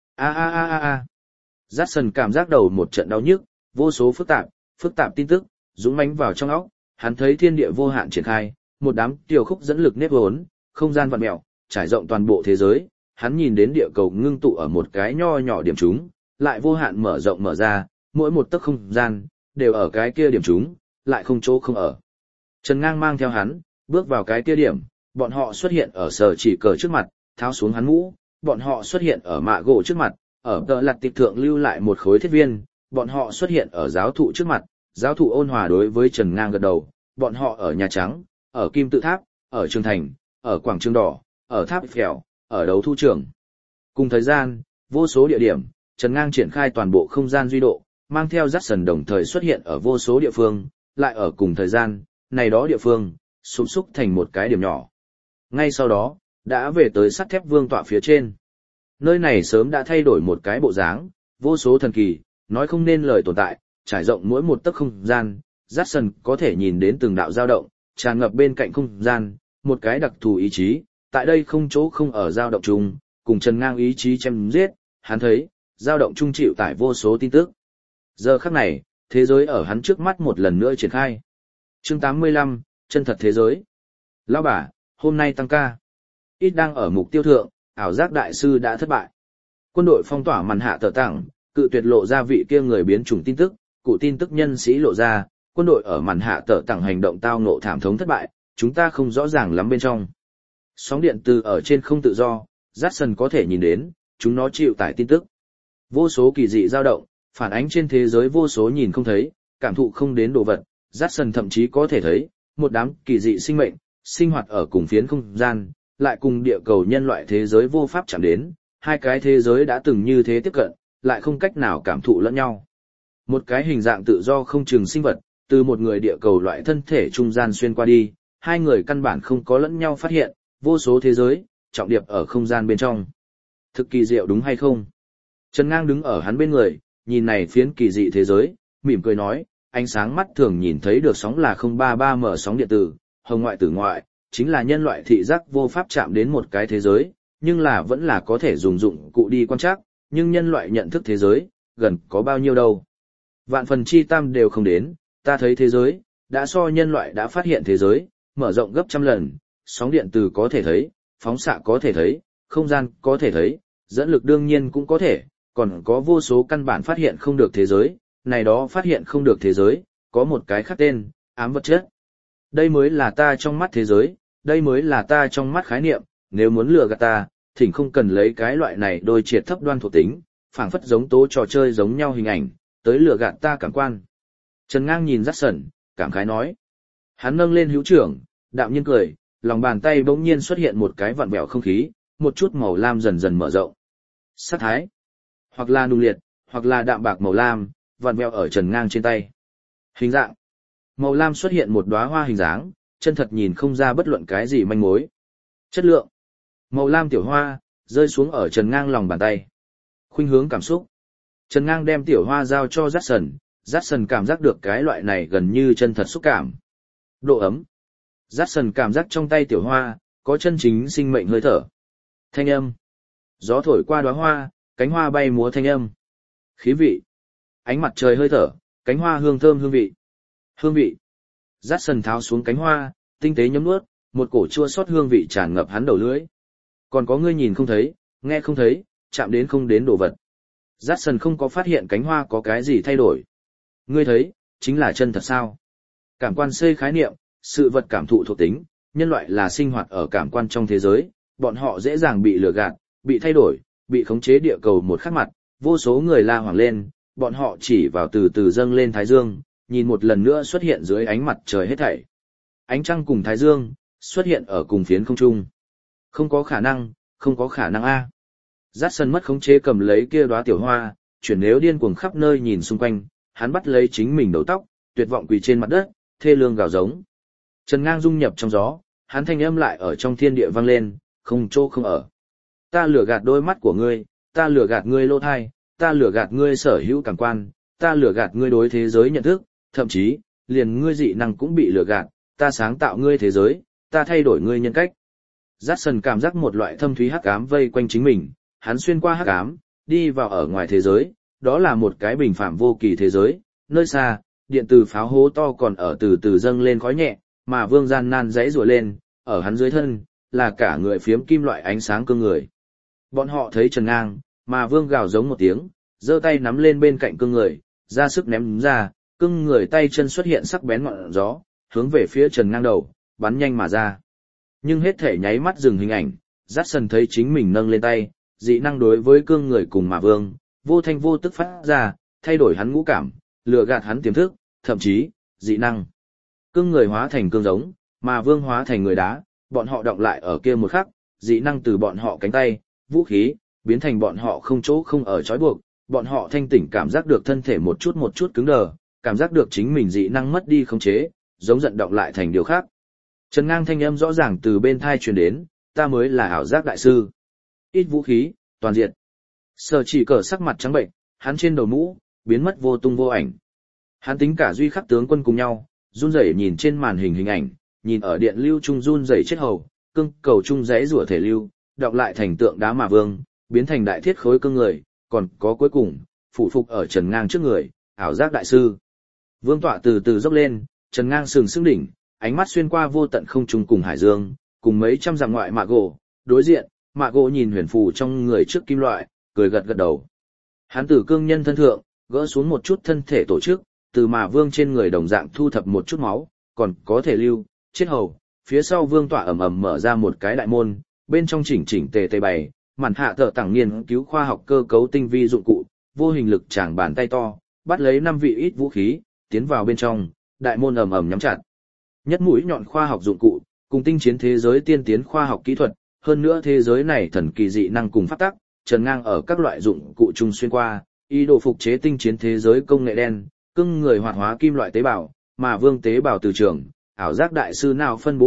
Jackson cảm giác đầu một trận đau nhức, vô số phức tạp tin tức, dũng mãnh vào trong óc, hắn thấy thiên địa vô hạn triển khai, một đám tiểu khúc dẫn lực nếp vốn, không gian vặn mèo, trải rộng toàn bộ thế giới, hắn nhìn đến địa cầu ngưng tụ ở một cái nho nhỏ điểm trúng, lại vô hạn mở rộng mở ra, mỗi một tấc không gian, đều ở cái kia điểm trúng, lại không chỗ không ở. Trần Ngang mang theo hắn, bước vào cái kia điểm, bọn họ xuất hiện ở sở chỉ cờ trước mặt, tháo xuống hắn mũ, bọn họ xuất hiện ở mạ gỗ trước mặt, ở tờ lặt tịch thượng lưu lại một khối thiết viên, bọn họ xuất hiện ở giáo thụ trước mặt, giáo thụ ôn hòa đối với Trần Ngang gật đầu, bọn họ ở Nhà Trắng, ở Kim Tự Tháp, ở Trường Thành, ở Quảng Trường Đỏ, ở Tháp Phèo, ở Đấu Thu Trường. Cùng thời gian, vô số địa điểm, Trần Ngang triển khai toàn bộ không gian duy độ, mang theo Jackson đồng thời xuất hiện ở vô số địa phương, lại ở cùng thời gian, này đó địa phương, xúc xúc thành một cái điểm nhỏ. Ngay sau đó, đã về tới sắt thép vương tọa phía trên. Nơi này sớm đã thay đổi một cái bộ dáng, vô số thần kỳ, nói không nên lời tồn tại, trải rộng mỗi một tấc không gian, Jackson có thể nhìn đến từng đạo dao động, tràn ngập bên cạnh không gian, một cái đặc thù ý chí, tại đây không chỗ không ở dao động chung, cùng Trần Ngang ý chí chém giết, hắn thấy, dao động chung chịu tải vô số tin tức. Giờ khắc này, thế giới ở hắn trước mắt một lần nữa triển khai. Chương 85, chân thật thế giới. Lão bà, hôm nay tăng ca. Ít đang ở mục tiêu thượng, ảo giác đại sư đã thất bại. Quân đội phong tỏa màn hạ tờ tặng, cự tuyệt lộ ra vị kia người biến chủng tin tức, cụ tin tức nhân sĩ lộ ra, quân đội ở màn hạ tờ tặng hành động tao ngộ thảm thống thất bại, chúng ta không rõ ràng lắm bên trong. Sóng điện từ ở trên không tự do, Jackson có thể nhìn đến, chúng nó chịu tải tin tức. Vô số kỳ dị dao động, phản ánh trên thế giới vô số nhìn không thấy, cảm thụ không đến đồ vật, Jackson thậm chí có thể thấy, một đám kỳ dị sinh mệnh, sinh hoạt ở cùng phiến không gian, lại cùng địa cầu nhân loại thế giới vô pháp chạm đến, hai cái thế giới đã từng như thế tiếp cận, lại không cách nào cảm thụ lẫn nhau. Một cái hình dạng tự do không chừng sinh vật, từ một người địa cầu loại thân thể trung gian xuyên qua đi, hai người căn bản không có lẫn nhau phát hiện, vô số thế giới, trọng điệp ở không gian bên trong. Thực kỳ diệu đúng hay không? Trần Ngang đứng ở hắn bên người, nhìn này phiến kỳ dị thế giới, mỉm cười nói, ánh sáng mắt thường nhìn thấy được sóng là 033M sóng điện tử, hồng ngoại tử ngoại, chính là nhân loại thị giác vô pháp chạm đến một cái thế giới, nhưng là vẫn là có thể dùng dụng cụ đi quan trắc, nhưng nhân loại nhận thức thế giới, gần có bao nhiêu đâu. Vạn phần chi tam đều không đến, ta thấy thế giới, đã so nhân loại đã phát hiện thế giới, mở rộng gấp trăm lần, sóng điện từ có thể thấy, phóng xạ có thể thấy, không gian có thể thấy, dẫn lực đương nhiên cũng có thể, còn có vô số căn bản phát hiện không được thế giới, này đó phát hiện không được thế giới, có một cái khác tên, ám vật chất. Đây mới là ta trong mắt thế giới, đây mới là ta trong mắt khái niệm, nếu muốn lừa gạt ta, thỉnh không cần lấy cái loại này đôi triệt thấp đoan thuộc tính, phảng phất giống tố trò chơi giống nhau hình ảnh, tới lừa gạt ta cảm quan. Trần Ngang nhìn Jackson, cảm khái nói. Hắn nâng lên hữu trưởng, đạm nhiên cười, lòng bàn tay bỗng nhiên xuất hiện một cái vặn vẹo không khí, một chút màu lam dần dần mở rộng. Sắc thái, hoặc là nung liệt, hoặc là đạm bạc màu lam, vặn vẹo ở Trần Ngang trên tay. Hình dạng, màu lam xuất hiện một đóa hoa hình dáng, chân thật nhìn không ra bất luận cái gì manh mối. Chất lượng, màu lam tiểu hoa, rơi xuống ở Trần Ngang lòng bàn tay. Khuynh hướng cảm xúc. Trần Ngang đem tiểu hoa giao cho Jackson, Jackson cảm giác được cái loại này gần như chân thật xúc cảm. Độ ấm. Jackson cảm giác trong tay tiểu hoa, có chân chính sinh mệnh hơi thở. Thanh âm. Gió thổi qua đóa hoa, cánh hoa bay múa thanh âm. Khí vị. Ánh mặt trời hơi thở, cánh hoa hương thơm hương vị. Hương vị. Jackson tháo xuống cánh hoa, tinh tế nhấm nuốt, một cổ chua xót hương vị tràn ngập hắn đầu lưỡi. Còn có ngươi nhìn không thấy, nghe không thấy, chạm đến không đến đồ vật. Jackson không có phát hiện cánh hoa có cái gì thay đổi. Ngươi thấy, chính là chân thật sao? Cảm quan xây khái niệm, sự vật cảm thụ thuộc tính, nhân loại là sinh hoạt ở cảm quan trong thế giới, bọn họ dễ dàng bị lừa gạt, bị thay đổi, bị khống chế địa cầu một khắc mặt, vô số người la hoảng lên, bọn họ chỉ vào từ từ dâng lên thái dương, nhìn một lần nữa xuất hiện dưới ánh mặt trời hết thảy. Ánh trăng cùng thái dương, xuất hiện ở cùng phiến không trung. Không có khả năng, không có khả năng a. Jackson mất khống chế cầm lấy kia đóa tiểu hoa, chuyển nếu điên cuồng khắp nơi nhìn xung quanh, hắn bắt lấy chính mình đầu tóc, tuyệt vọng quỳ trên mặt đất, thê lương gào giống. Trần Ngang dung nhập trong gió, hắn thanh âm lại ở trong thiên địa vang lên, không chỗ không ở. Ta lừa gạt đôi mắt của ngươi, ta lừa gạt ngươi lỗ thai, ta lừa gạt ngươi sở hữu cảm quan, ta lừa gạt ngươi đối thế giới nhận thức, thậm chí, liền ngươi dị năng cũng bị lừa gạt, ta sáng tạo ngươi thế giới, ta thay đổi ngươi nhân cách. Jackson cảm giác một loại thâm thúy hắc ám vây quanh chính mình, hắn xuyên qua hắc ám, đi vào ở ngoài thế giới, đó là một cái bình phạm vô kỳ thế giới, nơi xa, điện từ pháo hố to còn ở từ từ dâng lên khói nhẹ, mà Vương gian nan giãy giụa lên, ở hắn dưới thân, là cả người phiếm kim loại ánh sáng cương người. Bọn họ thấy Trần Ngang, mà Vương gào giống một tiếng, giơ tay nắm lên bên cạnh cương người, ra sức ném ra, cương người tay chân xuất hiện sắc bén ngọn gió, hướng về phía Trần Ngang đầu, bắn nhanh mà ra. Nhưng hết thể nháy mắt dừng hình ảnh, Jackson thấy chính mình nâng lên tay, dị năng đối với cương người cùng mà Vương, vô thanh vô tức phát ra, thay đổi hắn ngũ cảm, lừa gạt hắn tiềm thức, thậm chí, dị năng. Cương người hóa thành cương giống, mà Vương hóa thành người đá, bọn họ động lại ở kia một khắc, dị năng từ bọn họ cánh tay, vũ khí, biến thành bọn họ không chỗ không ở trói buộc, bọn họ thanh tỉnh cảm giác được thân thể một chút cứng đờ, cảm giác được chính mình dị năng mất đi khống chế, giống giận động lại thành điều khác. Trần Ngang thanh âm rõ ràng từ bên thai truyền đến, ta mới là ảo giác đại sư. Ít vũ khí, toàn diện. Sở Chỉ Cờ sắc mặt trắng bệnh, hắn trên đầu mũ, biến mất vô tung vô ảnh. Hắn tính cả Duy Khắc tướng quân cùng nhau, run rẩy nhìn trên màn hình ảnh, nhìn ở điện lưu trung run rẩy chết hầu, cương cầu trung rẽ rủa thể lưu, đọc lại thành tượng đá mà Vương, biến thành đại thiết khối cương người, còn có cuối cùng, phủ phục ở Trần Ngang trước người, ảo giác đại sư. Vương tọa từ từ dốc lên, Trần Ngang sừng sững đỉnh, ánh mắt xuyên qua vô tận không trung cùng hải dương, cùng mấy trăm dặm ngoại mạ gỗ, đối diện, mạ gỗ nhìn huyền phù trong người trước kim loại, cười gật gật đầu. Hắn từ cương nhân thân thượng, gỡ xuống một chút thân thể tổ chức, từ mà Vương trên người đồng dạng thu thập một chút máu, còn có thể lưu, chết hầu, phía sau Vương tọa ầm ầm mở ra một cái đại môn, bên trong chỉnh chỉnh tề tề bày, màn hạ thợ tảng nghiên cứu khoa học cơ cấu tinh vi dụng cụ, vô hình lực chàng bàn tay to, bắt lấy 5 vị ít vũ khí, tiến vào bên trong, đại môn ầm ầm nhắm chặt. Nhất mũi nhọn khoa học dụng cụ, cùng tinh chiến thế giới tiên tiến khoa học kỹ thuật, hơn nữa thế giới này thần kỳ dị năng cùng phát tắc, Trần Ngang ở các loại dụng cụ chung xuyên qua, ý đồ phục chế tinh chiến thế giới công nghệ đen, cưng người hoạt hóa kim loại tế bào, mà Vương tế bào từ trường, ảo giác đại sư nào phân bố vật,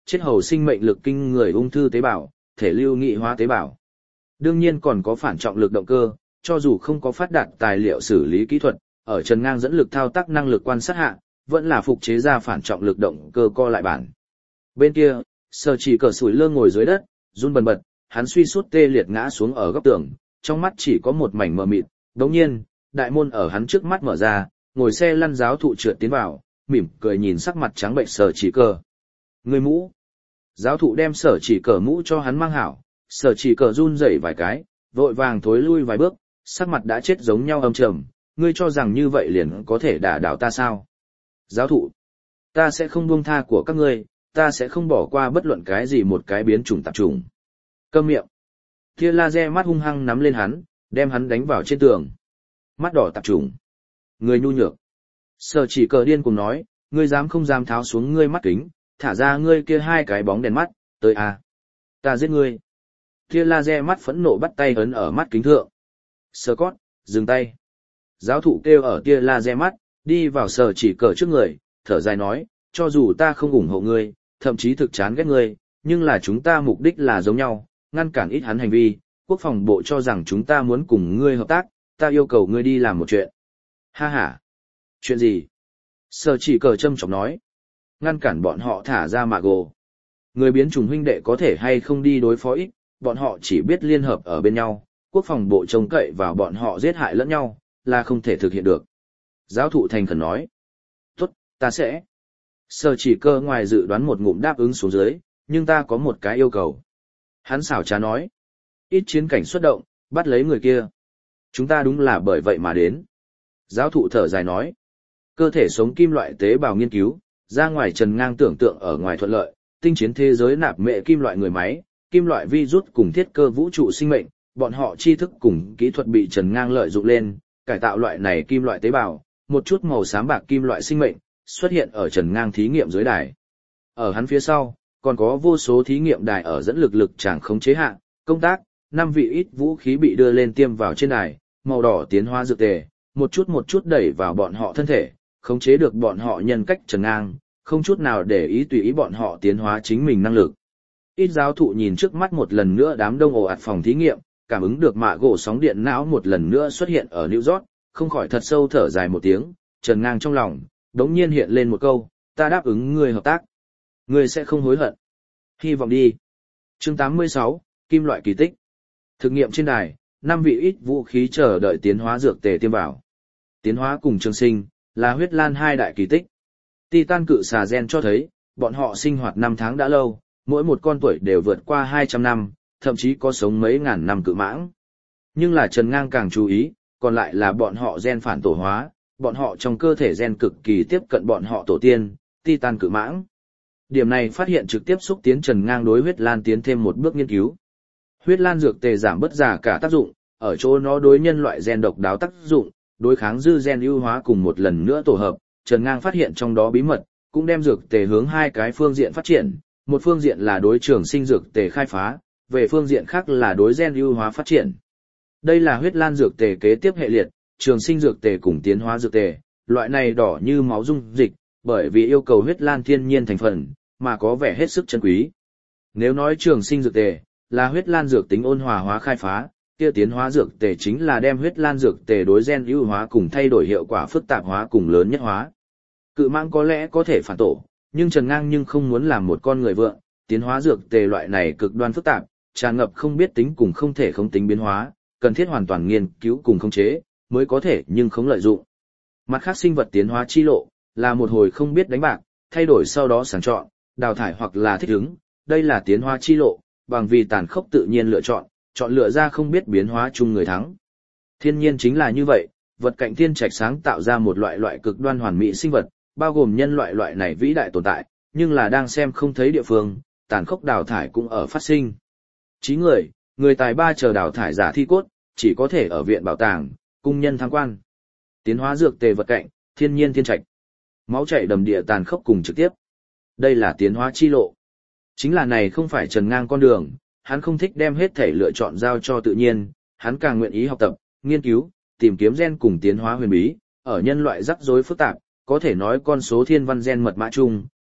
chết hầu sinh mệnh lực kinh người ung thư tế bào, thể lưu nghị hóa tế bào. Đương nhiên còn có phản trọng lực động cơ, cho dù không có phát đạt tài liệu xử lý kỹ thuật, ở Trần Ngang dẫn lực thao tác năng lực quan sát hạ, vẫn là phục chế ra phản trọng lực động cơ co lại bản. Bên kia, Sở Chỉ Cờ sủi lơ ngồi dưới đất, run bần bật, hắn suy sút tê liệt ngã xuống ở góc tường, trong mắt chỉ có một mảnh mờ mịt. Đống nhiên, đại môn ở hắn trước mắt mở ra, ngồi xe lăn giáo thụ trượt tiến vào, mỉm cười nhìn sắc mặt trắng bệnh Sở Chỉ Cờ. Người mũ. Giáo thụ đem Sở Chỉ Cờ mũ cho hắn mang hảo, Sở Chỉ Cờ run rẩy vài cái, vội vàng thối lui vài bước, sắc mặt đã chết giống nhau âm trầm, ngươi cho rằng như vậy liền có thể đả đảo ta sao? Giáo thụ, ta sẽ không buông tha của các ngươi, ta sẽ không bỏ qua bất luận cái gì một cái biến chủng tạp chủng. Câm miệng. Tia laser mắt hung hăng nắm lên hắn, đem hắn đánh vào trên tường. Mắt đỏ tạp chủng. Người nhu nhược. Sở Chỉ Cờ điên cùng nói, ngươi dám không dám tháo xuống ngươi mắt kính, thả ra ngươi kia hai cái bóng đèn mắt, tới à. Ta giết ngươi. Tia laser mắt phẫn nộ bắt tay ấn ở mắt kính thượng. Scott, dừng tay. Giáo thụ kêu ở tia laser mắt, đi vào Sở Chỉ Cờ trước người, thở dài nói, cho dù ta không ủng hộ ngươi, thậm chí thực chán ghét ngươi, nhưng là chúng ta mục đích là giống nhau, ngăn cản ít hắn hành vi, quốc phòng bộ cho rằng chúng ta muốn cùng ngươi hợp tác, ta yêu cầu ngươi đi làm một chuyện. Ha ha. Chuyện gì? Sở Chỉ Cờ châm chọc nói. Ngăn cản bọn họ thả ra Mago. Người biến chủng huynh đệ có thể hay không đi đối phó ít, bọn họ chỉ biết liên hợp ở bên nhau, quốc phòng bộ trông cậy vào bọn họ giết hại lẫn nhau, là không thể thực hiện được. Giáo thụ thành khẩn nói. Tốt, ta sẽ. Sở Chỉ Cờ ngoài dự đoán một ngụm đáp ứng xuống dưới, nhưng ta có một cái yêu cầu. Hắn xảo trá nói. Ít chiến cảnh xuất động, bắt lấy người kia. Chúng ta đúng là bởi vậy mà đến. Giáo thụ thở dài nói. Cơ thể sống kim loại tế bào nghiên cứu, ra ngoài Trần Ngang tưởng tượng ở ngoài thuận lợi, tinh chiến thế giới nạp mệ kim loại người máy, kim loại virus cùng thiết cơ vũ trụ sinh mệnh, bọn họ tri thức cùng kỹ thuật bị Trần Ngang lợi dụng lên, cải tạo loại này kim loại tế bào, một chút màu xám bạc kim loại sinh mệnh, xuất hiện ở Trần Ngang thí nghiệm dưới đài. Ở hắn phía sau, còn có vô số thí nghiệm đài ở dẫn lực tràng khống chế hạ, công tác, 5 vị ít vũ khí bị đưa lên tiêm vào trên đài, màu đỏ tiến hóa dược tề, một chút đẩy vào bọn họ thân thể, khống chế được bọn họ nhân cách Trần Ngang, không chút nào để ý tùy ý bọn họ tiến hóa chính mình năng lực. Ít giáo thụ nhìn trước mắt một lần nữa đám đông ồ ạt phòng thí nghiệm, cảm ứng được mạ gỗ sóng điện não một lần nữa xuất hiện ở New York, không khỏi thật sâu thở dài một tiếng, Trần Ngang trong lòng, đống nhiên hiện lên một câu, ta đáp ứng ngươi hợp tác. Ngươi sẽ không hối hận. Hy vọng đi. Chương 86, Kim loại kỳ tích. Thực nghiệm trên đài, 5 vị ít vũ khí chờ đợi tiến hóa dược tề tiêm vào. Tiến hóa cùng trường sinh, là huyết lan hai đại kỳ tích. Titan cự xà gen cho thấy, bọn họ sinh hoạt 5 tháng đã lâu, mỗi một con tuổi đều vượt qua 200 năm, thậm chí có sống mấy ngàn năm cự mãng. Nhưng là Trần Ngang càng chú ý, còn lại là bọn họ gen phản tổ hóa, bọn họ trong cơ thể gen cực kỳ tiếp cận bọn họ tổ tiên, Titan cự mãng. Điểm này phát hiện trực tiếp xúc tiến Trần Ngang đối huyết lan tiến thêm một bước nghiên cứu. Huyết lan dược tề giảm bất giả cả tác dụng, ở chỗ nó đối nhân loại gen độc đáo tác dụng, đối kháng dư gen ưu hóa cùng một lần nữa tổ hợp, Trần Ngang phát hiện trong đó bí mật, cũng đem dược tề hướng hai cái phương diện phát triển, một phương diện là đối trường sinh dược tề khai phá, về phương diện khác là đối gen ưu hóa phát triển. Đây là huyết lan dược tề kế tiếp hệ liệt, trường sinh dược tề cùng tiến hóa dược tề, loại này đỏ như máu dung dịch, bởi vì yêu cầu huyết lan thiên nhiên thành phần, mà có vẻ hết sức chân quý. Nếu nói trường sinh dược tề là huyết lan dược tính ôn hòa hóa khai phá, kia tiến hóa dược tề chính là đem huyết lan dược tề đối gen ưu hóa cùng thay đổi hiệu quả phức tạp hóa cùng lớn nhất hóa. Cự mãng có lẽ có thể phản tổ, nhưng Trần Ngang nhưng không muốn làm một con người vượng, tiến hóa dược tề loại này cực đoan phức tạp, tràn ngập không biết tính cùng không thể không tính biến hóa, cần thiết hoàn toàn nghiên cứu cùng khống chế, mới có thể nhưng không lợi dụng. Mặt khác sinh vật tiến hóa chi lộ, là một hồi không biết đánh bạc, thay đổi sau đó sàng chọn, đào thải hoặc là thích ứng, đây là tiến hóa chi lộ, bằng vì tàn khốc tự nhiên lựa chọn, chọn lựa ra không biết biến hóa chung người thắng. Thiên nhiên chính là như vậy, vật cạnh thiên trạch sáng tạo ra một loại cực đoan hoàn mỹ sinh vật, bao gồm nhân loại này vĩ đại tồn tại, nhưng là đang xem không thấy địa phương, tàn khốc đào thải cũng ở phát sinh. Chí người tài ba chờ đào thải giả thi cốt, chỉ có thể ở viện bảo tàng, cung nhân tham quan. Tiến hóa dược tề vật cạnh, thiên nhiên thiên trạch. Máu chảy đầm địa tàn khốc cùng trực tiếp. Đây là tiến hóa chi lộ. Chính là này không phải Trần Ngang con đường, hắn không thích đem hết thể lựa chọn giao cho tự nhiên, hắn càng nguyện ý học tập, nghiên cứu, tìm kiếm gen cùng tiến hóa huyền bí, ở nhân loại rắc rối phức tạp, có thể nói con số thiên văn gen mật mã chung,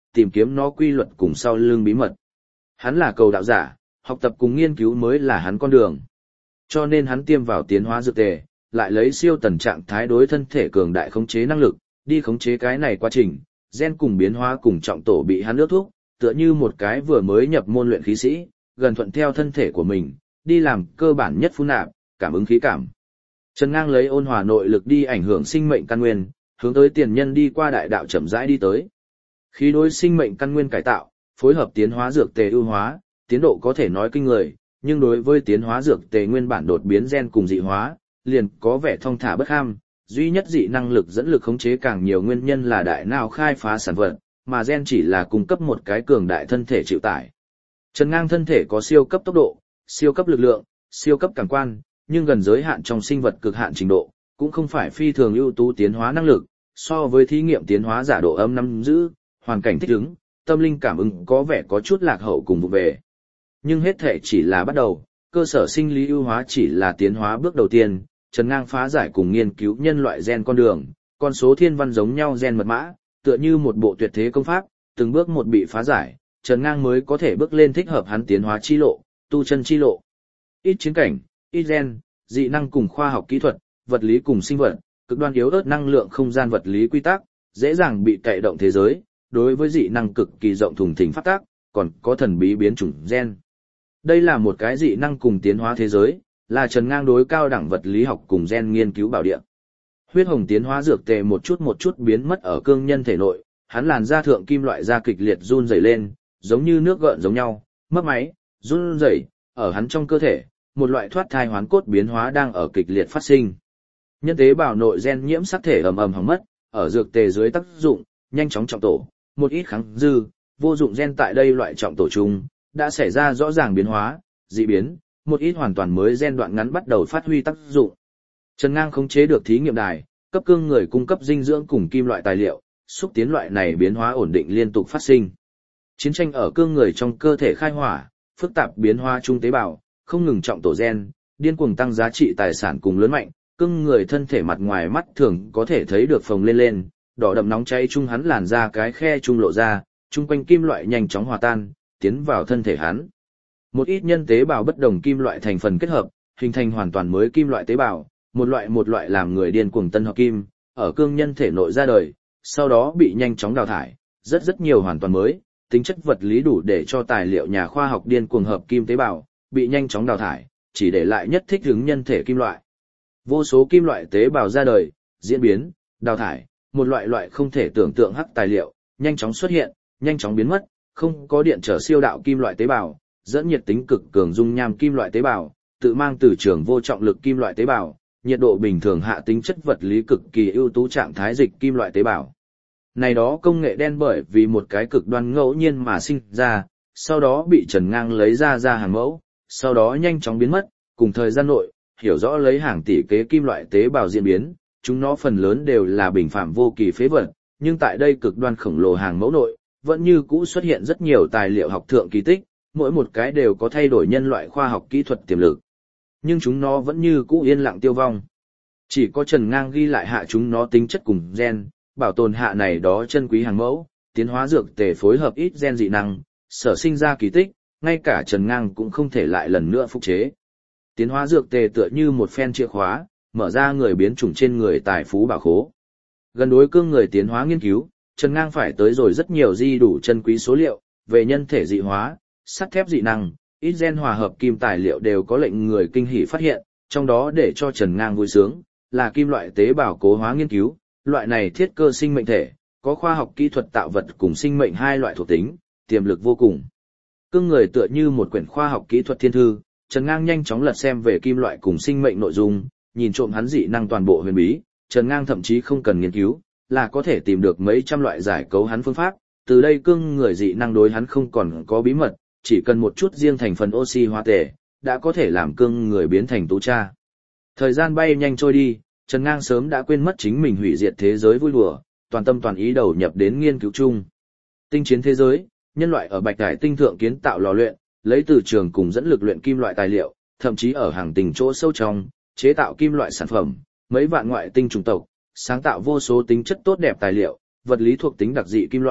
tìm kiếm nó quy luật cùng sau lưng bí mật. Hắn là cầu đạo giả, học tập cùng nghiên cứu mới là hắn con đường. Cho nên hắn tiêm vào tiến hóa dược tề, lại lấy siêu tần trạng thái đối thân thể cường đại khống chế năng lực, đi khống chế cái này quá trình, gen cùng biến hóa cùng trọng tổ bị hắn ước thúc, tựa như một cái vừa mới nhập môn luyện khí sĩ, gần thuận theo thân thể của mình, đi làm cơ bản nhất phun nạp, cảm ứng khí cảm. Trần Ngang lấy ôn hòa nội lực đi ảnh hưởng sinh mệnh căn nguyên, hướng tới tiền nhân đi qua đại đạo chậm rãi đi tới. Khí đối sinh mệnh căn nguyên cải tạo, phối hợp tiến hóa dược tề ưu hóa, tiến độ có thể nói kinh người, nhưng đối với tiến hóa dược tề nguyên bản đột biến gen cùng dị hóa, liền có vẻ thong thả bất ham, duy nhất dị năng lực dẫn lực khống chế càng nhiều nguyên nhân là đại não khai phá sản vật, mà gen chỉ là cung cấp một cái cường đại thân thể chịu tải. Trần Ngang thân thể có siêu cấp tốc độ, siêu cấp lực lượng, siêu cấp cảm quan, nhưng gần giới hạn trong sinh vật cực hạn trình độ, cũng không phải phi thường ưu tú tiến hóa năng lực, so với thí nghiệm tiến hóa giả độ âm nắm giữ, hoàn cảnh thích ứng, tâm linh cảm ứng có vẻ có chút lạc hậu cùng vụ về. Nhưng hết thể chỉ là bắt đầu, cơ sở sinh lý ưu hóa chỉ là tiến hóa bước đầu tiên, Trần Ngang phá giải cùng nghiên cứu nhân loại gen con đường, con số thiên văn giống nhau gen mật mã, tựa như một bộ tuyệt thế công pháp, từng bước một bị phá giải, Trần Ngang mới có thể bước lên thích hợp hắn tiến hóa chi lộ, tu chân chi lộ. Ít chiến cảnh, ít gen, dị năng cùng khoa học kỹ thuật, vật lý cùng sinh vật, cực đoan yếu ớt năng lượng không gian vật lý quy tắc, dễ dàng bị cậy động thế giới, đối với dị năng cực kỳ rộng thùng thình phát tác, còn có thần bí biến chủng gen. Đây là một cái dị năng cùng tiến hóa thế giới, là Trần Ngang đối cao đẳng vật lý học cùng gen nghiên cứu bảo địa. Huyết hồng tiến hóa dược tề một chút biến mất ở cương nhân thể nội, hắn làn da thượng kim loại da kịch liệt run rẩy lên, giống như nước gợn giống nhau, mấp máy, run rẩy, ở hắn trong cơ thể, một loại thoát thai hoán cốt biến hóa đang ở kịch liệt phát sinh. Nhân tế bào nội gen nhiễm sắc thể ầm ầm hỏng mất, ở dược tề dưới tác dụng, nhanh chóng trọng tổ, một ít kháng dư, vô dụng gen tại đây loại trọng tổ chung, đã xảy ra rõ ràng biến hóa, dị biến, một ít hoàn toàn mới gen đoạn ngắn bắt đầu phát huy tác dụng. Trần Ngang khống chế được thí nghiệm đài, cấp cương người cung cấp dinh dưỡng cùng kim loại tài liệu, xúc tiến loại này biến hóa ổn định liên tục phát sinh. Chiến tranh ở cương người trong cơ thể khai hỏa, phức tạp biến hóa trung tế bào, không ngừng trọng tổ gen, điên cuồng tăng giá trị tài sản cùng lớn mạnh, cương người thân thể mặt ngoài mắt thường có thể thấy được phồng lên, đỏ đậm nóng cháy chung hắn làn ra cái khe trung lộ ra, chung quanh kim loại nhanh chóng hòa tan, tiến vào thân thể hắn. Một ít nhân tế bào bất đồng kim loại thành phần kết hợp, hình thành hoàn toàn mới kim loại tế bào, một loại làm người điên cuồng tân hợp kim, ở cương nhân thể nội ra đời, sau đó bị nhanh chóng đào thải, rất nhiều hoàn toàn mới, tính chất vật lý đủ để cho tài liệu nhà khoa học điên cuồng hợp kim tế bào, bị nhanh chóng đào thải, chỉ để lại nhất thích ứng nhân thể kim loại. Vô số kim loại tế bào ra đời, diễn biến, đào thải, một loại không thể tưởng tượng hắc tài liệu, nhanh chóng xuất hiện, nhanh chóng biến mất, không có điện trở siêu đạo kim loại tế bào, dẫn nhiệt tính cực cường dung nham kim loại tế bào, tự mang từ trường vô trọng lực kim loại tế bào, nhiệt độ bình thường hạ tính chất vật lý cực kỳ ưu tú trạng thái dịch kim loại tế bào. Này đó công nghệ đen bởi vì một cái cực đoan ngẫu nhiên mà sinh ra, sau đó bị Trần Ngang lấy ra hàng mẫu, sau đó nhanh chóng biến mất, cùng thời gian nội, hiểu rõ lấy hàng tỷ kế kim loại tế bào diễn biến, chúng nó phần lớn đều là bình phạm vô kỳ phế vật, nhưng tại đây cực đoan khổng lồ hàng mẫu nội, vẫn như cũ xuất hiện rất nhiều tài liệu học thượng kỳ tích, mỗi một cái đều có thay đổi nhân loại khoa học kỹ thuật tiềm lực. Nhưng chúng nó vẫn như cũ yên lặng tiêu vong. Chỉ có Trần Ngang ghi lại hạ chúng nó tính chất cùng gen, bảo tồn hạ này đó chân quý hàng mẫu, tiến hóa dược tề phối hợp ít gen dị năng, sở sinh ra kỳ tích, ngay cả Trần Ngang cũng không thể lại lần nữa phục chế. Tiến hóa dược tề tựa như một phen chìa khóa, mở ra người biến chủng trên người tài phú bảo khố. Gần đối cương người tiến hóa nghiên cứu, Trần Ngang phải tới rồi rất nhiều di đủ chân quý số liệu, về nhân thể dị hóa, sắt thép dị năng, ít gen hòa hợp kim tài liệu đều có lệnh người kinh hỉ phát hiện, trong đó để cho Trần Ngang vui sướng, là kim loại tế bào cố hóa nghiên cứu, loại này thiết cơ sinh mệnh thể, có khoa học kỹ thuật tạo vật cùng sinh mệnh hai loại thuộc tính, tiềm lực vô cùng. Cương người tựa như một quyển khoa học kỹ thuật thiên thư, Trần Ngang nhanh chóng lật xem về kim loại cùng sinh mệnh nội dung, nhìn trộm hắn dị năng toàn bộ huyền bí, Trần Ngang thậm chí không cần nghiên cứu, là có thể tìm được mấy trăm loại giải cấu hắn phương pháp, từ đây cương người dị năng đối hắn không còn có bí mật, chỉ cần một chút riêng thành phần oxy hóa tệ, đã có thể làm cương người biến thành tú cha. Thời gian bay nhanh trôi đi, Trần Ngang sớm đã quên mất chính mình hủy diệt thế giới vui đùa, toàn tâm toàn ý đầu nhập đến nghiên cứu chung. Tinh chiến thế giới, nhân loại ở Bạch Hải tinh thượng kiến tạo lò luyện, lấy từ trường cùng dẫn lực luyện kim loại tài liệu, thậm chí ở hàng tinh chỗ sâu trong, chế tạo kim loại sản phẩm, mấy vạn ngoại tinh chủng tộc, sáng tạo vô số tính chất tốt đẹp tài liệu, vật lý thuộc tính đặc dị kim loại,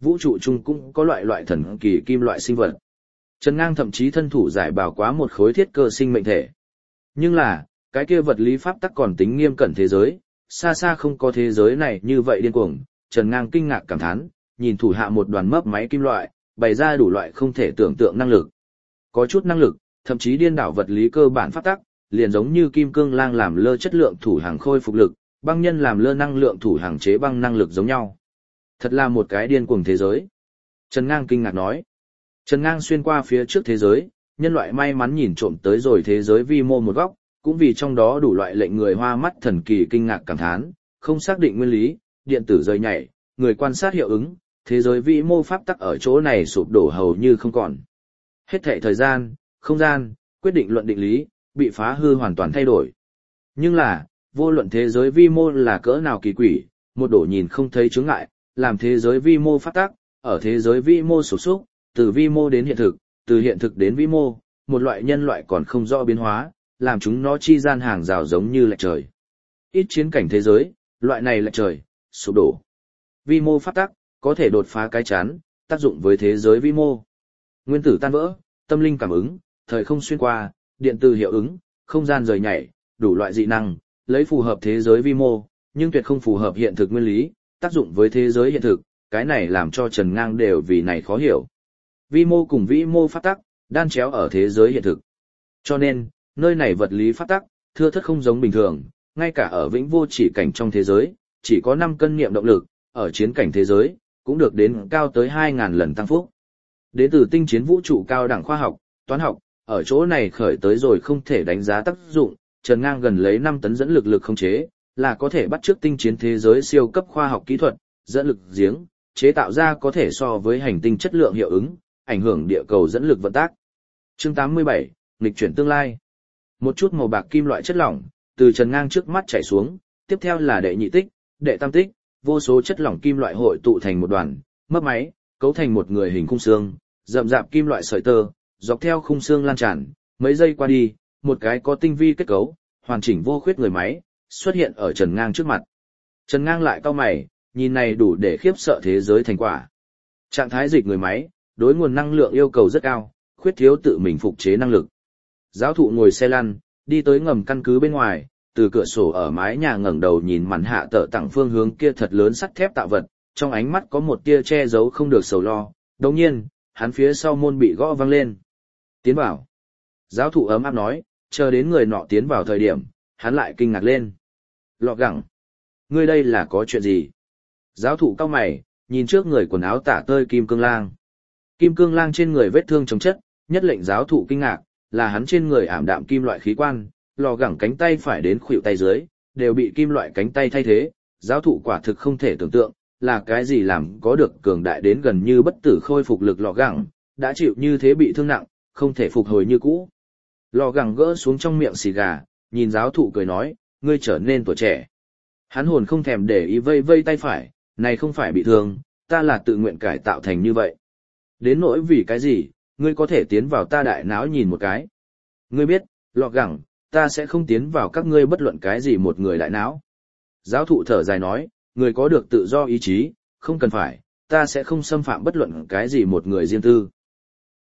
vũ trụ chung cũng có loại thần kỳ kim loại sinh vật. Trần Ngang thậm chí thân thủ giải bảo quá một khối thiết cơ sinh mệnh thể. Nhưng là, cái kia vật lý pháp tắc còn tính nghiêm cẩn thế giới, xa xa không có thế giới này như vậy điên cuồng. Trần Ngang kinh ngạc cảm thán, nhìn thủ hạ một đoàn mấp máy kim loại, bày ra đủ loại không thể tưởng tượng năng lực. Có chút năng lực, thậm chí điên đảo vật lý cơ bản pháp tắc, liền giống như kim cương lang làm lơ chất lượng thủ hàng khôi phục lực, băng nhân làm lơ năng lượng thủ hàng chế băng năng lực giống nhau. Thật là một cái điên cuồng thế giới. Trần Ngang kinh ngạc nói. Trần Ngang xuyên qua phía trước thế giới, nhân loại may mắn nhìn trộm tới rồi thế giới vi mô một góc, cũng vì trong đó đủ loại lệnh người hoa mắt thần kỳ kinh ngạc cảm thán, không xác định nguyên lý, điện tử rơi nhảy, người quan sát hiệu ứng, thế giới vi mô pháp tắc ở chỗ này sụp đổ hầu như không còn. Hết thảy thời gian, không gian, quyết định luận định lý, bị phá hư hoàn toàn thay đổi. Nhưng là, vô luận thế giới vi mô là cỡ nào kỳ quỷ, một đổ nhìn không thấy chướng ngại, làm thế giới vi mô pháp tắc, ở thế giới vi mô sụp xúc, từ vi mô đến hiện thực, từ hiện thực đến vi mô, một loại nhân loại còn không rõ biến hóa, làm chúng nó chi gian hàng rào giống như lệch trời. Ít chiến cảnh thế giới, loại này lệch trời, sụp đổ. Vi mô pháp tắc, có thể đột phá cái chán, tác dụng với thế giới vi mô. Nguyên tử tan vỡ, tâm linh cảm ứng, thời không xuyên qua, điện từ hiệu ứng, không gian rời nhảy, đủ loại dị năng, lấy phù hợp thế giới vi mô, nhưng tuyệt không phù hợp hiện thực nguyên lý, tác dụng với thế giới hiện thực, cái này làm cho Trần Ngang đều vì này khó hiểu. Vi mô cùng vĩ mô pháp tắc, đan chéo ở thế giới hiện thực. Cho nên, nơi này vật lý pháp tắc, thưa thất không giống bình thường, ngay cả ở vĩnh vô chỉ cảnh trong thế giới, chỉ có 5 cân niệm động lực, ở chiến cảnh thế giới, cũng được đến cao tới 2.000 lần tăng phúc. Đến từ tinh chiến vũ trụ cao đẳng khoa học, toán học, ở chỗ này khởi tới rồi không thể đánh giá tác dụng, Trần Ngang gần lấy 5 tấn dẫn lực khống chế, là có thể bắt chước tinh chiến thế giới siêu cấp khoa học kỹ thuật, dẫn lực giếng, chế tạo ra có thể so với hành tinh chất lượng hiệu ứng, ảnh hưởng địa cầu dẫn lực vận tác. Chương 87, nghịch chuyển tương lai. Một chút màu bạc kim loại chất lỏng từ Trần Ngang trước mắt chảy xuống, tiếp theo là đệ nhị tích, đệ tam tích, vô số chất lỏng kim loại hội tụ thành một đoàn, mấp máy, cấu thành một người hình khung xương, rậm rạp kim loại sợi tơ, dọc theo khung xương lan tràn, mấy giây qua đi, một cái có tinh vi kết cấu, hoàn chỉnh vô khuyết người máy xuất hiện ở Trần Ngang trước mặt. Trần Ngang lại cau mày, nhìn này đủ để khiếp sợ thế giới thành quả. Trạng thái dịch người máy, đối nguồn năng lượng yêu cầu rất cao, khuyết thiếu tự mình phục chế năng lực. Giáo thụ ngồi xe lăn, đi tới ngầm căn cứ bên ngoài, từ cửa sổ ở mái nhà ngẩng đầu nhìn màn hạ tở tặng phương hướng kia thật lớn sắt thép tạo vật, trong ánh mắt có một tia che giấu không được sầu lo. Đồng nhiên, hắn phía sau môn bị gõ vang lên. Tiến vào. Giáo thụ ấm áp nói, chờ đến người nọ tiến vào thời điểm, hắn lại kinh ngạc lên. Lọ gẳng. Ngươi đây là có chuyện gì? Giáo thụ cau mày, nhìn trước người quần áo tả tơi Kim Cương Lang. Kim Cương Lang trên người vết thương chồng chất, nhất lệnh giáo thụ kinh ngạc, là hắn trên người ảm đạm kim loại khí quan, lò gẳng cánh tay phải đến khuỷu tay dưới, đều bị kim loại cánh tay thay thế. Giáo thụ quả thực không thể tưởng tượng, là cái gì làm có được cường đại đến gần như bất tử khôi phục lực lò gẳng, đã chịu như thế bị thương nặng, không thể phục hồi như cũ. Lò gẳng gỡ xuống trong miệng xì gà, nhìn giáo thụ cười nói, ngươi trở nên tuổi trẻ. Hắn hồn không thèm để ý vây vây tay phải, này không phải bị thương, ta là tự nguyện cải tạo thành như vậy. Đến nỗi vì cái gì, ngươi có thể tiến vào ta đại não nhìn một cái. Ngươi biết, lọ gẳng, ta sẽ không tiến vào các ngươi bất luận cái gì một người đại não. Giáo thụ thở dài nói, người có được tự do ý chí, không cần phải, ta sẽ không xâm phạm bất luận cái gì một người riêng tư.